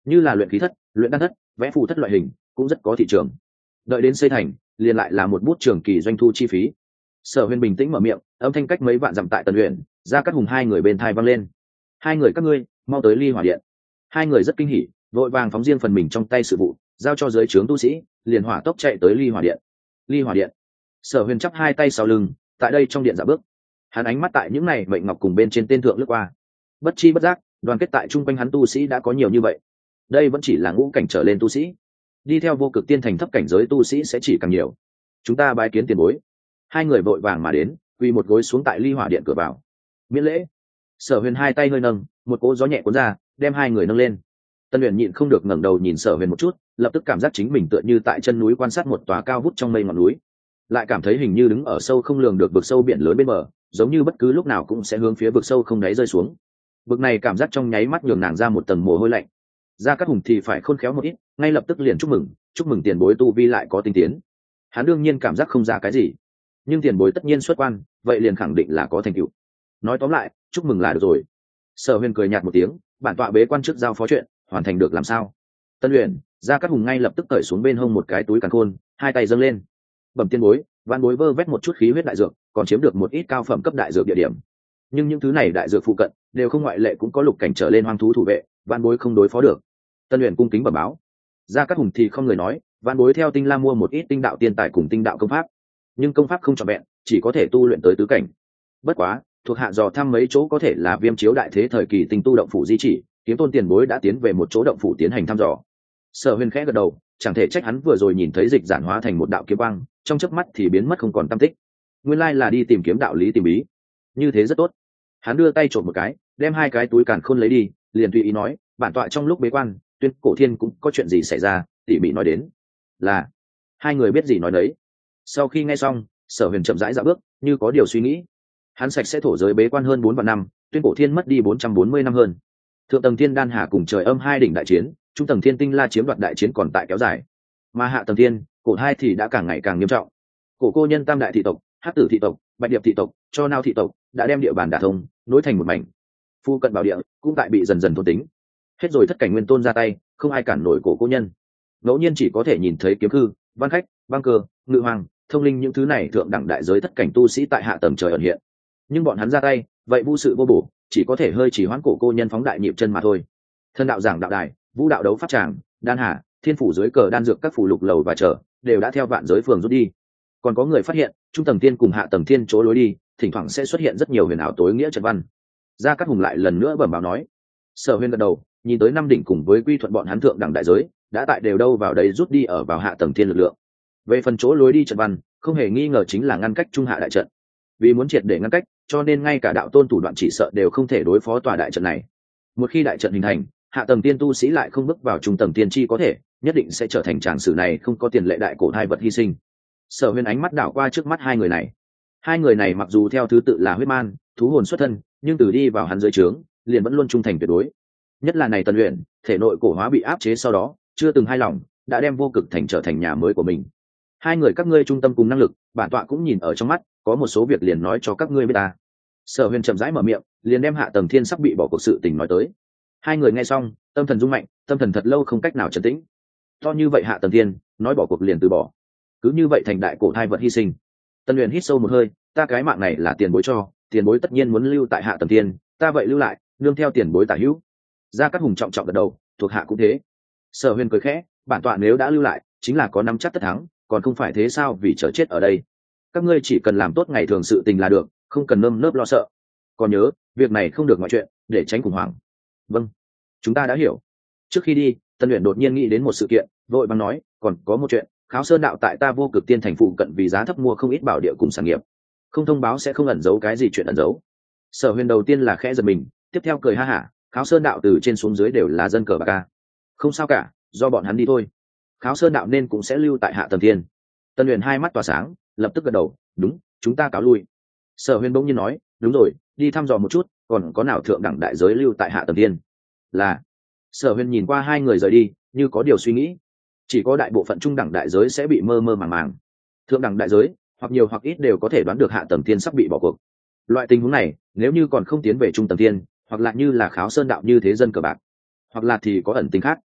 như là luyện khí thất, luyện đan thất, vẽ phù thất loại hình cũng rất có thị trường. Đợi đến xây thành liền lại là một bút trường kỳ doanh thu chi phí. Sở Huyền bình tĩnh mở miệng, âm thanh cách mấy vạn dặm tại Tân Uyển, Gia Cát Hùng hai người bên thai vang lên. Hai người các ngươi mau tới Ly Hỏa Điện. Hai người rất kinh hỉ, vội vàng phóng riêng phần mình trong tay sự vụ, giao cho dưới trướng tu sĩ, liền hỏa tốc chạy tới Ly Hỏa Điện. Ly Hỏa Điện. Sở Huyền chắp hai tay sau lưng, tại đây trong điện dạo bước. Hắn ánh mắt tại những này mệnh ngọc cùng bên trên tên thượng lướt qua. Bất chi bất giác, đoàn kết tại trung quanh hắn tu sĩ đã có nhiều như vậy. Đây vẫn chỉ là ngũ cảnh trở lên tu sĩ. Đi theo vô cực tiên thành thấp cảnh giới tu sĩ sẽ chỉ càng nhiều. Chúng ta bái kiến tiền bối. Hai người vội vàng mà đến, quỳ một gối xuống tại Ly Hỏa Điện cửa vào. Miễn lễ. Sở Huyền hai tay hơi nâng, một cỗ gió nhẹ cuốn ra, đem hai người nâng lên. Tân Uyển nhịn không được ngẩng đầu nhìn Sở Huyền một chút, lập tức cảm giác chính mình tựa như tại chân núi quan sát một tòa cao vút trong mây ngọn núi, lại cảm thấy hình như đứng ở sâu không lường được vực sâu biển lớn bên bờ, giống như bất cứ lúc nào cũng sẽ hướng phía vực sâu không đáy rơi xuống. Vực này cảm giác trong nháy mắt nhường nàng ra một tầng mồ hôi lạnh. Gia Cát Hùng thì phải khôn khéo một ít, ngay lập tức liền chúc mừng, chúc mừng tiền bối tu vi lại có tinh tiến. Hắn đương nhiên cảm giác không ra cái gì, nhưng tiền bối tất nhiên xuất quan, vậy liền khẳng định là có thành tựu. Nói tóm lại, chúc mừng là được rồi. Sở Huyền cười nhạt một tiếng, bản tọa bế quan trước giao phó chuyện, hoàn thành được làm sao? Tân Uyển, Gia Cát Hùng ngay lập tức cởi xuống bên hông một cái túi càn khôn, hai tay dâng lên. Bẩm tiên bối, Vạn Bối vơ vét một chút khí huyết đại dược, còn chiếm được một ít cao phẩm cấp đại dược địa điểm. Nhưng những thứ này đại dược phụ cận đều không ngoại lệ cũng có lục cảnh trở lên hoang thú thủ vệ, Vạn Bối không đối phó được. Tân Uyển cung kính bẩm báo. Gia Cát Hùng thì không người nói, Vạn Bối theo Tinh La mua một ít tinh đạo tiên tài cùng tinh đạo công pháp, nhưng công pháp không trọn vẹn, chỉ có thể tu luyện tới tứ cảnh. Bất quá, thuộc hạ dò thăm mấy chỗ có thể là Viêm Chiếu đại thế thời kỳ tinh tu động phủ di chỉ, Kiếm Tôn tiền bối đã tiến về một chỗ động phủ tiến hành thăm dò. Sở Huyền khẽ gật đầu, chẳng thể trách hắn vừa rồi nhìn thấy dịch giản hóa thành một đạo kiếm quang, trong chớp mắt thì biến mất không còn tăm tích. Nguyên lai là đi tìm kiếm đạo lý tìm bí. Như thế rất tốt. Hắn đưa tay trộm một cái, đem hai cái túi càn khôn lấy đi, liền tùy ý nói, bản tọa trong lúc bế quan, Tuyên Cổ Thiên cũng có chuyện gì xảy ra, tỉ mỉ nói đến. Là hai người biết gì nói đấy. Sau khi nghe xong, Sở Huyền chậm rãi dạo bước, như có điều suy nghĩ. Hắn sạch sẽ thổ giới bế quan hơn bốn vạn năm, Tuyên Cổ Thiên mất đi bốn trăm bốn mươi năm hơn. Thượng tầng Thiên Đan Hà cùng Trời Âm hai đỉnh đại chiến, trung tầng Thiên Tinh La chiếm đoạt đại chiến còn tại kéo dài, mà hạ tầng Thiên, Cổ hai thì đã càng ngày càng nghiêm trọng. Cổ cô nhân Tam đại thị tộc, Hắc Tử thị tộc, Bạch Điệp thị tộc, Cho Nao thị tộc đã đem địa bàn đả thông, nối thành một mảnh. Phu cận bảo địa cũng tại bị dần dần thôn tính. Hết rồi thất cảnh nguyên tôn ra tay, không ai cản nổi cổ cô nhân. Ngẫu nhiên chỉ có thể nhìn thấy kiếm hư, văn khách, băng cơ, ngự hoàng, thông linh những thứ này thượng đẳng đại giới thất cảnh tu sĩ tại hạ tầng trời ẩn hiện. Nhưng bọn hắn ra tay, vậy vô sự vô bổ, chỉ có thể hơi chỉ hoãn cổ cô nhân phóng đại nhịp chân mà thôi. Thân đạo giảng đạo đài, vũ đạo đấu pháp tràng, đan hà, thiên phủ dưới cờ đan dược các phủ lục lầu và chờ đều đã theo vạn giới phường rút đi. Còn có người phát hiện, trung tầng thiên cùng hạ tầng thiên chỗ lối đi, thỉnh thoảng sẽ xuất hiện rất nhiều huyền ảo tối nghĩa trận văn. Gia Cát Hùng lại lần nữa bẩm báo nói. Sở Huyền gật đầu, nhìn tới năm đỉnh cùng với quy thuận bọn hắn thượng đẳng đại giới, đã tại đều đâu vào đấy rút đi ở vào hạ tầng thiên lực lượng. Về phần chỗ lối đi trận văn, không hề nghi ngờ chính là ngăn cách trung hạ đại trận. Vì muốn triệt để ngăn cách, cho nên ngay cả đạo tôn thủ đoạn chỉ sợ đều không thể đối phó tòa đại trận này. Một khi đại trận hình thành, hạ tầng tiên tu sĩ lại không bước vào trung tầng tiên chi có thể, nhất định sẽ trở thành tràng sử này không có tiền lệ đại cổ hai vật hy sinh. Sở Huyền ánh mắt đảo qua trước mắt hai người này. Hai người này mặc dù theo thứ tự là huyết man, thú hồn xuất thân, nhưng từ đi vào hắn dưới trướng, liền vẫn luôn trung thành tuyệt đối. Nhất là này Tần Uyển, thể nội cổ hóa bị áp chế sau đó, chưa từng hai lòng, đã đem vô cực thành trở thành nhà mới của mình. Hai người các ngươi trung tâm cùng năng lực, bản tọa cũng nhìn ở trong mắt, có một số việc liền nói cho các ngươi biết ta. Sở Huyền chậm rãi mở miệng, liền đem hạ tầng thiên sắp bị bỏ cuộc sự tình nói tới. Hai người nghe xong, tâm thần rung mạnh, tâm thần thật lâu không cách nào trấn tĩnh. To như vậy hạ tầng thiên, nói bỏ cuộc liền từ bỏ, cứ như vậy thành đại cổ thai vật hy sinh. Tân Uyển hít sâu một hơi, ta cái mạng này là tiền bối cho, tiền bối tất nhiên muốn lưu tại hạ tầng thiên, ta vậy lưu lại, nương theo tiền bối tả hữu. Gia Cát Hùng trọng trọng gật đầu, thuộc hạ cũng thế. Sở Huyền cười khẽ, bản tọa nếu đã lưu lại, chính là có nắm chắc tất thắng, còn không phải thế sao vì chờ chết ở đây. Các ngươi chỉ cần làm tốt ngày thường sự tình là được, không cần nơm nớp lo sợ. Còn nhớ, việc này không được ngoại chuyện, để tránh khủng hoảng. Vâng, chúng ta đã hiểu. Trước khi đi, Tân Uyển đột nhiên nghĩ đến một sự kiện, vội vàng nói, còn có một chuyện, Kháo Sơn đạo tại ta vô cực tiên thành phụ cận vì giá thấp mua không ít bảo địa cùng sản nghiệp, không thông báo sẽ không ẩn giấu cái gì chuyện ẩn giấu. Sở Huyền đầu tiên là khẽ giật mình, tiếp theo cười ha hả, Kháo Sơn đạo từ trên xuống dưới đều là dân cờ bạc ca, không sao cả, do bọn hắn đi thôi. Kháo Sơn đạo nên cũng sẽ lưu tại hạ tầng thiên. Tân Uyển hai mắt tỏa sáng, lập tức gật đầu, đúng, chúng ta cáo lui. Sở Huyền bỗng nhiên nói, đúng rồi, đi thăm dò một chút, còn có nào thượng đẳng đại giới lưu tại hạ tầng thiên. Là. Sở Huyền nhìn qua hai người rời đi, như có điều suy nghĩ. Chỉ có đại bộ phận trung đẳng đại giới sẽ bị mơ mơ màng màng, thượng đẳng đại giới hoặc nhiều hoặc ít đều có thể đoán được hạ tầng thiên sắp bị bỏ cuộc. Loại tình huống này, nếu như còn không tiến về trung tầng thiên, hoặc là như là Kháo Sơn đạo như thế dân cờ bạc, hoặc là thì có ẩn tình khác,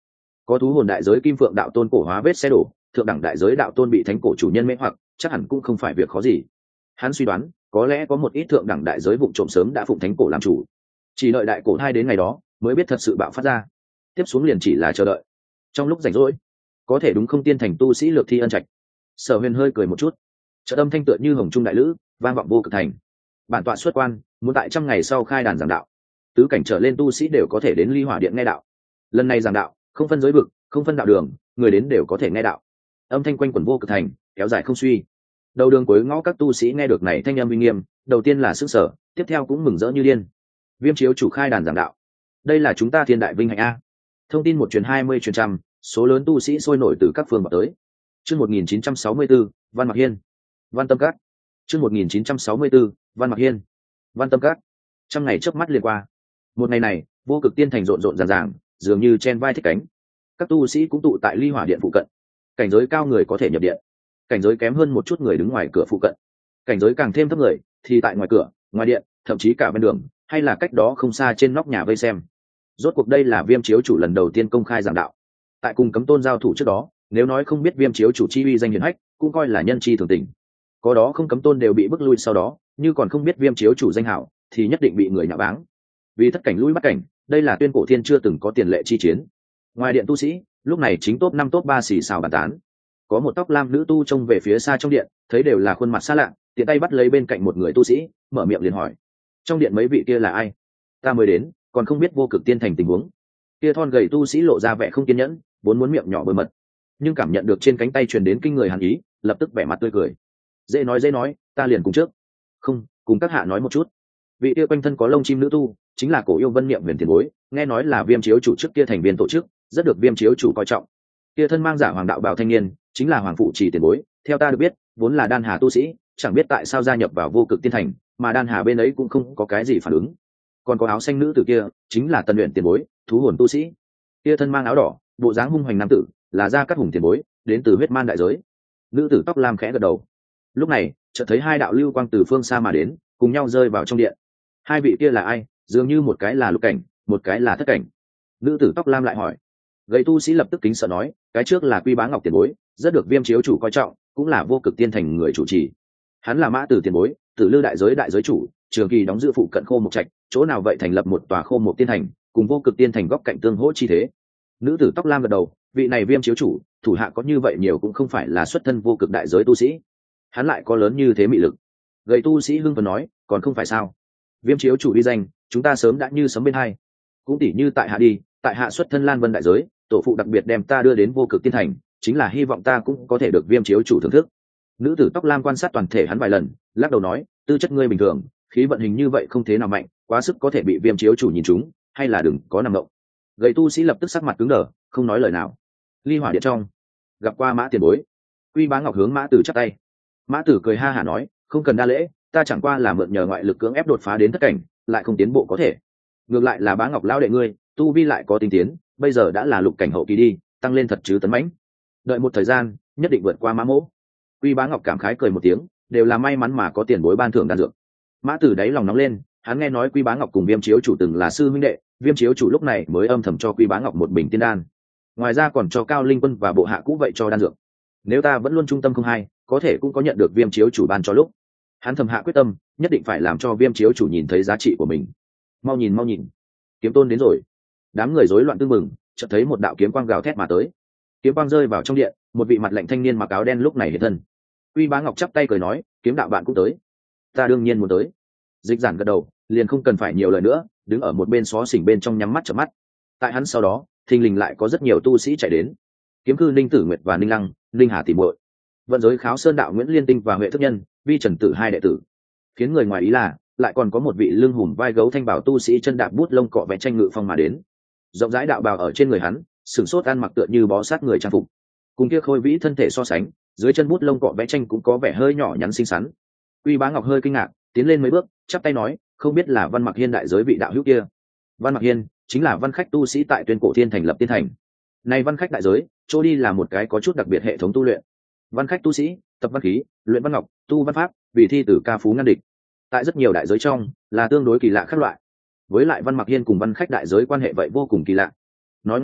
có thú hồn đại giới kim phượng đạo tôn cổ hóa vết xe đổ, thượng đẳng đại giới đạo tôn bị thánh cổ chủ nhân mê hoặc, chắc hẳn cũng không phải việc khó gì. Hắn suy đoán có lẽ có một ít thượng đẳng đại giới vụ trộm sớm đã phụng thánh cổ làm chủ, chỉ đợi đại cổ hai đến ngày đó mới biết thật sự bạo phát ra, tiếp xuống liền chỉ là chờ đợi. Trong lúc rảnh rỗi có thể đúng không tiên thành tu sĩ lược thi ân trạch. Sở Huyền hơi cười một chút, trợ âm thanh tựa như hồng trung đại lữ vang vọng vô cực thành. Bản tọa xuất quan muốn tại trăm ngày sau khai đàn giảng đạo, tứ cảnh trở lên tu sĩ đều có thể đến ly hỏa điện nghe đạo. Lần này giảng đạo không phân giới vực, không phân đạo đường, người đến đều có thể nghe đạo. Âm thanh quanh quẩn vô cực thành, kéo dài không suy. Đầu đường cuối ngõ các tu sĩ nghe được này thanh âm uy nghiêm, đầu tiên là sức sở, tiếp theo cũng mừng rỡ như điên. Viêm chiếu chủ khai đàn giảng đạo, đây là chúng ta thiên đại vinh hạnh a. Thông tin một truyền hai mươi truyền trăm, số lớn tu sĩ sôi nổi từ các phương vào tới. Chương một nghìn chín trăm sáu mươi tư, Văn Mặc Hiên, Văn Tâm Các. Chương một nghìn chín trăm sáu mươi tư, Văn Mặc Hiên, Văn Tâm Các. Trăm ngày chớp mắt liền qua. Một ngày này, vô cực tiên thành rộn rộn ràng ràng, dường như chen vai thích cánh. Các tu sĩ cũng tụ tại ly hỏa điện phụ cận. Cảnh giới cao người có thể nhập điện, cảnh giới kém hơn một chút người đứng ngoài cửa phụ cận, cảnh giới càng thêm thấp người thì tại ngoài cửa, ngoài điện, thậm chí cả bên đường, hay là cách đó không xa trên nóc nhà vây xem. Rốt cuộc đây là Viêm chiếu chủ lần đầu tiên công khai giảng đạo. Tại cùng cấm tôn giao thủ trước đó, nếu nói không biết Viêm chiếu chủ chi uy danh hiển hách, cũng coi là nhân chi thường tình. Có đó không cấm tôn đều bị bức lui, sau đó như còn không biết Viêm chiếu chủ danh hảo thì nhất định bị người nhạo báng. Vì thất cảnh lui bắt cảnh, đây là tuyên cổ thiên chưa từng có tiền lệ chi chiến. Ngoài điện tu sĩ lúc này chính top năm top ba xì xào bàn tán. Có một tóc lam nữ tu trông về phía xa trong điện, thấy đều là khuôn mặt xa lạ, tiện tay bắt lấy bên cạnh một người tu sĩ, mở miệng liền hỏi: trong điện mấy vị kia là ai? Ta mới đến, còn không biết vô cực tiên thành tình huống. Kia thon gầy tu sĩ lộ ra vẻ không kiên nhẫn, vốn muốn miệng nhỏ bơ mật, nhưng cảm nhận được trên cánh tay truyền đến kinh người hàn ý, lập tức vẻ mặt tươi cười. Dễ nói dễ nói, ta liền cùng trước. Không, cùng các hạ nói một chút. Vị kia quanh thân có lông chim nữ tu chính là Cổ Yêu Vân Niệm Huyền tiền bối, nghe nói là Viêm chiếu chủ trước kia thành viên tổ chức, rất được Viêm chiếu chủ coi trọng. Kia thân mang giả hoàng đạo bào thanh niên chính là Hoàng phụ trì tiền bối, theo ta được biết vốn là đan hà tu sĩ, chẳng biết tại sao gia nhập vào vô cực tiên thành, mà đan hà bên ấy cũng không có cái gì phản ứng. Còn có áo xanh nữ tử kia chính là Tân Luyện tiền bối, thú hồn tu sĩ. Kia thân mang áo đỏ, bộ dáng hung hoành nam tử là Gia Cát Hùng tiền bối, đến từ huyết man đại giới. Nữ tử tóc lam khẽ gật đầu. Lúc này chợt thấy hai đạo lưu quang từ phương xa mà đến, cùng nhau rơi vào trong điện. Hai vị kia là ai? Dường như một cái là lục cảnh, một cái là thất cảnh. Nữ tử tóc lam lại hỏi. Gầy tu sĩ lập tức kính sợ nói: cái trước là Quy Bá Ngọc tiền bối, rất được Viêm chiếu chủ coi trọng, cũng là vô cực tiên thành người chủ trì. Hắn là Mã Tử tiền bối, Tử Lư đại giới đại giới chủ, trường kỳ đóng giữ phụ cận khô một trạch, chỗ nào vậy thành lập một tòa khô một tiên thành, cùng vô cực tiên thành góc cạnh tương hỗ chi thế. Nữ tử tóc lam gật đầu, vị này Viêm chiếu chủ thủ hạ có như vậy nhiều cũng không phải là xuất thân vô cực đại giới tu sĩ, hắn lại có lớn như thế mị lực. Gầy tu sĩ hưng phấn nói: còn không phải sao? Viêm chiếu chủ uy danh chúng ta sớm đã như sấm bên hai, cũng tỷ như tại hạ đi, tại hạ xuất thân Lan Vân đại giới, tổ phụ đặc biệt đem ta đưa đến vô cực tiên thành, chính là hy vọng ta cũng có thể được Viêm chiếu chủ thưởng thức. Nữ tử tóc lam quan sát toàn thể hắn vài lần, lắc đầu nói: tư chất ngươi bình thường, khí vận hình như vậy không thế nào mạnh, quá sức có thể bị Viêm chiếu chủ nhìn trúng, hay là đừng có nằm động. Gầy tu sĩ lập tức sắc mặt cứng đờ, không nói lời nào. Ly hỏa điện trong, gặp qua Mã tiền bối. Quy Bá Ngọc hướng Mã Tử chắp tay. Mã Tử cười ha hả nói: không cần đa lễ, ta chẳng qua là mượn nhờ ngoại lực cưỡng ép đột phá đến thất cảnh, lại không tiến bộ có thể. Ngược lại là Bá Ngọc lão đệ ngươi, tu vi lại có tinh tiến, bây giờ đã là lục cảnh hậu kỳ đi, tăng lên thật chứ tấn mãnh. Đợi một thời gian, nhất định vượt qua Mã mỗ. Quy Bá Ngọc cảm khái cười một tiếng, đều là may mắn mà có tiền bối ban thưởng đan dược. Mã Tử đáy lòng nóng lên, hắn nghe nói Quy Bá Ngọc cùng Viêm chiếu chủ từng là sư huynh đệ, Viêm chiếu chủ lúc này mới âm thầm cho Quy Bá Ngọc một bình tiên đan, ngoài ra còn cho Cao Linh Quân và bộ hạ cũ vậy cho đan dược. Nếu ta vẫn luôn trung tâm không hai, có thể cũng có nhận được Viêm chiếu chủ ban cho lúc. Hắn thầm hạ quyết tâm, nhất định phải làm cho Viêm chiếu chủ nhìn thấy giá trị của mình. Mau nhìn mau nhìn, kiếm tôn đến rồi. Đám người rối loạn tương mừng, chợt thấy một đạo kiếm quang gào thét mà tới. Kiếm quang rơi vào trong điện, một vị mặt lạnh thanh niên mặc áo đen lúc này hiện thân. Quy Bá Ngọc chắp tay cười nói: kiếm đạo bạn cũng tới. Ta đương nhiên muốn tới. Dịch Giản gật đầu, liền không cần phải nhiều lời nữa, đứng ở một bên xó xỉnh bên trong nhắm mắt chợp mắt. Tại hắn sau đó, thình lình lại có rất nhiều tu sĩ chạy đến. Kiếm cư Ninh Tử Nguyệt và Ninh Lăng, Ninh Hà tỷ muội, vận giới kháo sơn đạo Nguyễn Liên Tinh và Huệ Thức Nhân, Vi Trần Tử hai đệ tử. Khiến người ngoài ý là, lại còn có một vị lưng hùm vai gấu thanh bảo tu sĩ chân đạp bút lông cọ vẽ tranh ngự phong mà đến. Rộng rãi đạo bào ở trên người hắn, sừng sốt ăn mặc tựa như bó sát người trang phục. Cùng kia khôi vĩ thân thể so sánh, dưới chân bút lông cọ vẽ tranh cũng có vẻ hơi nhỏ nhắn xinh xắn. Uy Bá Ngọc hơi kinh ngạc, tiến lên mấy bước, chắp tay nói: không biết là Văn Mặc Hiên đại giới vị đạo hữu kia. Văn Mặc Hiên chính là văn khách tu sĩ tại Tuyên Cổ Thiên thành lập tiên thành. Này văn khách đại giới, chỗ đi là một cái có chút đặc biệt hệ thống tu luyện. Văn khách tu sĩ, tập văn khí, luyện văn ngọc, tu văn pháp, vì thi tử ca phú ngăn địch. Tại rất nhiều đại giới trong, là tương đối kỳ lạ khác loại. Với lại Văn Mặc Hiên cùng văn khách đại giới quan hệ vậy vô cùng kỳ lạ. Nói ngắn gọn,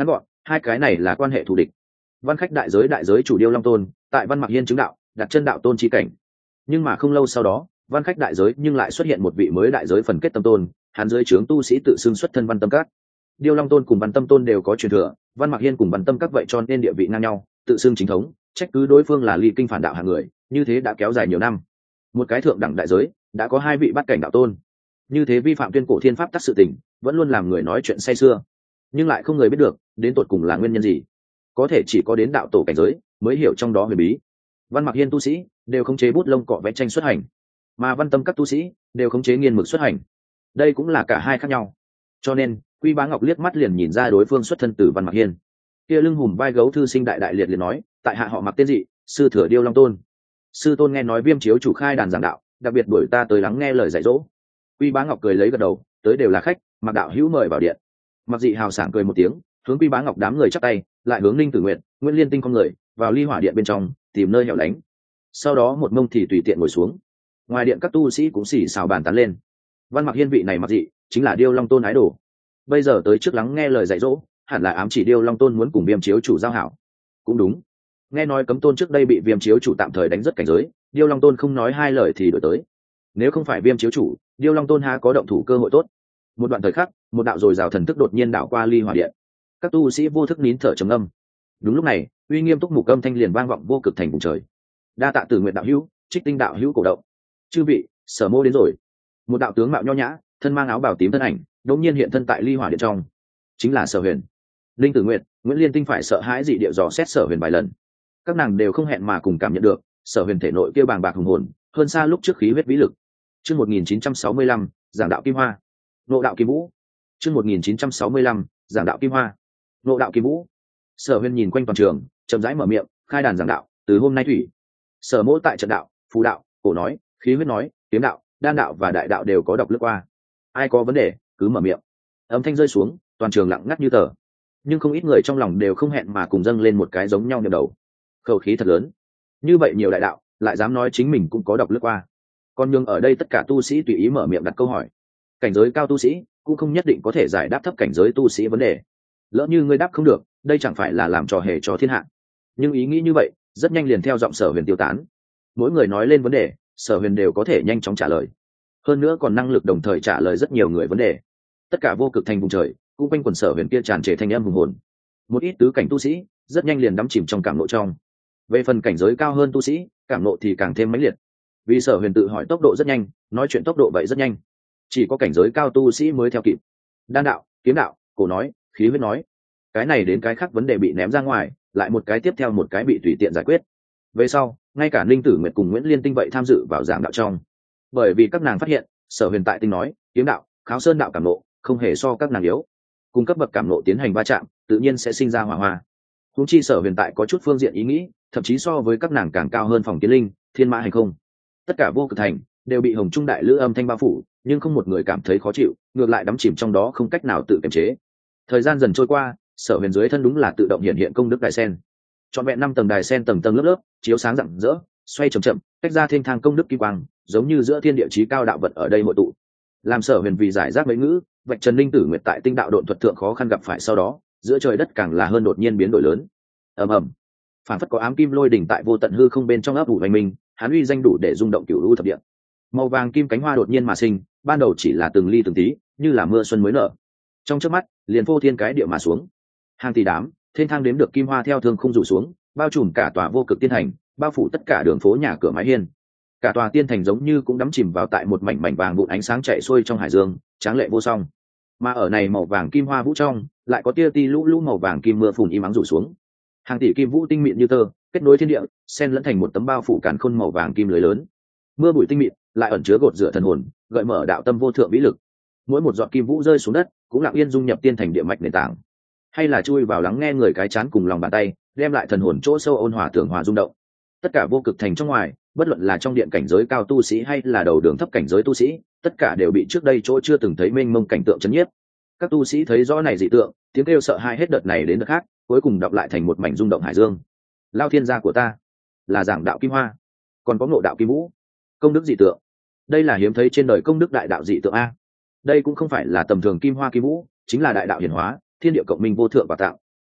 hai cái này là quan hệ thù địch. Văn khách đại giới đại giới chủ Điêu Long Tôn tại Văn Mặc Hiên chứng đạo, đặt chân đạo tôn chi cảnh. Nhưng mà không lâu sau đó, văn khách đại giới nhưng lại xuất hiện một vị mới đại giới phần kết tâm tôn, hắn dưới trướng tu sĩ tự xưng xuất thân Văn Tâm Các. Điêu Long Tôn cùng Văn Tâm Tôn đều có truyền thừa, Văn Mặc Hiên cùng Văn Tâm Các vậy cho nên địa vị ngang nhau, tự xưng chính thống, trách cứ đối phương là ly kinh phản đạo hạng người, như thế đã kéo dài nhiều năm. Một cái thượng đẳng đại giới đã có hai vị bắt cảnh đạo tôn, như thế vi phạm tuyên cổ thiên pháp tắc sự tình, vẫn luôn làm người nói chuyện say sưa, nhưng lại không người biết được đến tột cùng là nguyên nhân gì. Có thể chỉ có đến đạo tổ cảnh giới mới hiểu trong đó huyền bí. Văn Mặc Hiên tu sĩ đều khống chế bút lông cọ vẽ tranh xuất hành, mà Văn Tâm các tu sĩ đều khống chế nghiên mực xuất hành, đây cũng là cả hai khác nhau. Cho nên Quy Bá Ngọc liếc mắt liền nhìn ra đối phương xuất thân từ Văn Mặc Hiên. Kia lưng hùm vai gấu thư sinh đại đại liệt liền nói, tại hạ họ Mặc tên dị, sư thừa Điêu Long Tôn. Sư tôn nghe nói Viêm chiếu chủ khai đàn giảng đạo, đặc biệt đuổi ta tới lắng nghe lời dạy dỗ. Quy Bá Ngọc cười lấy gật đầu, tới đều là khách, Mặc đạo hữu mời vào điện. Mặc dị hào sảng cười một tiếng, hướng Quy Bá Ngọc đám người chắp tay, lại hướng Ninh Tử Nguyện, Nguyễn Liên Tinh con người vào ly hỏa điện bên trong, tìm nơi hẻo lánh. Sau đó một mông thì tùy tiện ngồi xuống. Ngoài điện các tu sĩ cũng xì xào bàn tán lên. Văn Mặc Hiên vị này Mặc dị chính là Điêu Long Tôn ái đồ, bây giờ tới trước lắng nghe lời dạy dỗ, hẳn là ám chỉ Điêu Long Tôn muốn cùng Viêm chiếu chủ giao hảo. Cũng đúng, nghe nói Cấm Tôn trước đây bị Viêm chiếu chủ tạm thời đánh rất cảnh giới, Điêu Long Tôn không nói hai lời thì đổi tới. Nếu không phải Viêm chiếu chủ, Điêu Long Tôn há có động thủ cơ hội tốt. Một đoạn thời khắc, một đạo dồi dào thần thức đột nhiên đảo qua ly hỏa điện, các tu sĩ vô thức nín thở trầm âm. Đúng lúc này, uy nghiêm túc mục âm thanh liền vang vọng vô cực thành vùng trời. Đa tạ Tử Nguyện đạo hữu, Trích Tinh đạo hữu cổ động. Chư vị, Sở Mô đến rồi. Một đạo tướng mạo nho nhã, thân mang áo bào tím thân ảnh, đột nhiên hiện thân tại ly hỏa điện trong, chính là Sở Huyền. Linh Tử Nguyện, Nguyễn Liên Tinh phải sợ hãi dị điệu dò xét Sở Huyền vài lần, các nàng đều không hẹn mà cùng cảm nhận được Sở Huyền thể nội kia bàng bạc hùng hồn hơn xa lúc trước khí huyết vĩ lực. Chương một nghìn chín trăm sáu mươi lăm, giảng đạo kim hoa, nộ đạo kim vũ. Chương một nghìn chín trăm sáu mươi lăm, giảng đạo kim hoa, nộ đạo kim vũ. Sở Huyền nhìn quanh toàn trường, chậm rãi mở miệng, khai đàn giảng đạo, từ hôm nay thủy Sở Mỗ tại trận đạo, phù đạo, cổ nói, khí huyết nói, kiếm đạo, đan đạo và đại đạo đều có độc lướt qua. Ai có vấn đề cứ mở miệng. Âm thanh rơi xuống, toàn trường lặng ngắt như tờ, nhưng không ít người trong lòng đều không hẹn mà cùng dâng lên một cái giống nhau nhầm đầu. Khẩu khí thật lớn, như vậy nhiều đại đạo lại dám nói chính mình cũng có độc lướt qua. Còn nhường ở đây tất cả tu sĩ tùy ý mở miệng đặt câu hỏi. Cảnh giới cao tu sĩ cũng không nhất định có thể giải đáp thấp cảnh giới tu sĩ vấn đề. Lỡ như ngươi đáp không được, đây chẳng phải là làm trò hề cho thiên hạ. Nhưng ý nghĩ như vậy rất nhanh liền theo giọng Sở Huyền tiêu tán. Mỗi người nói lên vấn đề, Sở Huyền đều có thể nhanh chóng trả lời, hơn nữa còn năng lực đồng thời trả lời rất nhiều người vấn đề. Tất cả vô cực thành vùng trời cũng quanh quần Sở Huyền kia tràn trề thanh âm hùng hồn. Một ít tứ cảnh tu sĩ rất nhanh liền đắm chìm trong cảm nộ trong. Về phần cảnh giới cao hơn tu sĩ, cảm nộ thì càng thêm mãnh liệt. Vì Sở Huyền tự hỏi tốc độ rất nhanh, nói chuyện tốc độ vậy rất nhanh, chỉ có cảnh giới cao tu sĩ mới theo kịp. Đan đạo, kiếm đạo, cổ nói, khí huyết nói, cái này đến cái khác vấn đề bị ném ra ngoài, lại một cái tiếp theo một cái bị tùy tiện giải quyết. Về sau, ngay cả Ninh Tử Nguyệt cùng Nguyễn Liên Tinh vậy tham dự vào giảng đạo trong, bởi vì các nàng phát hiện Sở Huyền tại tinh nói, kiếm đạo, kháo sơn đạo cảm nộ không hề so các nàng yếu, cung cấp bậc cảm nộ tiến hành va chạm, tự nhiên sẽ sinh ra hỏa hoa. Húng chi Sở Huyền tại có chút phương diện ý nghĩ, thậm chí so với các nàng càng cao hơn phòng kiến linh, thiên mã hành không. Tất cả vô cực thành đều bị hồng trung đại lữ âm thanh bao phủ, nhưng không một người cảm thấy khó chịu, ngược lại đắm chìm trong đó không cách nào tự kiềm chế. Thời gian dần trôi qua, Sở Huyền dưới thân đúng là tự động hiện hiện công đức đài sen, trọn vẹn năm tầng đài sen tầng tầng lớp lớp chiếu sáng rạng rỡ, xoay chậm chậm tách ra thiên thang công đức kim quang, giống như giữa thiên địa chí cao đạo vật ở đây hội tụ. Làm Sở Huyền vì giải rác mấy ngữ, vạch trần Linh Tử Nguyệt tại tinh đạo độn thuật thượng khó khăn gặp phải, sau đó giữa trời đất càng là hơn đột nhiên biến đổi lớn. Ầm ầm, phản phất có ám kim lôi đỉnh tại vô tận hư không bên trong ấp ủ hoành minh, hắn uy danh đủ để rung động cửu u thập địa. Màu vàng kim cánh hoa đột nhiên mà sinh, ban đầu chỉ là từng ly từng tí, như là mưa xuân mới nở, trong chớp mắt liền vô thiên cái địa mà xuống. Hàng tỷ đám thiên thang đếm được kim hoa theo thương không rủ xuống, bao trùm cả tòa vô cực tiên thành, bao phủ tất cả đường phố nhà cửa mái hiên. Cả tòa tiên thành giống như cũng đắm chìm vào tại một mảnh mảnh vàng vụn ánh sáng chạy xuôi trong hải dương, tráng lệ vô song. Mà ở này màu vàng kim hoa vũ trong, lại có tia ti lũ lũ màu vàng kim mưa phùn im ắng rủ xuống. Hàng tỷ kim vũ tinh mịn như tơ, kết nối thiên địa, xen lẫn thành một tấm bao phủ càn khôn màu vàng kim lưới lớn. Mưa bụi tinh mịn, lại ẩn chứa gột rửa thần hồn, gợi mở đạo tâm vô thượng vĩ lực. Mỗi một giọt kim vũ rơi xuống đất, cũng lặng yên dung nhập tiên thành địa mạch nền tảng, hay là chui vào lắng nghe người cái chán cùng lòng bàn tay, đem lại thần hồn chỗ sâu ôn hòa tưởng hòa rung động. Tất cả vô cực thành trong ngoài, bất luận là trong điện cảnh giới cao tu sĩ hay là đầu đường thấp cảnh giới tu sĩ, tất cả đều bị trước đây chỗ chưa từng thấy mênh mông cảnh tượng chấn nhiếp. Các tu sĩ thấy rõ này dị tượng, tiếng kêu sợ hãi hết đợt này đến đợt khác, cuối cùng đọc lại thành một mảnh rung động hải dương. Lao thiên gia của ta là giảng đạo kim hoa, còn có ngộ đạo kim vũ, công đức dị tượng. Đây là hiếm thấy trên đời công đức đại đạo dị tượng a. Đây cũng không phải là tầm thường kim hoa kim vũ, chính là đại đạo hiển hóa, thiên địa cộng minh vô thượng và tạo.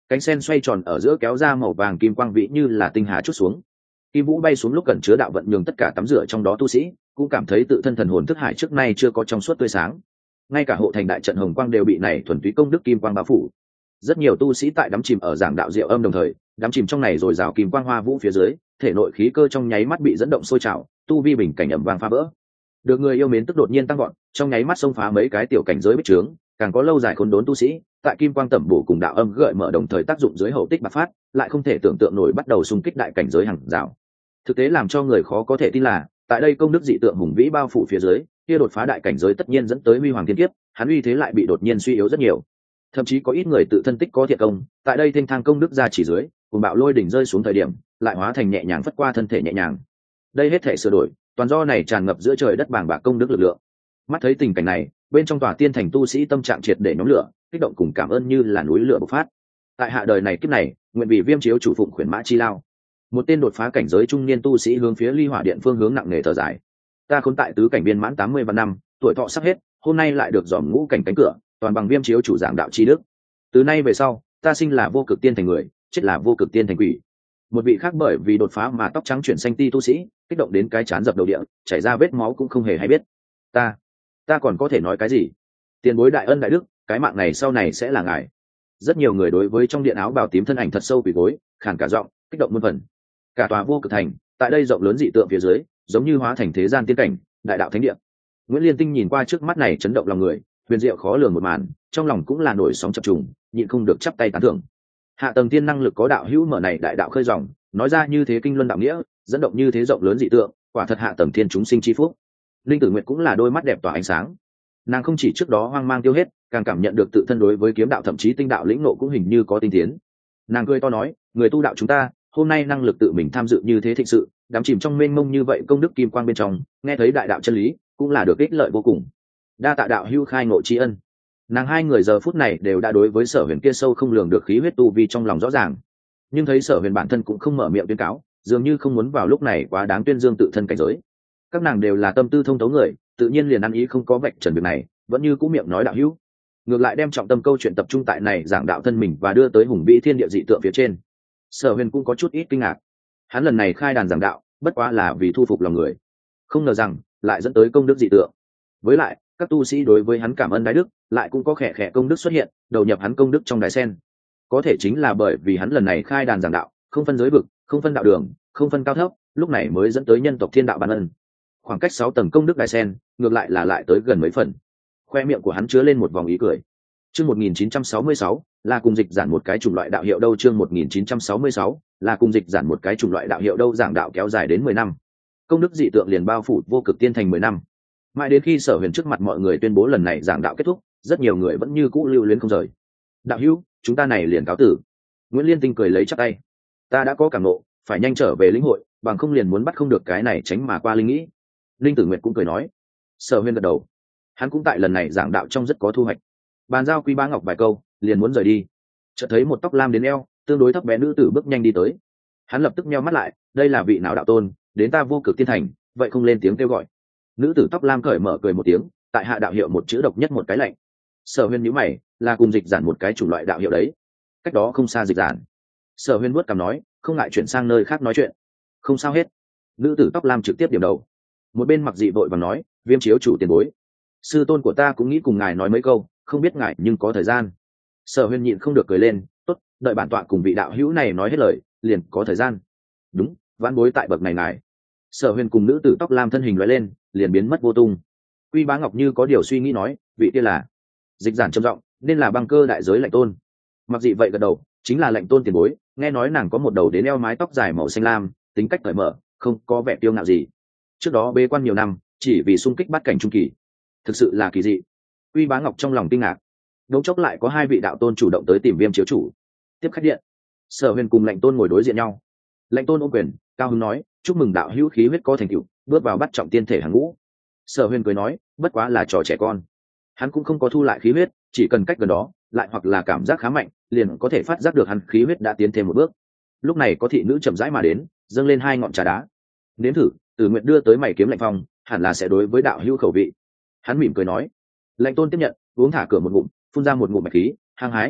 cánh sen xoay tròn ở giữa kéo ra màu vàng kim quang vĩ như là tinh hà chút xuống. Kim vũ bay xuống lúc cẩn chứa đạo vận nhường tất cả tắm rửa trong đó tu sĩ cũng cảm thấy tự thân thần hồn thức hải trước nay chưa có trong suốt tươi sáng. Ngay cả hộ thành đại trận hồng quang đều bị này thuần túy công đức kim quang bao phủ. Rất nhiều tu sĩ tại đắm chìm ở giảng đạo diệu âm đồng thời, đắm chìm trong này rồi rào kim quang hoa vũ phía dưới, thể nội khí cơ trong nháy mắt bị dẫn động sôi trào, tu vi bình cảnh ẩm vàng phá vỡ. Được người yêu mến tức đột nhiên tăng vọt, trong nháy mắt xông phá mấy cái tiểu cảnh giới bích trướng, càng có lâu dài khốn đốn tu sĩ, tại kim quang tẩm bổ cùng đạo âm gợi mở đồng thời tác dụng dưới hậu tích bạc phát, lại không thể tưởng tượng nổi bắt đầu xung kích đại cảnh giới hàng rào. Thực tế làm cho người khó có thể tin là, tại đây công đức dị tượng hùng vĩ bao phủ phía dưới, kia đột phá đại cảnh giới tất nhiên dẫn tới huy hoàng thiên kiếp, hắn uy thế lại bị đột nhiên suy yếu rất nhiều. Thậm chí có ít người tự thân tích có thiệt công, tại đây thanh thang công đức ra chỉ dưới, cùng bạo lôi đỉnh rơi xuống thời điểm, lại hóa thành nhẹ nhàng phất qua thân thể nhẹ nhàng. Đây hết thể sửa đổi, toàn do này tràn ngập giữa trời đất bàng bạc công đức lực lượng. Mắt thấy tình cảnh này, bên trong tòa tiên thành tu sĩ tâm trạng triệt để nhóm lửa, kích động cùng cảm ơn như là núi lửa bộc phát. Tại hạ đời này kiếp này, nguyện vì Viêm chiếu chủ phụng khuyển mã chi lao. Một tên đột phá cảnh giới trung niên tu sĩ hướng phía Ly Hỏa Điện phương hướng nặng nề thở dài. Ta khốn tại tứ cảnh viên mãn tám mươi vạn năm, tuổi thọ sắp hết, hôm nay lại được dòm ngũ cảnh cánh cửa, toàn bằng Viêm chiếu chủ giảng đạo chi đức. Từ nay về sau, ta sinh là vô cực tiên thành người, chết là vô cực tiên thành quỷ. Một vị khác bởi vì đột phá mà tóc trắng chuyển xanh ti tu sĩ, kích động đến cái chán dập đầu địa, chảy ra vết máu cũng không hề hay biết. Ta, ta còn có thể nói cái gì? Tiền bối đại ân đại đức, cái mạng này sau này sẽ là ngài. Rất nhiều người đối với trong điện áo bào tím thân ảnh thật sâu quỳ gối, khàn cả giọng, kích động muôn phần. Cả tòa vô cực thành, tại đây rộng lớn dị tượng phía dưới, giống như hóa thành thế gian tiên cảnh, đại đạo thánh địa. Nguyễn Liên Tinh nhìn qua trước mắt này chấn động lòng người, huyền diệu khó lường một màn, trong lòng cũng là nổi sóng chập trùng, nhịn không được chắp tay tán thưởng. Hạ tầng tiên năng lực có đạo hữu mở này đại đạo khơi dòng, nói ra như thế kinh luân đạo nghĩa, dẫn động như thế rộng lớn dị tượng, quả thật hạ tầng thiên chúng sinh chi phúc. Linh Tử Nguyệt cũng là đôi mắt đẹp tỏa ánh sáng. Nàng không chỉ trước đó hoang mang tiêu hết, càng cảm nhận được tự thân đối với kiếm đạo thậm chí tinh đạo lĩnh ngộ cũng hình như có tinh tiến. Nàng cười to nói, người tu đạo chúng ta, hôm nay năng lực tự mình tham dự như thế thịnh sự, đắm chìm trong mênh mông như vậy công đức kim quang bên trong, nghe thấy đại đạo chân lý, cũng là được ích lợi vô cùng. Đa tạ đạo hữu khai ngộ tri ân. Nàng hai người giờ phút này đều đã đối với Sở Huyền kia sâu không lường được khí huyết tu vi trong lòng rõ ràng, nhưng thấy Sở Huyền bản thân cũng không mở miệng tuyên cáo, dường như không muốn vào lúc này quá đáng tuyên dương tự thân cảnh giới. Các nàng đều là tâm tư thông thấu người, tự nhiên liền ăn ý không có vạch trần việc này, vẫn như cũ miệng nói đạo hữu, ngược lại đem trọng tâm câu chuyện tập trung tại này giảng đạo thân mình và đưa tới hùng vĩ thiên địa dị tượng phía trên. Sở Huyền cũng có chút ít kinh ngạc, hắn lần này khai đàn giảng đạo bất quá là vì thu phục lòng người, không ngờ rằng lại dẫn tới công đức dị tượng. Với lại các tu sĩ đối với hắn cảm ơn đái đức, lại cũng có khẽ khẽ công đức xuất hiện, đầu nhập hắn công đức trong đài sen. Có thể chính là bởi vì hắn lần này khai đàn giảng đạo, không phân giới vực, không phân đạo đường, không phân cao thấp, lúc này mới dẫn tới nhân tộc thiên đạo ban ân. Khoảng cách sáu tầng công đức đài sen, ngược lại là lại tới gần mấy phần. Khoe miệng của hắn chứa lên một vòng ý cười. Chương một nghìn chín trăm sáu mươi sáu là cùng dịch giản một cái chủng loại đạo hiệu đâu, chương một nghìn chín trăm sáu mươi sáu là cùng dịch giản một cái chủng loại đạo hiệu đâu, giảng đạo kéo dài đến mười năm. Công đức dị tượng liền bao phủ vô cực tiên thành mười năm. Mãi đến khi Sở Huyền trước mặt mọi người tuyên bố lần này giảng đạo kết thúc, rất nhiều người vẫn như cũ lưu luyến không rời. Đạo hữu, chúng ta này liền cáo tử. Nguyễn Liên Tinh cười lấy chắp tay. Ta đã có cảm ngộ, phải nhanh trở về lĩnh hội, bằng không liền muốn bắt không được cái này tránh mà qua linh nghĩ. Linh Tử Nguyệt cũng cười nói. Sở Huyền gật đầu. Hắn cũng tại lần này giảng đạo trong rất có thu hoạch. Bàn giao Quý Bá Ngọc vài câu, liền muốn rời đi. Chợt thấy một tóc lam đến eo, tương đối thấp bé nữ tử bước nhanh đi tới. Hắn lập tức nheo mắt lại, đây là vị nào đạo tôn, đến ta vô cực tiên thành, vậy không lên tiếng kêu gọi. Nữ tử tóc lam cởi mở cười một tiếng, tại hạ đạo hiệu một chữ độc nhất một cái lạnh. Sở Huyền nhíu mày, là cùng dịch giản một cái chủng loại đạo hiệu đấy. Cách đó không xa dịch giản. Sở Huyền vuốt cằm nói, không ngại chuyển sang nơi khác nói chuyện. Không sao hết. Nữ tử tóc lam trực tiếp điểm đầu. Một bên mặc dị vội và nói, Viêm chiếu chủ tiền bối, sư tôn của ta cũng nghĩ cùng ngài nói mấy câu, không biết ngài nhưng có thời gian. Sở Huyền nhịn không được cười lên, tốt, đợi bản tọa cùng vị đạo hữu này nói hết lời, liền có thời gian. Đúng, vãn bối tại bậc này ngài. Sở Huyền cùng nữ tử tóc lam thân hình lóe lên, liền biến mất vô tung. Quy Bá Ngọc như có điều suy nghĩ nói, vị kia là dịch giản trầm giọng, nên là băng cơ đại giới lạnh tôn. Mặc dị vậy gật đầu, chính là lạnh tôn tiền bối, nghe nói nàng có một đầu đến eo mái tóc dài màu xanh lam, tính cách cởi mở, không có vẻ kiêu ngạo gì. Trước đó bế quan nhiều năm, chỉ vì xung kích bắt cảnh trung kỳ, thực sự là kỳ dị. Quy Bá Ngọc trong lòng kinh ngạc. Đống chốc lại có hai vị đạo tôn chủ động tới tìm Viêm chiếu chủ. Tiếp khách điện, Sở Huyền cùng lạnh tôn ngồi đối diện nhau. Lạnh tôn ôm quyền, cao hứng nói, chúc mừng đạo hữu khí huyết có thành tựu, bước vào bắt trọng tiên thể hàng ngũ. Sở Huyền cười nói, bất quá là trò trẻ con. Hắn cũng không có thu lại khí huyết, chỉ cần cách gần đó, lại hoặc là cảm giác khá mạnh, liền có thể phát giác được hắn khí huyết đã tiến thêm một bước. Lúc này có thị nữ chậm rãi mà đến, dâng lên hai ngọn trà đá. Nếm thử, Từ Nguyệt đưa tới mày kiếm lạnh phong, hẳn là sẽ đối với đạo hữu khẩu vị. Hắn mỉm cười nói. Lạnh tôn tiếp nhận, uống thả cửa một ngụm, phun ra một ngụm bạch khí, hăng hái.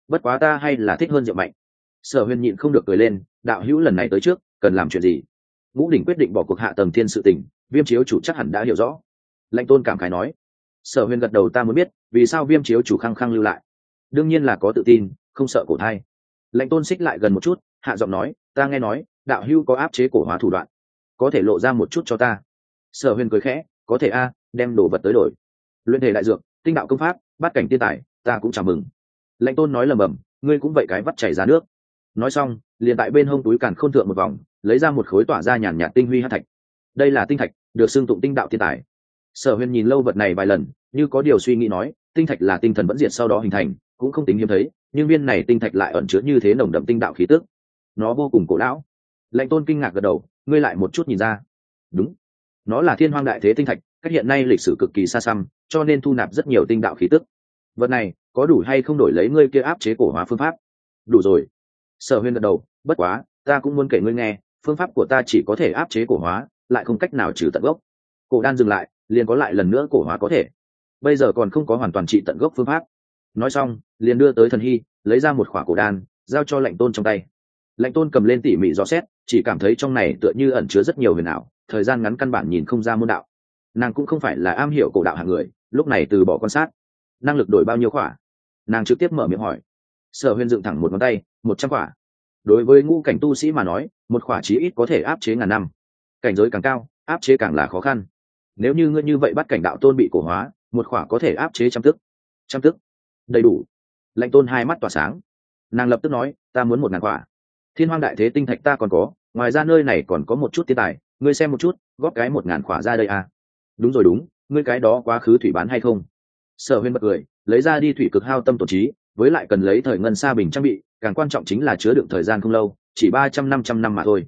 bất quá ta hay là thích hơn rượu mạnh. Sở Huyền nhịn không được cười lên, đạo hữu lần này tới trước cần làm chuyện gì? Ngũ đỉnh quyết định bỏ cuộc hạ tầng thiên sự tình, Viêm chiếu chủ chắc hẳn đã hiểu rõ. Lệnh Tôn cảm khái nói. Sở Huyền gật đầu, ta muốn biết vì sao Viêm chiếu chủ khăng khăng lưu lại. Đương nhiên là có tự tin, không sợ cổ thai. Lệnh Tôn xích lại gần một chút, hạ giọng nói, ta nghe nói đạo hữu có áp chế cổ hóa thủ đoạn, có thể lộ ra một chút cho ta? Sở Huyền cười khẽ, có thể a, đem đồ vật tới đổi. Luyện thể đại dược, tinh đạo công pháp, bát cảnh tiên tài, ta cũng chào mừng. Lệnh Tôn nói lầm bầm, ngươi cũng vậy cái vắt chảy ra nước. Nói xong, liền tại bên hông túi càn khôn thượng một vòng, lấy ra một khối tỏa ra nhàn nhạt tinh huy hắc thạch. Đây là tinh thạch, được xưng tụng tinh đạo tiên tài. Sở Huyền nhìn lâu vật này vài lần, như có điều suy nghĩ nói, tinh thạch là tinh thần vẫn diệt sau đó hình thành, cũng không tính hiếm thấy, nhưng viên này tinh thạch lại ẩn chứa như thế nồng đậm tinh đạo khí tức, nó vô cùng cổ lão. Lệnh Tôn kinh ngạc gật đầu, ngươi lại một chút nhìn ra. Đúng, nó là thiên hoang đại thế tinh thạch, cách hiện nay lịch sử cực kỳ xa xăm, cho nên thu nạp rất nhiều tinh đạo khí tức. Vật này có đủ hay không đổi lấy ngươi kia áp chế cổ hóa phương pháp? Đủ rồi. Sở Huyền gật đầu, bất quá ta cũng muốn kể ngươi nghe, phương pháp của ta chỉ có thể áp chế cổ hóa, lại không cách nào trừ tận gốc. Cổ đan dừng lại, liền có lại lần nữa cổ hóa có thể, bây giờ còn không có hoàn toàn trị tận gốc phương pháp. Nói xong, liền đưa tới thần hy, lấy ra một khỏa cổ đan, giao cho Lệnh Tôn trong tay. Lệnh Tôn cầm lên tỉ mỉ dò xét, chỉ cảm thấy trong này tựa như ẩn chứa rất nhiều huyền ảo, thời gian ngắn căn bản nhìn không ra môn đạo. Nàng cũng không phải là am hiểu cổ đạo hạng người, lúc này từ bỏ quan sát. Năng lực đổi bao nhiêu khỏa? Nàng trực tiếp mở miệng hỏi. Sở Huyền dựng thẳng một ngón tay, một trăm khỏa. Đối với ngũ cảnh tu sĩ mà nói, một khỏa chí ít có thể áp chế ngàn năm. Cảnh giới càng cao, áp chế càng là khó khăn. Nếu như ngươi như vậy bắt cảnh đạo tôn bị cổ hóa, một khỏa có thể áp chế trăm tức. Trăm tức, đầy đủ. Lệnh Tôn hai mắt tỏa sáng. Nàng lập tức nói, ta muốn một ngàn khỏa. Thiên hoang đại thế tinh thạch ta còn có, ngoài ra nơi này còn có một chút tiên tài, ngươi xem một chút, góp cái một ngàn khỏa ra đây à. Đúng rồi đúng, ngươi cái đó quá khứ thủy bán hay không? Sở Huyền bật cười, lấy ra đi thủy cực hao tâm tổ trí, với lại cần lấy thời ngân sa bình trang bị, càng quan trọng chính là chứa đựng thời gian không lâu, chỉ ba trăm năm trăm năm mà thôi.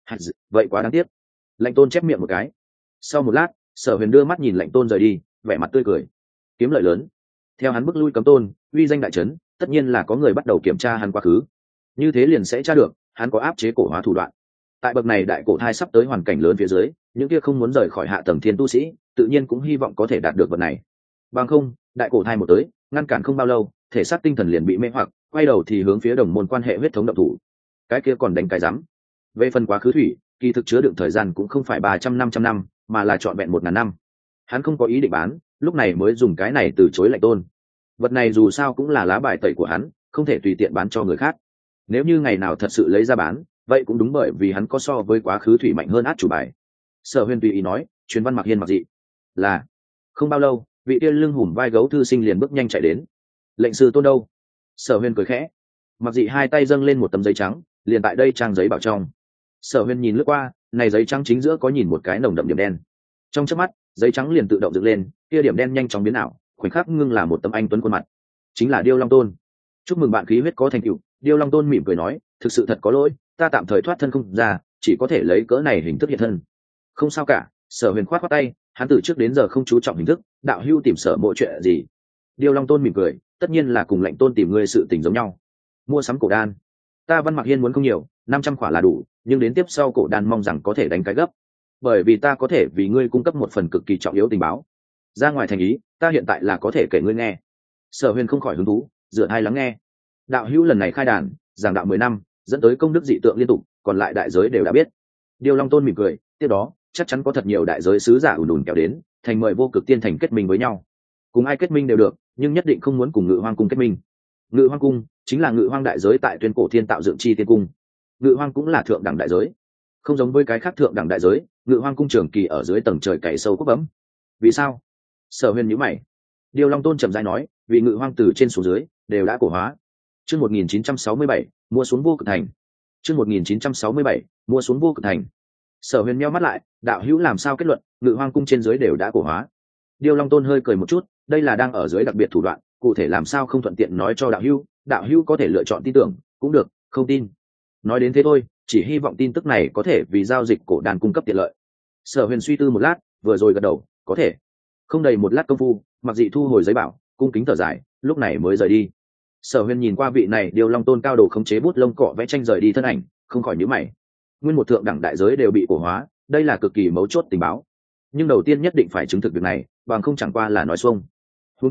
Vậy quá đáng tiếc. Lệnh Tôn chép miệng một cái. Sau một lát, Sở Huyền đưa mắt nhìn Lệnh Tôn rời đi, vẻ mặt tươi cười. Kiếm lợi lớn. Theo hắn bước lui cấm tôn, uy danh đại trấn, tất nhiên là có người bắt đầu kiểm tra hắn quá khứ. Như thế liền sẽ tra được hắn có áp chế cổ hóa thủ đoạn. Tại bậc này đại cổ thai sắp tới hoàn cảnh lớn phía dưới, những kia không muốn rời khỏi hạ tầng thiên tu sĩ, tự nhiên cũng hy vọng có thể đạt được vật này. Bằng không, đại cổ thai một tới, ngăn cản không bao lâu, thể xác tinh thần liền bị mê hoặc, quay đầu thì hướng phía đồng môn quan hệ huyết thống động thủ. Cái kia còn đánh cái rắm. Về phần quá khứ thủy, kỳ thực chứa đựng thời gian cũng không phải ba trăm năm trăm năm, mà là trọn vẹn một ngàn năm. Hắn không có ý định bán, lúc này mới dùng cái này từ chối Lệnh Tôn. Vật này dù sao cũng là lá bài tẩy của hắn, không thể tùy tiện bán cho người khác. Nếu như ngày nào thật sự lấy ra bán, vậy cũng đúng, bởi vì hắn có so với quá khứ thủy mạnh hơn át chủ bài. Sở Huyền tùy ý nói, truyền văn Mặc Hiên Mặc Dị. Là. Không bao lâu, vị tiên lưng hùm vai gấu thư sinh liền bước nhanh chạy đến. Lệnh sư tôn đâu? Sở Huyền cười khẽ. Mặc Dị hai tay dâng lên một tấm giấy trắng, liền tại đây trang giấy bảo trong. Sở Huyền nhìn lướt qua, này giấy trắng chính giữa có nhìn một cái nồng đậm điểm đen. Trong chớp mắt, giấy trắng liền tự động dựng lên, kia điểm đen nhanh chóng biến ảo, khoảnh khắc ngưng là một tấm anh tuấn khuôn mặt. Chính là Điêu Long Tôn. Chúc mừng bạn khí huyết có thành tựu. Điêu Long Tôn mỉm cười nói, thực sự thật có lỗi, ta tạm thời thoát thân không ra, chỉ có thể lấy cỡ này hình thức hiện thân. Không sao cả. Sở Huyền khoát khoát tay, hắn từ trước đến giờ không chú trọng hình thức, đạo hữu tìm Sở Mộ chuyện gì? Điêu Long Tôn mỉm cười, tất nhiên là cùng Lệnh Tôn tìm ngươi sự tình giống nhau. Mua sắm cổ đan. Ta Văn Mặc Hiên muốn không nhiều, năm trăm khỏa là đủ, nhưng đến tiếp sau cổ đan mong rằng có thể đánh cái gấp. Bởi vì ta có thể vì ngươi cung cấp một phần cực kỳ trọng yếu tình báo. Ra ngoài thành ý, ta hiện tại là có thể kể ngươi nghe. Sở Huyền không khỏi hứng thú, dựa hai lắng nghe. Đạo hữu lần này khai đàn, giảng đạo mười năm, dẫn tới công đức dị tượng liên tục, còn lại đại giới đều đã biết. Điêu Long Tôn mỉm cười, tiếp đó chắc chắn có thật nhiều đại giới sứ giả ùn ùn kéo đến, thành mời vô cực tiên thành kết minh với nhau. Cùng ai kết minh đều được, nhưng nhất định không muốn cùng Ngự Hoang cung kết minh. Ngự Hoang cung chính là Ngự Hoang đại giới tại tuyên cổ thiên tạo dựng chi tiên cung. Ngự Hoang cũng là thượng đẳng đại giới, không giống với cái khác thượng đẳng đại giới. Ngự Hoang cung trường kỳ ở dưới tầng trời cày sâu quốc bấm. Vì sao? Sở Huyền nhíu mày. Điêu Long Tôn trầm rãi nói, vì Ngự Hoang từ trên xuống dưới đều đã cổ hóa. Chương một nghìn chín trăm sáu mươi bảy, mua xuống vô cực thành. Chương một nghìn chín trăm sáu mươi bảy, mua xuống vô cực thành. Sở Huyền nheo mắt lại, đạo hữu làm sao kết luận Ngự Hoang cung trên dưới đều đã cổ hóa? Điêu Long Tôn hơi cười một chút, đây là đang ở dưới đặc biệt thủ đoạn, cụ thể làm sao không thuận tiện nói cho đạo hữu, đạo hữu có thể lựa chọn tin tưởng cũng được, không tin. Nói đến thế thôi, chỉ hy vọng tin tức này có thể vì giao dịch cổ đàn cung cấp tiện lợi. Sở Huyền suy tư một lát, vừa rồi gật đầu, có thể. Không đầy một lát công phu, Mặc Dị thu hồi giấy bảo, cung kính thở dài, lúc này mới rời đi. Sở Huyền nhìn qua vị này Điêu Long Tôn cao độ khống chế bút lông cọ vẽ tranh rời đi thân ảnh, không khỏi nhíu mày. Nguyên một thượng đẳng đại giới đều bị cổ hóa, đây là cực kỳ mấu chốt tình báo. Nhưng đầu tiên nhất định phải chứng thực việc này, bằng không chẳng qua là nói xuông. Huống chi,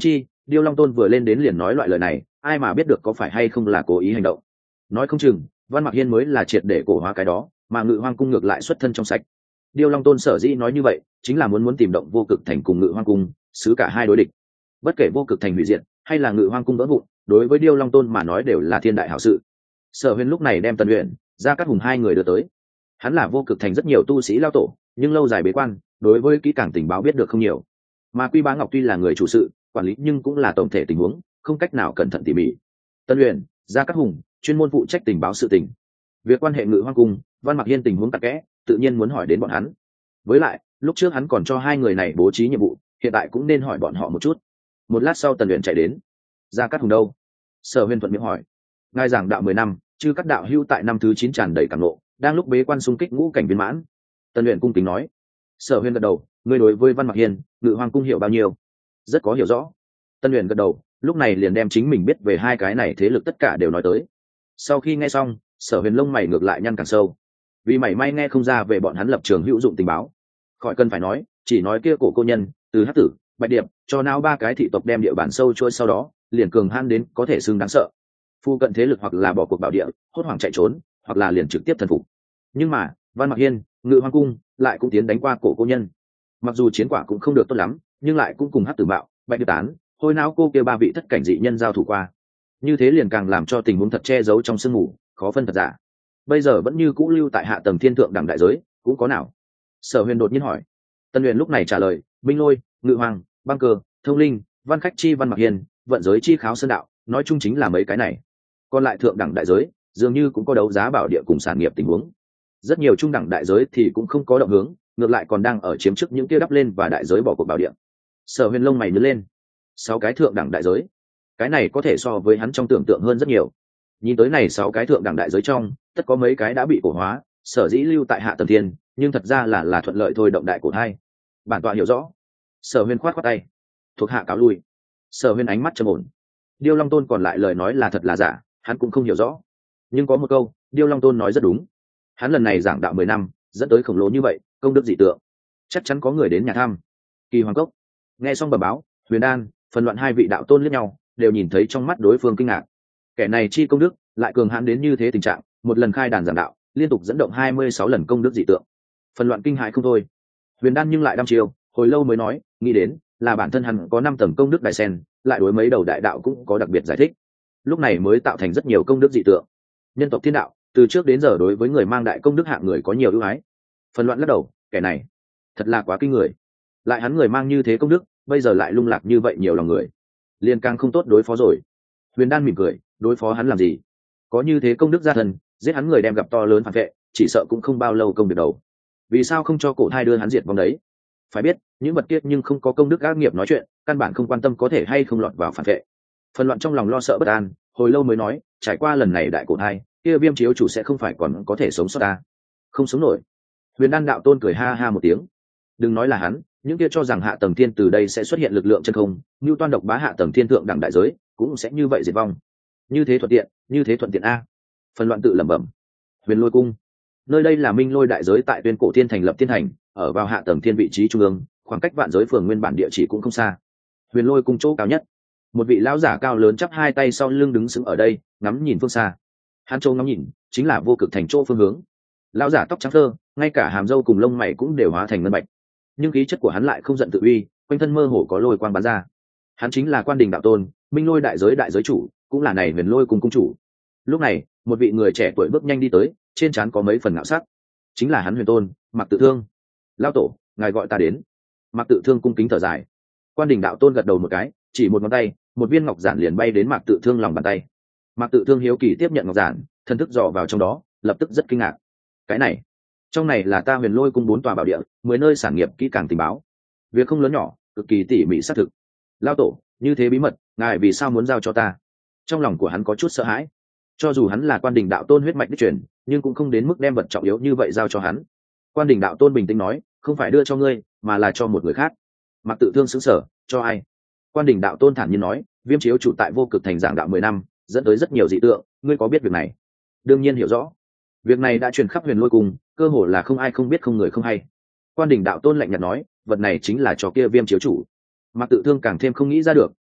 Điêu Long Tôn vừa lên đến liền nói loại lời này, ai mà biết được có phải hay không là cố ý hành động. Nói không chừng Văn Mặc Hiên mới là triệt để cổ hóa cái đó, mà Ngự Hoang cung ngược lại xuất thân trong sạch. Điêu Long Tôn sở dĩ nói như vậy chính là muốn muốn tìm động Vô Cực thành cùng Ngự Hoang cung xứ cả hai đối địch. Bất kể Vô Cực thành hủy diệt hay là Ngự Hoang cung vỡ vụn, đối với Điêu Long Tôn mà nói đều là thiên đại hảo sự. Sở Huyền lúc này đem Tần Uyển, Gia Cát Hùng hai người đưa tới. Hắn là Vô Cực thành rất nhiều tu sĩ lao tổ, nhưng lâu dài bế quan, đối với kỹ càng tình báo biết được không nhiều. Mà Quy Bá Ngọc tuy là người chủ sự quản lý, nhưng cũng là tổng thể tình huống, không cách nào cẩn thận tỉ mỉ. Tần Uyển, Gia Cát Hùng chuyên môn phụ trách tình báo sự tình. Việc quan hệ Ngự Hoang cung, Văn Mặc Hiên tình huống tắc kẽ, tự nhiên muốn hỏi đến bọn hắn. Với lại lúc trước hắn còn cho hai người này bố trí nhiệm vụ, hiện tại cũng nên hỏi bọn họ một chút. Một lát sau Tần Uyển chạy đến. Gia Cát Hùng đâu? Sở Huyền thuận miệng hỏi. Ngài giảng đạo mười năm, chư các đạo hưu tại năm thứ chín tràn đầy cảm ngộ, đang lúc bế quan xung kích ngũ cảnh viên mãn. Tần Uyển cung kính nói. Sở Huyền gật đầu, ngươi đối với Văn Mặc Hiên, Ngự Hoang cung hiểu bao nhiêu? Rất có hiểu rõ. Tần Uyển gật đầu, lúc này liền đem chính mình biết về hai cái này thế lực tất cả đều nói tới. Sau khi nghe xong, Sở Huyền lông mày ngược lại nhăn càng sâu, vì mảy may nghe không ra về bọn hắn lập trường hữu dụng tình báo. Khỏi cần phải nói, chỉ nói kia cổ cô nhân, từ Hắc Tử, Bạch Điệp, cho não ba cái thị tộc đem địa bàn sâu trôi, sau đó liền cường han đến có thể xưng đáng sợ. Phu cận thế lực hoặc là bỏ cuộc bảo địa, hốt hoảng chạy trốn, hoặc là liền trực tiếp thần phục. Nhưng mà Văn Mặc Hiên, Ngự Hoang cung lại cũng tiến đánh qua cổ cô nhân. Mặc dù chiến quả cũng không được tốt lắm, nhưng lại cũng cùng Hắc Tử Mạo, Bạch Điệp Tán, Hôi não cô kia ba vị thất cảnh dị nhân giao thủ qua. Như thế liền càng làm cho tình huống thật che giấu trong sương mù, khó phân thật giả. Bây giờ vẫn như cũ lưu tại hạ tầng thiên thượng đẳng đại giới, cũng có nào? Sở Huyền đột nhiên hỏi. Tân Huyền lúc này trả lời, Minh Lôi, Ngự Hoàng, Băng Cơ, Thông Linh, Văn Khách chi Văn Mặc Hiên, vận giới chi Kháo Sơn đạo, nói chung chính là mấy cái này. Còn lại thượng đẳng đại giới, dường như cũng có đấu giá bảo địa cùng sản nghiệp tình huống. Rất nhiều trung đẳng đại giới thì cũng không có động hướng, ngược lại còn đang ở chiếm trước những kia đắp lên và đại giới bỏ cuộc bảo địa. Sở Huyền lông mày nhướng lên. Sáu cái thượng đẳng đại giới, cái này có thể so với hắn trong tưởng tượng hơn rất nhiều. Nhìn tới này sáu cái thượng đẳng đại giới trong, tất có mấy cái đã bị cổ hóa, sở dĩ lưu tại hạ tầng thiên, nhưng thật ra là là thuận lợi thôi động đại cổ thai. Bản tọa hiểu rõ. Sở Huyền khoát khoát tay, thuộc hạ cáo lui. Sở Huyền ánh mắt trầm ổn. Điêu Long Tôn còn lại lời nói là thật là giả, hắn cũng không hiểu rõ. Nhưng có một câu, Điêu Long Tôn nói rất đúng. Hắn lần này giảng đạo mười năm, dẫn tới khổng lồ như vậy, công đức dị tượng, chắc chắn có người đến nhà thăm. Kỳ Hoàng Cốc. Nghe xong bẩm báo, Huyền Đan, phần loạn hai vị đạo tôn liếc nhau, đều nhìn thấy trong mắt đối phương kinh ngạc. Kẻ này chi công đức lại cường hãn đến như thế tình trạng, một lần khai đàn giảng đạo, liên tục dẫn động hai mươi sáu lần công đức dị tượng. Phần loạn kinh hãi không thôi. Huyền Đan nhưng lại đăm chiêu, hồi lâu mới nói, nghĩ đến là bản thân hắn có năm tầng công đức đại sen, lại đối mấy đầu đại đạo cũng có đặc biệt giải thích. Lúc này mới tạo thành rất nhiều công đức dị tượng. Nhân tộc thiên đạo, từ trước đến giờ đối với người mang đại công đức hạng người có nhiều ưu ái. Phần loạn lắc đầu, kẻ này thật là quá kinh người. Lại hắn người mang như thế công đức, bây giờ lại lung lạc như vậy nhiều lòng người, liền càng không tốt đối phó rồi. Huyền Đan mỉm cười, đối phó hắn làm gì? Có như thế công đức gia thần, giết hắn người đem gặp to lớn phản vệ, chỉ sợ cũng không bao lâu công được đầu. Vì sao không cho cổ thai đưa hắn diệt vong đấy? Phải biết, những vật kiết nhưng không có công đức ác nghiệp nói chuyện, căn bản không quan tâm có thể hay không lọt vào phản vệ. Phần loạn trong lòng lo sợ bất an, hồi lâu mới nói, trải qua lần này đại cổ thai, kia Viêm chiếu chủ sẽ không phải còn có thể sống sót ta. Không sống nổi. Huyền Đan đạo tôn cười ha ha một tiếng. Đừng nói là hắn, những kia cho rằng hạ tầng thiên từ đây sẽ xuất hiện lực lượng chân không, như toan độc bá hạ tầng thiên thượng đẳng đại giới, cũng sẽ như vậy diệt vong. Như thế thuận tiện, như thế thuận tiện a. Phần loạn tự lẩm bẩm. Huyền Lôi cung, nơi đây là Minh Lôi đại giới tại Tuyên Cổ Thiên thành lập thiên thành, ở vào hạ tầng thiên vị trí trung ương, khoảng cách vạn giới phường nguyên bản địa chỉ cũng không xa. Huyền Lôi cung chỗ cao nhất, một vị lão giả cao lớn chắp hai tay sau lưng đứng sững ở đây, ngắm nhìn phương xa. Hắn châu ngắm nhìn, chính là Vô Cực thành chỗ phương hướng. Lão giả tóc trắng phơ, ngay cả hàm râu cùng lông mày cũng đều hóa thành ngân bạch, nhưng khí chất của hắn lại không giận tự uy, quanh thân mơ hồ có lôi quang bắn ra. Hắn chính là Quan Đình đạo tôn, Minh Lôi đại giới đại giới chủ, cũng là này Huyền Lôi cung cung chủ. Lúc này, một vị người trẻ tuổi bước nhanh đi tới, trên trán có mấy phần ngạo sắc, chính là hắn Huyền Tôn, Mạc Tự Thương. Lão tổ, ngài gọi ta đến. Mạc Tự Thương cung kính thở dài. Quan Đình đạo tôn gật đầu một cái, chỉ một ngón tay, một viên ngọc giản liền bay đến Mạc Tự Thương lòng bàn tay. Mạc Tự Thương hiếu kỳ tiếp nhận ngọc giản, thần thức dò vào trong đó, lập tức rất kinh ngạc. Cái này, trong này là ta Huyền Lôi cung bốn tòa bảo địa, mười nơi sản nghiệp kỹ càng tình báo, việc không lớn nhỏ, cực kỳ tỉ mỉ xác thực. Lão tổ, như thế bí mật, ngài vì sao muốn giao cho ta? Trong lòng của hắn có chút sợ hãi. Cho dù hắn là Quan Đình đạo tôn huyết mạch đích truyền, nhưng cũng không đến mức đem vật trọng yếu như vậy giao cho hắn. Quan Đình đạo tôn bình tĩnh nói, không phải đưa cho ngươi, mà là cho một người khác. Mạc Tự Thương sững sờ, cho ai? Quan Đình đạo tôn thản nhiên nói, Viêm chiếu chủ tại Vô Cực thành giảng đạo mười năm, dẫn tới rất nhiều dị tượng, ngươi có biết việc này? Đương nhiên hiểu rõ. Việc này đã truyền khắp Huyền Lôi cung, cơ hồ là không ai không biết không người không hay. Quan Đình đạo tôn lạnh nhạt nói, vật này chính là cho kia Viêm chiếu chủ. Mạc Tự Thương càng thêm không nghĩ ra được,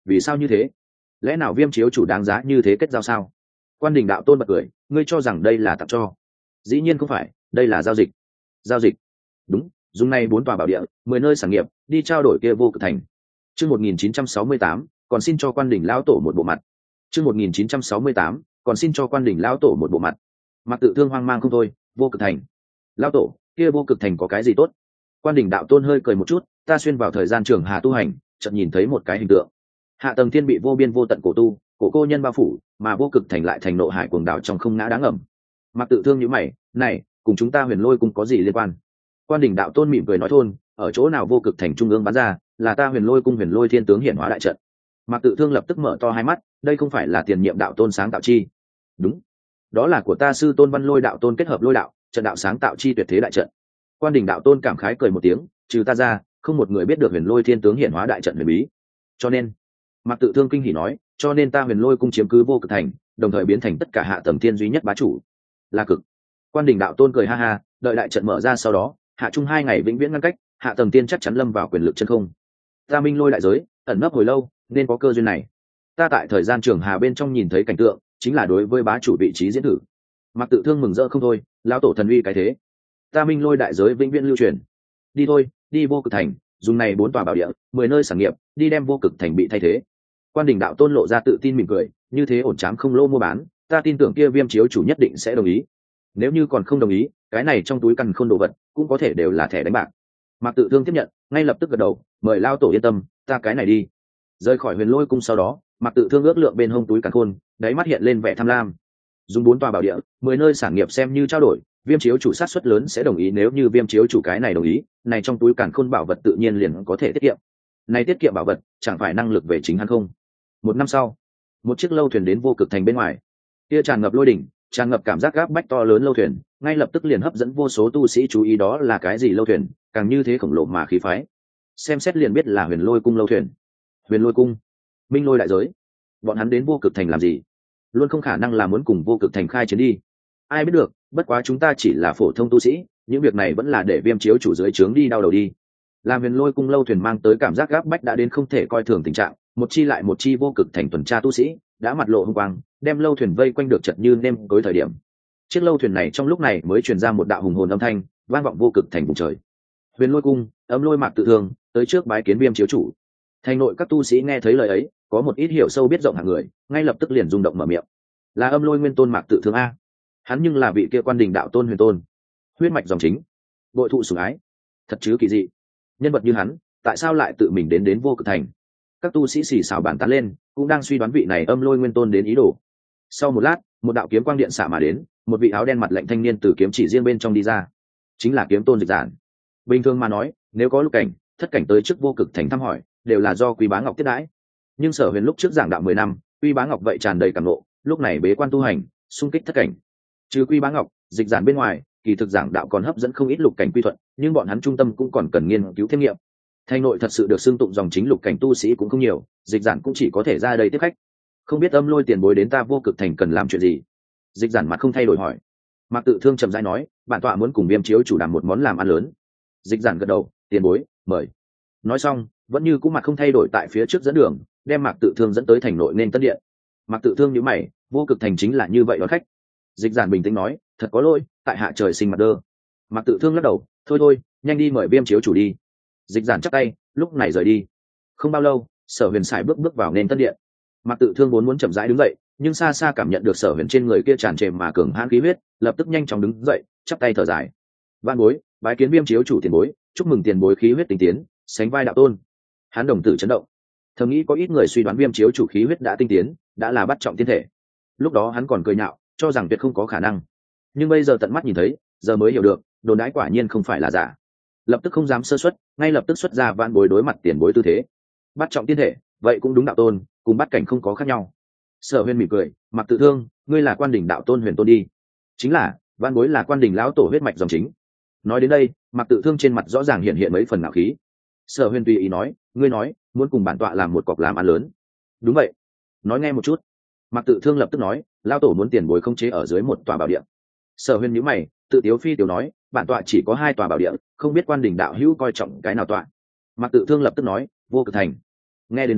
vì sao như thế? Lẽ nào viêm chiếu chủ đáng giá như thế kết giao sao? Quan Đình đạo tôn bật cười, ngươi cho rằng đây là tặng cho? Dĩ nhiên không phải, đây là giao dịch. Giao dịch? Đúng, dùng này bốn tòa bảo địa, mười nơi sản nghiệp, đi trao đổi kia vô cực thành. Chương một nghìn chín trăm sáu mươi tám, còn xin cho Quan Đình lão tổ một bộ mặt. Chương một nghìn chín trăm sáu mươi tám, còn xin cho Quan Đình lão tổ một bộ mặt. Mặc Tự Thương hoang mang không thôi, vô cực thành. Lão tổ, kia vô cực thành có cái gì tốt? Quan Đình đạo tôn hơi cười một chút, ta xuyên vào thời gian trường hà tu hành, chợt nhìn thấy một cái hình tượng. Hạ tầng thiên bị vô biên vô tận cổ tu, cổ cô nhân bao phủ, mà vô cực thành lại thành nộ hải cuồng đảo trong không ngã đáng ngầm. Mặc Tự Thương nhíu mày, này, cùng chúng ta Huyền Lôi cung có gì liên quan? Quan Đình đạo tôn mỉm cười nói thôn, ở chỗ nào vô cực thành trung ương bán ra, là ta Huyền Lôi cung Huyền Lôi thiên tướng hiển hóa đại trận. Mặc Tự Thương lập tức mở to hai mắt, đây không phải là tiền nhiệm đạo tôn sáng tạo chi? Đúng, đó là của ta sư tôn Văn Lôi đạo tôn kết hợp lôi đạo, trận đạo sáng tạo chi tuyệt thế đại trận. Quan Đình đạo tôn cảm khái cười một tiếng, trừ ta ra, không một người biết được Huyền Lôi thiên tướng hiển hóa đại trận huyền bí. Cho nên, Mặc Tự Thương kinh hỉ nói, cho nên ta Huyền Lôi cung chiếm cứ vô cực thành, đồng thời biến thành tất cả hạ tầng thiên duy nhất bá chủ. Là cực. Quan Đình đạo tôn cười ha ha, đợi đại trận mở ra sau đó, hạ trung hai ngày vĩnh viễn ngăn cách, hạ tầng tiên chắc chắn lâm vào quyền lực chân không. Ta minh lôi đại giới, ẩn nấp hồi lâu, nên có cơ duyên này. Ta tại thời gian trường hà bên trong nhìn thấy cảnh tượng, chính là đối với bá chủ vị trí diễn thử. Mặc Tự Thương mừng rỡ không thôi, lão tổ thần uy cái thế. Ta minh lôi đại giới vĩnh viễn lưu truyền. Đi thôi, đi vô cực thành, dùng này bốn tòa bảo địa, mười nơi sản nghiệp, đi đem vô cực thành bị thay thế. Quan Đình đạo tôn lộ ra tự tin mỉm cười, như thế ổn trám không lỗ mua bán, ta tin tưởng kia viêm chiếu chủ nhất định sẽ đồng ý. Nếu như còn không đồng ý, cái này trong túi căn khôn đồ vật cũng có thể đều là thẻ đánh bạc. Mặc Tự Thương tiếp nhận, ngay lập tức gật đầu, mời lao tổ yên tâm, ta cái này đi. Rời khỏi Huyền Lôi cung sau đó, Mặc Tự Thương ước lượng bên hông túi căn khôn, đáy mắt hiện lên vẻ tham lam. Dùng bốn tòa bảo địa, mười nơi sản nghiệp xem như trao đổi, viêm chiếu chủ sát suất lớn sẽ đồng ý, nếu như viêm chiếu chủ cái này đồng ý, này trong túi càn khôn bảo vật tự nhiên liền có thể tiết kiệm. Này tiết kiệm bảo vật, chẳng phải năng lực về chính hắn không? Một năm sau, một chiếc lâu thuyền đến vô cực thành bên ngoài, kia tràn ngập lôi đỉnh, tràn ngập cảm giác gáp bách to lớn lâu thuyền, ngay lập tức liền hấp dẫn vô số tu sĩ chú ý, đó là cái gì lâu thuyền, càng như thế khổng lồ mà khí phái. Xem xét liền biết là Huyền Lôi cung lâu thuyền. Huyền Lôi cung, Minh Lôi đại giới, bọn hắn đến vô cực thành làm gì? Luôn không khả năng là muốn cùng vô cực thành khai chiến đi. Ai biết được, bất quá chúng ta chỉ là phổ thông tu sĩ, những việc này vẫn là để viêm chiếu chủ dưới trướng đi đau đầu đi. Làm Huyền Lôi cung lâu thuyền mang tới cảm giác gáp bách đã đến không thể coi thường tình trạng, một chi lại một chi vô cực thành tuần tra tu sĩ đã mặt lộ hung quang, đem lâu thuyền vây quanh được chật như nêm tối thời điểm. Chiếc lâu thuyền này trong lúc này mới truyền ra một đạo hùng hồn âm thanh, vang vọng vô cực thành vùng trời. Huyền Lôi cung, Âm Lôi Mạc Tự Thương tới trước bái kiến viêm chiếu chủ. Thành nội các tu sĩ nghe thấy lời ấy, có một ít hiểu sâu biết rộng hạng người, ngay lập tức liền rung động mở miệng. Là Âm Lôi nguyên tôn Mạc Tự Thương a? Hắn nhưng là vị kia Quan Đình đạo tôn huyền tôn, huyết mạch dòng chính, bội thụ sủng ái, thật chứ kỳ dị. Nhân vật như hắn, tại sao lại tự mình đến đến vô cực thành? Các tu sĩ xì xào bàn tán lên, cũng đang suy đoán vị này Âm Lôi nguyên tôn đến ý đồ. Sau một lát, một đạo kiếm quang điện xạ mà đến, một vị áo đen mặt lạnh thanh niên từ kiếm chỉ riêng bên trong đi ra, chính là Kiếm Tôn Dịch Giản. Bình thường mà nói, nếu có lục cảnh, thất cảnh tới trước vô cực thành thăm hỏi, đều là do Quý Bá Ngọc tiếp đãi. Nhưng Sở Huyền lúc trước giảng đạo mười năm, Quý Bá Ngọc vậy tràn đầy cảm ngộ, lúc này bế quan tu hành, xung kích thất cảnh. Trừ Quý Bá Ngọc, Dịch Giản bên ngoài, kỳ thực giảng đạo còn hấp dẫn không ít lục cảnh quy thuận, nhưng bọn hắn trung tâm cũng còn cần nghiên cứu thêm nghiệm. Thành nội thật sự được xưng tụng dòng chính lục cảnh tu sĩ cũng không nhiều, Dịch Giản cũng chỉ có thể ra đây tiếp khách. Không biết Âm Lôi tiền bối đến ta vô cực thành cần làm chuyện gì? Dịch Giản mặt không thay đổi hỏi. Mạc Tự Thương trầm rãi nói, bản tọa muốn cùng viêm chiếu chủ đàm một món làm ăn lớn. Dịch Giản gật đầu, tiền bối, mời. Nói xong, vẫn như cũ mặt không thay đổi tại phía trước dẫn đường, đem Mạc Tự Thương dẫn tới thành nội nên tân điện. Mạc Tự Thương nhíu mày, vô cực thành chính là như vậy đón khách. Dịch Giản bình tĩnh nói, thật có lỗi, tại hạ trời sinh mặt đơ. Mạc Tự Thương lắc đầu, thôi thôi, nhanh đi mời viêm chiếu chủ đi. Dịch Giản chắp tay, lúc này rời đi. Không bao lâu, Sở Huyền sải bước bước vào nên tân điện. Mạc Tự Thương vốn muốn chậm rãi đứng dậy, nhưng xa xa cảm nhận được Sở Huyền trên người kia tràn trề mà cường hãn khí huyết, lập tức nhanh chóng đứng dậy, chắp tay thở dài. Vạn bối, bái kiến viêm chiếu chủ tiền bối, chúc mừng tiền bối khí huyết tinh tiến, sánh vai đạo tôn. Hắn đồng tử chấn động, thầm nghĩ có ít người suy đoán viêm chiếu chủ khí huyết đã tinh tiến, đã là bắt trọng tiên thể. Lúc đó hắn còn cười nhạo, cho rằng tuyệt không có khả năng. Nhưng bây giờ tận mắt nhìn thấy, giờ mới hiểu được, đồn đãi quả nhiên không phải là giả. Lập tức không dám sơ suất, ngay lập tức xuất ra vạn bối đối mặt tiền bối tư thế. Bắt trọng tiên thể, vậy cũng đúng đạo tôn, cùng bắt cảnh không có khác nhau. Sở Huyền mỉm cười, Mạc Tự Thương, ngươi là Quan Đình đạo tôn huyền tôn đi? Chính là, vạn bối là Quan Đình lão tổ huyết mạch dòng chính. Nói đến đây, Mạc Tự Thương trên mặt rõ ràng hiện hiện mấy phần ngạo khí. Sở Huyền tùy ý nói, ngươi nói muốn cùng bản tọa làm một cọc làm ăn lớn? Đúng vậy. Nói nghe một chút. Mạc Tự Thương lập tức nói, lão tổ muốn tiền bối không chế ở dưới một tòa bảo địa. Sở Huyền nhíu mày, tự tiếu phi tiểu nói, bản tọa chỉ có hai tòa bảo địa, không biết Quan Đình đạo hữu coi trọng cái nào tọa? Mạc Tự Thương lập tức nói, vô cực thành. Nghe đến đó,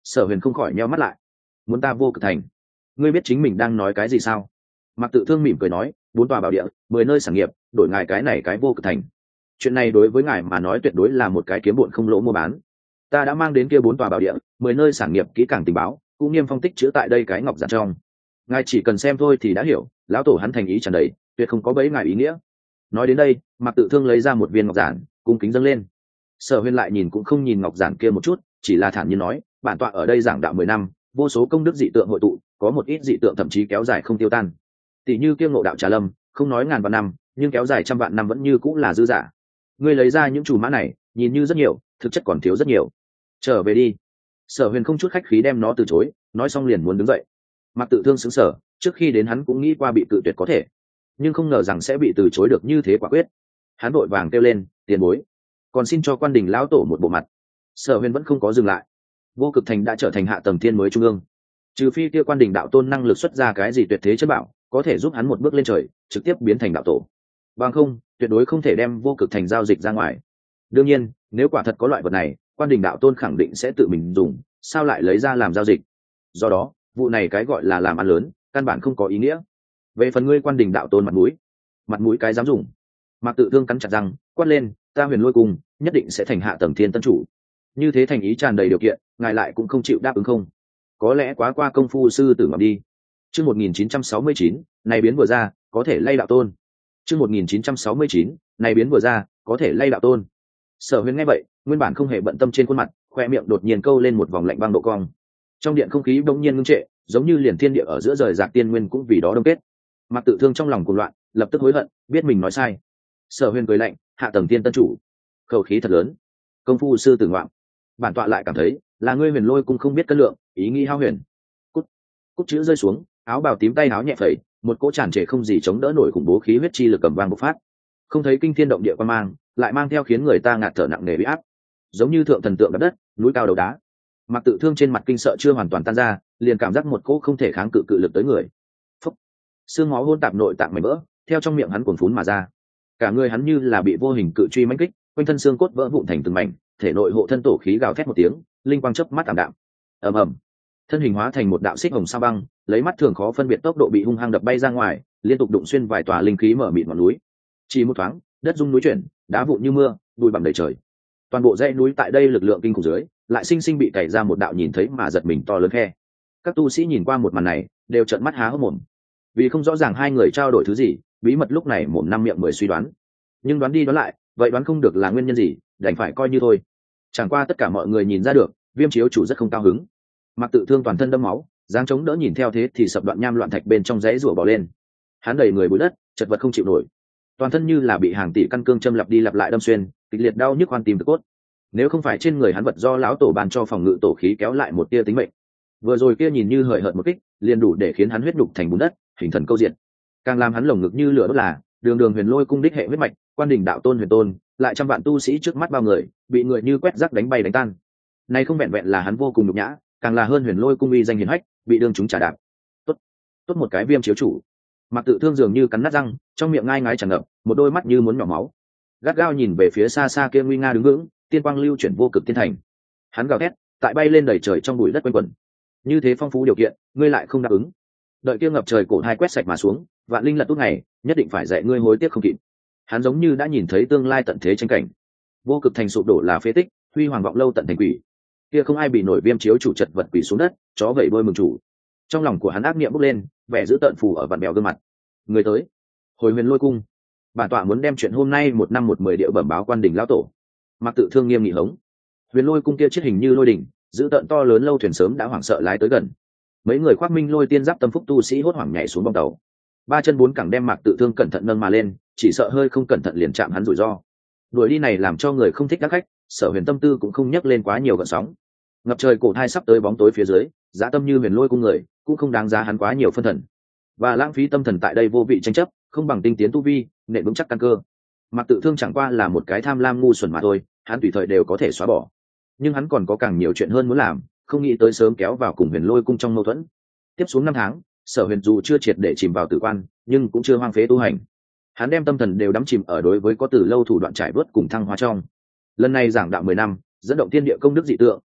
Sở Huyền không khỏi nheo mắt lại. Muốn ta vô cực thành? Ngươi biết chính mình đang nói cái gì sao? Mạc Tự Thương mỉm cười nói, bốn tòa bảo địa, mười nơi sản nghiệp, đổi ngài cái này cái vô cực thành. Chuyện này đối với ngài mà nói tuyệt đối là một cái kiếm bộn không lỗ mua bán. Ta đã mang đến kia bốn tòa bảo địa, mười nơi sản nghiệp kỹ càng tình báo, cũng niêm phong tích chứa tại đây cái ngọc giản trong. Ngài chỉ cần xem thôi thì đã hiểu, lão tổ hắn thành ý tràn đầy, tuyệt không có bấy ngài ý nghĩa. Nói đến đây, Mạc Tự Thương lấy ra một viên ngọc giản, cung kính dâng lên. Sở Huyên lại nhìn cũng không nhìn ngọc giản kia một chút, chỉ là thản nhiên nói, bản tọa ở đây giảng đạo mười năm, vô số công đức dị tượng hội tụ, có một ít dị tượng thậm chí kéo dài không tiêu tan. Tỷ như kiêng ngộ đạo trà lâm, không nói ngàn vạn năm, nhưng kéo dài trăm vạn năm vẫn như cũng là dư giả. Ngươi lấy ra những chủ mã này, nhìn như rất nhiều, thực chất còn thiếu rất nhiều. Trở về đi. Sở Huyền không chút khách khí đem nó từ chối, nói xong liền muốn đứng dậy. Mạc Tự Thương sững sờ, trước khi đến hắn cũng nghĩ qua bị cự tuyệt có thể, nhưng không ngờ rằng sẽ bị từ chối được như thế quả quyết. Hắn vội vàng kêu lên, tiền bối, còn xin cho Quan Đình lão tổ một bộ mặt. Sở Huyền vẫn không có dừng lại. Vô Cực Thành đã trở thành hạ tầng thiên mới trung ương, trừ phi kia Quan Đình đạo tôn năng lực xuất ra cái gì tuyệt thế chất bảo, có thể giúp hắn một bước lên trời, trực tiếp biến thành đạo tổ. Bằng không, tuyệt đối không thể đem Vô Cực Thành giao dịch ra ngoài. Đương nhiên, nếu quả thật có loại vật này, Quan Đình đạo tôn khẳng định sẽ tự mình dùng, sao lại lấy ra làm giao dịch? Do đó, vụ này cái gọi là làm ăn lớn, căn bản không có ý nghĩa. Về phần ngươi Quan Đình đạo tôn mặt mũi, mặt mũi cái dám dùng? Mạc Tự Thương cắn chặt răng, quát lên, ta Huyền Lôi Cung nhất định sẽ thành hạ tầng thiên tân chủ. Như thế thành ý tràn đầy điều kiện, ngài lại cũng không chịu đáp ứng không? Có lẽ quá qua công phu sư tử ngọc đi. Chương một nghìn chín trăm sáu mươi chín, này biến vừa ra, có thể lay đạo tôn. Chương một nghìn chín trăm sáu mươi chín, này biến vừa ra, có thể lay đạo tôn. Sở Huyền nghe vậy, nguyên bản không hề bận tâm trên khuôn mặt, khoe miệng đột nhiên câu lên một vòng lạnh băng độ cong. Trong điện không khí bỗng nhiên ngưng trệ, giống như liền thiên địa ở giữa rời rạc tiên nguyên cũng vì đó đông kết. Mạc Tự Thương trong lòng cuồng loạn, lập tức hối hận, biết mình nói sai. Sở Huyền cười lạnh, hạ tầng tiên tân chủ, khẩu khí thật lớn. Công phu sư tử ngoạm, bản tọa lại cảm thấy là ngươi Huyền Lôi Cung không biết cân lượng, ý nghĩ hao huyền. Cút, cút chữ rơi xuống, áo bào tím tay áo nhẹ phẩy, một cỗ tràn trề không gì chống đỡ nổi khủng bố khí huyết chi lực cầm vang bộc phát. Không thấy kinh thiên động địa quan mang, lại mang theo khiến người ta ngạt thở nặng nề bị áp, giống như thượng thần tượng đập đất, núi cao đầu đá. Mạc Tự Thương trên mặt kinh sợ chưa hoàn toàn tan ra, liền cảm giác một cỗ không thể kháng cự cự lực tới người. Phúc, xương máu hôn tạp nội tạng mảnh vỡ, theo trong miệng hắn cuồn phún mà ra. Cả người hắn như là bị vô hình cự truy mãnh kích, quanh thân xương cốt vỡ vụn thành từng mảnh, thể nội hộ thân tổ khí gào thét một tiếng, linh quang chớp mắt ảm đạm. Ầm ầm, thân hình hóa thành một đạo xích hồng sa băng, lấy mắt thường khó phân biệt tốc độ bị hung hăng đập bay ra ngoài, liên tục đụng xuyên vài tòa linh khí mở mịt ngọn núi. Chỉ một thoáng, đất rung núi chuyển, đá vụn như mưa, bụi bặm đầy trời. Toàn bộ dãy núi tại đây lực lượng kinh khủng dưới, lại sinh sinh bị cày ra một đạo nhìn thấy mà giật mình to lớn khe. Các tu sĩ nhìn qua một màn này, đều trợn mắt há hốc mồm, vì không rõ ràng hai người trao đổi thứ gì, bí mật lúc này mồm năm miệng mười suy đoán, nhưng đoán đi đoán lại, vậy đoán không được là nguyên nhân gì, đành phải coi như thôi. Chẳng qua tất cả mọi người nhìn ra được, Viêm chiếu chủ rất không cao hứng. Mạc Tự Thương toàn thân đẫm máu, dáng chống đỡ nhìn theo thế thì sập đoạn nham loạn thạch bên trong dãy rủa bò lên. Hắn đầy người bụi đất, chật vật không chịu nổi, toàn thân như là bị hàng tỷ căn cương châm lặp đi lặp lại đâm xuyên, kịch liệt đau nhức khoan tim từ cốt. Nếu không phải trên người hắn vật do lão tổ ban cho phòng ngự tổ khí kéo lại một tia tính mệnh, vừa rồi kia nhìn như hời hợt một kích, liền đủ để khiến hắn huyết nhục thành bùn đất, hình thần câu diện. Càng làm hắn lồng ngực như lửa đốt là, đường đường Huyền Lôi Cung đích hệ huyết mạch, Quan Đình đạo tôn huyền tôn, lại trăm vạn tu sĩ trước mắt bao người, bị người như quét rác đánh bay đánh tan. Này không vẹn vẹn là hắn vô cùng nhục nhã, càng là hơn Huyền Lôi Cung uy danh hiển hách, bị đương chúng trả đạp. Tốt, tốt một cái Viêm chiếu chủ. Mạc Tự Thương dường như cắn nát răng, trong miệng ngai ngái tràn ngập, một đôi mắt như muốn nhỏ máu, gắt gao nhìn về phía xa xa kia nguy nga đứng vững, tiên quang lưu chuyển vô cực tiên thành. Hắn gào thét, tại bay lên đầy trời trong bụi đất quanh quẩn. Như thế phong phú điều kiện, ngươi lại không đáp ứng. Đợi kia ngập trời cổ hai quét sạch mà xuống, vạn linh lật tốt ngày, nhất định phải dạy ngươi hối tiếc không kịp. Hắn giống như đã nhìn thấy tương lai tận thế tranh cảnh. Vô cực thành sụp đổ là phế tích, huy hoàng vọng lâu tận thành quỷ. Kia không ai bị nổi Viêm chiếu chủ chật vật quỷ xuống đất, chó vẩy đuôi mừng chủ. Trong lòng của hắn ác niệm bốc lên, vẻ dữ tợn phù ở vạn bèo gương mặt. Người tới, hồi Huyền Lôi Cung, bản tọa muốn đem chuyện hôm nay một năm một mười điệu bẩm báo Quan Đình lão tổ. Mạc Tự Thương nghiêm nghị hống. Huyền Lôi Cung kia chiếc hình như lôi đỉnh, dữ tợn to lớn lâu thuyền sớm đã hoảng sợ lái tới gần. Mấy người khoác minh lôi tiên giáp tâm phúc tu sĩ hốt hoảng nhảy xuống bong tàu, ba chân bốn cẳng đem Mạc Tự Thương cẩn thận nâng mà lên, chỉ sợ hơi không cẩn thận liền chạm hắn rủi ro. Đuổi đi này làm cho người không thích các khách, Sở Huyền tâm tư cũng không nhắc lên quá nhiều gợn sóng. Ngập trời cổ thai sắp tới bóng tối phía dưới, giá tâm như Huyền Lôi Cung người, cũng không đáng giá hắn quá nhiều phân thần. Và lãng phí tâm thần tại đây vô vị tranh chấp, không bằng tinh tiến tu vi, nện vững chắc căn cơ. Mạc Tự Thương chẳng qua là một cái tham lam ngu xuẩn mà thôi, hắn tùy thời đều có thể xóa bỏ. Nhưng hắn còn có càng nhiều chuyện hơn muốn làm, không nghĩ tới sớm kéo vào cùng Huyền Lôi Cung trong mâu thuẫn. Tiếp xuống năm tháng, Sở Huyền dù chưa triệt để chìm vào tử quan, nhưng cũng chưa hoang phế tu hành. Hắn đem tâm thần đều đắm chìm ở đối với có từ lâu thủ đoạn trải vớt cùng thăng hóa trong. Lần này giảng đạo mười năm, dẫn động thiên địa công đức dị tượng,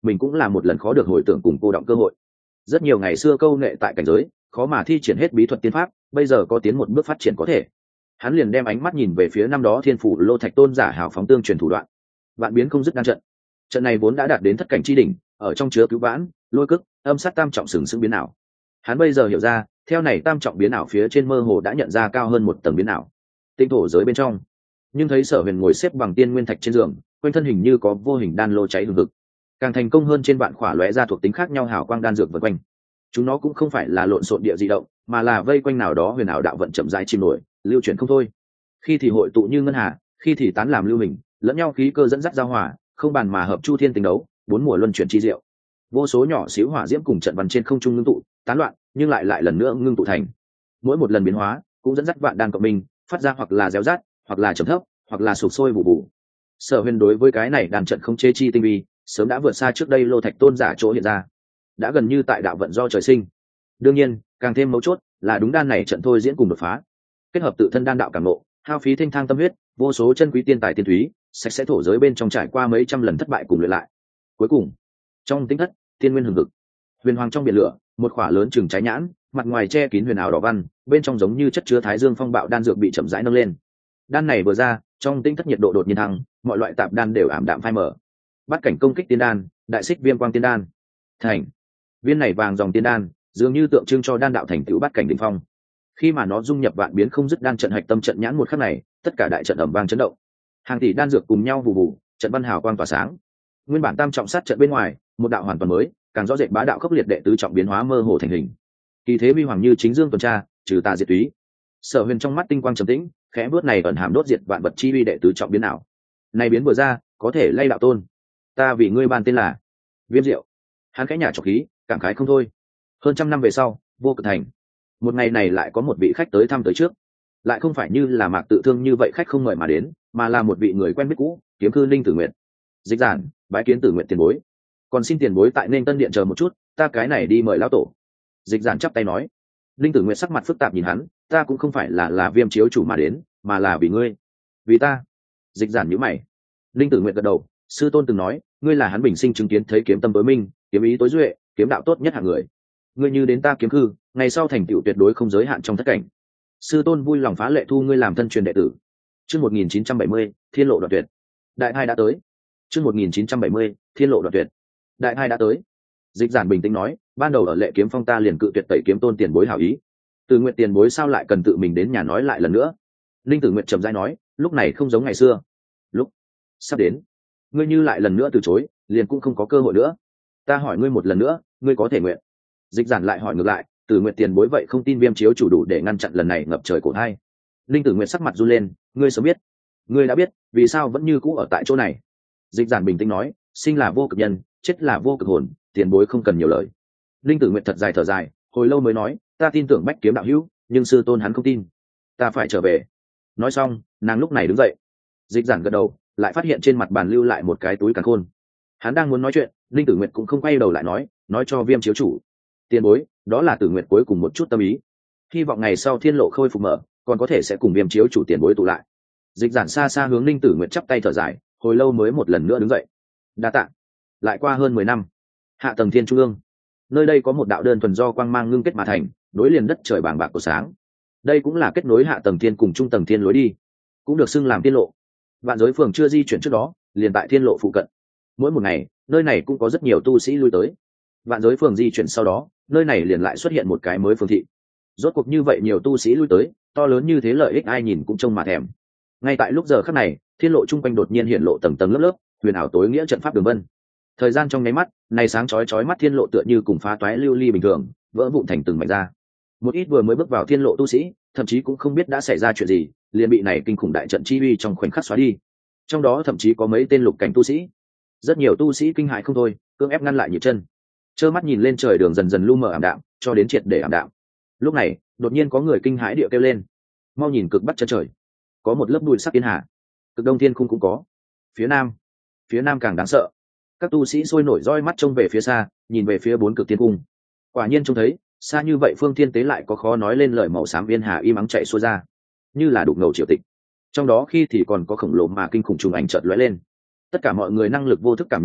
mình cũng là một lần khó được hồi tưởng cùng cô động cơ hội. Rất nhiều ngày xưa câu nệ tại cảnh giới, khó mà thi triển hết bí thuật tiên pháp, bây giờ có tiến một bước phát triển có thể. Hắn liền đem ánh mắt nhìn về phía năm đó thiên phủ lô thạch tôn giả hào phóng tương truyền thủ đoạn, vạn biến không dứt đan trận. Trận này vốn đã đạt đến thất cảnh chi đỉnh, ở trong chứa cứu vãn, lôi cức, âm sát tam trọng sừng sững biến ảo. Hắn bây giờ hiểu ra, theo này tam trọng biến ảo phía trên mơ hồ đã nhận ra cao hơn một tầng biến ảo. Tinh thổ giới bên trong, nhưng thấy Sở Huyền ngồi xếp bằng tiên nguyên thạch trên giường, quanh thân hình như có vô hình đan lô cháy hừng hực, càng thành công hơn trên vạn khỏa lóe ra thuộc tính khác nhau hào quang đan dược vần quanh. Chúng nó cũng không phải là lộn xộn địa di động, mà là vây quanh nào đó huyền ảo đạo vận chậm rãi chìm nổi, lưu chuyển không thôi. Khi thì hội tụ như ngân hà, khi thì tán làm lưu hình, lẫn nhau khí cơ dẫn dắt giao hòa, không bàn mà hợp chu thiên tình đấu, bốn mùa luân chuyển chi diệu. Vô số nhỏ xíu hỏa diễm cùng trận văn trên không trung ngưng tụ, tán loạn, nhưng lại lại lần nữa ngưng tụ thành. Mỗi một lần biến hóa, cũng dẫn dắt vạn đan cộng minh, phát ra hoặc là réo rát, hoặc là trầm thấp, hoặc là sụp sôi vụ vụ. Sở Huyền đối với cái này đàn trận không chế chi tinh vi, sớm đã vượt xa trước đây lô thạch tôn giả chỗ hiện ra, đã gần như tại đạo vận do trời sinh. Đương nhiên, càng thêm mấu chốt là đúng đan này trận thôi diễn cùng đột phá, kết hợp tự thân đan đạo cảm ngộ, hao phí thanh thang tâm huyết, vô số chân quý tiên tài tiên thúy, sạch sẽ thổ giới bên trong trải qua mấy trăm lần thất bại cùng luyện lại. Cuối cùng, trong tính thất, tiên nguyên hừng hực, huyền hoàng trong biển lửa, một khỏa lớn chừng trái nhãn, mặt ngoài che kín huyền ảo đỏ văn, bên trong giống như chất chứa thái dương phong bạo đan dược bị chậm rãi nâng lên. Đan này vừa ra, trong tinh thất nhiệt độ đột nhiên thăng, mọi loại tạp đan đều ảm đạm phai mờ. Bắt cảnh công kích tiên đan, đại xích viêm quang tiên đan, thành. Viên này vàng dòng tiên đan, dường như tượng trưng cho đan đạo thành tựu bắt cảnh đỉnh phong. Khi mà nó dung nhập vạn biến không dứt đan trận hạch tâm trận nhãn một khắc này, tất cả đại trận ầm vang chấn động. Hàng tỷ đan dược cùng nhau vù vù, trận văn hào quang tỏa sáng. Nguyên bản tam trọng sát trận bên ngoài, một đạo hoàn toàn mới, càng rõ rệt bá đạo khốc liệt đệ tứ trọng biến hóa mơ hồ thành hình. Kỳ thế vi hoàng như chính dương tuần tra, trừ tà diệt túy. Sở Huyền trong mắt tinh quang trầm tĩnh, khẽ bước này ẩn hàm đốt diệt vạn vật chi uy đệ tứ trọng biến ảo. Này biến vừa ra, có thể lay đạo tôn. Ta vì ngươi ban tên là Viêm Diệu. Hắn khẽ nhả trọc khí, cảm khái không thôi. Hơn trăm năm về sau, vô cực thành, một ngày này lại có một vị khách tới thăm tới trước, lại không phải như là Mạc Tự Thương như vậy khách không mời mà đến, mà là một vị người quen biết cũ, kiếm cư Linh Tử Nguyện. Dịch giản, bái kiến Tử Nguyện tiền bối. Còn xin tiền bối tại nên tân điện chờ một chút, ta cái này đi mời lão tổ. Dịch giản chắp tay nói. Linh Tử Nguyện sắc mặt phức tạp nhìn hắn, ta cũng không phải là là Viêm chiếu chủ mà đến, mà là vì ngươi. Vì ta? Dịch giản nhíu mày. Linh Tử Nguyện gật đầu, sư tôn từng nói, ngươi là hắn bình sinh chứng kiến thấy kiếm tâm tối minh, kiếm ý tối duệ, kiếm đạo tốt nhất hạng người. Ngươi như đến ta kiếm hư, ngày sau thành tựu tuyệt đối không giới hạn trong thất cảnh. Sư tôn vui lòng phá lệ thu ngươi làm thân truyền đệ tử. Chương một nghìn chín trăm bảy mươi, Thiên lộ đoạn tuyệt. Đại hai đã tới. Chương một nghìn chín trăm bảy mươi, Thiên lộ đoạn tuyệt. Đại hai đã tới. Dịch giản bình tĩnh nói, ban đầu ở Lệ Kiếm Phong ta liền cự tuyệt tẩy kiếm tôn tiền bối hảo ý. Từ Nguyện tiền bối sao lại cần tự mình đến nhà nói lại lần nữa? Linh Tử Nguyện trầm rãi nói, lúc này không giống ngày xưa. Lúc sắp đến, ngươi như lại lần nữa từ chối, liền cũng không có cơ hội nữa. Ta hỏi ngươi một lần nữa, ngươi có thể nguyện? Dịch giản lại hỏi ngược lại, Tử Nguyện tiền bối vậy không tin Viêm chiếu chủ đủ để ngăn chặn lần này ngập trời cổ thai? Linh Tử Nguyện sắc mặt run lên, ngươi sớm biết, ngươi đã biết, vì sao vẫn như cũ ở tại chỗ này? Dịch giản bình tĩnh nói, sinh là vô cực nhân, chết là vô cực hồn, tiền bối không cần nhiều lời. Linh Tử Nguyện thật dài thở dài, hồi lâu mới nói, ta tin tưởng Bách Kiếm đạo hữu, nhưng sư tôn hắn không tin, ta phải trở về. Nói xong, nàng lúc này đứng dậy. Dịch giản gật đầu, lại phát hiện trên mặt bàn lưu lại một cái túi càn khôn. Hắn đang muốn nói chuyện, Linh Tử Nguyện cũng không quay đầu lại nói, nói cho Viêm chiếu chủ, tiền bối, đó là Tử Nguyện cuối cùng một chút tâm ý, hy vọng ngày sau thiên lộ khôi phục mở, còn có thể sẽ cùng Viêm chiếu chủ tiền bối tụ lại. Dịch giản xa xa hướng Linh Tử Nguyện chắp tay thở dài, hồi lâu mới một lần nữa đứng dậy. Đa tạ. Lại qua hơn mười năm, hạ tầng thiên trung ương, nơi đây có một đạo đơn thuần do quang mang ngưng kết mà thành, nối liền đất trời bàng bạc của sáng. Đây cũng là kết nối hạ tầng thiên cùng trung tầng thiên lối đi, cũng được xưng làm thiên lộ. Vạn Giới Phường chưa di chuyển trước đó, liền tại thiên lộ phụ cận. Mỗi một ngày, nơi này cũng có rất nhiều tu sĩ lui tới. Vạn Giới Phường di chuyển sau đó, nơi này liền lại xuất hiện một cái mới phường thị. Rốt cuộc như vậy nhiều tu sĩ lui tới, to lớn như thế lợi ích ai nhìn cũng trông mà thèm. Ngay tại lúc giờ khắc này, thiên lộ chung quanh đột nhiên hiện lộ tầng tầng lớp lớp, huyền ảo tối nghĩa trận pháp đường vân. Thời gian trong nháy mắt, này sáng chói chói mắt thiên lộ tựa như cùng phá toái lưu ly bình thường, vỡ vụn thành từng mảnh ra. Một ít vừa mới bước vào thiên lộ tu sĩ, thậm chí cũng không biết đã xảy ra chuyện gì, liền bị này kinh khủng đại trận chi uy trong khoảnh khắc xóa đi. Trong đó thậm chí có mấy tên lục cảnh tu sĩ. Rất nhiều tu sĩ kinh hãi không thôi, cưỡng ép ngăn lại nhịp chân. Trơ mắt nhìn lên trời đường dần dần lu mờ ảm đạm, cho đến triệt để ảm đạm. Lúc này, đột nhiên có người kinh hãi địa kêu lên: "Mau nhìn cực bắc chân trời, có một lớp bụi sắc thiên hà." Cực đông thiên khung cũng có. Phía nam, phía nam càng đáng sợ. Các tu sĩ sôi nổi roi mắt trông về phía xa, nhìn về phía bốn cực thiên cung. Quả nhiên trông thấy, xa như vậy phương thiên tế lại có khó nói lên lời màu xám viên hà im ắng chạy xuôi ra, như là đục ngầu triều tịch. Trong đó khi thì còn có khổng lồ mà kinh khủng trùng ảnh chợt lóe lên. Tất cả mọi người năng lực vô thức cảm nhận được,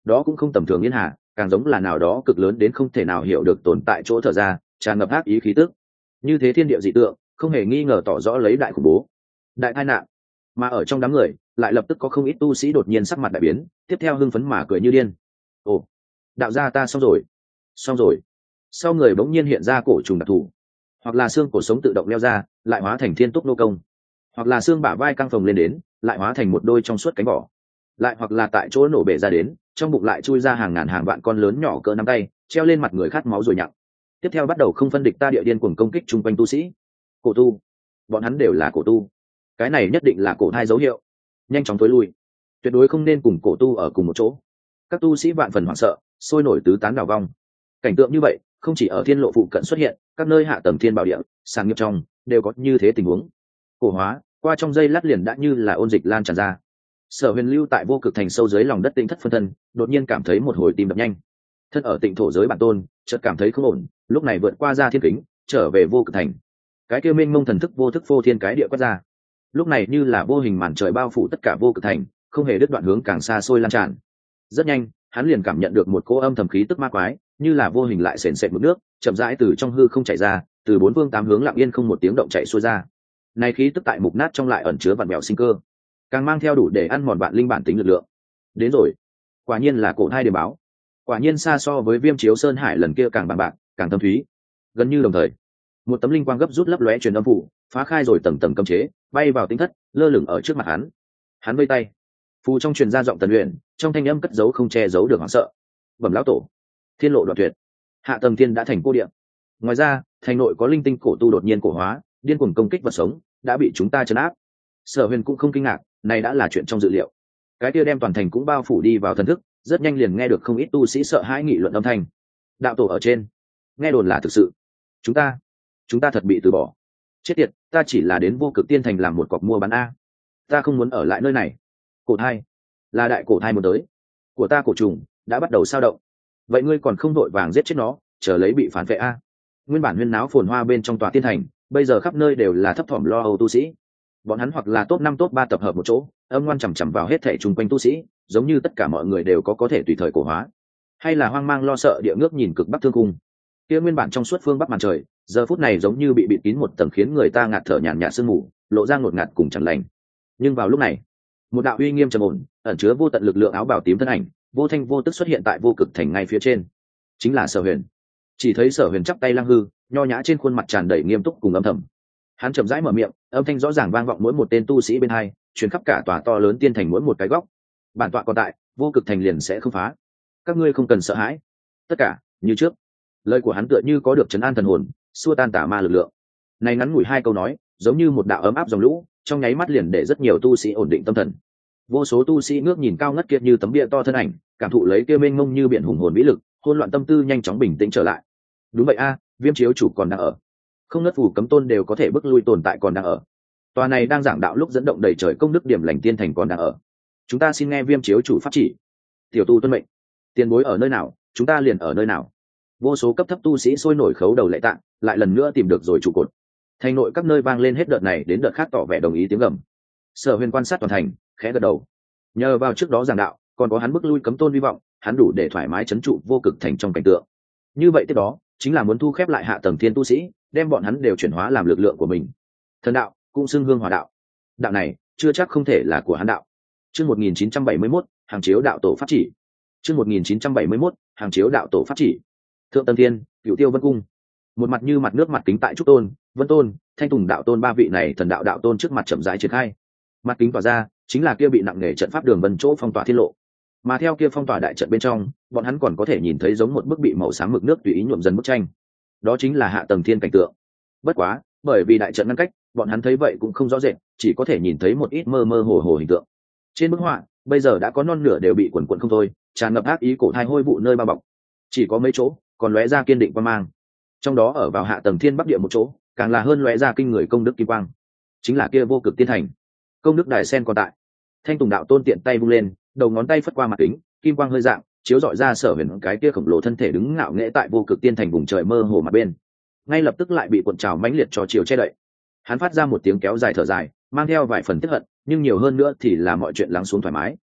đó cũng không tầm thường yên hà, càng giống là nào đó cực lớn đến không thể nào hiểu được tồn tại chỗ thở ra, tràn ngập ác ý khí tức. Như thế thiên địa dị tượng, không hề nghi ngờ tỏ rõ lấy đại khủng bố, đại tai nạn. Mà ở trong đám người, lại lập tức có không ít tu sĩ đột nhiên sắc mặt đại biến, tiếp theo hưng phấn mà cười như điên. Ồ, đạo gia ta xong rồi, xong rồi. Sau người bỗng nhiên hiện ra cổ trùng đặc thù, hoặc là xương cổ sống tự động leo ra, lại hóa thành thiên túc nô công, hoặc là xương bả vai căng phồng lên đến, lại hóa thành một đôi trong suốt cánh vỏ, lại hoặc là tại chỗ nổ bể ra đến, trong bụng lại chui ra hàng ngàn hàng vạn con lớn nhỏ cỡ nắm tay, treo lên mặt người khát máu rồi nhặng. Tiếp theo bắt đầu không phân địch ta địa điên cuồng công kích chung quanh tu sĩ. Cổ tu, bọn hắn đều là cổ tu, cái này nhất định là cổ thai dấu hiệu, nhanh chóng tối lui, tuyệt đối không nên cùng cổ tu ở cùng một chỗ. Các tu sĩ vạn phần hoảng sợ, sôi nổi tứ tán đảo vong. Cảnh tượng như vậy không chỉ ở thiên lộ phụ cận xuất hiện, các nơi hạ tầng thiên bảo địa, sàn nghiệp trong đều có như thế tình huống. Cổ hóa qua trong dây lát liền đã như là ôn dịch lan tràn ra. Sở Huyền lưu tại vô cực thành sâu dưới lòng đất tinh thất phân thân, đột nhiên cảm thấy một hồi tim đập nhanh. Thân ở tịnh thổ giới bản tôn, chợt cảm thấy không ổn, lúc này vượt qua ra thiên kính, trở về vô cực thành. Cái kia mênh mông thần thức vô thức phô thiên cái địa quét ra, lúc này như là vô hình màn trời bao phủ tất cả vô cực thành, không hề đứt đoạn hướng càng xa xôi lan tràn. Rất nhanh, hắn liền cảm nhận được một cỗ âm thầm khí tức ma quái, như là vô hình lại sền sệt mực nước, chậm rãi từ trong hư không chảy ra, từ bốn phương tám hướng lặng yên không một tiếng động chảy xuôi ra. Này khí tức tại mục nát trong lại ẩn chứa vạn mèo sinh cơ, càng mang theo đủ để ăn mòn bạn linh bản tính lực lượng. Đến rồi, quả nhiên là cổ thai điểm báo, quả nhiên xa so với Viêm Chiếu Sơn Hải lần kia càng bằng bạc, càng thâm thúy. Gần như đồng thời, một tấm linh quang gấp rút lấp lóe truyền âm phủ, phá khai rồi tầng tầng cấm chế, bay vào tinh thất, lơ lửng ở trước mặt hắn. Hắn vây tay, phù trong truyền ra giọng tần luyện, trong thanh âm cất giấu không che giấu được hoảng sợ. Bẩm lão tổ, thiên lộ đoạn tuyệt, hạ tầng thiên đã thành cô địa. Ngoài ra, thành nội có linh tinh cổ tu đột nhiên cổ hóa, điên cuồng công kích vật sống, đã bị chúng ta trấn áp. Sở Huyền cũng không kinh ngạc, này đã là chuyện trong dự liệu. Cái kia đem toàn thành cũng bao phủ đi vào thần thức, rất nhanh liền nghe được không ít tu sĩ sợ hãi nghị luận âm thanh. Đạo tổ ở trên, nghe đồn là thực sự. Chúng ta, chúng ta thật bị từ bỏ. Chết tiệt, ta chỉ là đến vô cực tiên thành làm một cọc mua bán a. Ta không muốn ở lại nơi này. Cổ thai, là đại cổ thai muốn tới. Của ta cổ trùng đã bắt đầu sao động. Vậy ngươi còn không đội vàng giết chết nó, chờ lấy bị phản vệ a. Nguyên bản huyên náo phồn hoa bên trong tòa tiên thành, bây giờ khắp nơi đều là thấp thỏm lo âu tu sĩ. Bọn hắn hoặc là top năm top ba tập hợp một chỗ, âm ngoan chằm chằm vào hết thảy chung quanh tu sĩ, giống như tất cả mọi người đều có có thể tùy thời cổ hóa, hay là hoang mang lo sợ địa ngước nhìn cực bắc thương cung. Kia nguyên bản trong suốt phương bắc màn trời, giờ phút này giống như bị bịt kín một tầng khiến người ta ngạt thở nhàn nhạt sương mù, lộ ra ngột ngạt cùng chẳng lành. Nhưng vào lúc này, một đạo uy nghiêm trầm ổn, ẩn chứa vô tận lực lượng áo bào tím thân ảnh, vô thanh vô tức xuất hiện tại vô cực thành ngay phía trên. Chính là Sở Huyền. Chỉ thấy Sở Huyền chắp tay lăng hư, nho nhã trên khuôn mặt tràn đầy nghiêm túc cùng âm thầm. Hắn chậm rãi mở miệng, âm thanh rõ ràng vang vọng mỗi một tên tu sĩ bên hai, truyền khắp cả tòa to lớn tiên thành mỗi một cái góc. Bản tọa còn tại, vô cực thành liền sẽ không phá. Các ngươi không cần sợ hãi. Tất cả như trước. Lời của hắn tựa như có được trấn an thần hồn, xua tan tà ma lực lượng. Này ngắn ngủi hai câu nói, giống như một đạo ấm áp dòng lũ, trong nháy mắt liền để rất nhiều tu sĩ ổn định tâm thần. Vô số tu sĩ ngước nhìn cao ngất kiệt như tấm bia to thân ảnh, cảm thụ lấy kia mênh mông như biển hùng hồn vĩ lực, hỗn loạn tâm tư nhanh chóng bình tĩnh trở lại. Đúng vậy a, Viêm Chiếu chủ còn đang ở. Không nứt phủ cấm tôn đều có thể bức lui tồn tại còn đang ở. Tòa này đang giảng đạo lúc dẫn động đầy trời công đức điểm lành tiên thành còn đang ở. Chúng ta xin nghe Viêm Chiếu chủ pháp chỉ. Tiểu tu tuân mệnh. Tiền bối ở nơi nào, chúng ta liền ở nơi nào. Vô số cấp thấp tu sĩ sôi nổi khấu đầu lạy tạng, lại lần nữa tìm được rồi trụ cột. Thành nội các nơi vang lên hết đợt này đến đợt khác tỏ vẻ đồng ý tiếng gầm. Sở Huyền quan sát toàn thành, khẽ gật đầu. Nhờ vào trước đó giảng đạo, còn có hắn bức lui cấm tôn vi vọng, hắn đủ để thoải mái trấn trụ vô cực thành trong cảnh tượng. Như vậy tiếp đó, chính là muốn thu khép lại hạ tầng thiên tu sĩ, đem bọn hắn đều chuyển hóa làm lực lượng của mình. Thần đạo cũng xưng hương hòa đạo. Đạo này chưa chắc không thể là của hắn đạo. Chương một nghìn chín trăm bảy mươi mốt, hàng chiếu đạo tổ pháp chỉ. Chương một nghìn chín trăm bảy mươi mốt, hàng chiếu đạo tổ pháp chỉ. Thượng Tầng Thiên, Cửu Tiêu Vân Cung. Một mặt như mặt nước mặt kính tại Trúc Tôn, Vân Tôn, Thanh Tùng đạo tôn ba vị này thần đạo đạo tôn trước mặt chậm rãi triển khai. Mặt kính tỏa ra, chính là kia bị nặng nề trận pháp đường vân chỗ phong tỏa thiên lộ. Mà theo kia phong tỏa đại trận bên trong, bọn hắn còn có thể nhìn thấy giống một bức bị màu xám mực nước tùy ý nhuộm dần bức tranh. Đó chính là hạ tầng thiên cảnh tượng. Bất quá, bởi vì đại trận ngăn cách, bọn hắn thấy vậy cũng không rõ rệt, chỉ có thể nhìn thấy một ít mơ mơ hồ hồ hình tượng. Trên bức họa, bây giờ đã có non nửa đều bị quần quần không thôi, tràn ngập ác ý cổ thai hôi vụ nơi bao bọc. Chỉ có mấy chỗ còn lóe ra kiên định quan mang. Trong đó ở vào hạ tầng thiên bắc địa một chỗ, càng là hơn lóe ra kinh người công đức kim quang. Chính là kia vô cực tiên thành. Công đức đài sen còn tại. Thanh Tùng đạo tôn tiện tay vung lên, đầu ngón tay phất qua mặt kính, kim quang hơi dạng, chiếu rọi ra Sở Huyền cái kia khổng lồ thân thể đứng ngạo nghễ tại vô cực tiên thành vùng trời mơ hồ mặt bên. Ngay lập tức lại bị cuộn trào mãnh liệt cho chiều che đậy. Hắn phát ra một tiếng kéo dài thở dài, mang theo vài phần tức hận, nhưng nhiều hơn nữa thì là mọi chuyện lắng xuống thoải mái.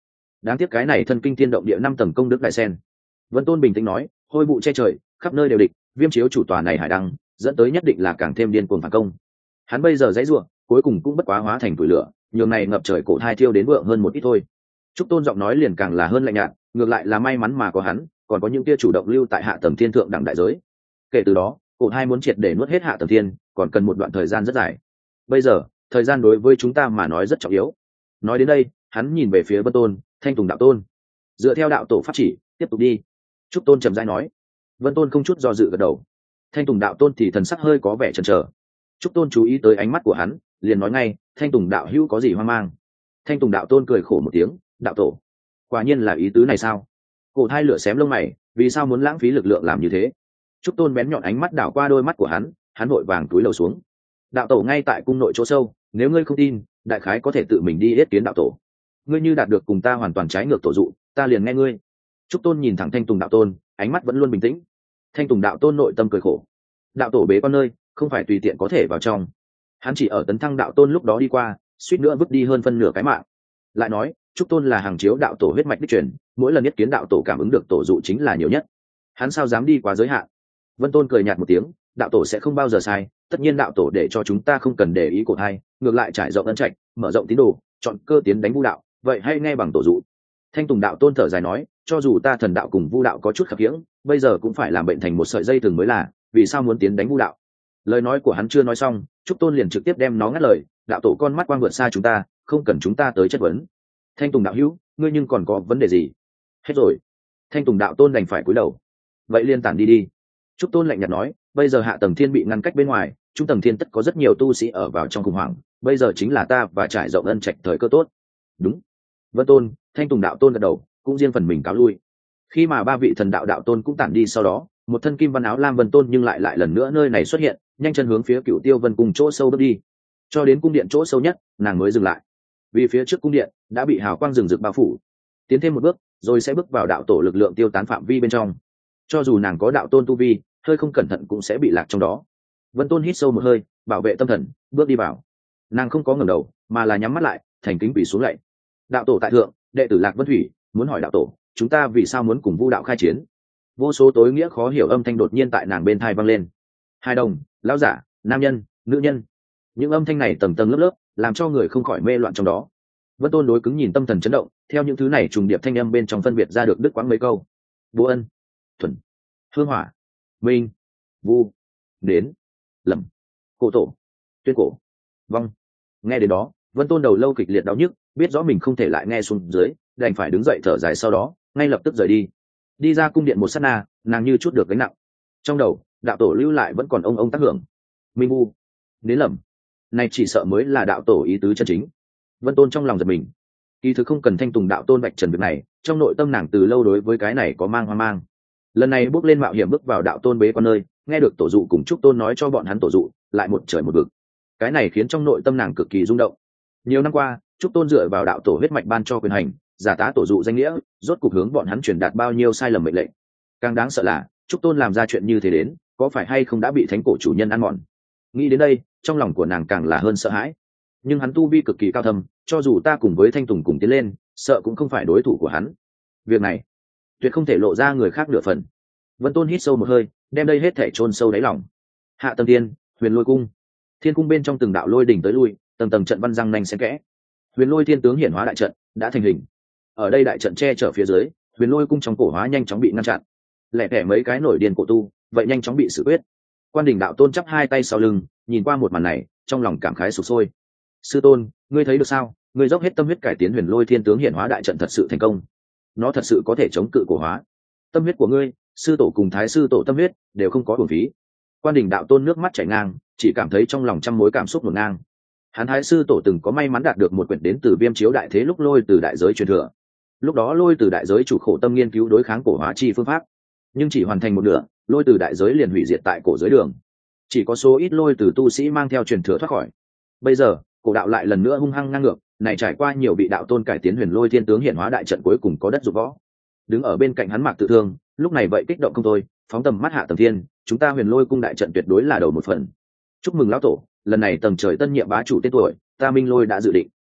đáng tiếc cái này thân kinh thiên động địa năm tầng công đức đại sen. Vân Tôn bình tĩnh nói, hôi vụ che trời, khắp nơi đều địch, viêm chiếu chủ tòa này hải đăng dẫn tới nhất định là càng thêm điên cuồng phản công. Hắn bây giờ dãy ruộng cuối cùng cũng bất quá hóa thành tủi lửa, nhường này ngập trời cổ thai thiêu đến vượng hơn một ít thôi. Trúc Tôn giọng nói liền càng là hơn lạnh nhạt, ngược lại là may mắn mà có hắn, còn có những kia chủ động lưu tại hạ tầng thiên thượng đẳng đại giới. Kể từ đó, cổ thai muốn triệt để nuốt hết hạ tầng thiên, còn cần một đoạn thời gian rất dài. Bây giờ, thời gian đối với chúng ta mà nói rất trọng yếu. Nói đến đây, hắn nhìn về phía Vân Tôn, Thanh Tùng đạo tôn, dựa theo đạo tổ pháp chỉ, tiếp tục đi. Trúc Tôn trầm rãi nói. Vân Tôn không chút do dự gật đầu. Thanh Tùng đạo tôn thì thần sắc hơi có vẻ chần chờ. Trúc Tôn chú ý tới ánh mắt của hắn, liền nói ngay, Thanh Tùng đạo hữu có gì hoang mang? Thanh Tùng đạo tôn cười khổ một tiếng, đạo tổ, quả nhiên là ý tứ này sao? Cổ thai lửa xém lông mày, vì sao muốn lãng phí lực lượng làm như thế? Trúc Tôn bén nhọn ánh mắt đảo qua đôi mắt của hắn, hắn vội vàng túi lầu xuống. Đạo tổ ngay tại cung nội chỗ sâu, nếu ngươi không tin, đại khái có thể tự mình đi yết kiến đạo tổ. Ngươi như đạt được cùng ta hoàn toàn trái ngược tổ dụ, ta liền nghe ngươi. Trúc Tôn nhìn thẳng Thanh Tùng đạo tôn, ánh mắt vẫn luôn bình tĩnh. Thanh Tùng đạo tôn nội tâm cười khổ. Đạo tổ bế con nơi, không phải tùy tiện có thể vào trong. Hắn chỉ ở tấn thăng đạo tôn lúc đó đi qua, suýt nữa vứt đi hơn phân nửa cái mạng. Lại nói, Trúc Tôn là hàng chiếu đạo tổ huyết mạch đích truyền, mỗi lần nhất kiến đạo tổ cảm ứng được tổ dụ chính là nhiều nhất. Hắn sao dám đi quá giới hạn? Vân Tôn cười nhạt một tiếng, đạo tổ sẽ không bao giờ sai, tất nhiên đạo tổ để cho chúng ta không cần để ý cổ thai, ngược lại trải rộng ân trạch, mở rộng tín đồ, chọn cơ tiến đánh vu đạo, vậy hay nghe bằng tổ dụ. Thanh Tùng đạo tôn thở dài nói, cho dù ta thần đạo cùng vu đạo có chút khập khiễng, bây giờ cũng phải làm bệnh thành một sợi dây thừng mới là, vì sao muốn tiến đánh vu đạo? Lời nói của hắn chưa nói xong, Trúc Tôn liền trực tiếp đem nó ngắt lời, đạo tổ con mắt quang vượt xa chúng ta, không cần chúng ta tới chất vấn. Thanh Tùng đạo hữu, ngươi nhưng còn có vấn đề gì? Hết rồi. Thanh Tùng đạo tôn đành phải cúi đầu. Vậy liên tản đi đi. Trúc Tôn lạnh nhạt nói, bây giờ hạ tầng thiên bị ngăn cách bên ngoài, trung tầng thiên tất có rất nhiều tu sĩ ở vào trong khủng hoảng, bây giờ chính là ta và trải rộng ân trạch thời cơ tốt. Đúng. Vân Tôn, Thanh Tùng đạo tôn gật đầu, cũng riêng phần mình cáo lui. Khi mà ba vị thần đạo đạo tôn cũng tản đi sau đó, một thân kim văn áo lam Vân Tôn nhưng lại lại lần nữa nơi này xuất hiện, nhanh chân hướng phía Cửu Tiêu Vân cung chỗ sâu bước đi. Cho đến cung điện chỗ sâu nhất, nàng mới dừng lại. Vì phía trước cung điện đã bị hào quang rừng rực bao phủ. Tiến thêm một bước, rồi sẽ bước vào đạo tổ lực lượng tiêu tán phạm vi bên trong. Cho dù nàng có đạo tôn tu vi, hơi không cẩn thận cũng sẽ bị lạc trong đó. Vân Tôn hít sâu một hơi, bảo vệ tâm thần, bước đi vào. Nàng không có ngẩng đầu, mà là nhắm mắt lại, thành kính quỳ xuống lạy. Đạo tổ tại thượng, đệ tử Lạc Vân Thủy muốn hỏi đạo tổ, chúng ta vì sao muốn cùng Vu đạo khai chiến? Vô số tối nghĩa khó hiểu âm thanh đột nhiên tại nàng bên tai vang lên. Hai đồng, lão giả, nam nhân, nữ nhân. Những âm thanh này tầng tầng lớp lớp, làm cho người không khỏi mê loạn trong đó. Vân Tôn đối cứng nhìn, tâm thần chấn động, theo những thứ này trùng điệp thanh âm bên trong phân biệt ra được đứt quãng mấy câu. Vô ân, thuần, hương hỏa, minh, vu, đến, lầm, cổ tổ, tuyên cổ, vong. Nghe đến đó, Vân Tôn đầu lâu kịch liệt đau nhức, biết rõ mình không thể lại nghe xuống dưới, đành phải đứng dậy thở dài, sau đó ngay lập tức rời đi. Đi ra cung điện một sát na, nàng như chút được gánh nặng. Trong đầu, đạo tổ lưu lại vẫn còn ông ông tác hưởng. Minh vu, đến lầm, này chỉ sợ mới là đạo tổ ý tứ chân chính. Vân Tôn trong lòng giật mình. Kỳ thực không cần Thanh Tùng đạo tôn vạch trần việc này, trong nội tâm nàng từ lâu đối với cái này có mang hoang mang. Lần này bước lên mạo hiểm bước vào đạo tôn bế quan nơi, nghe được tổ dụ cùng Trúc Tôn nói cho bọn hắn tổ dụ, lại một trời một vực. Cái này khiến trong nội tâm nàng cực kỳ rung động. Nhiều năm qua, Trúc Tôn dựa vào đạo tổ huyết mạch ban cho quyền hành, giả tá tổ dụ danh nghĩa, rốt cục hướng bọn hắn truyền đạt bao nhiêu sai lầm mệnh lệnh. Càng đáng sợ là, Trúc Tôn làm ra chuyện như thế đến, có phải hay không đã bị thánh cổ chủ nhân ăn mòn? Nghĩ đến đây, trong lòng của nàng càng là hơn sợ hãi. Nhưng hắn tu vi cực kỳ cao thâm, cho dù ta cùng với Thanh Tùng cùng tiến lên, sợ cũng không phải đối thủ của hắn. Việc này tuyệt không thể lộ ra người khác nửa phần. Vân Tôn hít sâu một hơi, đem đây hết thể chôn sâu đáy lòng. Hạ tầng thiên, Huyền Lôi cung. Thiên cung bên trong từng đạo lôi đỉnh tới lui, tầng tầng trận văn răng nanh xen kẽ. Huyền Lôi Thiên tướng hiển hóa đại trận đã thành hình. Ở đây đại trận che chở phía dưới, Huyền Lôi cung trong cổ hóa nhanh chóng bị ngăn chặn. Lẻ tẻ mấy cái nổi điên cổ tu, vậy nhanh chóng bị xử quyết. Quan Đỉnh đạo tôn chắp hai tay sau lưng, nhìn qua một màn này, trong lòng cảm khái sục sôi. Sư tôn, ngươi thấy được sao? Ngươi dốc hết tâm huyết cải tiến Huyền Lôi Thiên tướng hiển hóa đại trận thật sự thành công. Nó thật sự có thể chống cự cổ hóa. Tâm huyết của ngươi, sư tổ cùng thái sư tổ tâm huyết đều không có uổng phí. Quan Đỉnh đạo tôn nước mắt chảy ngang, chỉ cảm thấy trong lòng trăm mối cảm xúc ngổn ngang. Hắn thái sư tổ từng có may mắn đạt được một quyển đến từ Viêm chiếu đại thế lúc lôi từ đại giới truyền thừa. Lúc đó lôi từ đại giới chủ khổ tâm nghiên cứu đối kháng cổ hóa chi phương pháp, nhưng chỉ hoàn thành một nửa, lôi từ đại giới liền hủy diệt tại cổ giới đường. Chỉ có số ít lôi từ tu sĩ mang theo truyền thừa thoát khỏi. Bây giờ, cổ đạo lại lần nữa hung hăng ngang ngược, này trải qua nhiều vị đạo tôn cải tiến Huyền Lôi Thiên tướng hiển hóa đại trận cuối cùng có đất dụng võ. Đứng ở bên cạnh hắn Mạc Tự Thương, lúc này vậy kích động không thôi, phóng tầm mắt hạ tầng thiên, chúng ta Huyền Lôi cung đại trận tuyệt đối là đầu một phần. Chúc mừng lão tổ, lần này tầng trời tân nhiệm bá chủ tên tuổi, ta Minh Lôi đã dự định.